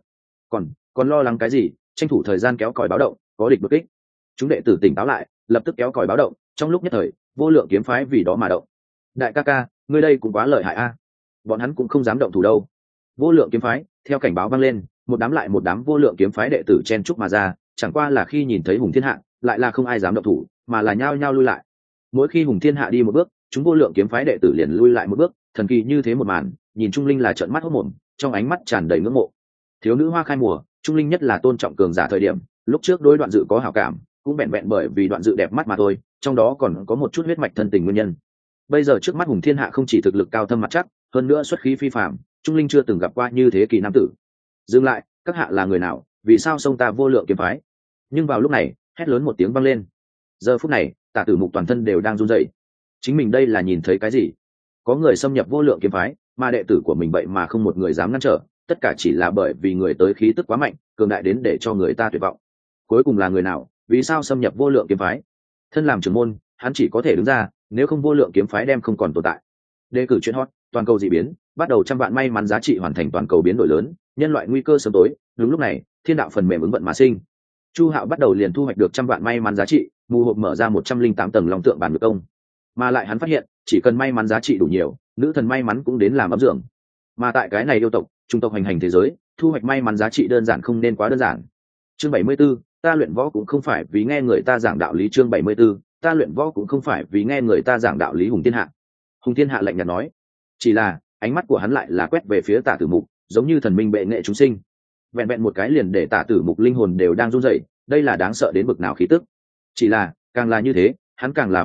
Còn lo lắng cái gì, tranh thủ thời gian kéo còi báo động, có địch bất kích. Chúng đệ tử tỉnh táo lại, lập tức kéo còi báo động, trong lúc nhất thời, Vô Lượng kiếm phái vì đó mà động. Đại ca ca, ngươi đây cũng quá lợi hại a. Bọn hắn cũng không dám động thủ đâu. Vô Lượng kiếm phái, theo cảnh báo vang lên, một đám lại một đám Vô Lượng kiếm phái đệ tử chen chúc mà ra, chẳng qua là khi nhìn thấy Hùng Thiên Hạ, lại là không ai dám động thủ, mà là nhao nhao lui lại. Mỗi khi Hùng Thiên Hạ đi một bước, chúng Vô Lượng kiếm phái đệ tử liền lui lại một bước, thần kỳ như thế một màn, nhìn Trung Linh là trợn mắt hốt mồm, trong ánh mắt tràn đầy ngưỡng mộ. Thiếu nữ hoa khai mùa, Trung Linh nhất là tôn trọng cường giả thời điểm, lúc trước đối Đoạn Dự có hảo cảm, cũng vẹn vẹn bởi vì Đoạn Dự đẹp mắt mà thôi, trong đó còn có một chút huyết mạch thân tình nguyên nhân. Bây giờ trước mắt Hùng Thiên Hạ không chỉ thực lực cao thâm mặt chắc, hơn nữa xuất khí phi phàm, Trung Linh chưa từng gặp qua như thế kỳ nam tử. Dừng lại, các hạ là người nào, vì sao xông ta Vô Lượng kiếm phái? Nhưng vào lúc này, hét lớn một tiếng vang lên. Giờ phút này, Tả Tử Mục toàn thân đều đang run rẩy. Chính mình đây là nhìn thấy cái gì? Có người xâm nhập Vô Lượng kiếm phái, mà đệ tử của mình vậy mà không một người dám ngăn trở, tất cả chỉ là bởi vì người tới khí tức quá mạnh, cường đại đến để cho người ta tuyệt vọng. Cuối cùng là người nào, vì sao xâm nhập Vô Lượng kiếm phái? Thân làm trưởng môn, hắn chỉ có thể đứng ra, nếu không Vô Lượng kiếm phái đem không còn tồn tại. Đề cử chuyện hot, toàn cầu dị biến, bắt đầu trăm vạn may mắn giá trị hoàn thành toàn cầu biến đổi lớn, nhân loại nguy cơ sớm tối. Đúng lúc này, thiên đạo phần mềm ứng vận mà sinh. Chu Hạo bắt đầu liền thu hoạch được trăm vạn may mắn giá trị, mù hộp mở ra 108 tầng long tượng bản ngược công. Mà lại hắn phát hiện, chỉ cần may mắn giá trị đủ nhiều, nữ thần may mắn cũng đến làm ấm dưỡng. Mà tại cái này yêu tộc, trung tộc hành hành thế giới, thu hoạch may mắn giá trị đơn giản không nên quá đơn giản. Chương 74, ta luyện võ cũng không phải vì nghe người ta giảng đạo lý. Chương 74, ta luyện võ cũng không phải vì nghe người ta giảng đạo lý. Hùng Thiên Hạ. Hùng Thiên Hạ lạnh nhạt nói, chỉ là ánh mắt của hắn lại là quét về phía Tả Tử Mục, giống như thần minh bệ nghệ chúng sinh. Vẹn vẹn một cái liền để Tả Tử Mục linh hồn đều đang run rẩy, đây là đáng sợ đến bực nào khí tức. Chỉ là, càng là như thế, hắn càng là phẫn nộ,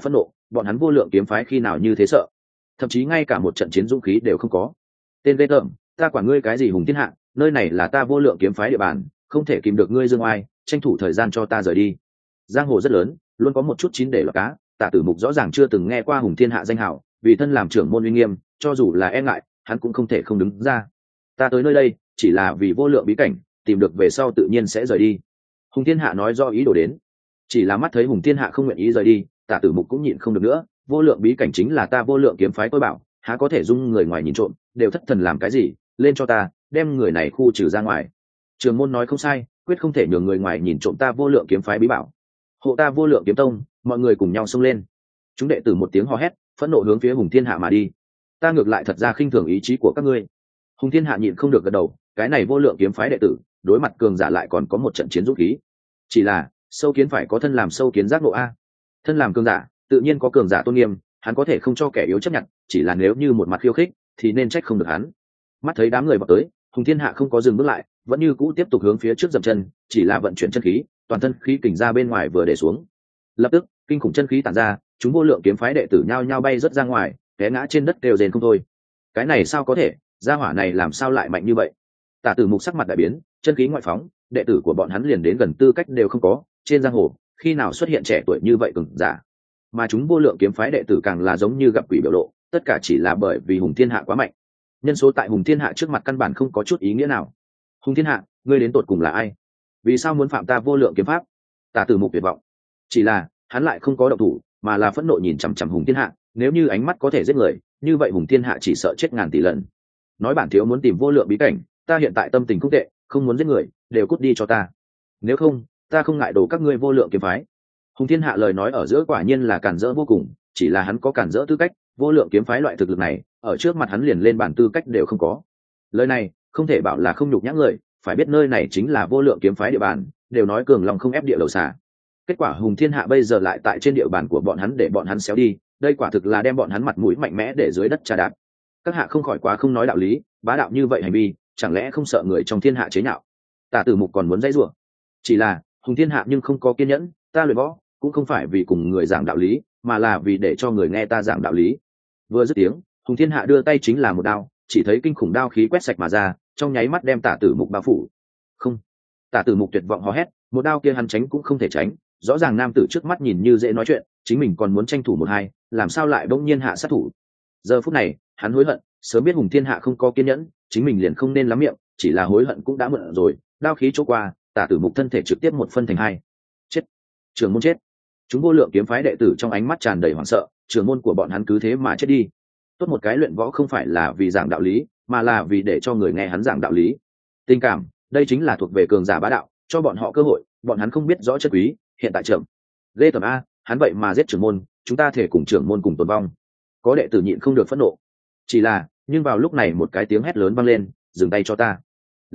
bọn hắn vô lượng kiếm phái khi nào như thế sợ, thậm chí ngay cả một trận chiến dũng khí đều không có. Tên ghê tởm, ta quản ngươi cái gì hùng thiên hạ, nơi này là ta vô lượng kiếm phái địa bàn, không thể kìm được ngươi dương oai, tranh thủ thời gian cho ta rời đi. Giang hồ rất lớn, luôn có một chút chín để lọt cá. Tả Tử Mục rõ ràng chưa từng nghe qua hùng thiên hạ danh hào, vì thân làm trưởng môn uy nghiêm, cho dù là e ngại, hắn cũng không thể không đứng ra. Ta tới nơi đây chỉ là vì vô lượng bí cảnh, tìm được về sau tự nhiên sẽ rời đi. Hùng thiên hạ nói do ý đồ đến, chỉ là mắt thấy hùng thiên hạ không nguyện ý rời đi, Tả Tử Mục cũng nhịn không được nữa. Vô lượng bí cảnh chính là ta vô lượng kiếm phái tôi bảo, há có thể dung người ngoài nhìn trộm, đều thất thần làm cái gì, lên cho ta, đem người này khu trừ ra ngoài. Trường môn nói không sai, quyết không thể nhường người ngoài nhìn trộm ta vô lượng kiếm phái bí bảo. Hộ ta vô lượng kiếm tông, mọi người cùng nhau xông lên. Chúng đệ tử một tiếng hò hét, phẫn nộ hướng phía hùng thiên hạ mà đi. Ta ngược lại thật ra khinh thường ý chí của các ngươi. Hùng thiên hạ nhịn không được gật đầu, cái này vô lượng kiếm phái đệ tử, đối mặt cường giả lại còn có một trận chiến dũng khí. Chỉ là sâu kiến phải có thân làm sâu kiến giác ngộ a. Thân làm cường giả, tự nhiên có cường giả tôn nghiêm, hắn có thể không cho kẻ yếu chấp nhận, chỉ là nếu như một mặt khiêu khích, thì nên trách không được hắn. Mắt thấy đám người vào tới, hùng thiên hạ không có dừng bước lại, vẫn như cũ tiếp tục hướng phía trước dậm chân, chỉ là vận chuyển chân khí, toàn thân khí kình ra bên ngoài vừa để xuống. Lập tức kinh khủng chân khí tản ra, chúng vô lượng kiếm phái đệ tử nhao nhao bay rất ra ngoài, té ngã trên đất đều rền không thôi. Cái này sao có thể, gia hỏa này làm sao lại mạnh như vậy? Tả Tử Mục sắc mặt đại biến, chân khí ngoại phóng, đệ tử của bọn hắn liền đến gần tư cách đều không có, trên giang hồ khi nào xuất hiện trẻ tuổi như vậy cường giả? Mà chúng vô lượng kiếm phái đệ tử càng là giống như gặp quỷ biểu lộ, tất cả chỉ là bởi vì hùng thiên hạ quá mạnh. Nhân số tại hùng thiên hạ trước mặt căn bản không có chút ý nghĩa nào. Hùng thiên hạ, ngươi đến tột cùng là ai? Vì sao muốn phạm ta vô lượng kiếm pháp? Tả Tử Mục tuyệt vọng. Chỉ là hắn lại không có động thủ, mà là phẫn nộ nhìn chằm chằm hùng thiên hạ. Nếu như ánh mắt có thể giết người, như vậy hùng thiên hạ chỉ sợ chết ngàn tỷ lần. Nói bản thiếu muốn tìm vô lượng bí cảnh, ta hiện tại tâm tình không tệ, không muốn giết người, đều cút đi cho ta. Nếu không, ta không ngại đổ các ngươi vô lượng kiếm phái. Hùng thiên hạ lời nói ở giữa quả nhiên là cản rỡ vô cùng, chỉ là hắn có cản rỡ tư cách, vô lượng kiếm phái loại thực lực này, ở trước mặt hắn liền lên bản tư cách đều không có. Lời này không thể bảo là không nhục nhã người, phải biết nơi này chính là vô lượng kiếm phái địa bàn, đều nói cường lòng không ép địa đầu xà. Kết quả hùng thiên hạ bây giờ lại tại trên địa bàn của bọn hắn để bọn hắn xéo đi, đây quả thực là đem bọn hắn mặt mũi mạnh mẽ để dưới đất trà đạp. Các hạ không khỏi quá không nói đạo lý, bá đạo như vậy hành vi, chẳng lẽ không sợ người trong thiên hạ chế nhạo? Tả Tử Mục còn muốn dãy rủa, chỉ là hùng thiên hạ nhưng không có kiên nhẫn, ta luyện võ cũng không phải vì cùng người giảng đạo lý, mà là vì để cho người nghe ta giảng đạo lý. Vừa dứt tiếng, hùng thiên hạ đưa tay chính là một đao, chỉ thấy kinh khủng đao khí quét sạch mà ra, trong nháy mắt đem Tả Tử Mục bao phủ. Không! Tả Tử Mục tuyệt vọng hò hét, một đao kia hắn tránh cũng không thể tránh, rõ ràng nam tử trước mắt nhìn như dễ nói chuyện, chính mình còn muốn tranh thủ một hai, làm sao lại bỗng nhiên hạ sát thủ? Giờ phút này hắn hối hận, sớm biết hùng thiên hạ không có kiên nhẫn, chính mình liền không nên lắm miệng, chỉ là hối hận cũng đã muộn rồi. Đao khí chỗ qua, Tả Tử Mục thân thể trực tiếp một phân thành hai. Chết! Trưởng môn chết! Chúng vô lượng kiếm phái đệ tử trong ánh mắt tràn đầy hoảng sợ, trưởng môn của bọn hắn cứ thế mà chết đi. Tốt một cái luyện võ không phải là vì giảng đạo lý, mà là vì để cho người nghe hắn giảng đạo lý. Tình cảm, đây chính là thuộc về cường giả bá đạo, cho bọn họ cơ hội, bọn hắn không biết rõ chất quý, hiện tại trưởng ghê tởm a, hắn vậy mà giết trưởng môn, chúng ta thể cùng trưởng môn cùng tồn vong. Có đệ tử nhịn không được phẫn nộ. Chỉ là, nhưng vào lúc này một cái tiếng hét lớn vang lên, dừng tay cho ta.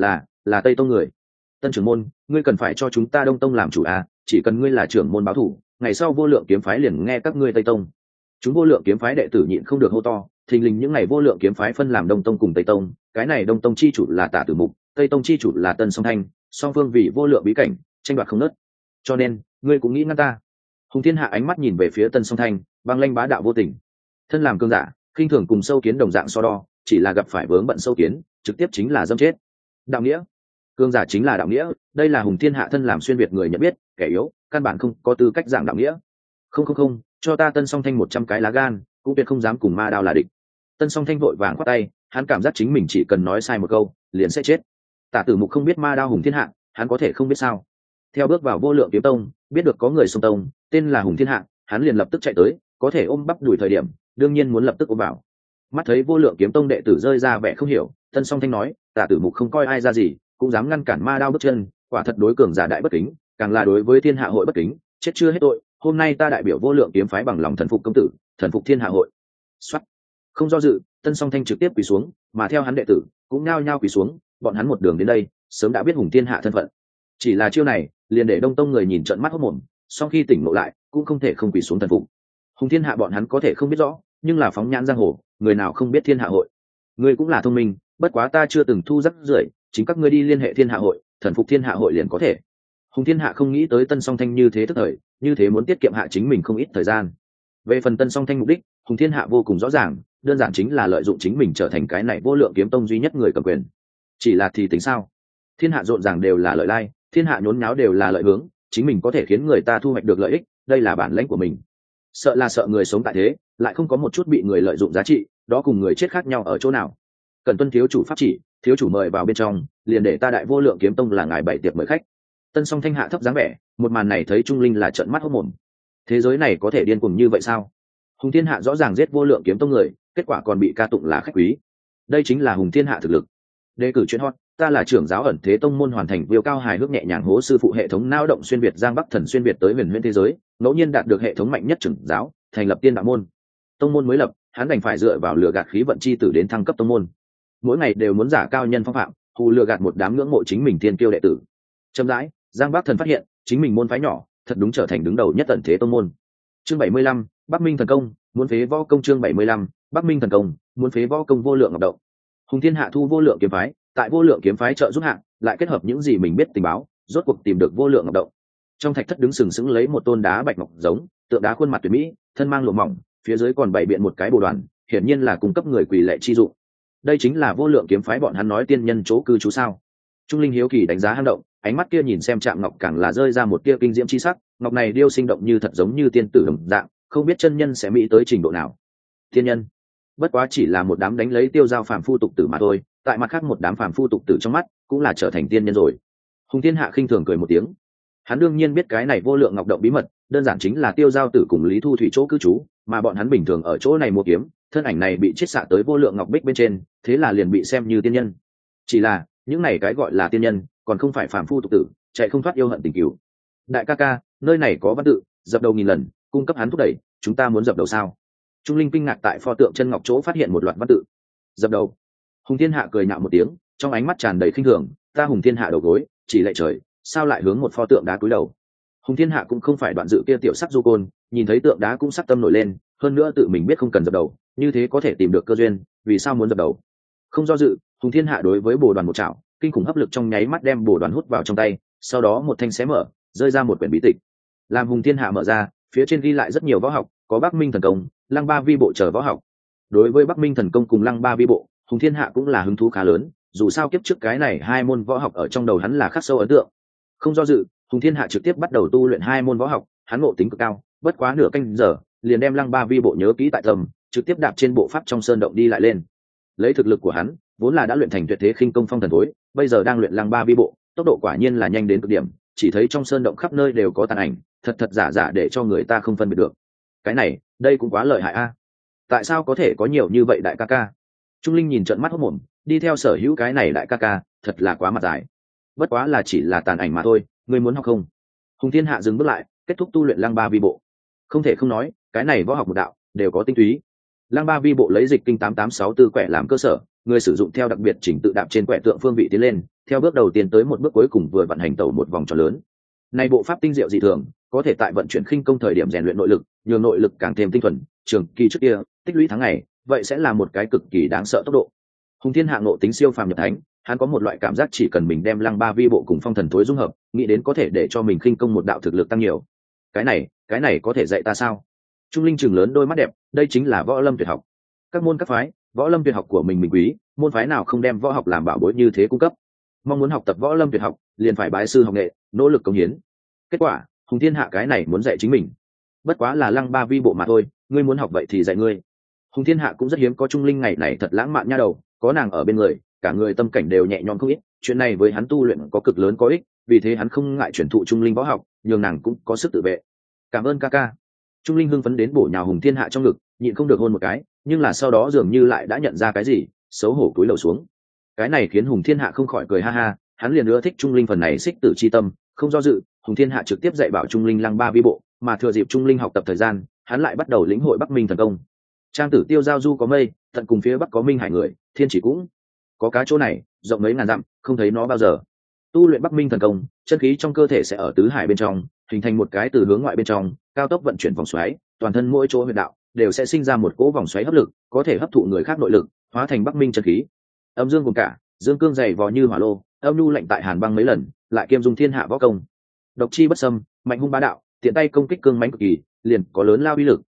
Là Tây Tông người. Tân trưởng môn, ngươi cần phải cho chúng ta Đông Tông làm chủ a, chỉ cần ngươi là trưởng môn báo thủ, ngày sau vô lượng kiếm phái liền nghe các ngươi Tây Tông. Chúng vô lượng kiếm phái đệ tử nhịn không được hô to, thình lình những ngày vô lượng kiếm phái phân làm Đông Tông cùng Tây Tông, cái này Đông Tông chi chủ là Tả Tử Mục, Tây Tông chi chủ là Tân Song Thanh, song phương vì vô lượng bí cảnh tranh đoạt không nớt. Cho nên ngươi cũng nghĩ ngăn ta? Hùng thiên hạ ánh mắt nhìn về phía Tân Song Thanh, băng lanh bá đạo vô tình. Thân làm cương giả, khinh thường cùng sâu kiến đồng dạng so đo, chỉ là gặp phải vướng bận sâu kiến, trực tiếp chính là dâm chết. Đạo nghĩa, cương giả chính là đạo nghĩa, đây là hùng thiên hạ thân làm xuyên việt người nhận biết, kẻ yếu căn bản không có tư cách giảng đạo nghĩa. Không, cho ta Tân Song Thanh 100 cái lá gan, cũng tuyệt không dám cùng ma đao là địch. Tân Song Thanh vội vàng khoát tay, hắn cảm giác chính mình chỉ cần nói sai một câu liền sẽ chết. Tả Tử Mục không biết ma đao hùng thiên hạ, hắn có thể không biết sao? Theo bước vào vô lượng kiếm tông, biết được có người xông tông tên là hùng thiên hạ, hắn liền lập tức chạy tới, có thể ôm bắp đuổi thời điểm đương nhiên muốn lập tức ôm vào. Mắt thấy vô lượng kiếm tông đệ tử rơi ra vẻ không hiểu, Tân Song Thanh nói, Tả Tử Mục không coi ai ra gì, cũng dám ngăn cản ma đao bước chân, quả thật đối cường giả đại bất kính, càng là đối với thiên hạ hội bất kính, chết chưa hết tội. Hôm nay ta đại biểu vô lượng kiếm phái bằng lòng thần phục công tử, thần phục thiên hạ hội. Soát. Không do dự, Tân Song Thanh trực tiếp quỳ xuống, mà theo hắn đệ tử cũng nhao nhao quỳ xuống, bọn hắn một đường đến đây sớm đã biết hùng thiên hạ thân phận, chỉ là chiêu này liền để Đông Tông người nhìn trợn mắt hốt mồm, sau khi tỉnh ngộ lại cũng không thể không quỳ xuống thần phục. Hùng thiên hạ bọn hắn có thể không biết rõ, nhưng là phóng nhãn giang hồ, người nào không biết thiên hạ hội. Ngươi cũng là thông minh, bất quá ta chưa từng thu rắc rưởi, chính các ngươi đi liên hệ thiên hạ hội, thần phục thiên hạ hội liền có thể. Hùng thiên hạ không nghĩ tới Tân Song Thanh như thế tức thời, như thế muốn tiết kiệm hạ chính mình không ít thời gian. Về phần Tân Song Thanh mục đích, Hùng Thiên Hạ vô cùng rõ ràng, đơn giản chính là lợi dụng chính mình trở thành cái này vô lượng kiếm tông duy nhất người cầm quyền. Chỉ là thì tính sao? Thiên hạ rộn ràng đều là lợi lai, thiên hạ nhốn nháo đều là lợi hướng, chính mình có thể khiến người ta thu hoạch được lợi ích, đây là bản lãnh của mình. Sợ là sợ người sống tại thế, lại không có một chút bị người lợi dụng giá trị, đó cùng người chết khác nhau ở chỗ nào? Cần tuân thiếu chủ pháp chỉ, thiếu chủ mời vào bên trong, liền để ta đại vô lượng kiếm tông là ngài bảy tiệc mời khách. Tân Song Thanh hạ thấp dáng vẻ, một màn này thấy Trung Linh là trợn mắt hốt mồm. Thế giới này có thể điên cuồng như vậy sao? Hùng Thiên Hạ rõ ràng giết vô lượng kiếm tông người, kết quả còn bị ca tụng là khách quý. Đây chính là Hùng Thiên Hạ thực lực. Đề cử chuyện hot, ta là trưởng giáo ẩn thế tông môn hoàn thành viêu cao hài hước nhẹ nhàng hố sư phụ hệ thống nao động xuyên việt giang bắc thần xuyên việt tới huyền huyễn thế giới, ngẫu nhiên đạt được hệ thống mạnh nhất trưởng giáo, thành lập tiên đạo môn. Tông môn mới lập, hắn đành phải dựa vào lừa gạt khí vận chi tử đến thăng cấp tông môn. Mỗi ngày đều muốn giả cao nhân phong phạm, hù lừa gạt một đám ngưỡng mộ chính mình tiên kiêu đệ tử. Chậm rãi, giang bắc thần phát hiện chính mình môn phái nhỏ thật đúng trở thành đứng đầu nhất ẩn thế tông môn. Chương 75, Bắc Minh thần công, muốn phế võ công. Chương 75, Bắc Minh thần công, muốn phế võ công vô lượng ngọc động. Hùng Thiên Hạ thu vô lượng kiếm phái, tại vô lượng kiếm phái trợ giúp hạng, lại kết hợp những gì mình biết tình báo, rốt cuộc tìm được vô lượng ngọc động. Trong thạch thất đứng sừng sững lấy một tôn đá bạch ngọc giống, tượng đá khuôn mặt tuyệt mỹ, thân mang lụa mỏng, phía dưới còn bày biện một cái bồ đoàn, hiển nhiên là cung cấp người quỳ lệ chi dụng. Đây chính là vô lượng kiếm phái bọn hắn nói tiên nhân chỗ cư trú sao? Trung Linh hiếu kỳ đánh giá hang động, ánh mắt kia nhìn xem Trạm Ngọc càng là rơi ra một tia kinh diễm chi sắc, ngọc này điêu sinh động như thật giống như tiên tử đồng dạng, không biết chân nhân sẽ mỹ tới trình độ nào. Tiên nhân, bất quá chỉ là một đám đánh lấy tiêu giao phàm phu tục tử mà thôi, tại mặt khác một đám phàm phu tục tử trong mắt, cũng là trở thành tiên nhân rồi. Hùng Thiên Hạ khinh thường cười một tiếng. Hắn đương nhiên biết cái này vô lượng ngọc động bí mật, đơn giản chính là tiêu giao tử cùng Lý Thu Thủy chỗ cư trú, mà bọn hắn bình thường ở chỗ này mua kiếm, thân ảnh này bị chiết xạ tới vô lượng ngọc bích bên trên, thế là liền bị xem như tiên nhân. Chỉ là những này cái gọi là tiên nhân, còn không phải phàm phu tục tử, chạy không thoát yêu hận tình cừu. Đại ca ca, nơi này có văn tự, dập đầu nghìn lần, cung cấp hắn thúc đẩy, chúng ta muốn dập đầu sao? Trung Linh kinh ngạc tại pho tượng chân ngọc chỗ phát hiện một loạt văn tự. Dập đầu. Hùng Thiên Hạ cười nhạo một tiếng, trong ánh mắt tràn đầy khinh thường, ta Hùng Thiên Hạ đầu gối, chỉ lạy trời, sao lại hướng một pho tượng đá cúi đầu? Hùng Thiên Hạ cũng không phải đoạn dự kia tiểu sắc du côn, nhìn thấy tượng đá cũng sắc tâm nổi lên, hơn nữa tự mình biết không cần dập đầu, như thế có thể tìm được cơ duyên, vì sao muốn dập đầu? Không do dự, Hùng Thiên Hạ đối với bồ đoàn một chảo, kinh khủng hấp lực trong nháy mắt đem bồ đoàn hút vào trong tay, sau đó một thanh xé mở, rơi ra một quyển bí tịch. Làm Hùng Thiên Hạ mở ra, phía trên ghi lại rất nhiều võ học, có Bắc Minh thần công, Lăng Ba vi bộ chờ võ học. Đối với Bắc Minh thần công cùng Lăng Ba vi bộ, Hùng Thiên Hạ cũng là hứng thú khá lớn, dù sao kiếp trước cái này hai môn võ học ở trong đầu hắn là khắc sâu ấn tượng. Không do dự, Hùng Thiên Hạ trực tiếp bắt đầu tu luyện hai môn võ học, hắn ngộ tính cực cao, bất quá nửa canh giờ, liền đem Lăng Ba vi bộ nhớ kỹ tại tâm, trực tiếp đạp trên bộ pháp trong sơn động đi lại lên. Lấy thực lực của hắn, vốn là đã luyện thành tuyệt thế khinh công phong thần tối, bây giờ đang luyện Lăng Ba vi bộ, tốc độ quả nhiên là nhanh đến cực điểm, chỉ thấy trong sơn động khắp nơi đều có tàn ảnh, thật thật giả giả để cho người ta không phân biệt được. Cái này, đây cũng quá lợi hại a. Tại sao có thể có nhiều như vậy đại ca ca? Trung Linh nhìn trợn mắt hốt mồm, đi theo sở hữu cái này đại ca ca, thật là quá mặt dài. Bất quá là chỉ là tàn ảnh mà thôi, ngươi muốn học không? Hùng Thiên Hạ dừng bước lại, kết thúc tu luyện Lăng Ba vi bộ. Không thể không nói, cái này võ học một đạo đều có tinh túy. Lăng Ba vi bộ lấy dịch kinh 8864 quẻ làm cơ sở, người sử dụng theo đặc biệt chỉnh tự đạp trên quẻ tượng phương vị tiến lên, theo bước đầu tiên tới một bước cuối cùng vừa vận hành tẩu một vòng tròn lớn. Này bộ pháp tinh diệu dị thường, có thể tại vận chuyển khinh công thời điểm rèn luyện nội lực, nhường nội lực càng thêm tinh thuần, trường kỳ trước kia, tích lũy tháng ngày, vậy sẽ là một cái cực kỳ đáng sợ tốc độ. Hùng Thiên Hạ ngộ tính siêu phàm nhập thánh, hắn có một loại cảm giác chỉ cần mình đem Lăng Ba vi bộ cùng phong thần tối dung hợp, nghĩ đến có thể để cho mình khinh công một đạo thực lực tăng nhiều. Cái này có thể dạy ta sao? Trung Linh trừng lớn đôi mắt đẹp, đây chính là võ lâm tuyệt học. Các môn các phái, võ lâm tuyệt học của mình quý, môn phái nào không đem võ học làm bảo bối như thế cung cấp. Mong muốn học tập võ lâm tuyệt học, liền phải bái sư học nghệ, nỗ lực cống hiến. Kết quả, Hùng Thiên Hạ cái này muốn dạy chính mình. Bất quá là Lăng Ba vi bộ mà thôi, ngươi muốn học vậy thì dạy ngươi. Hùng Thiên Hạ cũng rất hiếm có Trung Linh ngày này thật lãng mạn nha đầu, có nàng ở bên người, cả người tâm cảnh đều nhẹ nhõm không ít, chuyện này với hắn tu luyện có cực lớn có ích, vì thế hắn không ngại chuyển thụ Trung Linh võ học, nhường nàng cũng có sức tự vệ. Cảm ơn ca ca. Trung Linh hưng phấn đến bổ nhào Hùng Thiên Hạ trong ngực, nhịn không được hôn một cái, nhưng là sau đó dường như lại đã nhận ra cái gì, xấu hổ cúi đầu xuống. Cái này khiến Hùng Thiên Hạ không khỏi cười ha ha, hắn liền ưa thích Trung Linh phần này xích tử chi tâm, không do dự, Hùng Thiên Hạ trực tiếp dạy bảo Trung Linh Lăng Ba vi bộ, mà thừa dịp Trung Linh học tập thời gian, hắn lại bắt đầu lĩnh hội Bắc Minh thần công. Trang tử tiêu giao du có mây, tận cùng phía bắc có minh hải người, thiên chỉ cũng có cá chỗ này, rộng mấy ngàn dặm, không thấy nó bao giờ. Tu luyện Bắc Minh thần công, chân khí trong cơ thể sẽ ở tứ hải bên trong, hình thành một cái từ hướng ngoại bên trong, cao tốc vận chuyển vòng xoáy, toàn thân mỗi chỗ huyệt đạo đều sẽ sinh ra một cỗ vòng xoáy hấp lực, có thể hấp thụ người khác nội lực, hóa thành Bắc Minh chân khí. Âm dương cùng cả, dương cương dày vò như hỏa lô, âm nhu lạnh tại hàn băng mấy lần, lại kiêm dung thiên hạ võ công. Độc chi bất xâm, mạnh hung bá đạo, tiện tay công kích cương mãnh cực kỳ, liền có lớn lao uy lực,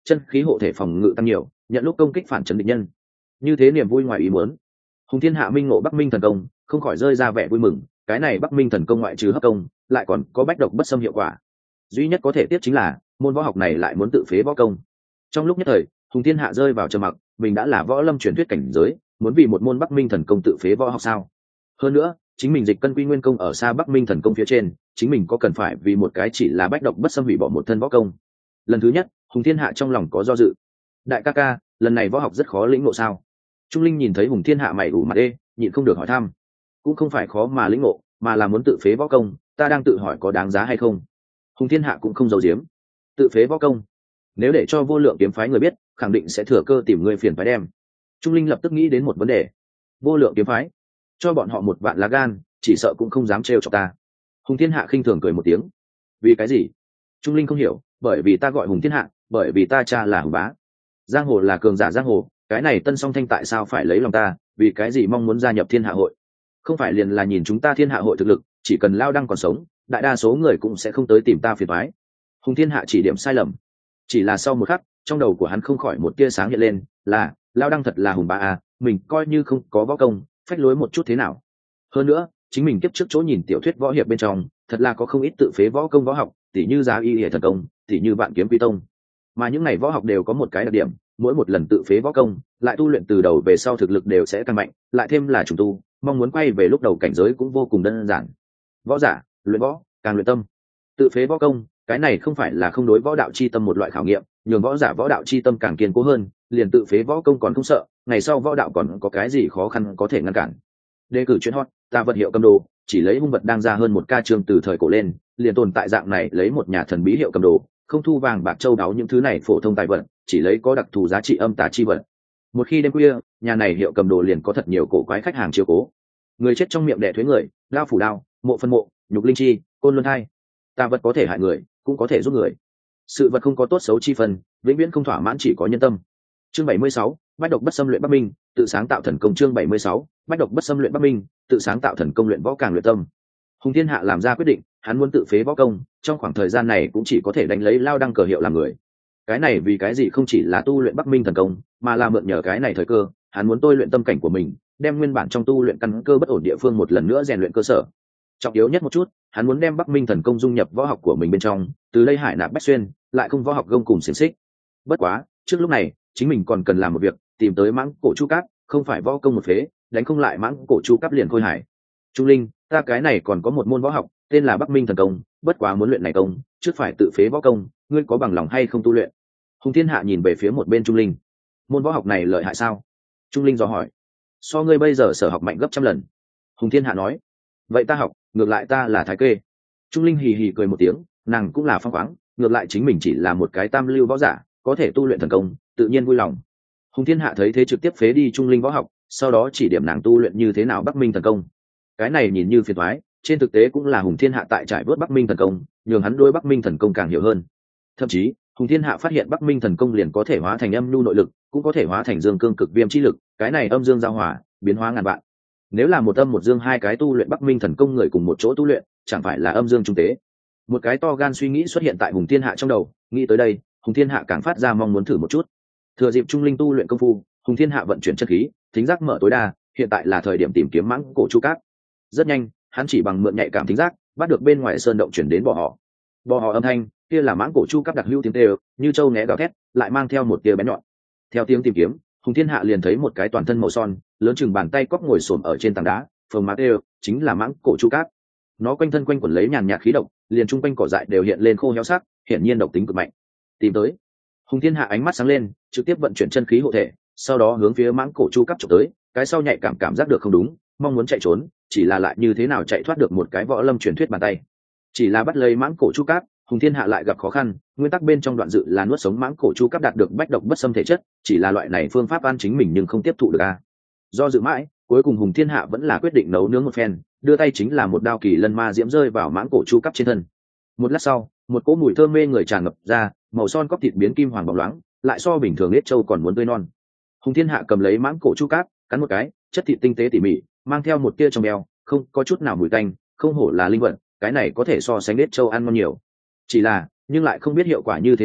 chân khí hộ thể phòng ngự tăng nhiều, nhận lúc công kích phản chấn địch nhân. Như thế niềm vui ngoài ý muốn. Hùng Thiên Hạ minh ngộ Bắc Minh thần công, không khỏi rơi ra vẻ vui mừng. Cái này Bắc Minh thần công ngoại trừ hấp công, lại còn có bách độc bất xâm hiệu quả. Duy nhất có thể tiếp chính là môn võ học này lại muốn tự phế võ công. Trong lúc nhất thời, Hùng Thiên Hạ rơi vào trầm mặc. Mình đã là võ lâm truyền thuyết cảnh giới, muốn vì một môn Bắc Minh thần công tự phế võ học sao? Hơn nữa, chính mình dịch cân quy nguyên công ở xa Bắc Minh thần công phía trên, chính mình có cần phải vì một cái chỉ là bách độc bất xâm hủy bỏ một thân võ công? Lần thứ nhất, Hùng Thiên Hạ trong lòng có do dự. Đại ca ca, lần này võ học rất khó lĩnh ngộ sao? Trung Linh nhìn thấy Hùng Thiên Hạ mày ủ mặt ê, nhịn không được hỏi thăm. Cũng không phải khó mà lĩnh ngộ, mà là muốn tự phế võ công, ta đang tự hỏi có đáng giá hay không. Hùng Thiên Hạ cũng không giấu giếm. Tự phế võ công, nếu để cho Vô Lượng kiếm phái người biết, khẳng định sẽ thừa cơ tìm người phiền phái đem. Trung Linh lập tức nghĩ đến một vấn đề. Vô Lượng kiếm phái, cho bọn họ một vạn lá gan, chỉ sợ cũng không dám trêu chọc ta. Hùng Thiên Hạ khinh thường cười một tiếng. Vì cái gì? Trung Linh không hiểu. Bởi vì ta gọi Hùng Thiên Hạ, bởi vì ta cha là Hùng Bá. Giang hồ là cường giả giang hồ, cái này Tân Song Thanh tại sao phải lấy lòng ta, vì cái gì mong muốn gia nhập Thiên Hạ hội? Không phải liền là nhìn chúng ta Thiên Hạ hội thực lực, chỉ cần Lao Đăng còn sống, đại đa số người cũng sẽ không tới tìm ta phiền toái. Hùng Thiên Hạ chỉ điểm sai lầm. Chỉ là sau một khắc, trong đầu của hắn không khỏi một tia sáng hiện lên, là Lao Đăng thật là Hùng Bá à, mình coi như không có võ công, phách lối một chút thế nào? Hơn nữa, chính mình kiếp trước chỗ nhìn tiểu thuyết võ hiệp bên trong, thật là có không ít tự phế võ công võ học, tỉ như Giá Y Hệ thần công, tỉ như Vạn Kiếm Quy Tông. Mà những này võ học đều có một cái đặc điểm, mỗi một lần tự phế võ công, lại tu luyện từ đầu về sau thực lực đều sẽ tăng mạnh, lại thêm là trùng tu, mong muốn quay về lúc đầu cảnh giới cũng vô cùng đơn giản. Võ giả, luyện võ, càng luyện tâm. Tự phế võ công, cái này không phải là không đối võ đạo chi tâm một loại khảo nghiệm, nhường võ giả võ đạo chi tâm càng kiên cố hơn, liền tự phế võ công còn không sợ, ngày sau võ đạo còn có cái gì khó khăn có thể ngăn cản. Đề cử chuyện hot, ta vật hiệu cầm đồ, chỉ lấy hung vật đang ra hơn một ca chương từ thời cổ lên, liền tồn tại dạng này lấy một nhà thần bí hiệu cầm đồ, không thu vàng bạc châu đáo những thứ này phổ thông tài vật, chỉ lấy có đặc thù giá trị âm tà chi vật. Một khi đêm khuya, nhà này hiệu cầm đồ liền có thật nhiều cổ quái khách hàng chiếu cố. Người chết trong miệng đẻ thuế người, đao phủ đao, mộ phân mộ, nhục linh chi, côn luân thai. Tà vật có thể hại người, cũng có thể giúp người. Sự vật không có tốt xấu chi phần, vĩnh viễn không thỏa mãn, chỉ có nhân tâm. Chương 76, bách độc bất xâm luyện Bắc Minh, tự sáng tạo thần công. Chương 76, bách độc bất xâm luyện Bắc Minh, tự sáng tạo thần công, luyện võ càng luyện tâm. Hùng Thiên Hạ làm ra quyết định, hắn muốn tự phế võ công, trong khoảng thời gian này cũng chỉ có thể đánh lấy Lao Đăng cờ hiệu làm người. Cái này vì cái gì không chỉ là tu luyện Bắc Minh thần công, mà là mượn nhờ cái này thời cơ, hắn muốn tôi luyện tâm cảnh của mình, đem nguyên bản trong tu luyện căn cơ bất ổn địa phương một lần nữa rèn luyện cơ sở. Trọng yếu nhất một chút, hắn muốn đem Bắc Minh thần công dung nhập võ học của mình bên trong, từ đây hải nạp bách xuyên, lại không võ học gông cùng xiềng xích. Bất quá, trước lúc này, chính mình còn cần làm một việc, tìm tới Mãng Cổ Chu Cáp, không phải võ công một phế, đánh không lại Mãng Cổ Chu Cáp liền khôi hải. Trung Linh, ta cái này còn có một môn võ học, tên là Bắc Minh thần công, bất quá muốn luyện này công, trước phải tự phế võ công, ngươi có bằng lòng hay không tu luyện? Hùng Thiên Hạ nhìn về phía một bên Trung Linh. Môn võ học này lợi hại sao? Trung Linh dò hỏi. So ngươi bây giờ sở học mạnh gấp trăm lần. Hùng Thiên Hạ nói. Vậy ta học, ngược lại ta là thái kê. Trung Linh hì hì cười một tiếng, nàng cũng là phong khoáng, ngược lại chính mình chỉ là một cái tam lưu võ giả, có thể tu luyện thần công, tự nhiên vui lòng. Hùng Thiên Hạ thấy thế trực tiếp phế đi Trung Linh võ học, sau đó chỉ điểm nàng tu luyện như thế nào Bắc Minh thần công. Cái này nhìn như phiền toái, trên thực tế cũng là Hùng Thiên Hạ tại trải vớt Bắc Minh thần công, nhường hắn đối Bắc Minh thần công càng hiểu hơn. Thậm chí, Hùng Thiên Hạ phát hiện Bắc Minh thần công liền có thể hóa thành âm nhu nội lực, cũng có thể hóa thành dương cương cực viêm chi lực, cái này âm dương giao hòa, biến hóa ngàn vạn. Nếu là một âm một dương hai cái tu luyện Bắc Minh thần công người cùng một chỗ tu luyện, chẳng phải là âm dương trung tế? Một cái to gan suy nghĩ xuất hiện tại Hùng Thiên Hạ trong đầu, nghĩ tới đây, Hùng Thiên Hạ càng phát ra mong muốn thử một chút. Thừa dịp Trung Linh tu luyện công phu, Hùng Thiên Hạ vận chuyển chân khí, thính giác mở tối đa, hiện tại là thời điểm tìm kiếm Mãng Cổ Chu Cáp. Rất nhanh, hắn chỉ bằng mượn nhạy cảm thính giác, bắt được bên ngoài sơn động chuyển đến bò họ âm thanh, kia là Mãng Cổ Chu Cáp đặc hữu tiếng kêu, như trâu né gào thét, lại mang theo một tia bén nhọn. Theo tiếng tìm kiếm, Hùng Thiên Hạ liền thấy một cái toàn thân màu son, lớn chừng bàn tay cóc ngồi xổm ở trên tảng đá, phồng má kêu, chính là Mãng Cổ Chu Cáp. Nó quanh thân quanh quẩn lấy nhàn nhạt khí độc, liền trung quanh cỏ dại đều hiện lên khô héo sắc, hiển nhiên độc tính cực mạnh. Tìm tới. Hùng Thiên Hạ ánh mắt sáng lên, trực tiếp vận chuyển chân khí hộ thể, sau đó hướng phía Mãng Cổ Chu Cáp chụp tới. Cái sau nhạy cảm giác được không đúng, mong muốn chạy trốn, chỉ là lại như thế nào chạy thoát được một cái võ lâm truyền thuyết bàn tay. Chỉ là bắt lấy Mãng Cổ Chu Cáp, Hùng Thiên Hạ lại gặp khó khăn. Nguyên tắc bên trong đoạn dự là nuốt sống Mãng Cổ Chu Cáp đạt được bách độc bất xâm thể chất, chỉ là loại này phương pháp ăn chính mình nhưng không tiếp thụ được a. Do dự mãi, cuối cùng Hùng Thiên Hạ vẫn là quyết định nấu nướng một phen, đưa tay chính là một đao kỳ lân ma diễm rơi vào Mãng Cổ Chu Cáp trên thân. Một lát sau, một cỗ mùi thơm mê người tràn ngập ra, màu son cóc thịt biến kim hoàng bóng loáng, lại so bình thường lết trâu còn muốn tươi non. Hùng Thiên Hạ cầm lấy Mãng Cổ Chu Cáp, cắn một cái, chất thịt tinh tế tỉ mỉ, mang theo một tia trong beo, không có chút nào mùi tanh, không hổ là linh vật, cái này có thể so sánh lết trâu ăn ngon nhiều. Chỉ là, nhưng lại không biết hiệu quả như thế nào,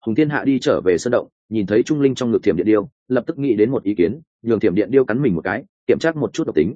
Hùng Thiên Hạ đi trở về sơn động, nhìn thấy Trung Linh trong ngực thiểm điện điêu, lập tức nghĩ đến một ý kiến, nhường thiểm điện điêu cắn mình một cái, kiểm tra một chút độc tính.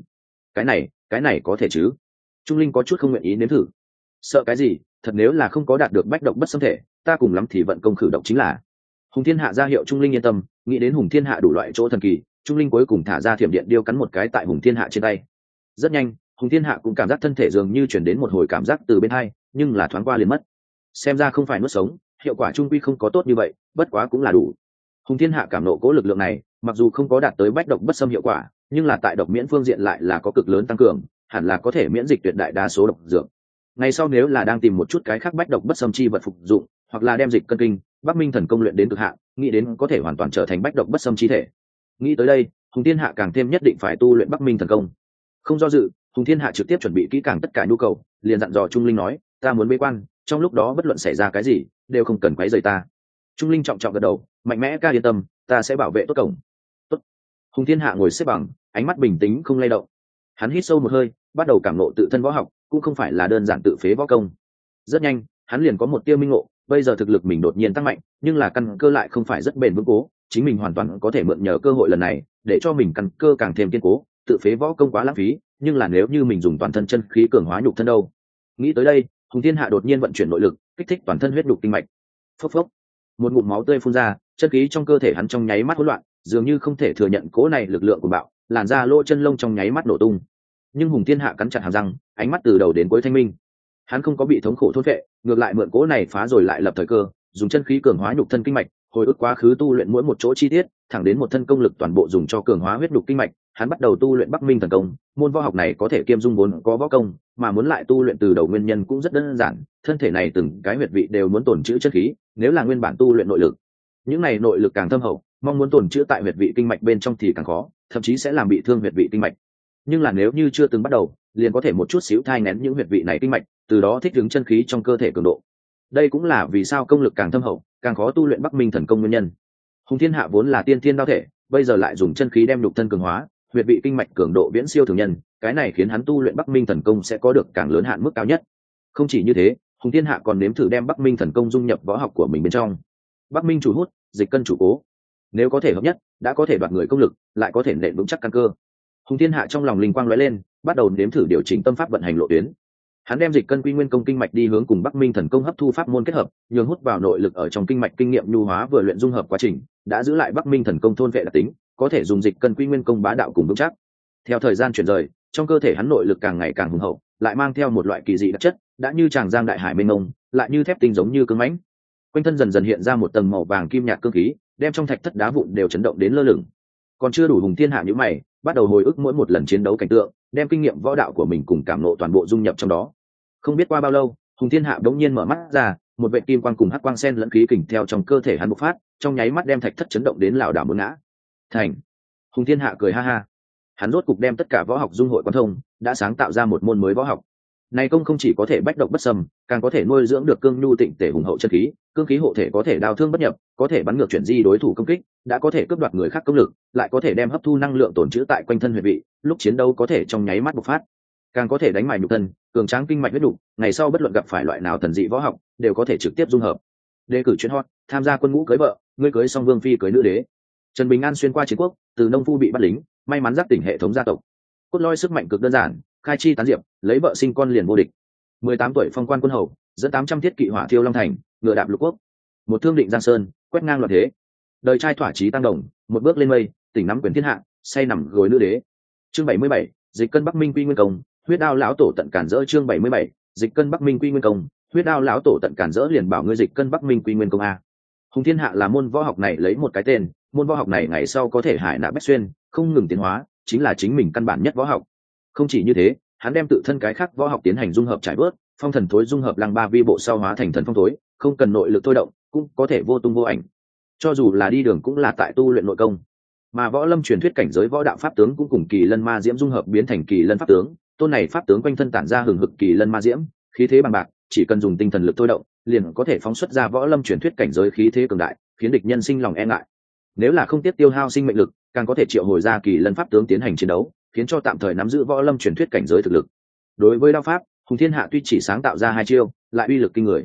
Cái này có thể chứ? Trung Linh có chút không nguyện ý nếm thử. Sợ cái gì, thật nếu là không có đạt được bách độc bất xâm thể, ta cùng lắm thì vận công khử độc chính là. Hùng Thiên Hạ ra hiệu Trung Linh yên tâm, nghĩ đến Hùng Thiên Hạ đủ loại chỗ thần kỳ, Trung Linh cuối cùng thả ra thiểm điện điêu cắn một cái tại Hùng Thiên Hạ trên tay. Rất nhanh, Hùng Thiên Hạ cũng cảm giác thân thể dường như chuyển đến một hồi cảm giác từ bên hai, nhưng là thoáng qua liền mất. Xem ra không phải nuốt sống, hiệu quả trung quy không có tốt như vậy, bất quá cũng là đủ. Hùng Thiên Hạ cảm nộ cố lực lượng này, mặc dù không có đạt tới bách độc bất xâm hiệu quả, nhưng là tại độc miễn phương diện lại là có cực lớn tăng cường, hẳn là có thể miễn dịch tuyệt đại đa số độc dược. Ngày sau nếu là đang tìm một chút cái khác bách độc bất xâm chi vật phục dụng, hoặc là đem dịch cân kinh, Bắc Minh thần công luyện đến cực hạn, nghĩ đến có thể hoàn toàn trở thành bách độc bất xâm chi thể. Nghĩ tới đây, Hùng Thiên Hạ càng thêm nhất định phải tu luyện Bắc Minh thần công. Không do dự, Hùng Thiên Hạ trực tiếp chuẩn bị kỹ càng tất cả nhu cầu, liền dặn dò Trung Linh nói, ta muốn bế quan, trong lúc đó bất luận xảy ra cái gì, đều không cần quấy rầy ta. Trung Linh trọng trọng gật đầu, mạnh mẽ ca yên tâm, ta sẽ bảo vệ tốt cổng. Tốt. Hùng Thiên Hạ ngồi xếp bằng, ánh mắt bình tĩnh không lay động. Hắn hít sâu một hơi, bắt đầu cảm ngộ tự thân võ học, cũng không phải là đơn giản tự phế võ công. Rất nhanh, hắn liền có một tia minh ngộ, bây giờ thực lực mình đột nhiên tăng mạnh, nhưng là căn cơ lại không phải rất bền vững cố, chính mình hoàn toàn có thể mượn nhờ cơ hội lần này, để cho mình căn cơ càng thêm kiên cố, tự phế võ công quá lãng phí, nhưng là nếu như mình dùng toàn thân chân khí cường hóa nhục thân đâu. Nghĩ tới đây, Hùng Thiên Hạ đột nhiên vận chuyển nội lực, kích thích toàn thân huyết nhục kinh mạch. Phốc phốc, một ngụm máu tươi phun ra, chân khí trong cơ thể hắn trong nháy mắt hỗn loạn, dường như không thể thừa nhận cỗ này lực lượng của bạo, làn da lỗ chân lông trong nháy mắt nổ tung. Nhưng Hùng Thiên Hạ cắn chặt hàm răng, ánh mắt từ đầu đến cuối thanh minh. Hắn không có bị thống khổ thôn phệ, ngược lại mượn cỗ này phá rồi lại lập thời cơ, dùng chân khí cường hóa nhục thân kinh mạch, hồi ức quá khứ tu luyện mỗi một chỗ chi tiết, thẳng đến một thân công lực toàn bộ dùng cho cường hóa huyết nhục kinh mạch, hắn bắt đầu tu luyện Bắc Minh thần công. Môn võ học này có thể kiêm dung vốn có võ công, mà muốn lại tu luyện từ đầu nguyên nhân cũng rất đơn giản, thân thể này từng cái huyệt vị đều muốn tồn trữ chân khí, nếu là nguyên bản tu luyện nội lực, những này nội lực càng thâm hậu, mong muốn tồn trữ tại huyệt vị kinh mạch bên trong thì càng khó, thậm chí sẽ làm bị thương huyệt vị kinh mạch. Nhưng là nếu như chưa từng bắt đầu, liền có thể một chút xíu thai nén những huyệt vị này kinh mạch, từ đó thích ứng chân khí trong cơ thể cường độ. Đây cũng là vì sao công lực càng thâm hậu, càng khó tu luyện Bắc Minh thần công nguyên nhân. Hùng Thiên Hạ vốn là tiên thiên đao thể, bây giờ lại dùng chân khí đem nhục thân cường hóa, huyệt vị kinh mạch cường độ viễn siêu thường nhân, cái này khiến hắn tu luyện Bắc Minh thần công sẽ có được càng lớn hạn mức cao nhất. Không chỉ như thế, Hùng Thiên Hạ còn nếm thử đem Bắc Minh thần công dung nhập võ học của mình bên trong. Bắc Minh chủ hút, dịch cân chủ cố, nếu có thể hợp nhất, đã có thể đoạt người công lực, lại có thể nện vững chắc căn cơ. Hùng Thiên Hạ trong lòng linh quang lóe lên, bắt đầu nếm thử điều chỉnh tâm pháp vận hành lộ tuyến. Hắn đem dịch cân quy nguyên công kinh mạch đi hướng cùng Bắc Minh thần công hấp thu pháp môn kết hợp, nhường hút vào nội lực ở trong kinh mạch kinh nghiệm nhu hóa vừa luyện dung hợp quá trình, đã giữ lại Bắc Minh thần công thôn vệ đặc tính, có thể dùng dịch cân quy nguyên công bá đạo cùng vững chắc. Theo thời gian chuyển rời, trong cơ thể hắn nội lực càng ngày càng hùng hậu, lại mang theo một loại kỳ dị đặc chất, đã như tràng giang đại hải mênh mông, lại như thép tinh giống như cứng mãnh. Quanh thân dần dần hiện ra một tầng màu vàng kim nhạt cương khí, đem trong thạch thất đá vụn đều chấn động đến lơ lửng. Còn chưa đủ, Hùng Thiên Hạ nhíu mày, bắt đầu hồi ức mỗi một lần chiến đấu cảnh tượng, đem kinh nghiệm võ đạo của mình cùng cảm ngộ toàn bộ dung nhập trong đó. Không biết qua bao lâu, Hùng Thiên Hạ đống nhiên mở mắt ra, một vệt kim quang cùng hắc quang xen lẫn khí kình theo trong cơ thể hắn bộc phát, trong nháy mắt đem thạch thất chấn động đến lảo đảo muốn ngã. Thành. Hùng Thiên Hạ cười ha ha. Hắn rốt cục đem tất cả võ học dung hội quán thông, đã sáng tạo ra một môn mới võ học. Này công không chỉ có thể bách độc bất xâm, càng có thể nuôi dưỡng được cương nhu tịnh tể hùng hậu chân khí, cương khí hộ thể có thể đao thương bất nhập, có thể bắn ngược chuyển di đối thủ công kích, đã có thể cướp đoạt người khác công lực, lại có thể đem hấp thu năng lượng tồn trữ tại quanh thân huyệt vị, lúc chiến đấu có thể trong nháy mắt bộc phát, càng có thể đánh mài nhục thân, cường tráng kinh mạch huyết đủ, ngày sau bất luận gặp phải loại nào thần dị võ học, đều có thể trực tiếp dung hợp. Đề cử chuyên hot, tham gia quân ngũ cưới vợ, ngươi cưới xong vương phi cưới nữ đế. Trần Bình An xuyên qua chiến quốc, từ nông phu bị bắt lính, may mắn giác tỉnh hệ thống gia tộc. Cốt lõi sức mạnh cực đơn giản, khai chi tán diệp, lấy vợ sinh con liền vô địch. 18 tuổi phong quan quân hầu, dẫn 800 thiết kỵ hỏa thiêu long thành, ngựa đạp lục quốc. Một thương định giang sơn, quét ngang loạn thế. Đời trai thỏa chí tăng đồng, một bước lên mây, tỉnh nắm quyền thiên hạ, say nằm gối nữ đế. Chương 77, dịch cân Bắc Minh quy nguyên công, huyết đao lão tổ tận cản rỡ. Chương 77, dịch cân Bắc Minh quy nguyên công, huyết đao lão tổ tận cản rỡ. Liền bảo ngươi dịch cân Bắc Minh quy nguyên công a. Hùng Thiên Hạ là môn võ học này lấy một cái tên, môn võ học này ngày sau có thể hải nạp bách xuyên, không ngừng tiến hóa, chính là chính mình căn bản nhất võ học. Không chỉ như thế, hắn đem tự thân cái khác võ học tiến hành dung hợp trải bớt, phong thần thối dung hợp lăng ba vi bộ sau hóa thành thần phong thối, không cần nội lực thôi động, cũng có thể vô tung vô ảnh. Cho dù là đi đường cũng là tại tu luyện nội công. Mà võ lâm truyền thuyết cảnh giới võ đạo pháp tướng cũng cùng kỳ lân ma diễm dung hợp biến thành kỳ lân pháp tướng, tôn này pháp tướng quanh thân tản ra hừng hực kỳ lân ma diễm, khí thế bằng bạc, chỉ cần dùng tinh thần lực thôi động, liền có thể phóng xuất ra võ lâm truyền thuyết cảnh giới khí thế cường đại, khiến địch nhân sinh lòng e ngại. Nếu là không tiếp tiêu hao sinh mệnh lực, càng có thể triệu hồi ra kỳ lân pháp tướng tiến hành chiến đấu, khiến cho tạm thời nắm giữ võ lâm truyền thuyết cảnh giới thực lực. Đối với đao pháp, Hùng Thiên Hạ tuy chỉ sáng tạo ra 2 chiêu, lại uy lực kinh người.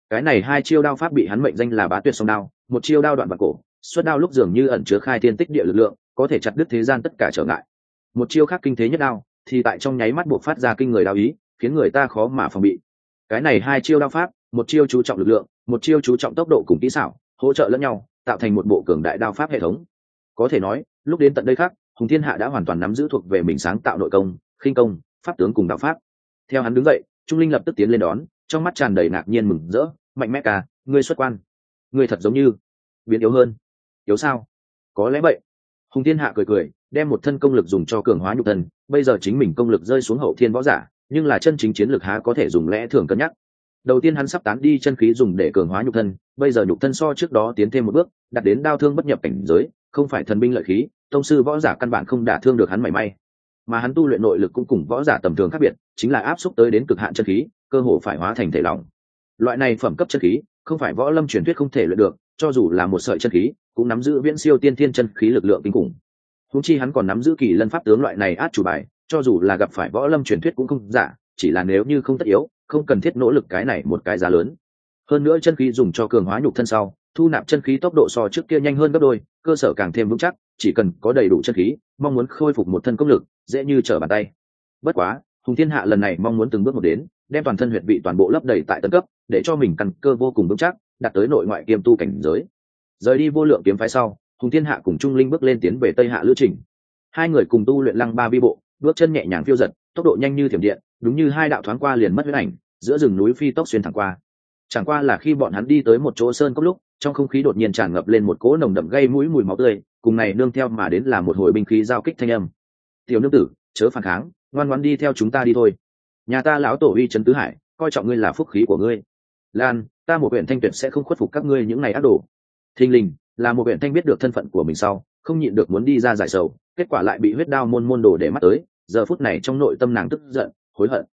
Cái này hai chiêu đao pháp bị hắn mệnh danh là bá tuyệt song đao, một chiêu đao đoạn vạn cổ, xuất đao lúc dường như ẩn chứa khai thiên tích địa lực lượng, có thể chặt đứt thế gian tất cả trở ngại. Một chiêu khác kinh thế nhất đao, thì tại trong nháy mắt buộc phát ra kinh người đao ý, khiến người ta khó mà phòng bị. Cái này hai chiêu đao pháp, một chiêu chú trọng lực lượng, một chiêu chú trọng tốc độ cùng kỹ xảo, hỗ trợ lẫn nhau, tạo thành một bộ cường đại đao pháp hệ thống. Có thể nói, lúc đến tận đây khác, Hùng Thiên Hạ đã hoàn toàn nắm giữ thuộc về mình sáng tạo nội công, khinh công, pháp tướng cùng đạo pháp. Theo hắn đứng dậy, Trung Linh lập tức tiến lên đón, trong mắt tràn đầy ngạc nhiên mừng rỡ. Mạnh mẽ ca, ngươi xuất quan, ngươi thật giống như biến yếu hơn. Yếu sao? Có lẽ vậy. Hùng Thiên Hạ cười cười, đem một thân công lực dùng cho cường hóa nhục thân, bây giờ chính mình công lực rơi xuống hậu thiên võ giả, nhưng là chân chính chiến lực há có thể dùng lẽ thường cân nhắc. Đầu tiên hắn sắp tán đi chân khí dùng để cường hóa nhục thân, bây giờ nhục thân so trước đó tiến thêm một bước, đạt đến đao thương bất nhập cảnh giới, không phải thần binh lợi khí, tông sư võ giả căn bản không đả thương được hắn mảy may. Mà hắn tu luyện nội lực cũng cùng võ giả tầm thường khác biệt, chính là áp xúc tới đến cực hạn chân khí, cơ hồ phải hóa thành thể lỏng. Loại này phẩm cấp chân khí, không phải võ lâm truyền thuyết không thể luyện được, cho dù là một sợi chân khí, cũng nắm giữ viễn siêu tiên thiên chân khí lực lượng kinh khủng. Huống chi hắn còn nắm giữ kỳ lân pháp tướng loại này át chủ bài, cho dù là gặp phải võ lâm truyền thuyết cũng không giả, chỉ là nếu như không tất yếu, không cần thiết nỗ lực cái này một cái giá lớn. Hơn nữa chân khí dùng cho cường hóa nhục thân sau, thu nạp chân khí tốc độ so trước kia nhanh hơn gấp đôi, cơ sở càng thêm vững chắc, chỉ cần có đầy đủ chân khí, mong muốn khôi phục một thân công lực, dễ như trở bàn tay. Bất quá, Hùng Thiên Hạ lần này mong muốn từng bước một đến, đem toàn thân huyệt vị toàn bộ lấp đầy tại tân cấp, để cho mình căn cơ vô cùng vững chắc, đạt tới nội ngoại kiêm tu cảnh giới. Rời đi Vô Lượng kiếm phái sau, Hùng Thiên Hạ cùng Trung Linh bước lên tiến về Tây Hạ lữ trình. Hai người cùng tu luyện Lăng Ba vi bộ, bước chân nhẹ nhàng phiêu dật, tốc độ nhanh như thiểm điện, đúng như hai đạo thoáng qua liền mất huyết ảnh, giữa rừng núi phi tốc xuyên thẳng qua. Chẳng qua là khi bọn hắn đi tới một chỗ sơn cốc lúc, trong không khí đột nhiên tràn ngập lên một cỗ nồng đậm gây mũi mùi máu tươi, cùng này nương theo mà đến là một hồi binh khí giao kích thanh âm. Tiểu nương tử, chớ phản kháng, ngoan ngoãn đi theo chúng ta đi thôi. Nhà ta lão tổ uy trấn tứ hải, coi trọng ngươi là phúc khí của ngươi. Lan, ta một huyện thanh tuyệt sẽ không khuất phục các ngươi những ngày ác đồ. Thình lình, là một huyện thanh biết được thân phận của mình sau, không nhịn được muốn đi ra giải sầu, kết quả lại bị huyết đao môn đồ để mắt tới. Giờ phút này trong nội tâm nàng tức giận, hối hận.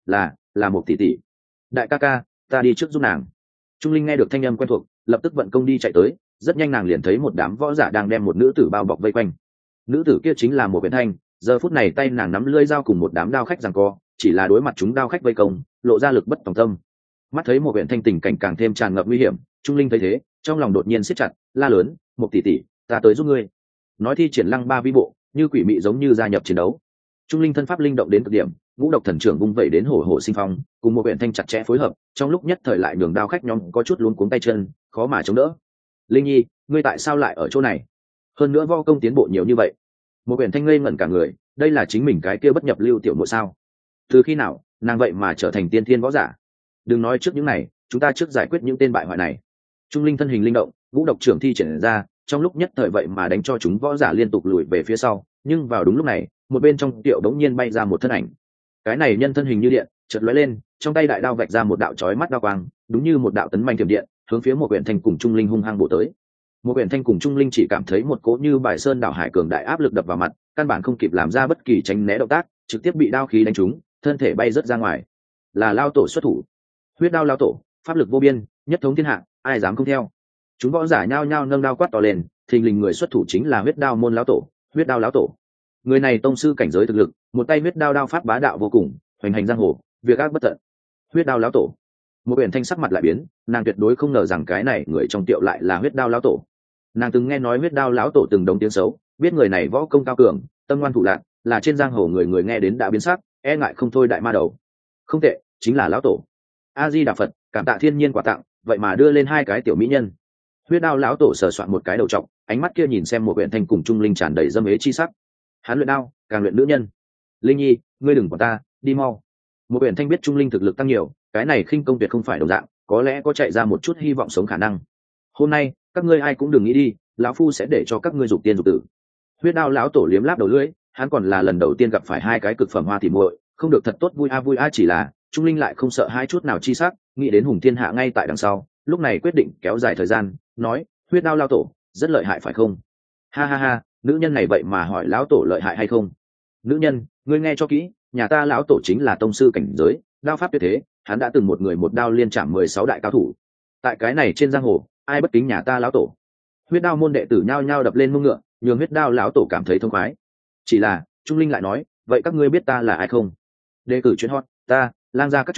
Là một tỷ tỷ. Đại ca ca, ta đi trước giúp nàng. Trung Linh nghe được thanh âm quen thuộc, lập tức vận công đi chạy tới. Rất nhanh nàng liền thấy một đám võ giả đang đem một nữ tử bao bọc vây quanh. Nữ tử kia chính là một huyện thanh. Giờ phút này tay nàng nắm lưỡi dao cùng một đám đao khách giằng co, chỉ là đối mặt chúng đao khách vây công, lộ ra lực bất tòng tâm. Mắt thấy một huyện thanh tình cảnh càng thêm tràn ngập nguy hiểm, Trung Linh thấy thế, trong lòng đột nhiên siết chặt, la lớn, một tỷ tỷ, ta tới giúp ngươi. Nói thi triển Lăng Ba vi bộ, như quỷ mị giống như gia nhập chiến đấu. Trung Linh thân pháp linh động đến cực điểm, ngũ độc thần trưởng vung vẩy đến hổ hổ sinh phong, cùng một huyện thanh chặt chẽ phối hợp, trong lúc nhất thời lại nhường đao khách nhóm có chút luống cuống tay chân, khó mà chống đỡ. Linh Nhi, ngươi tại sao lại ở chỗ này? Hơn nữa võ công tiến bộ nhiều như vậy. Một huyện thanh ngây ngẩn cả người, đây là chính mình cái kia bất nhập lưu tiểu muội sao? Từ khi nào, nàng vậy mà trở thành tiên thiên võ giả? Đừng nói trước những này, chúng ta trước giải quyết những tên bại hoại này. Trung Linh thân hình linh động, ngũ độc trưởng thi triển ra, trong lúc nhất thời vậy mà đánh cho chúng võ giả liên tục lùi về phía sau, nhưng vào đúng lúc này, một bên trong tiệu đống nhiên bay ra một thân ảnh. Cái này nhân thân hình như điện, chợt lóe lên, trong tay đại đao vạch ra một đạo chói mắt đao quang, đúng như một đạo tấn manh thiểm điện, hướng phía một huyện thanh cùng Trung Linh hung hăng bổ tới. Một huyện thanh cùng Trung Linh chỉ cảm thấy một cỗ như bài sơn đảo hải cường đại áp lực đập vào mặt, căn bản không kịp làm ra bất kỳ tránh né động tác, trực tiếp bị đao khí đánh trúng, thân thể bay rớt ra ngoài. Là lao tổ xuất thủ. Huyết đao lao tổ, pháp lực vô biên, nhất thống thiên hạ, ai dám không theo. Chúng võ giả nhao nhao nâng đao quát to lên, thình lình người xuất thủ chính là huyết đao môn lão tổ, huyết đao lão tổ. Người này tông sư cảnh giới thực lực, một tay huyết đao đao pháp bá đạo vô cùng, hoành hành giang hồ, việc ác bất tận. Huyết đao lão tổ. Một biển thanh sắc mặt lại biến, nàng tuyệt đối không ngờ rằng cái này người trong tiệu lại là huyết đao lão tổ. Nàng từng nghe nói huyết đao lão tổ từng đống tiếng xấu, biết người này võ công cao cường, tâm ngoan thủ lạn, là trên giang hồ người người nghe đến đã biến sắc, e ngại không thôi đại ma đầu. Không tệ, chính là lão tổ. A Di Đà Phật, cảm tạ thiên nhiên quà tặng, vậy mà đưa lên hai cái tiểu mỹ nhân. Huyết đao lão tổ sờ soạn một cái đầu trọc, ánh mắt kia nhìn xem một huyện thanh cùng Trung Linh tràn đầy dâm ế chi sắc. Hắn luyện đao, càng luyện nữ nhân. Linh Nhi, ngươi đừng quản ta, đi mau. Một huyện thanh biết Trung Linh thực lực tăng nhiều, cái này khinh công tuyệt không phải đồng dạng, có lẽ có chạy ra một chút hy vọng sống khả năng. Hôm nay, các ngươi ai cũng đừng nghĩ đi, lão phu sẽ để cho các ngươi dục tiên dục tử. Huyết đao lão tổ liếm láp đầu lưỡi, hắn còn là lần đầu tiên gặp phải hai cái cực phẩm hoa tỉ muội, không được thật tốt vui a chỉ là Trung Linh lại không sợ hai chút nào chi sắc, nghĩ đến Hùng Thiên Hạ ngay tại đằng sau, lúc này quyết định kéo dài thời gian, nói, huyết đao lao tổ, rất lợi hại phải không? Ha ha ha, nữ nhân này vậy mà hỏi lão tổ lợi hại hay không? Nữ nhân, ngươi nghe cho kỹ, nhà ta lão tổ chính là tông sư cảnh giới, đao pháp tuyệt thế, hắn đã từng một người một đao liên chạm 16 đại cao thủ. Tại cái này trên giang hồ, ai bất kính nhà ta lão tổ? Huyết đao môn đệ tử nhao nhao đập lên mông ngựa, nhường huyết đao lão tổ cảm thấy thông khoái. Chỉ là, Trung Linh lại nói, vậy các ngươi biết ta là ai không? Đề cử chuyên hot, ta, lang gia các chủ,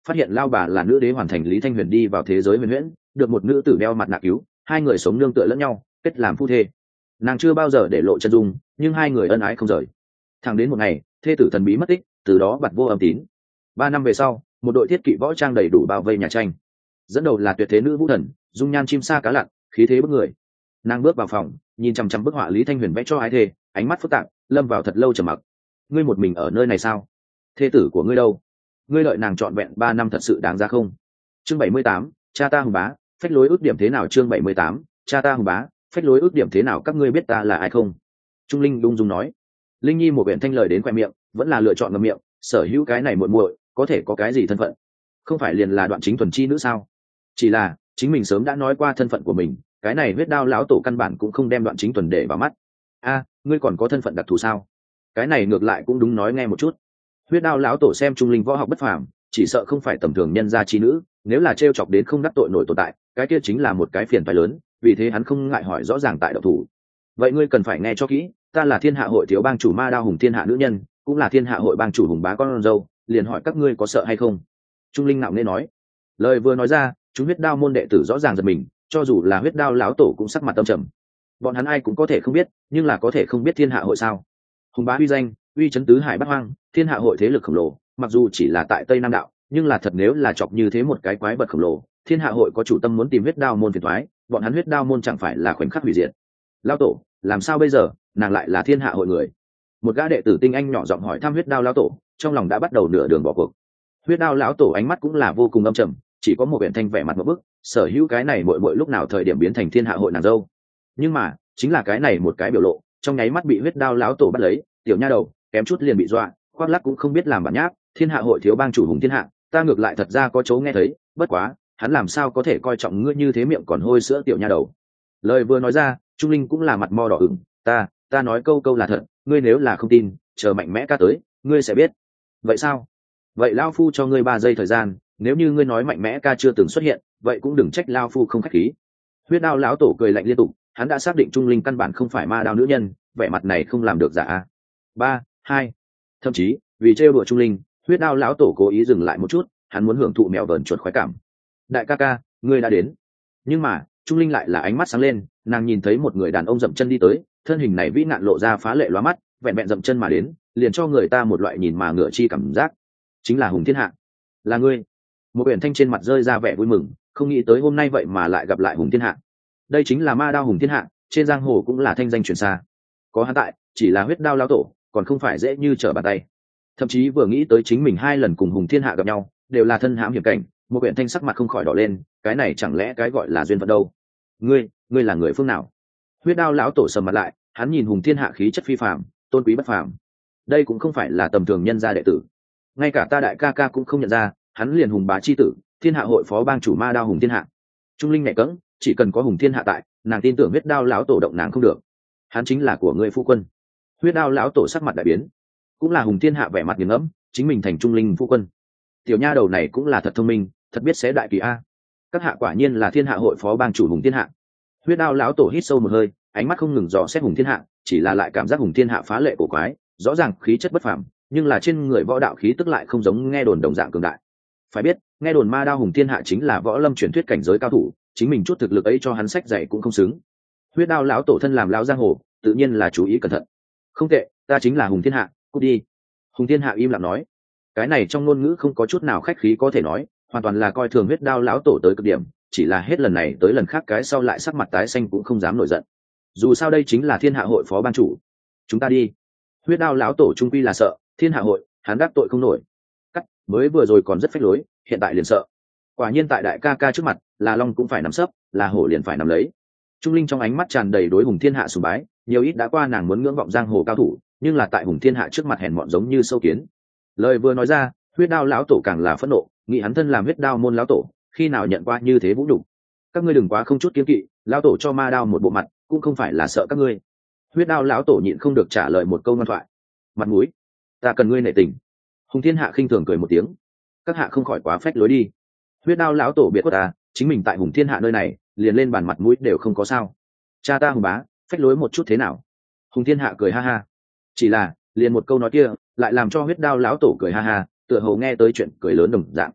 phát hiện lao bà là nữ đế hoàn thành lý thanh huyền đi vào thế giới huyền huyễn, được một nữ tử đeo mặt nạ cứu, hai người sống nương tựa lẫn nhau, kết làm phu thê. Nàng chưa bao giờ để lộ chân dung, nhưng hai người ân ái không rời. Thẳng đến một ngày, thê tử thần bí mất tích, từ đó bặt vô âm tín. 3 năm về sau, một đội thiết kỵ võ trang đầy đủ bao vây nhà tranh. Dẫn đầu là tuyệt thế nữ vũ thần, dung nhan chim sa cá lặn, khí thế bức người. Nàng bước vào phòng, nhìn chằm chằm bức họa lý thanh huyền vẽ cho ái thê, ánh mắt phức tạp, lâm vào thật lâu trầm mặc. Ngươi một mình ở nơi này sao? Thê tử của ngươi đâu? Ngươi đợi nàng trọn vẹn 3 năm thật sự đáng giá không? Chương 78, cha ta hùng bá, phách lối ước điểm thế nào? Chương 78, cha ta hùng bá, phách lối ước điểm thế nào? Các ngươi biết ta là ai không? Trung Linh đung dung nói. Linh Nhi một biển thanh lời đến khoe miệng, vẫn là lựa chọn ngậm miệng, sở hữu cái này muội muội, có thể có cái gì thân phận? Không phải liền là Đoạn Chính thuần chi nữ sao? Chỉ là chính mình sớm đã nói qua thân phận của mình, cái này huyết đao lão tổ căn bản cũng không đem Đoạn Chính thuần để vào mắt. A, ngươi còn có thân phận đặc thù sao? Cái này ngược lại cũng đúng, nói nghe một chút. Huyết đao lão tổ xem Trung Linh võ học bất phàm, chỉ sợ không phải tầm thường nhân gia chi nữ, nếu là trêu chọc đến không đắc tội nổi tồn tại, cái kia chính là một cái phiền toái lớn, vì thế hắn không ngại hỏi rõ ràng tại độc thủ. Vậy ngươi cần phải nghe cho kỹ, ta là Thiên Hạ hội thiếu bang chủ Ma Đao Hùng Thiên Hạ nữ nhân, cũng là Thiên Hạ hội bang chủ Hùng Bá con dâu, liền hỏi các ngươi có sợ hay không? Trung Linh nạo nghễ nói. Lời vừa nói ra, chúng huyết đao môn đệ tử rõ ràng giật mình, cho dù là huyết đao lão tổ cũng sắc mặt âm trầm. Bọn hắn ai cũng có thể không biết, nhưng là có thể không biết Thiên Hạ hội sao? Hùng Bá uy danh, uy chấn tứ hải bát hoang, Thiên Hạ hội thế lực khổng lồ, mặc dù chỉ là tại Tây Nam đạo, nhưng là thật nếu là chọc như thế một cái quái vật khổng lồ, Thiên Hạ hội có chủ tâm muốn tìm huyết đao môn phiền toái, bọn hắn huyết đao môn chẳng phải là khoảnh khắc hủy diệt. Lão tổ, làm sao bây giờ, nàng lại là Thiên Hạ hội người? Một gã đệ tử tinh anh nhỏ giọng hỏi thăm huyết đao lão tổ, trong lòng đã bắt đầu nửa đường bỏ cuộc. Huyết đao lão tổ ánh mắt cũng là vô cùng âm trầm, chỉ có một biển thanh vẻ mặt một bức, sở hữu cái này mỗi lúc nào thời điểm biến thành Thiên Hạ hội nàng dâu. Nhưng mà chính là cái này một cái biểu lộ, trong nháy mắt bị huyết đao lão tổ bắt lấy, tiểu nha đầu kém chút liền bị dọa, khoác lắc cũng không biết làm bản nháp. Thiên Hạ hội thiếu bang chủ Hùng Thiên Hạ, ta ngược lại thật ra có chỗ nghe thấy, bất quá hắn làm sao có thể coi trọng ngươi như thế, miệng còn hôi sữa tiểu nha đầu. Lời vừa nói ra, Trung Linh cũng là mặt mo đỏ ửng, ta nói câu là thật, ngươi nếu là không tin, chờ mạnh mẽ ca tới, ngươi sẽ biết. Vậy sao? Vậy lao phu cho ngươi 3 giây thời gian, nếu như ngươi nói mạnh mẽ ca chưa từng xuất hiện, vậy cũng đừng trách lao phu không khách khí. Huyết đao lão tổ cười lạnh liên tục, hắn đã xác định Trung Linh căn bản không phải ma đao nữ nhân, vẻ mặt này không làm được giả. 3, 2. Thậm chí vì trêu đùa Trung Linh, huyết đao lão tổ cố ý dừng lại một chút, hắn muốn hưởng thụ mèo vờn chuột khoái cảm. Đại ca ca, ngươi đã đến. Nhưng mà Trung Linh lại là ánh mắt sáng lên, nàng nhìn thấy một người đàn ông dậm chân đi tới, thân hình này vĩ nạn lộ ra phá lệ lóa mắt, vẹn vẹn dậm chân mà đến, liền cho người ta một loại nhìn mà ngửa chi cảm giác. Chính là Hùng Thiên Hạ. Là ngươi? Một biển thanh trên mặt rơi ra vẻ vui mừng, không nghĩ tới hôm nay vậy mà lại gặp lại Hùng Thiên Hạ. Đây chính là Ma Đao Hùng Thiên Hạ, trên giang hồ cũng là thanh danh truyền xa. Có hắn tại, chỉ là huyết đao lão tổ, còn không phải dễ như trở bàn tay. Thậm chí vừa nghĩ tới chính mình 2 lần cùng Hùng Thiên Hạ gặp nhau, đều là thân hãm hiểm cảnh, một biển thanh sắc mặt không khỏi đỏ lên, cái này chẳng lẽ cái gọi là duyên phận đâu? Ngươi là người phương nào? Huyết đao lão tổ sầm mặt lại, hắn nhìn Hùng Thiên Hạ khí chất phi phàm, tôn quý bất phàm. Đây cũng không phải là tầm thường nhân gia đệ tử, ngay cả ta đại ca ca cũng không nhận ra, hắn liền Hùng Bá chi tử, Thiên Hạ hội phó bang chủ Ma Đao Hùng Thiên Hạ. Trung Linh nhẹ cẫng, chỉ cần có Hùng Thiên Hạ tại, nàng tin tưởng huyết đao lão tổ động nàng không được. Hắn chính là của ngươi phu quân. Huyết đao lão tổ sắc mặt đại biến, cũng là Hùng Thiên Hạ vẻ mặt nghiền ngẫm, chính mình thành Trung Linh phu quân. Tiểu nha đầu này cũng là thật thông minh, thật biết xé đại kỳ a. Các hạ quả nhiên là Thiên Hạ hội phó bang chủ Hùng Thiên Hạ. Huyết đao lão tổ hít sâu một hơi, ánh mắt không ngừng dò xét Hùng Thiên Hạ, chỉ là lại cảm giác Hùng Thiên Hạ phá lệ cổ quái, rõ ràng khí chất bất phàm, nhưng là trên người võ đạo khí tức lại không giống nghe đồn đồng dạng cường đại. Phải biết, nghe đồn Ma Đao Hùng Thiên Hạ chính là võ lâm truyền thuyết cảnh giới cao thủ, chính mình chút thực lực ấy cho hắn sách dạy cũng không xứng. Huyết đao lão tổ thân làm lão giang hồ, tự nhiên là chú ý cẩn thận. Không tệ, ta chính là Hùng Thiên Hạ, cút đi. Hùng Thiên Hạ im lặng nói, cái này trong ngôn ngữ không có chút nào khách khí có thể nói, hoàn toàn là coi thường huyết đao lão tổ tới cực điểm, chỉ là hết lần này tới lần khác cái sau lại sắc mặt tái xanh cũng không dám nổi giận. Dù sao đây chính là Thiên Hạ hội phó ban chủ, chúng ta đi. Huyết đao lão tổ trung quy là sợ Thiên Hạ hội, hắn đắc tội không nổi. Cắt, mới vừa rồi còn rất phách lối, hiện tại liền sợ. Quả nhiên tại đại ca ca trước mặt, là long cũng phải nằm sấp, là hổ liền phải nằm lấy. Trung Linh trong ánh mắt tràn đầy đối Hùng Thiên Hạ sùng bái, nhiều ít đã qua nàng muốn ngưỡng vọng giang hồ cao thủ, nhưng là tại Hùng Thiên Hạ trước mặt hèn mọn giống như sâu kiến. Lời vừa nói ra, huyết đao lão tổ càng là phẫn nộ, nghĩ hắn thân làm huyết đao môn lão tổ, khi nào nhận qua như thế vũ nhục. Các ngươi đừng quá không chút kiêng kỵ, lão tổ cho Ma Đao một bộ mặt, cũng không phải là sợ các ngươi. Huyết đao lão tổ nhịn không được trả lời một câu ngoan thoại. Mặt mũi, ta cần ngươi nể tình. Hùng Thiên Hạ khinh thường cười một tiếng, các hạ không khỏi quá phách lối đi. Huyết đao lão tổ biệt quất ta, chính mình tại Hùng Thiên Hạ nơi này, liền lên bàn mặt mũi đều không có sao. Cha ta Hùng Bá, phách lối một chút thế nào? Hùng Thiên Hạ cười ha ha. Chỉ là liền một câu nói kia, lại làm cho huyết đao lão tổ cười ha ha, tựa hồ nghe tới chuyện cười lớn đồng dạng.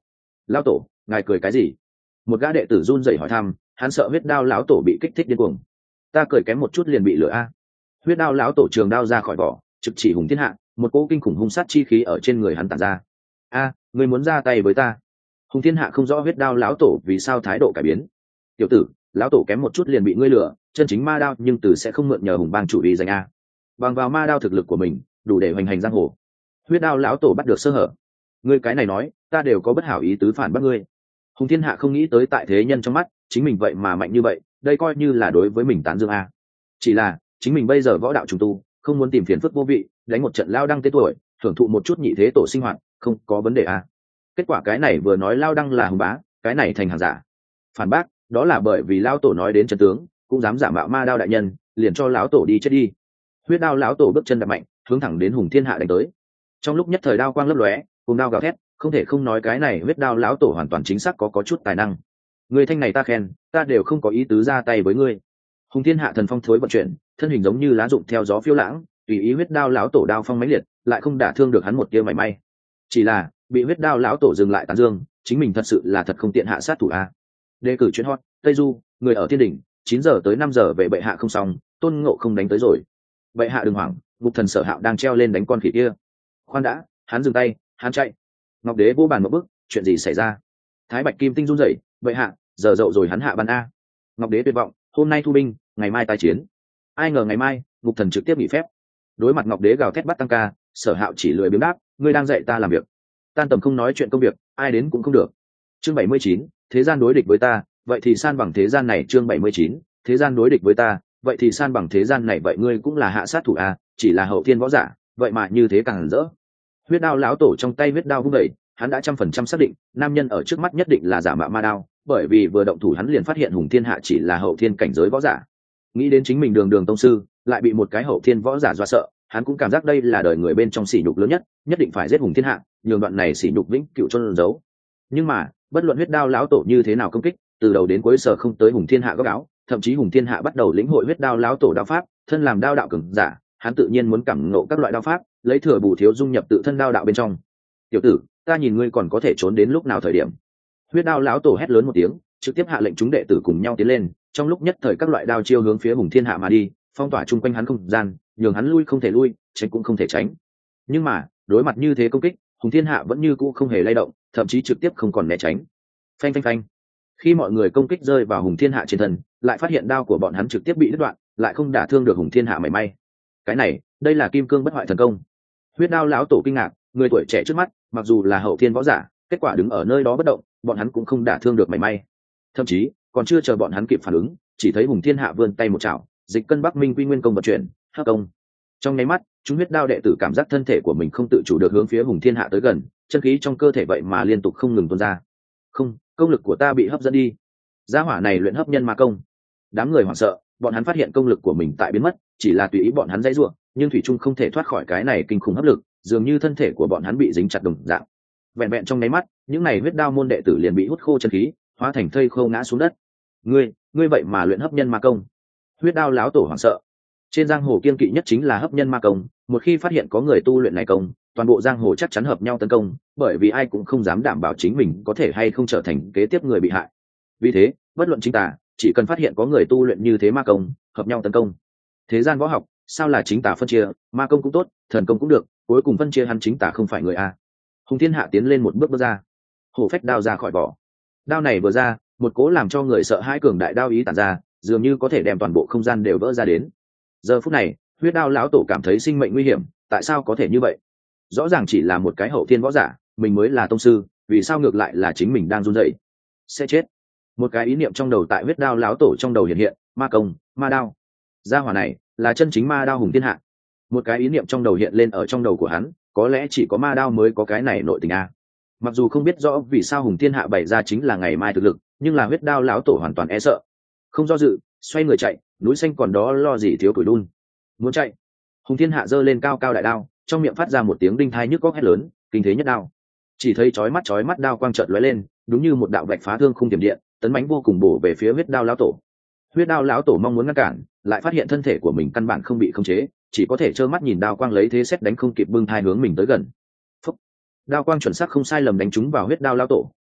Lão tổ, ngài cười cái gì? Một gã đệ tử run rẩy hỏi thăm, hắn sợ huyết đao lão tổ bị kích thích điên cuồng. Ta cười kém một chút liền bị lửa a. Huyết đao lão tổ trường đao ra khỏi vỏ, trực chỉ Hùng Thiên Hạ, một cỗ kinh khủng hung sát chi khí ở trên người hắn tản ra. A, ngươi muốn ra tay với ta? Hùng Thiên Hạ không rõ huyết đao lão tổ vì sao thái độ cải biến. Tiểu tử, lão tổ kém một chút liền bị ngươi lừa, chân chính ma đao nhưng từ sẽ không mượn nhờ hùng bang chủ ý danh a. Bằng vào ma đao thực lực của mình, đủ để hoành hành giang hồ. Huyết đao lão tổ bắt được sơ hở. Ngươi cái này nói, ta đều có bất hảo ý tứ phản bác ngươi. Hùng Thiên Hạ không nghĩ tới tại thế nhân trong mắt, chính mình vậy mà mạnh như vậy, đây coi như là đối với mình tán dương a. Chỉ là, chính mình bây giờ võ đạo trùng tu, không muốn tìm phiền phức vô vị, đánh một trận lao đăng tế tuổi, thưởng thụ một chút nhị thế tổ sinh hoạt, không có vấn đề a. Kết quả cái này vừa nói lao đăng là hùng bá, cái này thành hàng giả. Phản bác, đó là bởi vì lão tổ nói đến chân tướng, cũng dám giả mạo ma đao đại nhân, liền cho lão tổ đi chết đi. Huyết đao lão tổ bước chân đạp mạnh, hướng thẳng đến Hùng Thiên Hạ đánh tới. Trong lúc nhất thời đao quang lấp lóe, cùng đao gào thét, không thể không nói cái này huyết đao lão tổ hoàn toàn chính xác có chút tài năng. Người thanh này ta khen, ta đều không có ý tứ ra tay với ngươi. Hùng Thiên Hạ thần phong thối vận chuyển, thân hình giống như lá rụng theo gió phiêu lãng, tùy ý huyết đao lão tổ đao phong mãnh liệt, lại không đả thương được hắn một tia mảy may. Chỉ là bị huyết đao lão tổ dừng lại tán dương, chính mình thật sự là thật không tiện hạ sát thủ a. Đề cử chuyên hot Tây Du, người ở thiên đỉnh, 9 giờ tới 5 giờ về bệ hạ không xong, Tôn Ngộ không đánh tới rồi. Bệ hạ đừng hoảng, Ngục Thần Sở Hạo đang treo lên đánh con khỉ kia. Khoan đã, hắn dừng tay, hắn chạy. Ngọc Đế vô bàn một bước, chuyện gì xảy ra? Thái Bạch Kim Tinh run rẩy, bệ hạ, giờ dậu rồi hắn hạ ban a. Ngọc Đế tuyệt vọng, hôm nay thu binh, ngày mai tái chiến. Ai ngờ ngày mai, Ngục Thần trực tiếp nghỉ phép. Đối mặt Ngọc Đế gào thét bắt tăng ca, Sở Hạo chỉ lười biếng đáp, ngươi đang dạy ta làm việc. Tan tầm không nói chuyện công việc, ai đến cũng không được. Chương 79, thế gian đối địch với ta, vậy thì san bằng thế gian này. Chương 79, thế gian đối địch với ta, vậy thì san bằng thế gian này. Vậy ngươi cũng là hạ sát thủ à, chỉ là hậu thiên võ giả, vậy mà như thế càng hẳn rỡ. Huyết đao lão tổ trong tay huyết đao vung đẩy, hắn đã 100% xác định, nam nhân ở trước mắt nhất định là giả mạo ma đao, bởi vì vừa động thủ hắn liền phát hiện Hùng Thiên Hạ chỉ là hậu thiên cảnh giới võ giả. Nghĩ đến chính mình đường đường tông sư, lại bị một cái hậu thiên võ giả dọa sợ, hắn cũng cảm giác đây là đời người bên trong sỉ nhục lớn nhất định phải giết Hùng Thiên Hạ, nhường đoạn này sỉ nhục vĩnh cửu chôn giấu. Nhưng mà, bất luận huyết đao lão tổ như thế nào công kích, từ đầu đến cuối sở không tới Hùng Thiên Hạ góc áo, thậm chí Hùng Thiên Hạ bắt đầu lĩnh hội huyết đao lão tổ đao pháp, thân làm đao đạo cường giả, hắn tự nhiên muốn cảm ngộ các loại đao pháp, lấy thừa bù thiếu dung nhập tự thân đao đạo bên trong. Tiểu tử, ta nhìn ngươi còn có thể trốn đến lúc nào thời điểm? Huyết đao lão tổ hét lớn một tiếng, trực tiếp hạ lệnh chúng đệ tử cùng nhau tiến lên, trong lúc nhất thời các loại đao chiêu hướng phía Hùng Thiên Hạ mà đi, phong tỏa chung quanh hắn không gian, nhường hắn lui không thể lui, tránh cũng không thể tránh. Nhưng mà, đối mặt như thế công kích, Hùng Thiên Hạ vẫn như cũ không hề lay động, thậm chí trực tiếp không còn né tránh. Phanh phanh phanh. Khi mọi người công kích rơi vào Hùng Thiên Hạ trên thân, lại phát hiện đao của bọn hắn trực tiếp bị đứt đoạn, lại không đả thương được Hùng Thiên Hạ mảy may. Cái này, đây là kim cương bất hoại thần công. Huyết đao lão tổ kinh ngạc, người tuổi trẻ trước mắt, mặc dù là hậu thiên võ giả, kết quả đứng ở nơi đó bất động, bọn hắn cũng không đả thương được mảy may. Thậm chí, còn chưa chờ bọn hắn kịp phản ứng, chỉ thấy Hùng Thiên Hạ vươn tay một chảo, dịch cân Bắc Minh Quy Nguyên công vận chuyển, hấp công. Trong nháy mắt, chúng huyết đao đệ tử cảm giác thân thể của mình không tự chủ được hướng phía Hùng Thiên Hạ tới gần, chân khí trong cơ thể vậy mà liên tục không ngừng tuôn ra. Không, công lực của ta bị hấp dẫn đi. Gia hỏa này luyện hấp nhân ma công. Đám người hoảng sợ, bọn hắn phát hiện công lực của mình tại biến mất, chỉ là tùy ý bọn hắn dãy rủa, nhưng thủy trung không thể thoát khỏi cái này kinh khủng hấp lực, dường như thân thể của bọn hắn bị dính chặt đồng dạng. Vẹn vẹn trong nháy mắt, những này huyết đao môn đệ tử liền bị hút khô chân khí, hóa thành thây khô ngã xuống đất. Ngươi vậy mà luyện hấp nhân ma công? Huyết đao láo tổ hoảng sợ. Trên giang hồ kiên kỵ nhất chính là hấp nhân ma công, một khi phát hiện có người tu luyện này công, toàn bộ giang hồ chắc chắn hợp nhau tấn công, bởi vì ai cũng không dám đảm bảo chính mình có thể hay không trở thành kế tiếp người bị hại. Vì thế, bất luận chính tà, chỉ cần phát hiện có người tu luyện như thế ma công, hợp nhau tấn công. Thế gian võ học, sao là chính tà phân chia, ma công cũng tốt, thần công cũng được, cuối cùng phân chia hắn chính tà không phải người a. Hùng Thiên Hạ tiến lên một bước ra, hổ phách đao ra khỏi vỏ. Đao này vừa ra, một cố làm cho người sợ hãi cường đại đao ý tản ra, dường như có thể đem toàn bộ không gian đều vỡ ra đến. Giờ phút này, huyết đao lão tổ cảm thấy sinh mệnh nguy hiểm, tại sao có thể như vậy? Rõ ràng chỉ là một cái hậu thiên võ giả, mình mới là tông sư, vì sao ngược lại là chính mình đang run rẩy? Sẽ chết. Một cái ý niệm trong đầu tại huyết đao lão tổ trong đầu hiện hiện, ma công, ma đao. Gia hỏa này là chân chính ma đao Hùng Thiên Hạ. Một cái ý niệm trong đầu hiện lên ở trong đầu của hắn, có lẽ chỉ có ma đao mới có cái này nội tình a. Mặc dù không biết rõ vì sao Hùng Thiên Hạ bày ra chính là ngày mai thực lực, nhưng là huyết đao lão tổ hoàn toàn e sợ, không do dự, xoay người chạy, núi xanh còn đó lo gì thiếu củi đun. Muốn chạy. Hùng Thiên Hạ giơ lên cao cao đại đao, trong miệng phát ra một tiếng đinh thai nhức góc hét lớn, kinh thế nhất đao. Chỉ thấy chói mắt đao quang chợt lóe lên, đúng như một đạo vạch phá thương khung tiềm điện, tấn mãnh vô cùng bổ về phía huyết đao lão tổ. Huyết đao lão tổ mong muốn ngăn cản, lại phát hiện thân thể của mình căn bản không bị khống chế, chỉ có thể trơ mắt nhìn đao quang lấy thế xét đánh không kịp bưng thai hướng mình tới gần. Phúc. Đao quang chuẩn xác không sai lầm đánh trúng vào huyết đao lão tổ,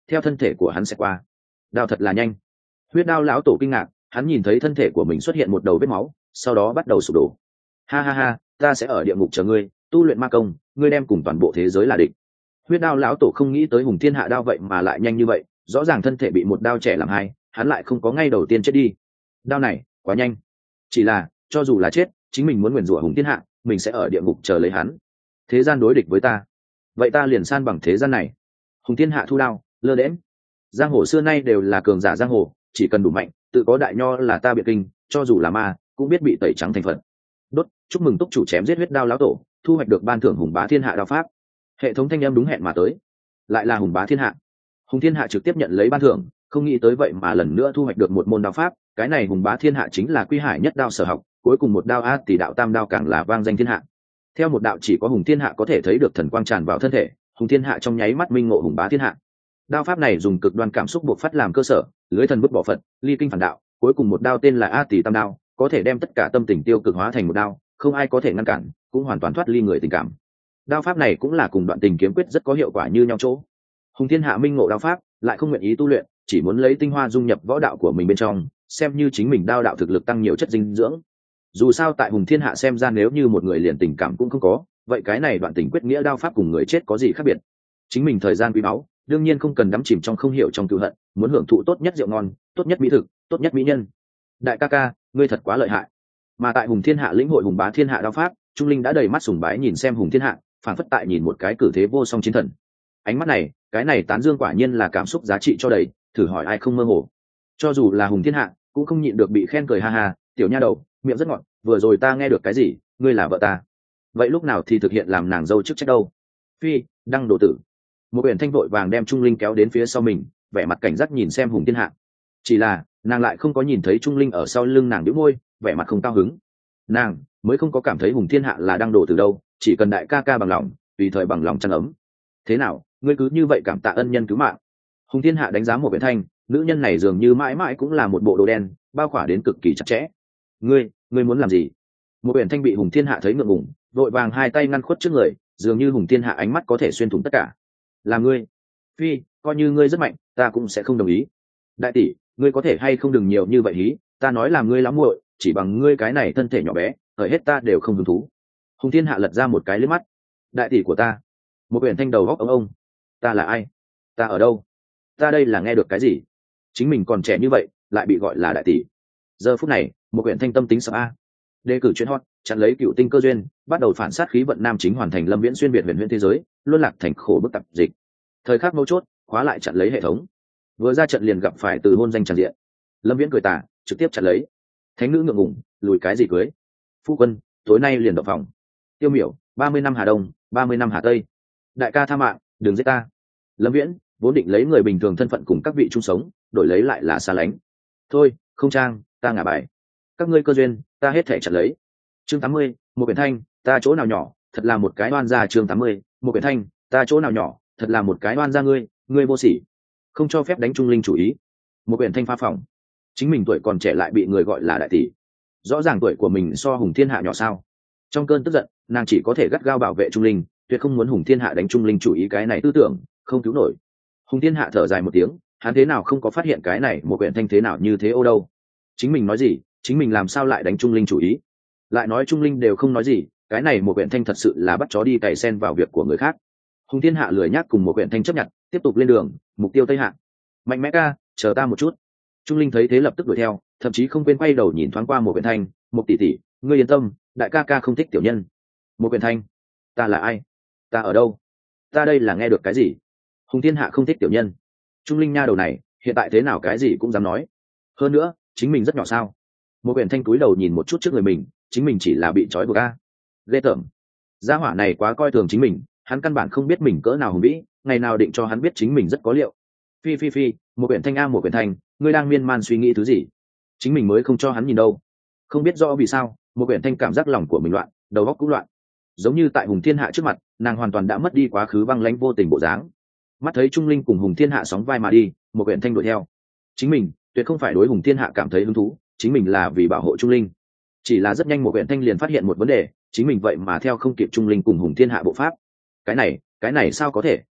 theo thân thể của hắn sẽ qua. Đao thật là nhanh. Huyết đao lão tổ kinh ngạc, hắn nhìn thấy thân thể của mình xuất hiện một đầu vết máu, sau đó bắt đầu sụp đổ. Ha ha ha, ta sẽ ở địa ngục chờ ngươi, tu luyện ma công, ngươi đem cùng toàn bộ thế giới là địch. Huyết đao lão tổ không nghĩ tới Hùng Thiên Hạ đao vậy mà lại nhanh như vậy, rõ ràng thân thể bị một đao chẻ làm hai, hắn lại không có ngay đầu tiên chết đi. Đao này quá nhanh, chỉ là cho dù là chết, chính mình muốn nguyền rủa Hùng Thiên Hạ, mình sẽ ở địa ngục chờ lấy hắn. Thế gian đối địch với ta, vậy ta liền san bằng thế gian này. Hùng Thiên Hạ thu đao, lơ đễm. Giang hồ xưa nay đều là cường giả giang hồ, chỉ cần đủ mạnh, tự có đại nho là ta biệt kinh, cho dù là ma cũng biết bị tẩy trắng thành phật. Đốt, chúc mừng túc chủ chém giết huyết đao lão tổ, thu hoạch được ban thưởng Hùng Bá Thiên Hạ đao pháp. Hệ thống thanh âm đúng hẹn mà tới, lại là Hùng Bá Thiên Hạ. Hùng Thiên Hạ trực tiếp nhận lấy ban thưởng, không nghĩ tới vậy mà lần nữa thu hoạch được một môn đao pháp. Cái này Hùng Bá Thiên Hạ chính là Quy Hải nhất đao sở học, cuối cùng một đao a tỷ đạo tam đao càng là vang danh thiên hạ. Theo một đạo chỉ có Hùng Thiên Hạ có thể thấy được thần quang tràn vào thân thể, Hùng Thiên Hạ trong nháy mắt minh ngộ Hùng Bá Thiên Hạ. Đao pháp này dùng cực đoan cảm xúc buộc phát làm cơ sở, lưới thần bức bỏ phật, ly kinh phản đạo, cuối cùng một đao tên là a tỷ tam đao, có thể đem tất cả tâm tình tiêu cực hóa thành một đao, không ai có thể ngăn cản, cũng hoàn toàn thoát ly người tình cảm. Đao pháp này cũng là cùng Đoạn Tình kiếm quyết rất có hiệu quả như nhau chỗ. Hùng Thiên Hạ minh ngộ đao pháp, lại không nguyện ý tu luyện, chỉ muốn lấy tinh hoa dung nhập võ đạo của mình bên trong, xem như chính mình đao đạo thực lực tăng nhiều chất dinh dưỡng. Dù sao tại Hùng Thiên Hạ xem ra nếu như một người liền tình cảm cũng không có, vậy cái này Đoạn Tình quyết nghĩa đao pháp cùng người chết có gì khác biệt? Chính mình thời gian quý báu, đương nhiên không cần đắm chìm trong không hiểu trong cựu hận, muốn hưởng thụ tốt nhất rượu ngon, tốt nhất mỹ thực, tốt nhất mỹ nhân. Đại ca ca, ngươi thật quá lợi hại. Mà tại Hùng Thiên Hạ lĩnh hội Hùng Bá Thiên Hạ đao pháp, Trung Linh đã đầy mắt sùng bái nhìn xem Hùng Thiên Hạ, phản phất tại nhìn một cái cử thế vô song chiến thần. Ánh mắt này, cái này tán dương quả nhiên là cảm xúc giá trị cho đầy, thử hỏi ai không mơ hồ. Cho dù là Hùng Thiên Hạ cũng không nhịn được bị khen cười ha ha, tiểu nha đầu, miệng rất ngọt, vừa rồi ta nghe được cái gì, ngươi là vợ ta, vậy lúc nào thì thực hiện làm nàng dâu chức trách đâu? Phi, đăng đồ tử. Một biển thanh vội vàng đem Trung Linh kéo đến phía sau mình, vẻ mặt cảnh giác nhìn xem Hùng Thiên Hạ. Chỉ là nàng lại không có nhìn thấy Trung Linh ở sau lưng nàng đĩu môi, vẻ mặt không cao hứng. Nàng mới không có cảm thấy Hùng Thiên Hạ là đăng đồ tử đâu, chỉ cần đại ca ca bằng lòng, tùy thời bằng lòng chăn ấm. Thế nào, ngươi cứ như vậy cảm tạ ân nhân cứu mạng? Hùng Thiên Hạ đánh giá một biển thanh, nữ nhân này dường như mãi mãi cũng là một bộ đồ đen, bao khỏa đến cực kỳ chặt chẽ. Ngươi muốn làm gì? Một biển thanh bị Hùng Thiên Hạ thấy ngượng ngùng, vội vàng hai tay ngăn khuất trước người, dường như Hùng Thiên Hạ ánh mắt có thể xuyên thủng tất cả. Là ngươi? Phi, coi như ngươi rất mạnh, ta cũng sẽ không đồng ý. Đại tỷ, ngươi có thể hay không đừng nhiều như vậy hí, ta nói là ngươi lắm muội, chỉ bằng ngươi cái này thân thể nhỏ bé, hỡi hết ta đều không hứng thú. Hùng Thiên Hạ lật ra một cái liếc mắt. Đại tỷ của ta? Một biển thanh đầu góc ông. Ta là ai? Ta ở đâu? Ta đây là nghe được cái gì? Chính mình còn trẻ như vậy, lại bị gọi là đại tỷ. Giờ phút này, một quyển thanh tâm tính sập a. Đề cử chuyên hot, chặn lấy cựu tinh cơ duyên, bắt đầu phản sát khí vận nam chính hoàn thành Lâm Viễn xuyên việt huyền huyễn thế giới, luân lạc thành khổ bức tập dịch. Thời khắc mấu chốt, khóa lại chặn lấy hệ thống. Vừa ra trận liền gặp phải từ hôn danh tràn diện. Lâm Viễn cười tà, trực tiếp chặn lấy. Thánh nữ ngượng ngùng, lùi cái gì cưới? Phu quân, tối nay liền động phòng. Tiêu Miểu, 30 năm Hà Đông, 30 năm Hà Tây. Đại ca tha mạng, đừng giết ta. Lâm Viễn vốn định lấy người bình thường thân phận cùng các vị chung sống, đổi lấy lại là xa lánh. Thôi, không trang, ta ngả bài. Các ngươi cơ duyên, ta hết thể chặn lấy. Chương 80, một quyển thanh, ta chỗ nào nhỏ, thật là một cái oan gia. Chương 80, một quyển thanh, ta chỗ nào nhỏ, thật là một cái oan gia. Ngươi vô sỉ, không cho phép đánh Trung Linh chủ ý. Một quyển thanh phá phòng, chính mình tuổi còn trẻ lại bị người gọi là đại tỷ, rõ ràng tuổi của mình so Hùng Thiên Hạ nhỏ sao? Trong cơn tức giận, nàng chỉ có thể gắt gao bảo vệ Trung Linh, tuyệt không muốn Hùng Thiên Hạ đánh Trung Linh chủ ý, cái này tư tưởng không cứu nổi. Hùng Thiên Hạ thở dài một tiếng, hắn thế nào không có phát hiện cái này một quyển thanh thế nào như thế ô đâu? Chính mình nói gì, chính mình làm sao lại đánh Trung Linh chủ ý? Lại nói Trung Linh đều không nói gì, cái này một quyển thanh thật sự là bắt chó đi cày sen vào việc của người khác. Hùng Thiên Hạ lười nhác cùng một quyển thanh chấp nhận, tiếp tục lên đường, mục tiêu Tây Hạ. Mạnh mẽ ca, chờ ta một chút. Trung Linh thấy thế lập tức đuổi theo, thậm chí không quên quay đầu nhìn thoáng qua một quyển thanh, một tỷ tỷ, ngươi yên tâm, đại ca ca không thích tiểu nhân. Một quyển thanh, ta là ai? Ta ở đâu? Ta đây là nghe được cái gì? Hùng Thiên Hạ không thích tiểu nhân? Trung Linh nha đầu này hiện tại thế nào cái gì cũng dám nói. Hơn nữa chính mình rất nhỏ sao? Một quyển thanh cúi đầu nhìn một chút trước người mình, chính mình chỉ là bị trói buộc a. Ghê tởm, gia hỏa này quá coi thường chính mình, hắn căn bản không biết mình cỡ nào hùng vĩ, ngày nào định cho hắn biết chính mình rất có liệu. Phi, một quyển thanh a, một quyển thanh, ngươi đang miên man suy nghĩ thứ gì? Chính mình mới không cho hắn nhìn đâu. Không biết rõ vì sao, một quyển thanh cảm giác lòng của mình loạn, đầu óc cũng loạn, giống như tại Hùng Thiên Hạ trước mặt, nàng hoàn toàn đã mất đi quá khứ băng lãnh vô tình bộ dáng. Mắt thấy Trung Linh cùng Hùng Thiên Hạ sóng vai mà đi, một quyển thanh đuổi theo. Chính mình tuyệt không phải đối Hùng Thiên Hạ cảm thấy hứng thú, chính mình là vì bảo hộ Trung Linh. Chỉ là rất nhanh một quyển thanh liền phát hiện một vấn đề, chính mình vậy mà theo không kịp Trung Linh cùng Hùng Thiên Hạ bộ pháp. Cái này sao có thể?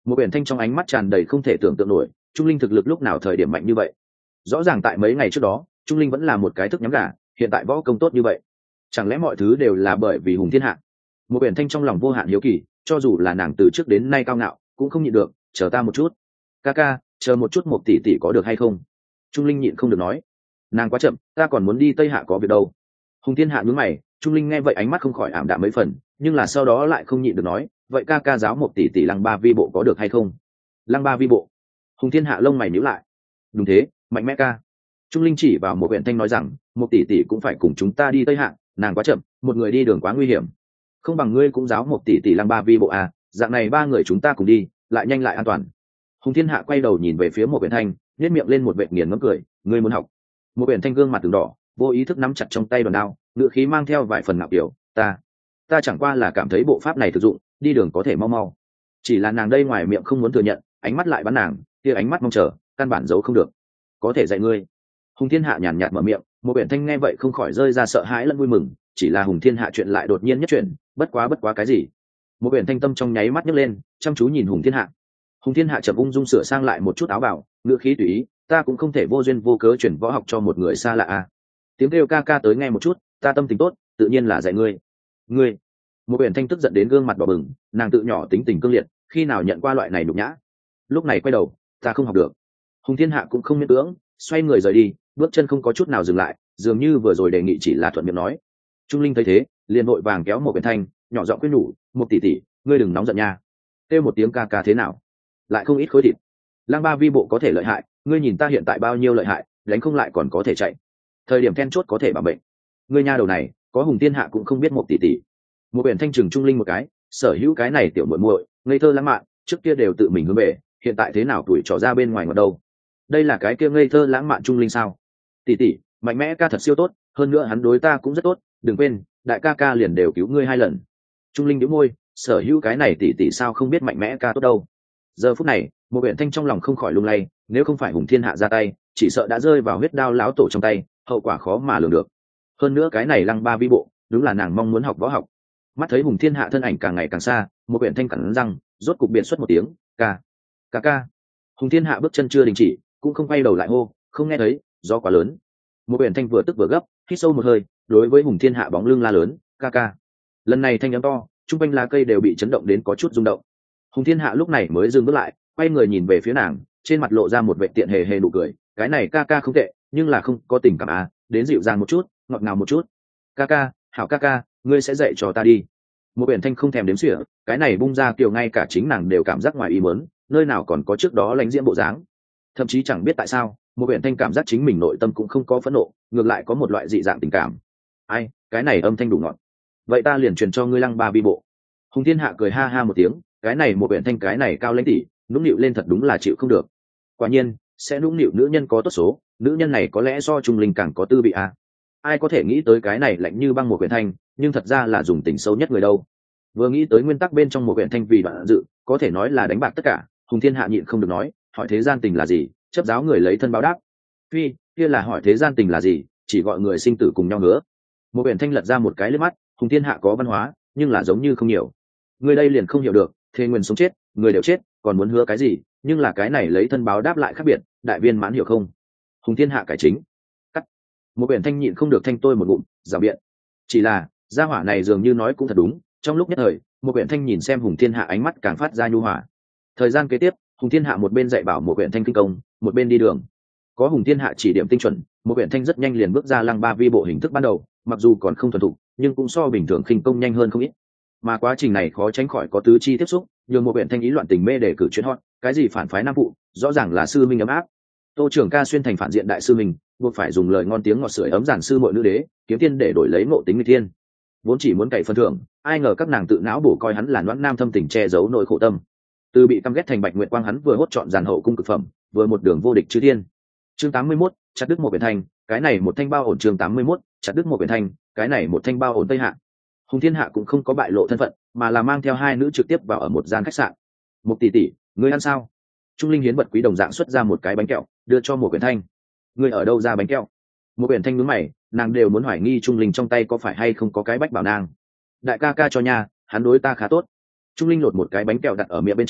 một biển thanh trong ánh mắt tràn đầy không thể tưởng tượng nổi, Trung Linh thực lực lúc nào thời điểm mạnh như vậy. Rõ ràng tại mấy ngày trước đó Trung Linh vẫn là một cái thức nhắm gà, hiện tại võ công tốt như vậy, chẳng lẽ mọi thứ đều là bởi vì Hùng Thiên Hạ? Một biển thanh trong lòng vô hạn hiếu kỳ, cho dù là nàng từ trước đến nay cao ngạo cũng không nhịn được, chờ ta một chút, ca ca, chờ một chút, một tỷ tỷ có được hay không? Trung Linh nhịn không được nói. Nàng quá chậm, ta còn muốn đi Tây Hạ có việc đâu. Hùng Thiên Hạ nhướng mày, Trung Linh nghe vậy ánh mắt không khỏi ảm đạm mấy phần, nhưng là sau đó lại không nhịn được nói, vậy ca ca giáo một tỷ tỷ lăng ba vi bộ có được hay không? Lăng ba vi bộ? Hùng Thiên Hạ lông mày nhíu lại. Đúng thế, mạnh mẽ ca. Trung Linh chỉ vào một huyện thanh nói rằng, một tỷ tỷ cũng phải cùng chúng ta đi Tây Hạ, nàng quá chậm, một người đi đường quá nguy hiểm, không bằng ngươi cũng giáo một tỷ tỷ lăng ba vi bộ à, dạng này ba người chúng ta cùng đi, lại nhanh lại an toàn. Hùng Thiên Hạ quay đầu nhìn về phía một huyện thanh, nhếch miệng lên một vệt nghiền ngẫm cười, ngươi muốn học? Một huyện thanh gương mặt từng đỏ, vô ý thức nắm chặt trong tay đòn đao, ngữ khí mang theo vài phần ngạo kiểu, ta chẳng qua là cảm thấy bộ pháp này thực dụng, đi đường có thể mau mau. Chỉ là nàng đây ngoài miệng không muốn thừa nhận, ánh mắt lại bắn nàng, kia ánh mắt mong chờ, căn bản giấu không được. Có thể dạy ngươi. Hùng Thiên Hạ nhàn nhạt mở miệng, một biển thanh nghe vậy không khỏi rơi ra sợ hãi lẫn vui mừng, chỉ là Hùng Thiên Hạ chuyện lại đột nhiên nhất chuyện, bất quá cái gì? Một biển thanh tâm trong nháy mắt nhấc lên, chăm chú nhìn Hùng Thiên Hạ. Hùng Thiên Hạ chậm ung dung sửa sang lại một chút áo bào, ngữ khí tùy ý, ta cũng không thể vô duyên vô cớ chuyển võ học cho một người xa lạ à. Tiếng kêu ca ca tới nghe một chút, ta tâm tình tốt, tự nhiên là dạy ngươi. Ngươi? Một biển thanh tức giận đến gương mặt đỏ bừng, nàng tự nhỏ tính tình cương liệt, khi nào nhận qua loại này nhục nhã. Lúc này quay đầu, ta không học được. Hùng Thiên Hạ cũng không miễn cưỡng, xoay người rời đi, bước chân không có chút nào dừng lại, dường như vừa rồi đề nghị chỉ là thuận miệng nói. Trung Linh thấy thế, liền vội vàng kéo một biển thanh, nhỏ giọng khuyên nhủ, một tỷ tỷ, ngươi đừng nóng giận nha. Kêu một tiếng ca ca thế nào? Lại không ít khối thịt. Lăng ba vi bộ có thể lợi hại, ngươi nhìn ta hiện tại bao nhiêu lợi hại, đánh không lại còn có thể chạy. Thời điểm then chốt có thể bảo bệnh. Ngươi nha đầu này, có Hùng Thiên Hạ cũng không biết một tỷ tỷ. Một biển thanh trừng Trung Linh một cái, sở hữu cái này tiểu muội muội, ngây thơ lãng mạn, trước kia đều tự mình hướng về, hiện tại thế nào tuổi trò ra bên ngoài ngọt đâu? Đây là cái kia ngây thơ lãng mạn Trung Linh sao? Tỷ tỷ, mạnh mẽ ca thật siêu tốt, hơn nữa hắn đối ta cũng rất tốt, đừng quên, đại ca ca liền đều cứu ngươi 2 lần. Trung Linh nhíu môi, sở hữu cái này tỷ tỷ sao không biết mạnh mẽ ca tốt đâu. Giờ phút này, một biển thanh trong lòng không khỏi lung lay, nếu không phải Hùng Thiên Hạ ra tay, chỉ sợ đã rơi vào huyết đao láo tổ trong tay, hậu quả khó mà lường được. Hơn nữa cái này lăng ba vi bộ, đúng là nàng mong muốn học võ học. Mắt thấy Hùng Thiên Hạ thân ảnh càng ngày càng xa, một biển thanh cắn răng, rốt cục biệt xuất một tiếng, ca ca. Hùng Thiên Hạ bước chân chưa đình chỉ, cũng không quay đầu lại hô, không nghe thấy, gió quá lớn. Một biển thanh vừa tức vừa gấp, hít sâu một hơi, đối với Hùng Thiên Hạ bóng lưng la lớn, ca. Lần này thanh âm to, trung quanh lá cây đều bị chấn động đến có chút rung động. Hùng Thiên Hạ lúc này mới dừng bước lại, quay người nhìn về phía nàng, trên mặt lộ ra một vẻ tiện hề hề nụ cười, cái này ca không tệ, nhưng là không có tình cảm à, đến dịu dàng một chút, ngọt ngào một chút. Ca, hảo ca, ngươi sẽ dạy cho ta đi. Một biển thanh không thèm đếm xỉa, cái này bung ra kiểu ngay cả chính nàng đều cảm giác ngoài ý muốn, nơi nào còn có trước đó lãnh diễm bộ dáng. Thậm chí chẳng biết tại sao, một biển thanh cảm giác chính mình nội tâm cũng không có phẫn nộ, ngược lại có một loại dị dạng tình cảm. Ai, cái này âm thanh đủ ngọt. Vậy ta liền truyền cho ngươi lăng ba vi bộ. Hùng Thiên Hạ cười ha ha một tiếng, cái này một biển thanh cái này cao lãnh tỷ, nũng nịu lên thật đúng là chịu không được. Quả nhiên, sẽ nũng nịu nữ nhân có tốt số, nữ nhân này có lẽ do Trung Linh càng có tư vị à. Ai có thể nghĩ tới cái này lạnh như băng một biển thanh, nhưng thật ra là dùng tình sâu nhất người đâu. Vừa nghĩ tới nguyên tắc bên trong một biển thanh vì đoạn dự, có thể nói là đánh bạc tất cả, Hùng Thiên Hạ nhịn không được nói, hỏi thế gian tình là gì, chấp giáo người lấy thân báo đáp. Phi, kia là hỏi thế gian tình là gì, chỉ gọi người sinh tử cùng nhau nữa. Một biển thanh lật ra một cái liếc mắt, Hùng Thiên Hạ có văn hóa, nhưng là giống như không nhiều. Người đây liền không hiểu được, thề nguyên sống chết, người đều chết, còn muốn hứa cái gì, nhưng là cái này lấy thân báo đáp lại khác biệt, đại viên mãn hiểu không? Hùng Thiên Hạ cải chính. Cắt. Một biển thanh nhịn không được thanh tôi một ngụm, rào biện. Chỉ là, gia hỏa này dường như nói cũng thật đúng, trong lúc nhất thời, một biển thanh nhìn xem Hùng Thiên Hạ ánh mắt càng phát ra nhu hòa. Thời gian kế tiếp, Hùng Thiên Hạ một bên dạy bảo một biển thanh kinh công, một bên đi đường. Có Hùng Thiên Hạ chỉ điểm tinh chuẩn, một biển thanh rất nhanh liền bước ra lăng ba vi bộ hình thức ban đầu, mặc dù còn không thuần thục, nhưng cũng so bình thường khinh công nhanh hơn không ít. Mà quá trình này khó tránh khỏi có tứ chi tiếp xúc, nhường một biển thanh ý loạn tình mê để cử chuyên hot, cái gì phản phái nam phụ, rõ ràng là sư minh ấm áp. Tô Trường Ca xuyên thành phản diện đại sư mình, buộc phải dùng lời ngon tiếng ngọt sưởi ấm giản sư muội nữ đế, kiếm tiên để đổi lấy ngộ tính người tiên. Vốn chỉ muốn cày phần thưởng, ai ngờ các nàng tự não bổ coi hắn là noãn nam thâm tình che giấu nỗi khổ tâm. Từ bị căm ghét thành Bạch Nguyệt Quang, hắn vừa hốt chọn giàn hậu cung cực phẩm, vừa một đường vô địch chư thiên. Chương 81, chặt đứt một biển thanh, cái này một thanh bao ổn. Chương 81, chặt đứt một biển thanh, cái này một thanh bao ổn Tây Hạ. Hùng Thiên Hạ cũng không có bại lộ thân phận, mà là mang theo 2 nữ trực tiếp vào ở một gian khách sạn. Một tỷ tỷ, ngươi ăn sao? Trung Linh hiến vật quý đồng dạng xuất ra một cái bánh kẹo, đưa cho một biển thanh. Ngươi ở đâu ra bánh kẹo? Một biển thanh nhướng mày, nàng đều muốn hoài nghi Trung Linh trong tay có phải hay không có cái bách bảo nang. Đại ca ca cho nha, hắn đối ta khá tốt. Trung Linh lột một cái bánh kẹo đặt ở miệng bên trong,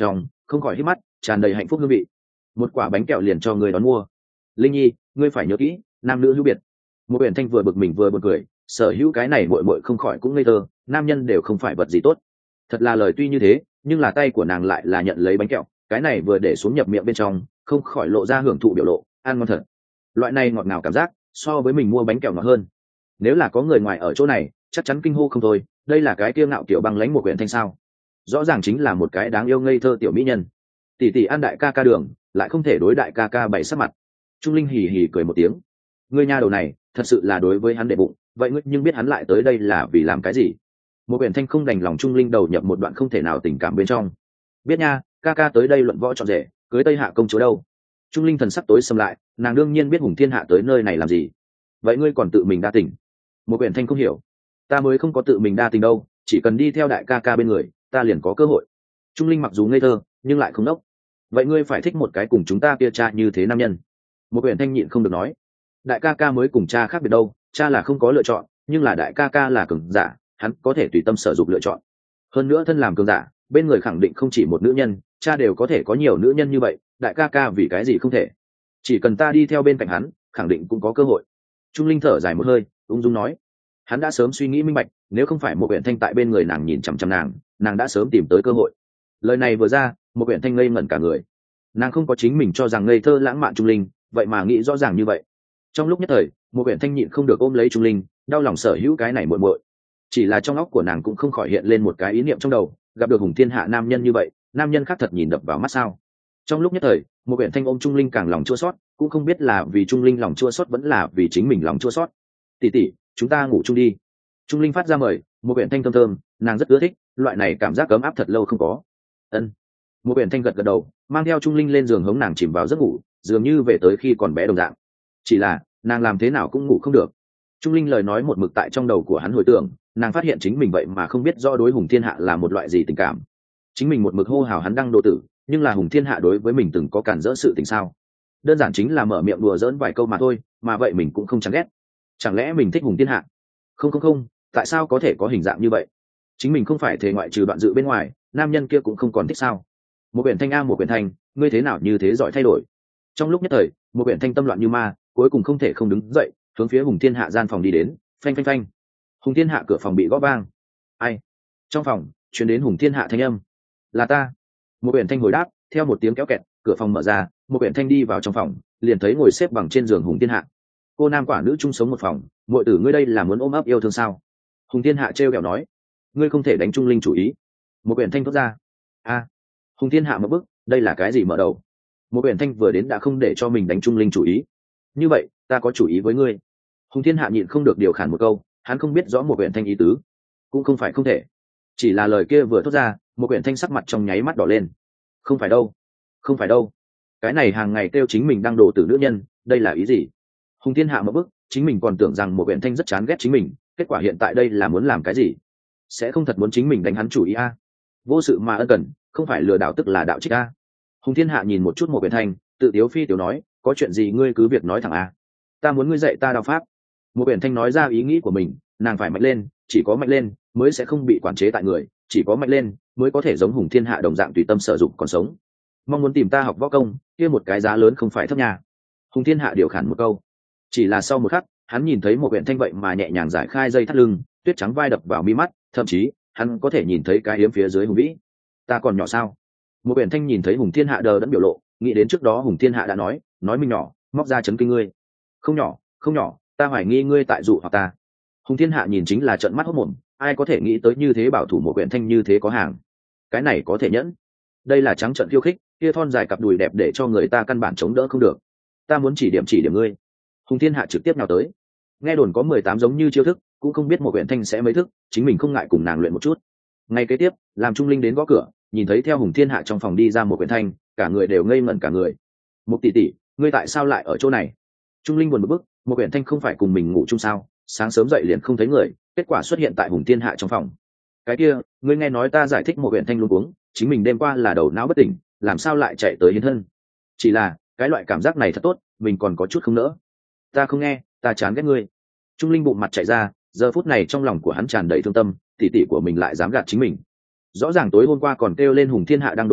không khỏi hít mắt tràn đầy hạnh phúc hương vị. Một quả bánh kẹo liền cho người đón mua. Linh nhi, ngươi phải nhớ kỹ, nam nữ hữu biệt. Một Uyển Thanh vừa bực mình vừa buồn cười, sở hữu cái này muội muội không khỏi cũng ngây thơ, nam nhân đều không phải vật gì tốt. Thật là lời tuy như thế, nhưng là tay của nàng lại là nhận lấy bánh kẹo, cái này vừa để xuống nhập miệng bên trong, không khỏi lộ ra hưởng thụ biểu lộ, ăn ngon thật. Loại này ngọt ngào cảm giác, so với mình mua bánh kẹo ngọt hơn. Nếu là có người ngoài ở chỗ này, chắc chắn kinh hô không thôi, đây là cái kiêu ngạo kiểu băng lãnh một Uyển Thanh sao? Rõ ràng chính là một cái đáng yêu ngây thơ tiểu mỹ nhân. Tỷ tỷ ăn đại ca ca đường, lại không thể đối đại ca ca bày sắc mặt. Trung Linh hì hì cười một tiếng. Ngươi nha đầu này, thật sự là đối với hắn đệ bụng, vậy ngươi nhưng biết hắn lại tới đây là vì làm cái gì? Một Uyển Thanh không đành lòng Trung Linh đầu nhập một đoạn không thể nào tình cảm bên trong. Biết nha, ca ca tới đây luận võ trọn rể, cưới Tây Hạ công chúa đâu? Trung Linh thần sắc tối sầm lại, nàng đương nhiên biết Hùng Thiên Hạ tới nơi này làm gì. Vậy ngươi còn tự mình đa tình? Một Uyển Thanh không hiểu. Ta mới không có tự mình đa tình đâu, chỉ cần đi theo đại ca ca bên người, ta liền có cơ hội. Trung Linh mặc dù ngây thơ, nhưng lại không đốc. Vậy ngươi phải thích một cái cùng chúng ta kia cha như thế nam nhân. Một Uyển Thanh nhịn không được nói. Đại ca ca mới cùng cha khác biệt đâu, cha là không có lựa chọn, nhưng là đại ca ca là cường giả, hắn có thể tùy tâm sở dụng lựa chọn. Hơn nữa thân làm cường giả, bên người khẳng định không chỉ một nữ nhân, cha đều có thể có nhiều nữ nhân như vậy, đại ca ca vì cái gì không thể? Chỉ cần ta đi theo bên cạnh hắn, khẳng định cũng có cơ hội. Trung Linh thở dài một hơi, ung dung nói. Hắn đã sớm suy nghĩ minh bạch, nếu không phải một Uyển Thanh tại bên người nàng nhìn chằm chằm nàng đã sớm tìm tới cơ hội. Lời này vừa ra, một Uyển Thanh ngây ngẩn cả người. Nàng không có chính mình cho rằng ngây thơ lãng mạn Trung Linh, vậy mà nghĩ rõ ràng như vậy. Trong lúc nhất thời, một Uyển Thanh nhịn không được ôm lấy Trung Linh, đau lòng sở hữu cái này muội muội. Chỉ là trong óc của nàng cũng không khỏi hiện lên một cái ý niệm trong đầu, gặp được Hùng Thiên Hạ nam nhân như vậy, nam nhân khác thật nhìn đập vào mắt sao? Trong lúc nhất thời, một Uyển Thanh ôm Trung Linh càng lòng chua xót, cũng không biết là vì Trung Linh lòng chua xót vẫn là vì chính mình lòng chua xót. Tỷ tỷ, chúng ta ngủ chung đi. Trung Linh phát ra mời, một Uyển Thanh thơm thơm, nàng rất ưa thích, loại này cảm giác ấm áp thật lâu không có. Ân. Một Uyển Thanh gật gật đầu, mang theo Trung Linh lên giường hống nàng chìm vào giấc ngủ, dường như về tới khi còn bé đồng dạng. Chỉ là, nàng làm thế nào cũng ngủ không được. Trung Linh lời nói một mực tại trong đầu của hắn hồi tưởng, nàng phát hiện chính mình vậy mà không biết rõ đối Hùng Thiên Hạ là một loại gì tình cảm. Chính mình một mực hô hào hắn đăng độ tử, nhưng là Hùng Thiên Hạ đối với mình từng có cản rỡ sự tình sao? Đơn giản chính là mở miệng đùa giỡn vài câu mà thôi, mà vậy mình cũng không chán ghét. Chẳng lẽ mình thích Hùng Thiên Hạ? Không, tại sao có thể có hình dạng như vậy? Chính mình không phải thể ngoại trừ Đoạn Dự bên ngoài, nam nhân kia cũng không còn thích sao? Một Uyển Thanh một Uyển Thanh, ngươi thế nào như thế giỏi thay đổi? Trong lúc nhất thời, một Uyển Thanh tâm loạn như ma, cuối cùng không thể không đứng dậy, hướng phía Hùng Thiên Hạ gian phòng đi đến. Phanh phanh phanh. Hùng Thiên Hạ cửa phòng bị gõ vang. Ai? Trong phòng truyền đến Hùng Thiên Hạ thanh âm. Là ta. Một Uyển Thanh hồi đáp, theo một tiếng kéo kẹt, cửa phòng mở ra, một Uyển Thanh đi vào trong phòng, liền thấy ngồi xếp bằng trên giường Hùng Thiên Hạ. Cô nam quả nữ chung sống một phòng, muội tử ngươi đây là muốn ôm ấp yêu thương sao? Hùng Thiên Hạ trêu ghẹo nói. Ngươi không thể đánh Trung Linh chủ ý. Một Uyển Thanh thốt ra. A. Hùng Thiên Hạ mở bức, đây là cái gì mở đầu? Một Uyển Thanh vừa đến đã không để cho mình đánh Trung Linh chủ ý. Như vậy, ta có chủ ý với ngươi. Hùng Thiên Hạ nhịn không được điều khản một câu, hắn không biết rõ một Uyển Thanh ý tứ, cũng không phải không thể, chỉ là lời kia vừa thốt ra, một Uyển Thanh sắc mặt trong nháy mắt đỏ lên. Không phải đâu, cái này hàng ngày kêu chính mình đang đổ tử nữ nhân, đây là ý gì? Hùng Thiên Hạ mở bức, chính mình còn tưởng rằng một Uyển Thanh rất chán ghét chính mình, kết quả hiện tại đây là muốn làm cái gì? Sẽ không thật muốn chính mình đánh hắn chủ ý a? Vô sự mà ân cần, không phải lừa đảo tức là đạo trích a? Hùng Thiên Hạ nhìn một chút một Uyển Thanh, tự tiếu phi tiểu nói, có chuyện gì ngươi cứ việc nói thẳng a. Ta muốn ngươi dạy ta đao pháp. Một Uyển Thanh nói ra ý nghĩ của mình, nàng phải mạnh lên, chỉ có mạnh lên mới sẽ không bị quản chế tại người, chỉ có mạnh lên mới có thể giống Hùng Thiên Hạ đồng dạng tùy tâm sở dụng còn sống. Mong muốn tìm ta học võ công, kia một cái giá lớn không phải thấp nhà. Hùng Thiên Hạ điều khản một câu. Chỉ là sau một khắc, hắn nhìn thấy một Uyển Thanh vậy mà nhẹ nhàng giải khai dây thắt lưng, tuyết trắng vai đập vào mi mắt, thậm chí hắn có thể nhìn thấy cái yếm phía dưới Hùng Vĩ. Ta còn nhỏ sao? Một Uyển Thanh nhìn thấy Hùng Thiên Hạ đờ đẫn biểu lộ, nghĩ đến trước đó Hùng Thiên Hạ đã nói mình nhỏ, móc ra chấn kinh ngươi. Không nhỏ, ta hoài nghi ngươi tại dụ hoặc ta. Hùng Thiên Hạ nhìn chính là trợn mắt hốt mồm, ai có thể nghĩ tới như thế bảo thủ một Uyển Thanh như thế có hàng. Cái này có thể nhẫn. Đây là trắng trợn khiêu khích, kia thon dài cặp đùi đẹp để cho người ta căn bản chống đỡ không được. Ta muốn chỉ điểm ngươi. Hùng Thiên Hạ trực tiếp nào tới. Nghe đồn có 18 giống như chiêu thức, cũng không biết một Uyển Thanh sẽ mấy thức, chính mình không ngại cùng nàng luyện một chút. Ngay kế tiếp, làm Trung Linh đến gõ cửa, nhìn thấy theo Hùng Thiên Hạ trong phòng đi ra một Uyển Thanh, cả người đều ngây ngẩn cả người. Một tỷ tỷ, ngươi tại sao lại ở chỗ này? Trung Linh buồn bực, một Uyển Thanh không phải cùng mình ngủ chung sao? Sáng sớm dậy liền không thấy người, kết quả xuất hiện tại Hùng Thiên Hạ trong phòng. Cái kia, ngươi nghe nói ta giải thích một Uyển Thanh luôn uống, chính mình đêm qua là đầu não bất tỉnh, làm sao lại chạy tới hiến thân? Chỉ là, cái loại cảm giác này thật tốt, mình còn có chút không nỡ. Ta không nghe, ta chán ghét ngươi. Trung Linh bụng mặt chạy ra, giờ phút này trong lòng của hắn tràn đầy thương tâm, tỷ tỷ của mình lại dám gạt chính mình. Rõ ràng tối hôm qua còn kêu lên Hùng Thiên Hạ đang độ tử,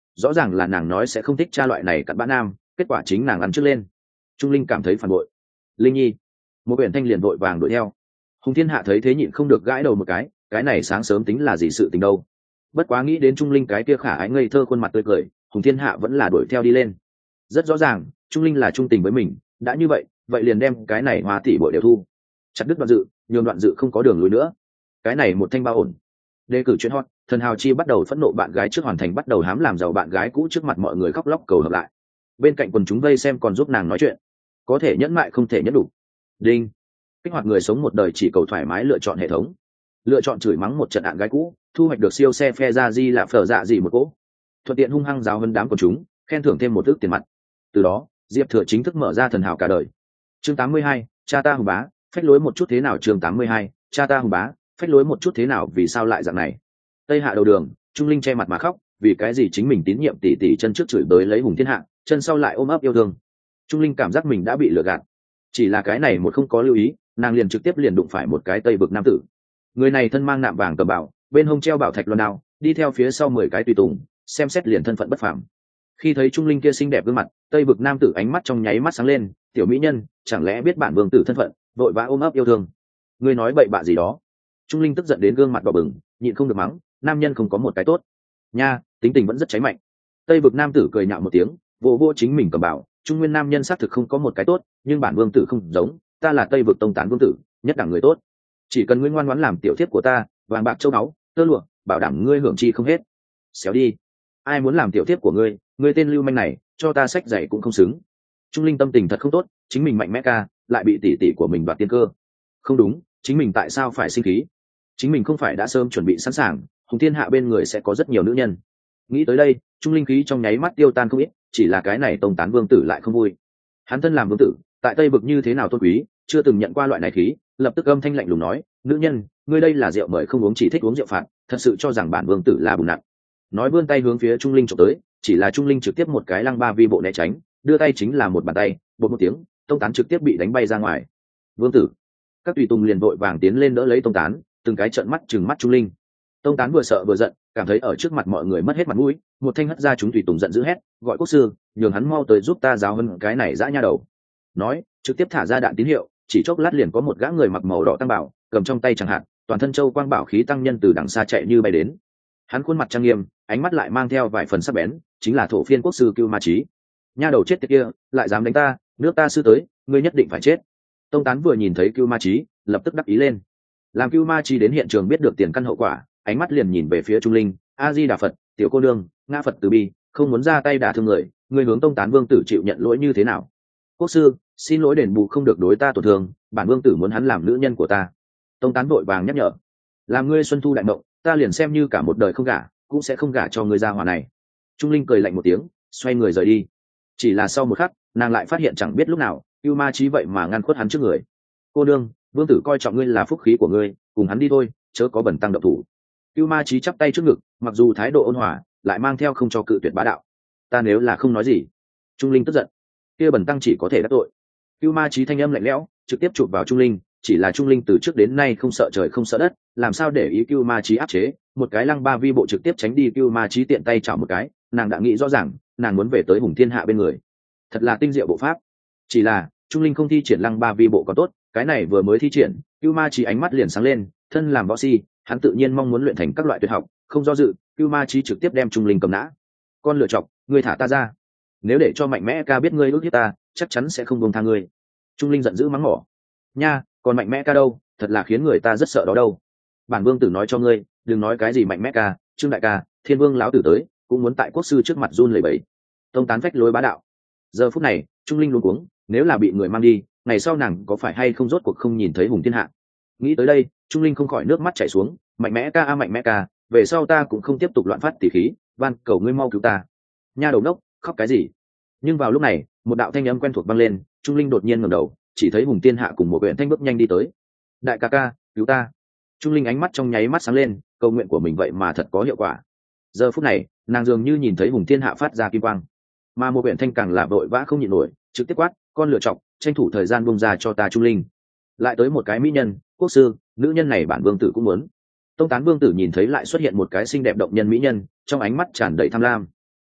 rõ ràng là nàng nói sẽ không thích cha loại này cặn bã nam, kết quả chính nàng ăn trước lên. Trung linh cảm thấy phản bội. Linh nhi. Một biển thanh liền vội vàng đuổi theo. Hùng thiên hạ thấy thế nhịn không được gãi đầu một cái này sáng sớm tính là gì sự tình đâu. Bất quá nghĩ đến Trung linh cái kia khả ái ngây thơ khuôn mặt tươi cười, Hùng thiên hạ vẫn là đuổi theo đi lên. Rất rõ ràng Trung linh là trung tình với mình, đã như vậy vậy liền đem cái này hoa tỷ bội đều thu, chặt đứt Đoạn Dự, nhường Đoạn Dự không có đường lùi nữa. Cái này một thanh bao ổn. Đề cử chuyện hot, thần hào chi bắt đầu phẫn nộ bạn gái trước hoàn thành bắt đầu hám làm giàu bạn gái cũ trước mặt mọi người khóc lóc cầu hợp lại. Bên cạnh quần chúng vây xem còn giúp nàng nói chuyện. Có thể nhẫn mại không thể nhẫn đủ. Đinh. Kích hoạt người sống một đời chỉ cầu thoải mái lựa chọn hệ thống. Lựa chọn chửi mắng một trận bạn gái cũ, thu hoạch được siêu xe phe ra di là phở dạ gì một cỗ. Thuận tiện hung hăng giáo hơn đám quần chúng, khen thưởng thêm một ức tiền mặt. Từ đó, Diệp Thừa chính thức mở ra thần hào cả đời. Chương 82, cha ta hùng bá, phách lối một chút thế nào? Chương 82, cha ta hùng bá, phách lối một chút thế nào? Vì sao lại dạng này? Tây hạ đầu đường, Trung linh che mặt mà khóc, vì cái gì chính mình tín nhiệm tỷ tỷ chân trước chửi bới lấy Hùng Thiên Hạ, chân sau lại ôm ấp yêu thương. Trung linh cảm giác mình đã bị lừa gạt. Chỉ là cái này một không có lưu ý, nàng liền trực tiếp liền đụng phải một cái Tây vực nam tử. Người này thân mang nạm vàng cầm bảo, bên hông treo bảo thạch loan đao, đi theo phía sau 10 cái tùy tùng, xem xét liền thân phận bất phàm. Khi thấy Trung linh kia xinh đẹp gương mặt, Tây vực nam tử ánh mắt trong nháy mắt sáng lên, tiểu mỹ nhân, chẳng lẽ biết bản vương tử thân phận, vội vã ôm ấp yêu thương. Ngươi nói bậy bạ gì đó? Trung linh tức giận đến gương mặt đỏ bừng, nhịn không được mắng, nam nhân không có một cái tốt nha, tính tình vẫn rất cháy mạnh. Tây vực nam tử cười nhạo một tiếng, vô vô chính mình cầm bảo, trung nguyên nam nhân xác thực không có một cái tốt, nhưng bản vương tử không giống, ta là Tây vực tông tán vương tử, nhất đẳng người tốt, chỉ cần ngươi ngoan ngoãn làm tiểu thiếp của ta, vàng bạc châu báu tơ lụa bảo đảm ngươi hưởng chi không hết. Xéo đi, ai muốn làm tiểu thiếp của ngươi, ngươi tên lưu manh này cho ta sách giày cũng không xứng. Trung linh tâm tình thật không tốt, chính mình mạnh mẽ ca lại bị tỷ tỷ của mình đoạt tiên cơ. Không đúng, chính mình tại sao phải sinh khí? Chính mình không phải đã sớm chuẩn bị sẵn sàng, Hùng Thiên Hạ bên người sẽ có rất nhiều nữ nhân. Nghĩ tới đây, trung linh khí trong nháy mắt tiêu tan không ít, chỉ là cái này tông tán vương tử lại không vui. Hắn thân làm vương tử, tại Tây vực như thế nào tôn quý, chưa từng nhận qua loại này khí, lập tức âm thanh lạnh lùng nói, nữ nhân, ngươi đây là rượu mời không uống chỉ thích uống rượu phạt, thật sự cho rằng bản vương tử là bùn nặn. Nói vươn tay hướng phía trung linh trộm tới, chỉ là trung linh trực tiếp một cái lăng ba vi bộ né tránh, đưa tay chính là một bàn tay, bột một tiếng, tông tán trực tiếp bị đánh bay ra ngoài. Vương tử, các tùy tùng liền vội vàng tiến lên đỡ lấy tông tán, từng cái trợn mắt chừng mắt trung linh. Tông tán vừa sợ vừa giận, cảm thấy ở trước mặt mọi người mất hết mặt mũi, một thanh hất ra chúng tùy tùng giận dữ hét, gọi quốc sư, nhường hắn mau tới giúp ta giáo hơn cái này dã nha đầu. Nói, trực tiếp thả ra đạn tín hiệu, chỉ chốc lát liền có một gã người mặc màu đỏ tăng bảo, cầm trong tay chẳng hạn, toàn thân châu quang bảo khí tăng nhân từ đằng xa chạy như bay đến. Hắn khuôn mặt trang nghiêm, ánh mắt lại mang theo vài phần sắc bén, chính là thổ phiên quốc sư Cưu Ma Chí. Nha đầu chết tiệt kia, lại dám đánh ta, nước ta sư tới, ngươi nhất định phải chết. Tông tán vừa nhìn thấy Cưu Ma Chí, lập tức đắc ý lên. Làm Cưu Ma Chí đến hiện trường biết được tiền căn hậu quả, ánh mắt liền nhìn về phía Trung linh, A Di Đà Phật, tiểu cô nương, ngã Phật từ bi, không muốn ra tay đả thương người, người hướng tông tán vương tử chịu nhận lỗi như thế nào? Quốc sư, xin lỗi đền bù không được đối ta tổn thương, bản vương tử muốn hắn làm nữ nhân của ta. Tông tán vội vàng nhắc nhở, làm ngươi xuân thu đại mộng, ta liền xem như cả một đời không gả, cũng sẽ không gả cho ngươi gia hỏa này. Trung linh cười lạnh một tiếng, xoay người rời đi. Chỉ là sau một khắc, nàng lại phát hiện chẳng biết lúc nào, Cưu Ma Chí vậy mà ngăn khuất hắn trước người. Cô đương, vương tử coi trọng ngươi là phúc khí của ngươi, cùng hắn đi thôi, chớ có bẩn tăng động thủ. Cưu Ma Chí chắp tay trước ngực, mặc dù thái độ ôn hòa, lại mang theo không cho cự tuyệt bá đạo. Ta nếu là không nói gì. Trung linh tức giận, kia bẩn tăng chỉ có thể đắc tội. Cưu Ma Chí thanh âm lạnh lẽo, trực tiếp chụp vào Trung linh, chỉ là Trung linh từ trước đến nay không sợ trời không sợ đất, làm sao để ý Cưu Ma Chí áp chế, một cái lăng ba vi bộ trực tiếp tránh đi. Cưu Ma Chí tiện tay chảo một cái, nàng đã nghĩ rõ ràng, nàng muốn về tới Hùng Thiên Hạ bên người. Thật là tinh diệu bộ pháp. Chỉ là Trung linh không thi triển lăng ba vi bộ còn tốt, cái này vừa mới thi triển, Cưu Ma Chí ánh mắt liền sáng lên, thân làm võ si, hắn tự nhiên mong muốn luyện thành các loại tuyệt học, không do dự, Cưu Ma Chí trực tiếp đem Trung linh cầm nã. Con lựa chọc, ngươi thả ta ra, nếu để cho mạnh mẽ ca biết ngươi ước hiếp ta, chắc chắn sẽ không buông tha ngươi. Trung linh giận dữ mắng mỏ, nha, còn mạnh mẽ ca đâu, thật là khiến người ta rất sợ đó đâu. Bản vương tử nói cho ngươi, đừng nói cái gì mạnh mẽ ca, Trương đại ca, Thiên vương lão tử tới, cũng muốn tại quốc sư trước mặt run lẩy bẩy. Tông tán phách lối bá đạo. Giờ phút này, Trung linh luống cuống, nếu là bị người mang đi, ngày sau nàng có phải hay không rốt cuộc không nhìn thấy Hùng Thiên Hạ. Nghĩ tới đây, Trung linh không khỏi nước mắt chảy xuống, mạnh mẽ ca a mạnh mẽ ca, về sau ta cũng không tiếp tục loạn phát tỉ khí, van cầu ngươi mau cứu ta. Nha đầu đốc, khóc cái gì? Nhưng vào lúc này, một đạo thanh âm quen thuộc vang lên, Trung linh đột nhiên ngẩng đầu, chỉ thấy Hùng Thiên Hạ cùng một huyện thanh bước nhanh đi tới. Đại ca ca, cứu ta. Trung linh ánh mắt trong nháy mắt sáng lên, cầu nguyện của mình vậy mà thật có hiệu quả. Giờ phút này, nàng dường như nhìn thấy Hùng Thiên Hạ phát ra kim quang, mà một huyện thanh càng là vội vã không nhịn nổi, trực tiếp quát, con lựa chọc, tranh thủ thời gian bung ra cho ta. Trung linh, lại tới một cái mỹ nhân, quốc sư, nữ nhân này bản vương tử cũng muốn. Tông tán vương tử nhìn thấy lại xuất hiện một cái xinh đẹp động nhân mỹ nhân, trong ánh mắt tràn đầy tham lam.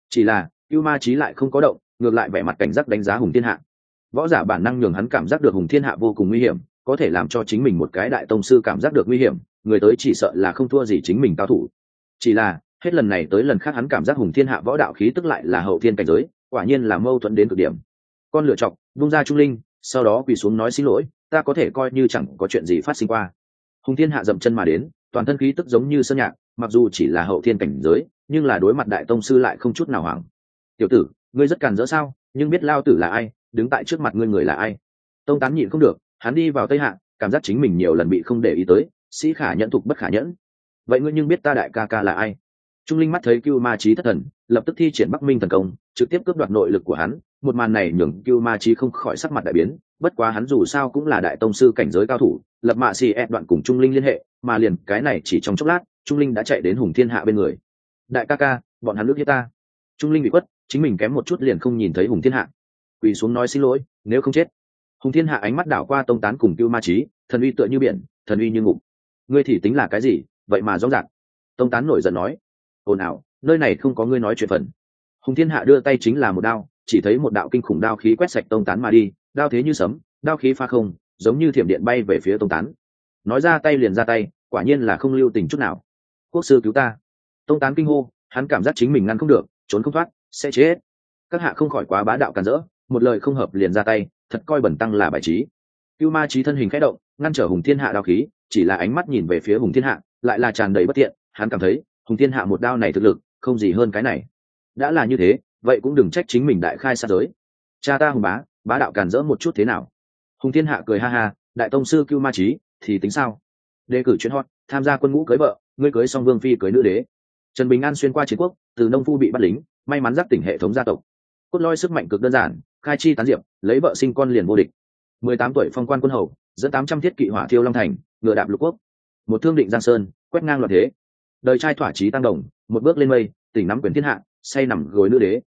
chỉ là Cưu Ma Chí lại không có động, ngược lại vẻ mặt cảnh giác đánh giá Hùng Thiên Hạ. Võ giả bản năng nhường hắn cảm giác được Hùng Thiên Hạ vô cùng nguy hiểm, có thể làm cho chính mình một cái đại tông sư cảm giác được nguy hiểm, người tới chỉ sợ là không thua gì chính mình cao thủ. Chỉ là hết lần này tới lần khác hắn cảm giác Hùng Thiên Hạ võ đạo khí tức lại là hậu thiên cảnh giới, quả nhiên là mâu thuẫn đến cực điểm. Con lựa chọc vung ra Trung Linh, sau đó quỳ xuống nói xin lỗi, ta có thể coi như chẳng có chuyện gì phát sinh qua. Hùng Thiên Hạ dậm chân mà đến, toàn thân khí tức giống như sơn nhạc, mặc dù chỉ là hậu thiên cảnh giới, nhưng là đối mặt đại tông sư lại không chút nào hoảng. Tiểu tử, ngươi rất càn rỡ sao? Nhưng biết lao tử là ai, đứng tại trước mặt ngươi người là ai? Tông Tán nhịn không được, hắn đi vào Tây Hạ, cảm giác chính mình nhiều lần bị không để ý tới, sĩ khả nhẫn thục bất khả nhẫn. Vậy ngươi nhưng biết ta đại ca ca là ai? Trung Linh mắt thấy Cưu Ma Chí thất thần, lập tức thi triển Bắc Minh thần công, trực tiếp cướp đoạt nội lực của hắn. Một màn này nhường Cưu Ma Chí không khỏi sắc mặt đại biến, bất quá hắn dù sao cũng là đại tông sư cảnh giới cao thủ, lập mạ xì đoạn cùng Trung Linh liên hệ, mà liền cái này chỉ trong chốc lát, Trung Linh đã chạy đến Hùng Thiên Hạ bên người. Đại ca ca, bọn hắn nước hiếp ta. Trung Linh bị quất, chính mình kém một chút liền không nhìn thấy Hùng Thiên Hạ, quỳ xuống nói xin lỗi, nếu không chết. Hùng Thiên Hạ ánh mắt đảo qua Tông Tán cùng Cưu Ma Chí, thần uy tựa như biển, thần uy như ngục. Ngươi thì tính là cái gì, vậy mà rõ ràng. Tông Tán nổi giận nói, ồn ào, nơi này không có ngươi nói chuyện phần. Hùng Thiên Hạ đưa tay chính là một đao, chỉ thấy một đạo kinh khủng đao khí quét sạch Tông Tán mà đi, đao thế như sấm, đao khí pha không, giống như thiểm điện bay về phía Tông Tán. Nói ra tay liền ra tay, quả nhiên là không lưu tình chút nào. Quốc sư cứu ta! Tông Tán kinh hô, hắn cảm giác chính mình ngăn không được, trốn không thoát, sẽ chết. Các hạ không khỏi quá bá đạo càn rỡ, một lời không hợp liền ra tay, thật coi bẩn tăng là bài trí. Cưu Ma Chí thân hình khẽ động, ngăn trở Hùng Thiên Hạ đao khí, chỉ là ánh mắt nhìn về phía Hùng Thiên Hạ, lại là tràn đầy bất thiện. Hắn cảm thấy Hùng Thiên Hạ một đao này thực lực không gì hơn cái này. Đã là như thế, vậy cũng đừng trách chính mình đại khai sát giới. Cha ta Hùng bá đạo càn rỡ một chút thế nào? Hùng Thiên Hạ cười ha ha, đại tông sư Cưu Ma Chí thì tính sao? Đề cử chuyên hot, tham gia quân ngũ cưới vợ, ngươi cưới xong vương phi cưới nữ đế. Trần Bình An xuyên qua chiến quốc, từ nông phu bị bắt lính, may mắn giác tỉnh hệ thống gia tộc. Cốt lõi sức mạnh cực đơn giản, khai chi tán diệp, lấy vợ sinh con liền vô địch. 18 tuổi phong quan quân hầu, dẫn 800 thiết kỵ hỏa thiêu long thành, ngựa đạp lục quốc. Một thương định giang sơn, quét ngang loạn thế. Đời trai thỏa chí tăng đồng, một bước lên mây, tỉnh nắm quyền thiên hạ, say nằm gối nữ đế.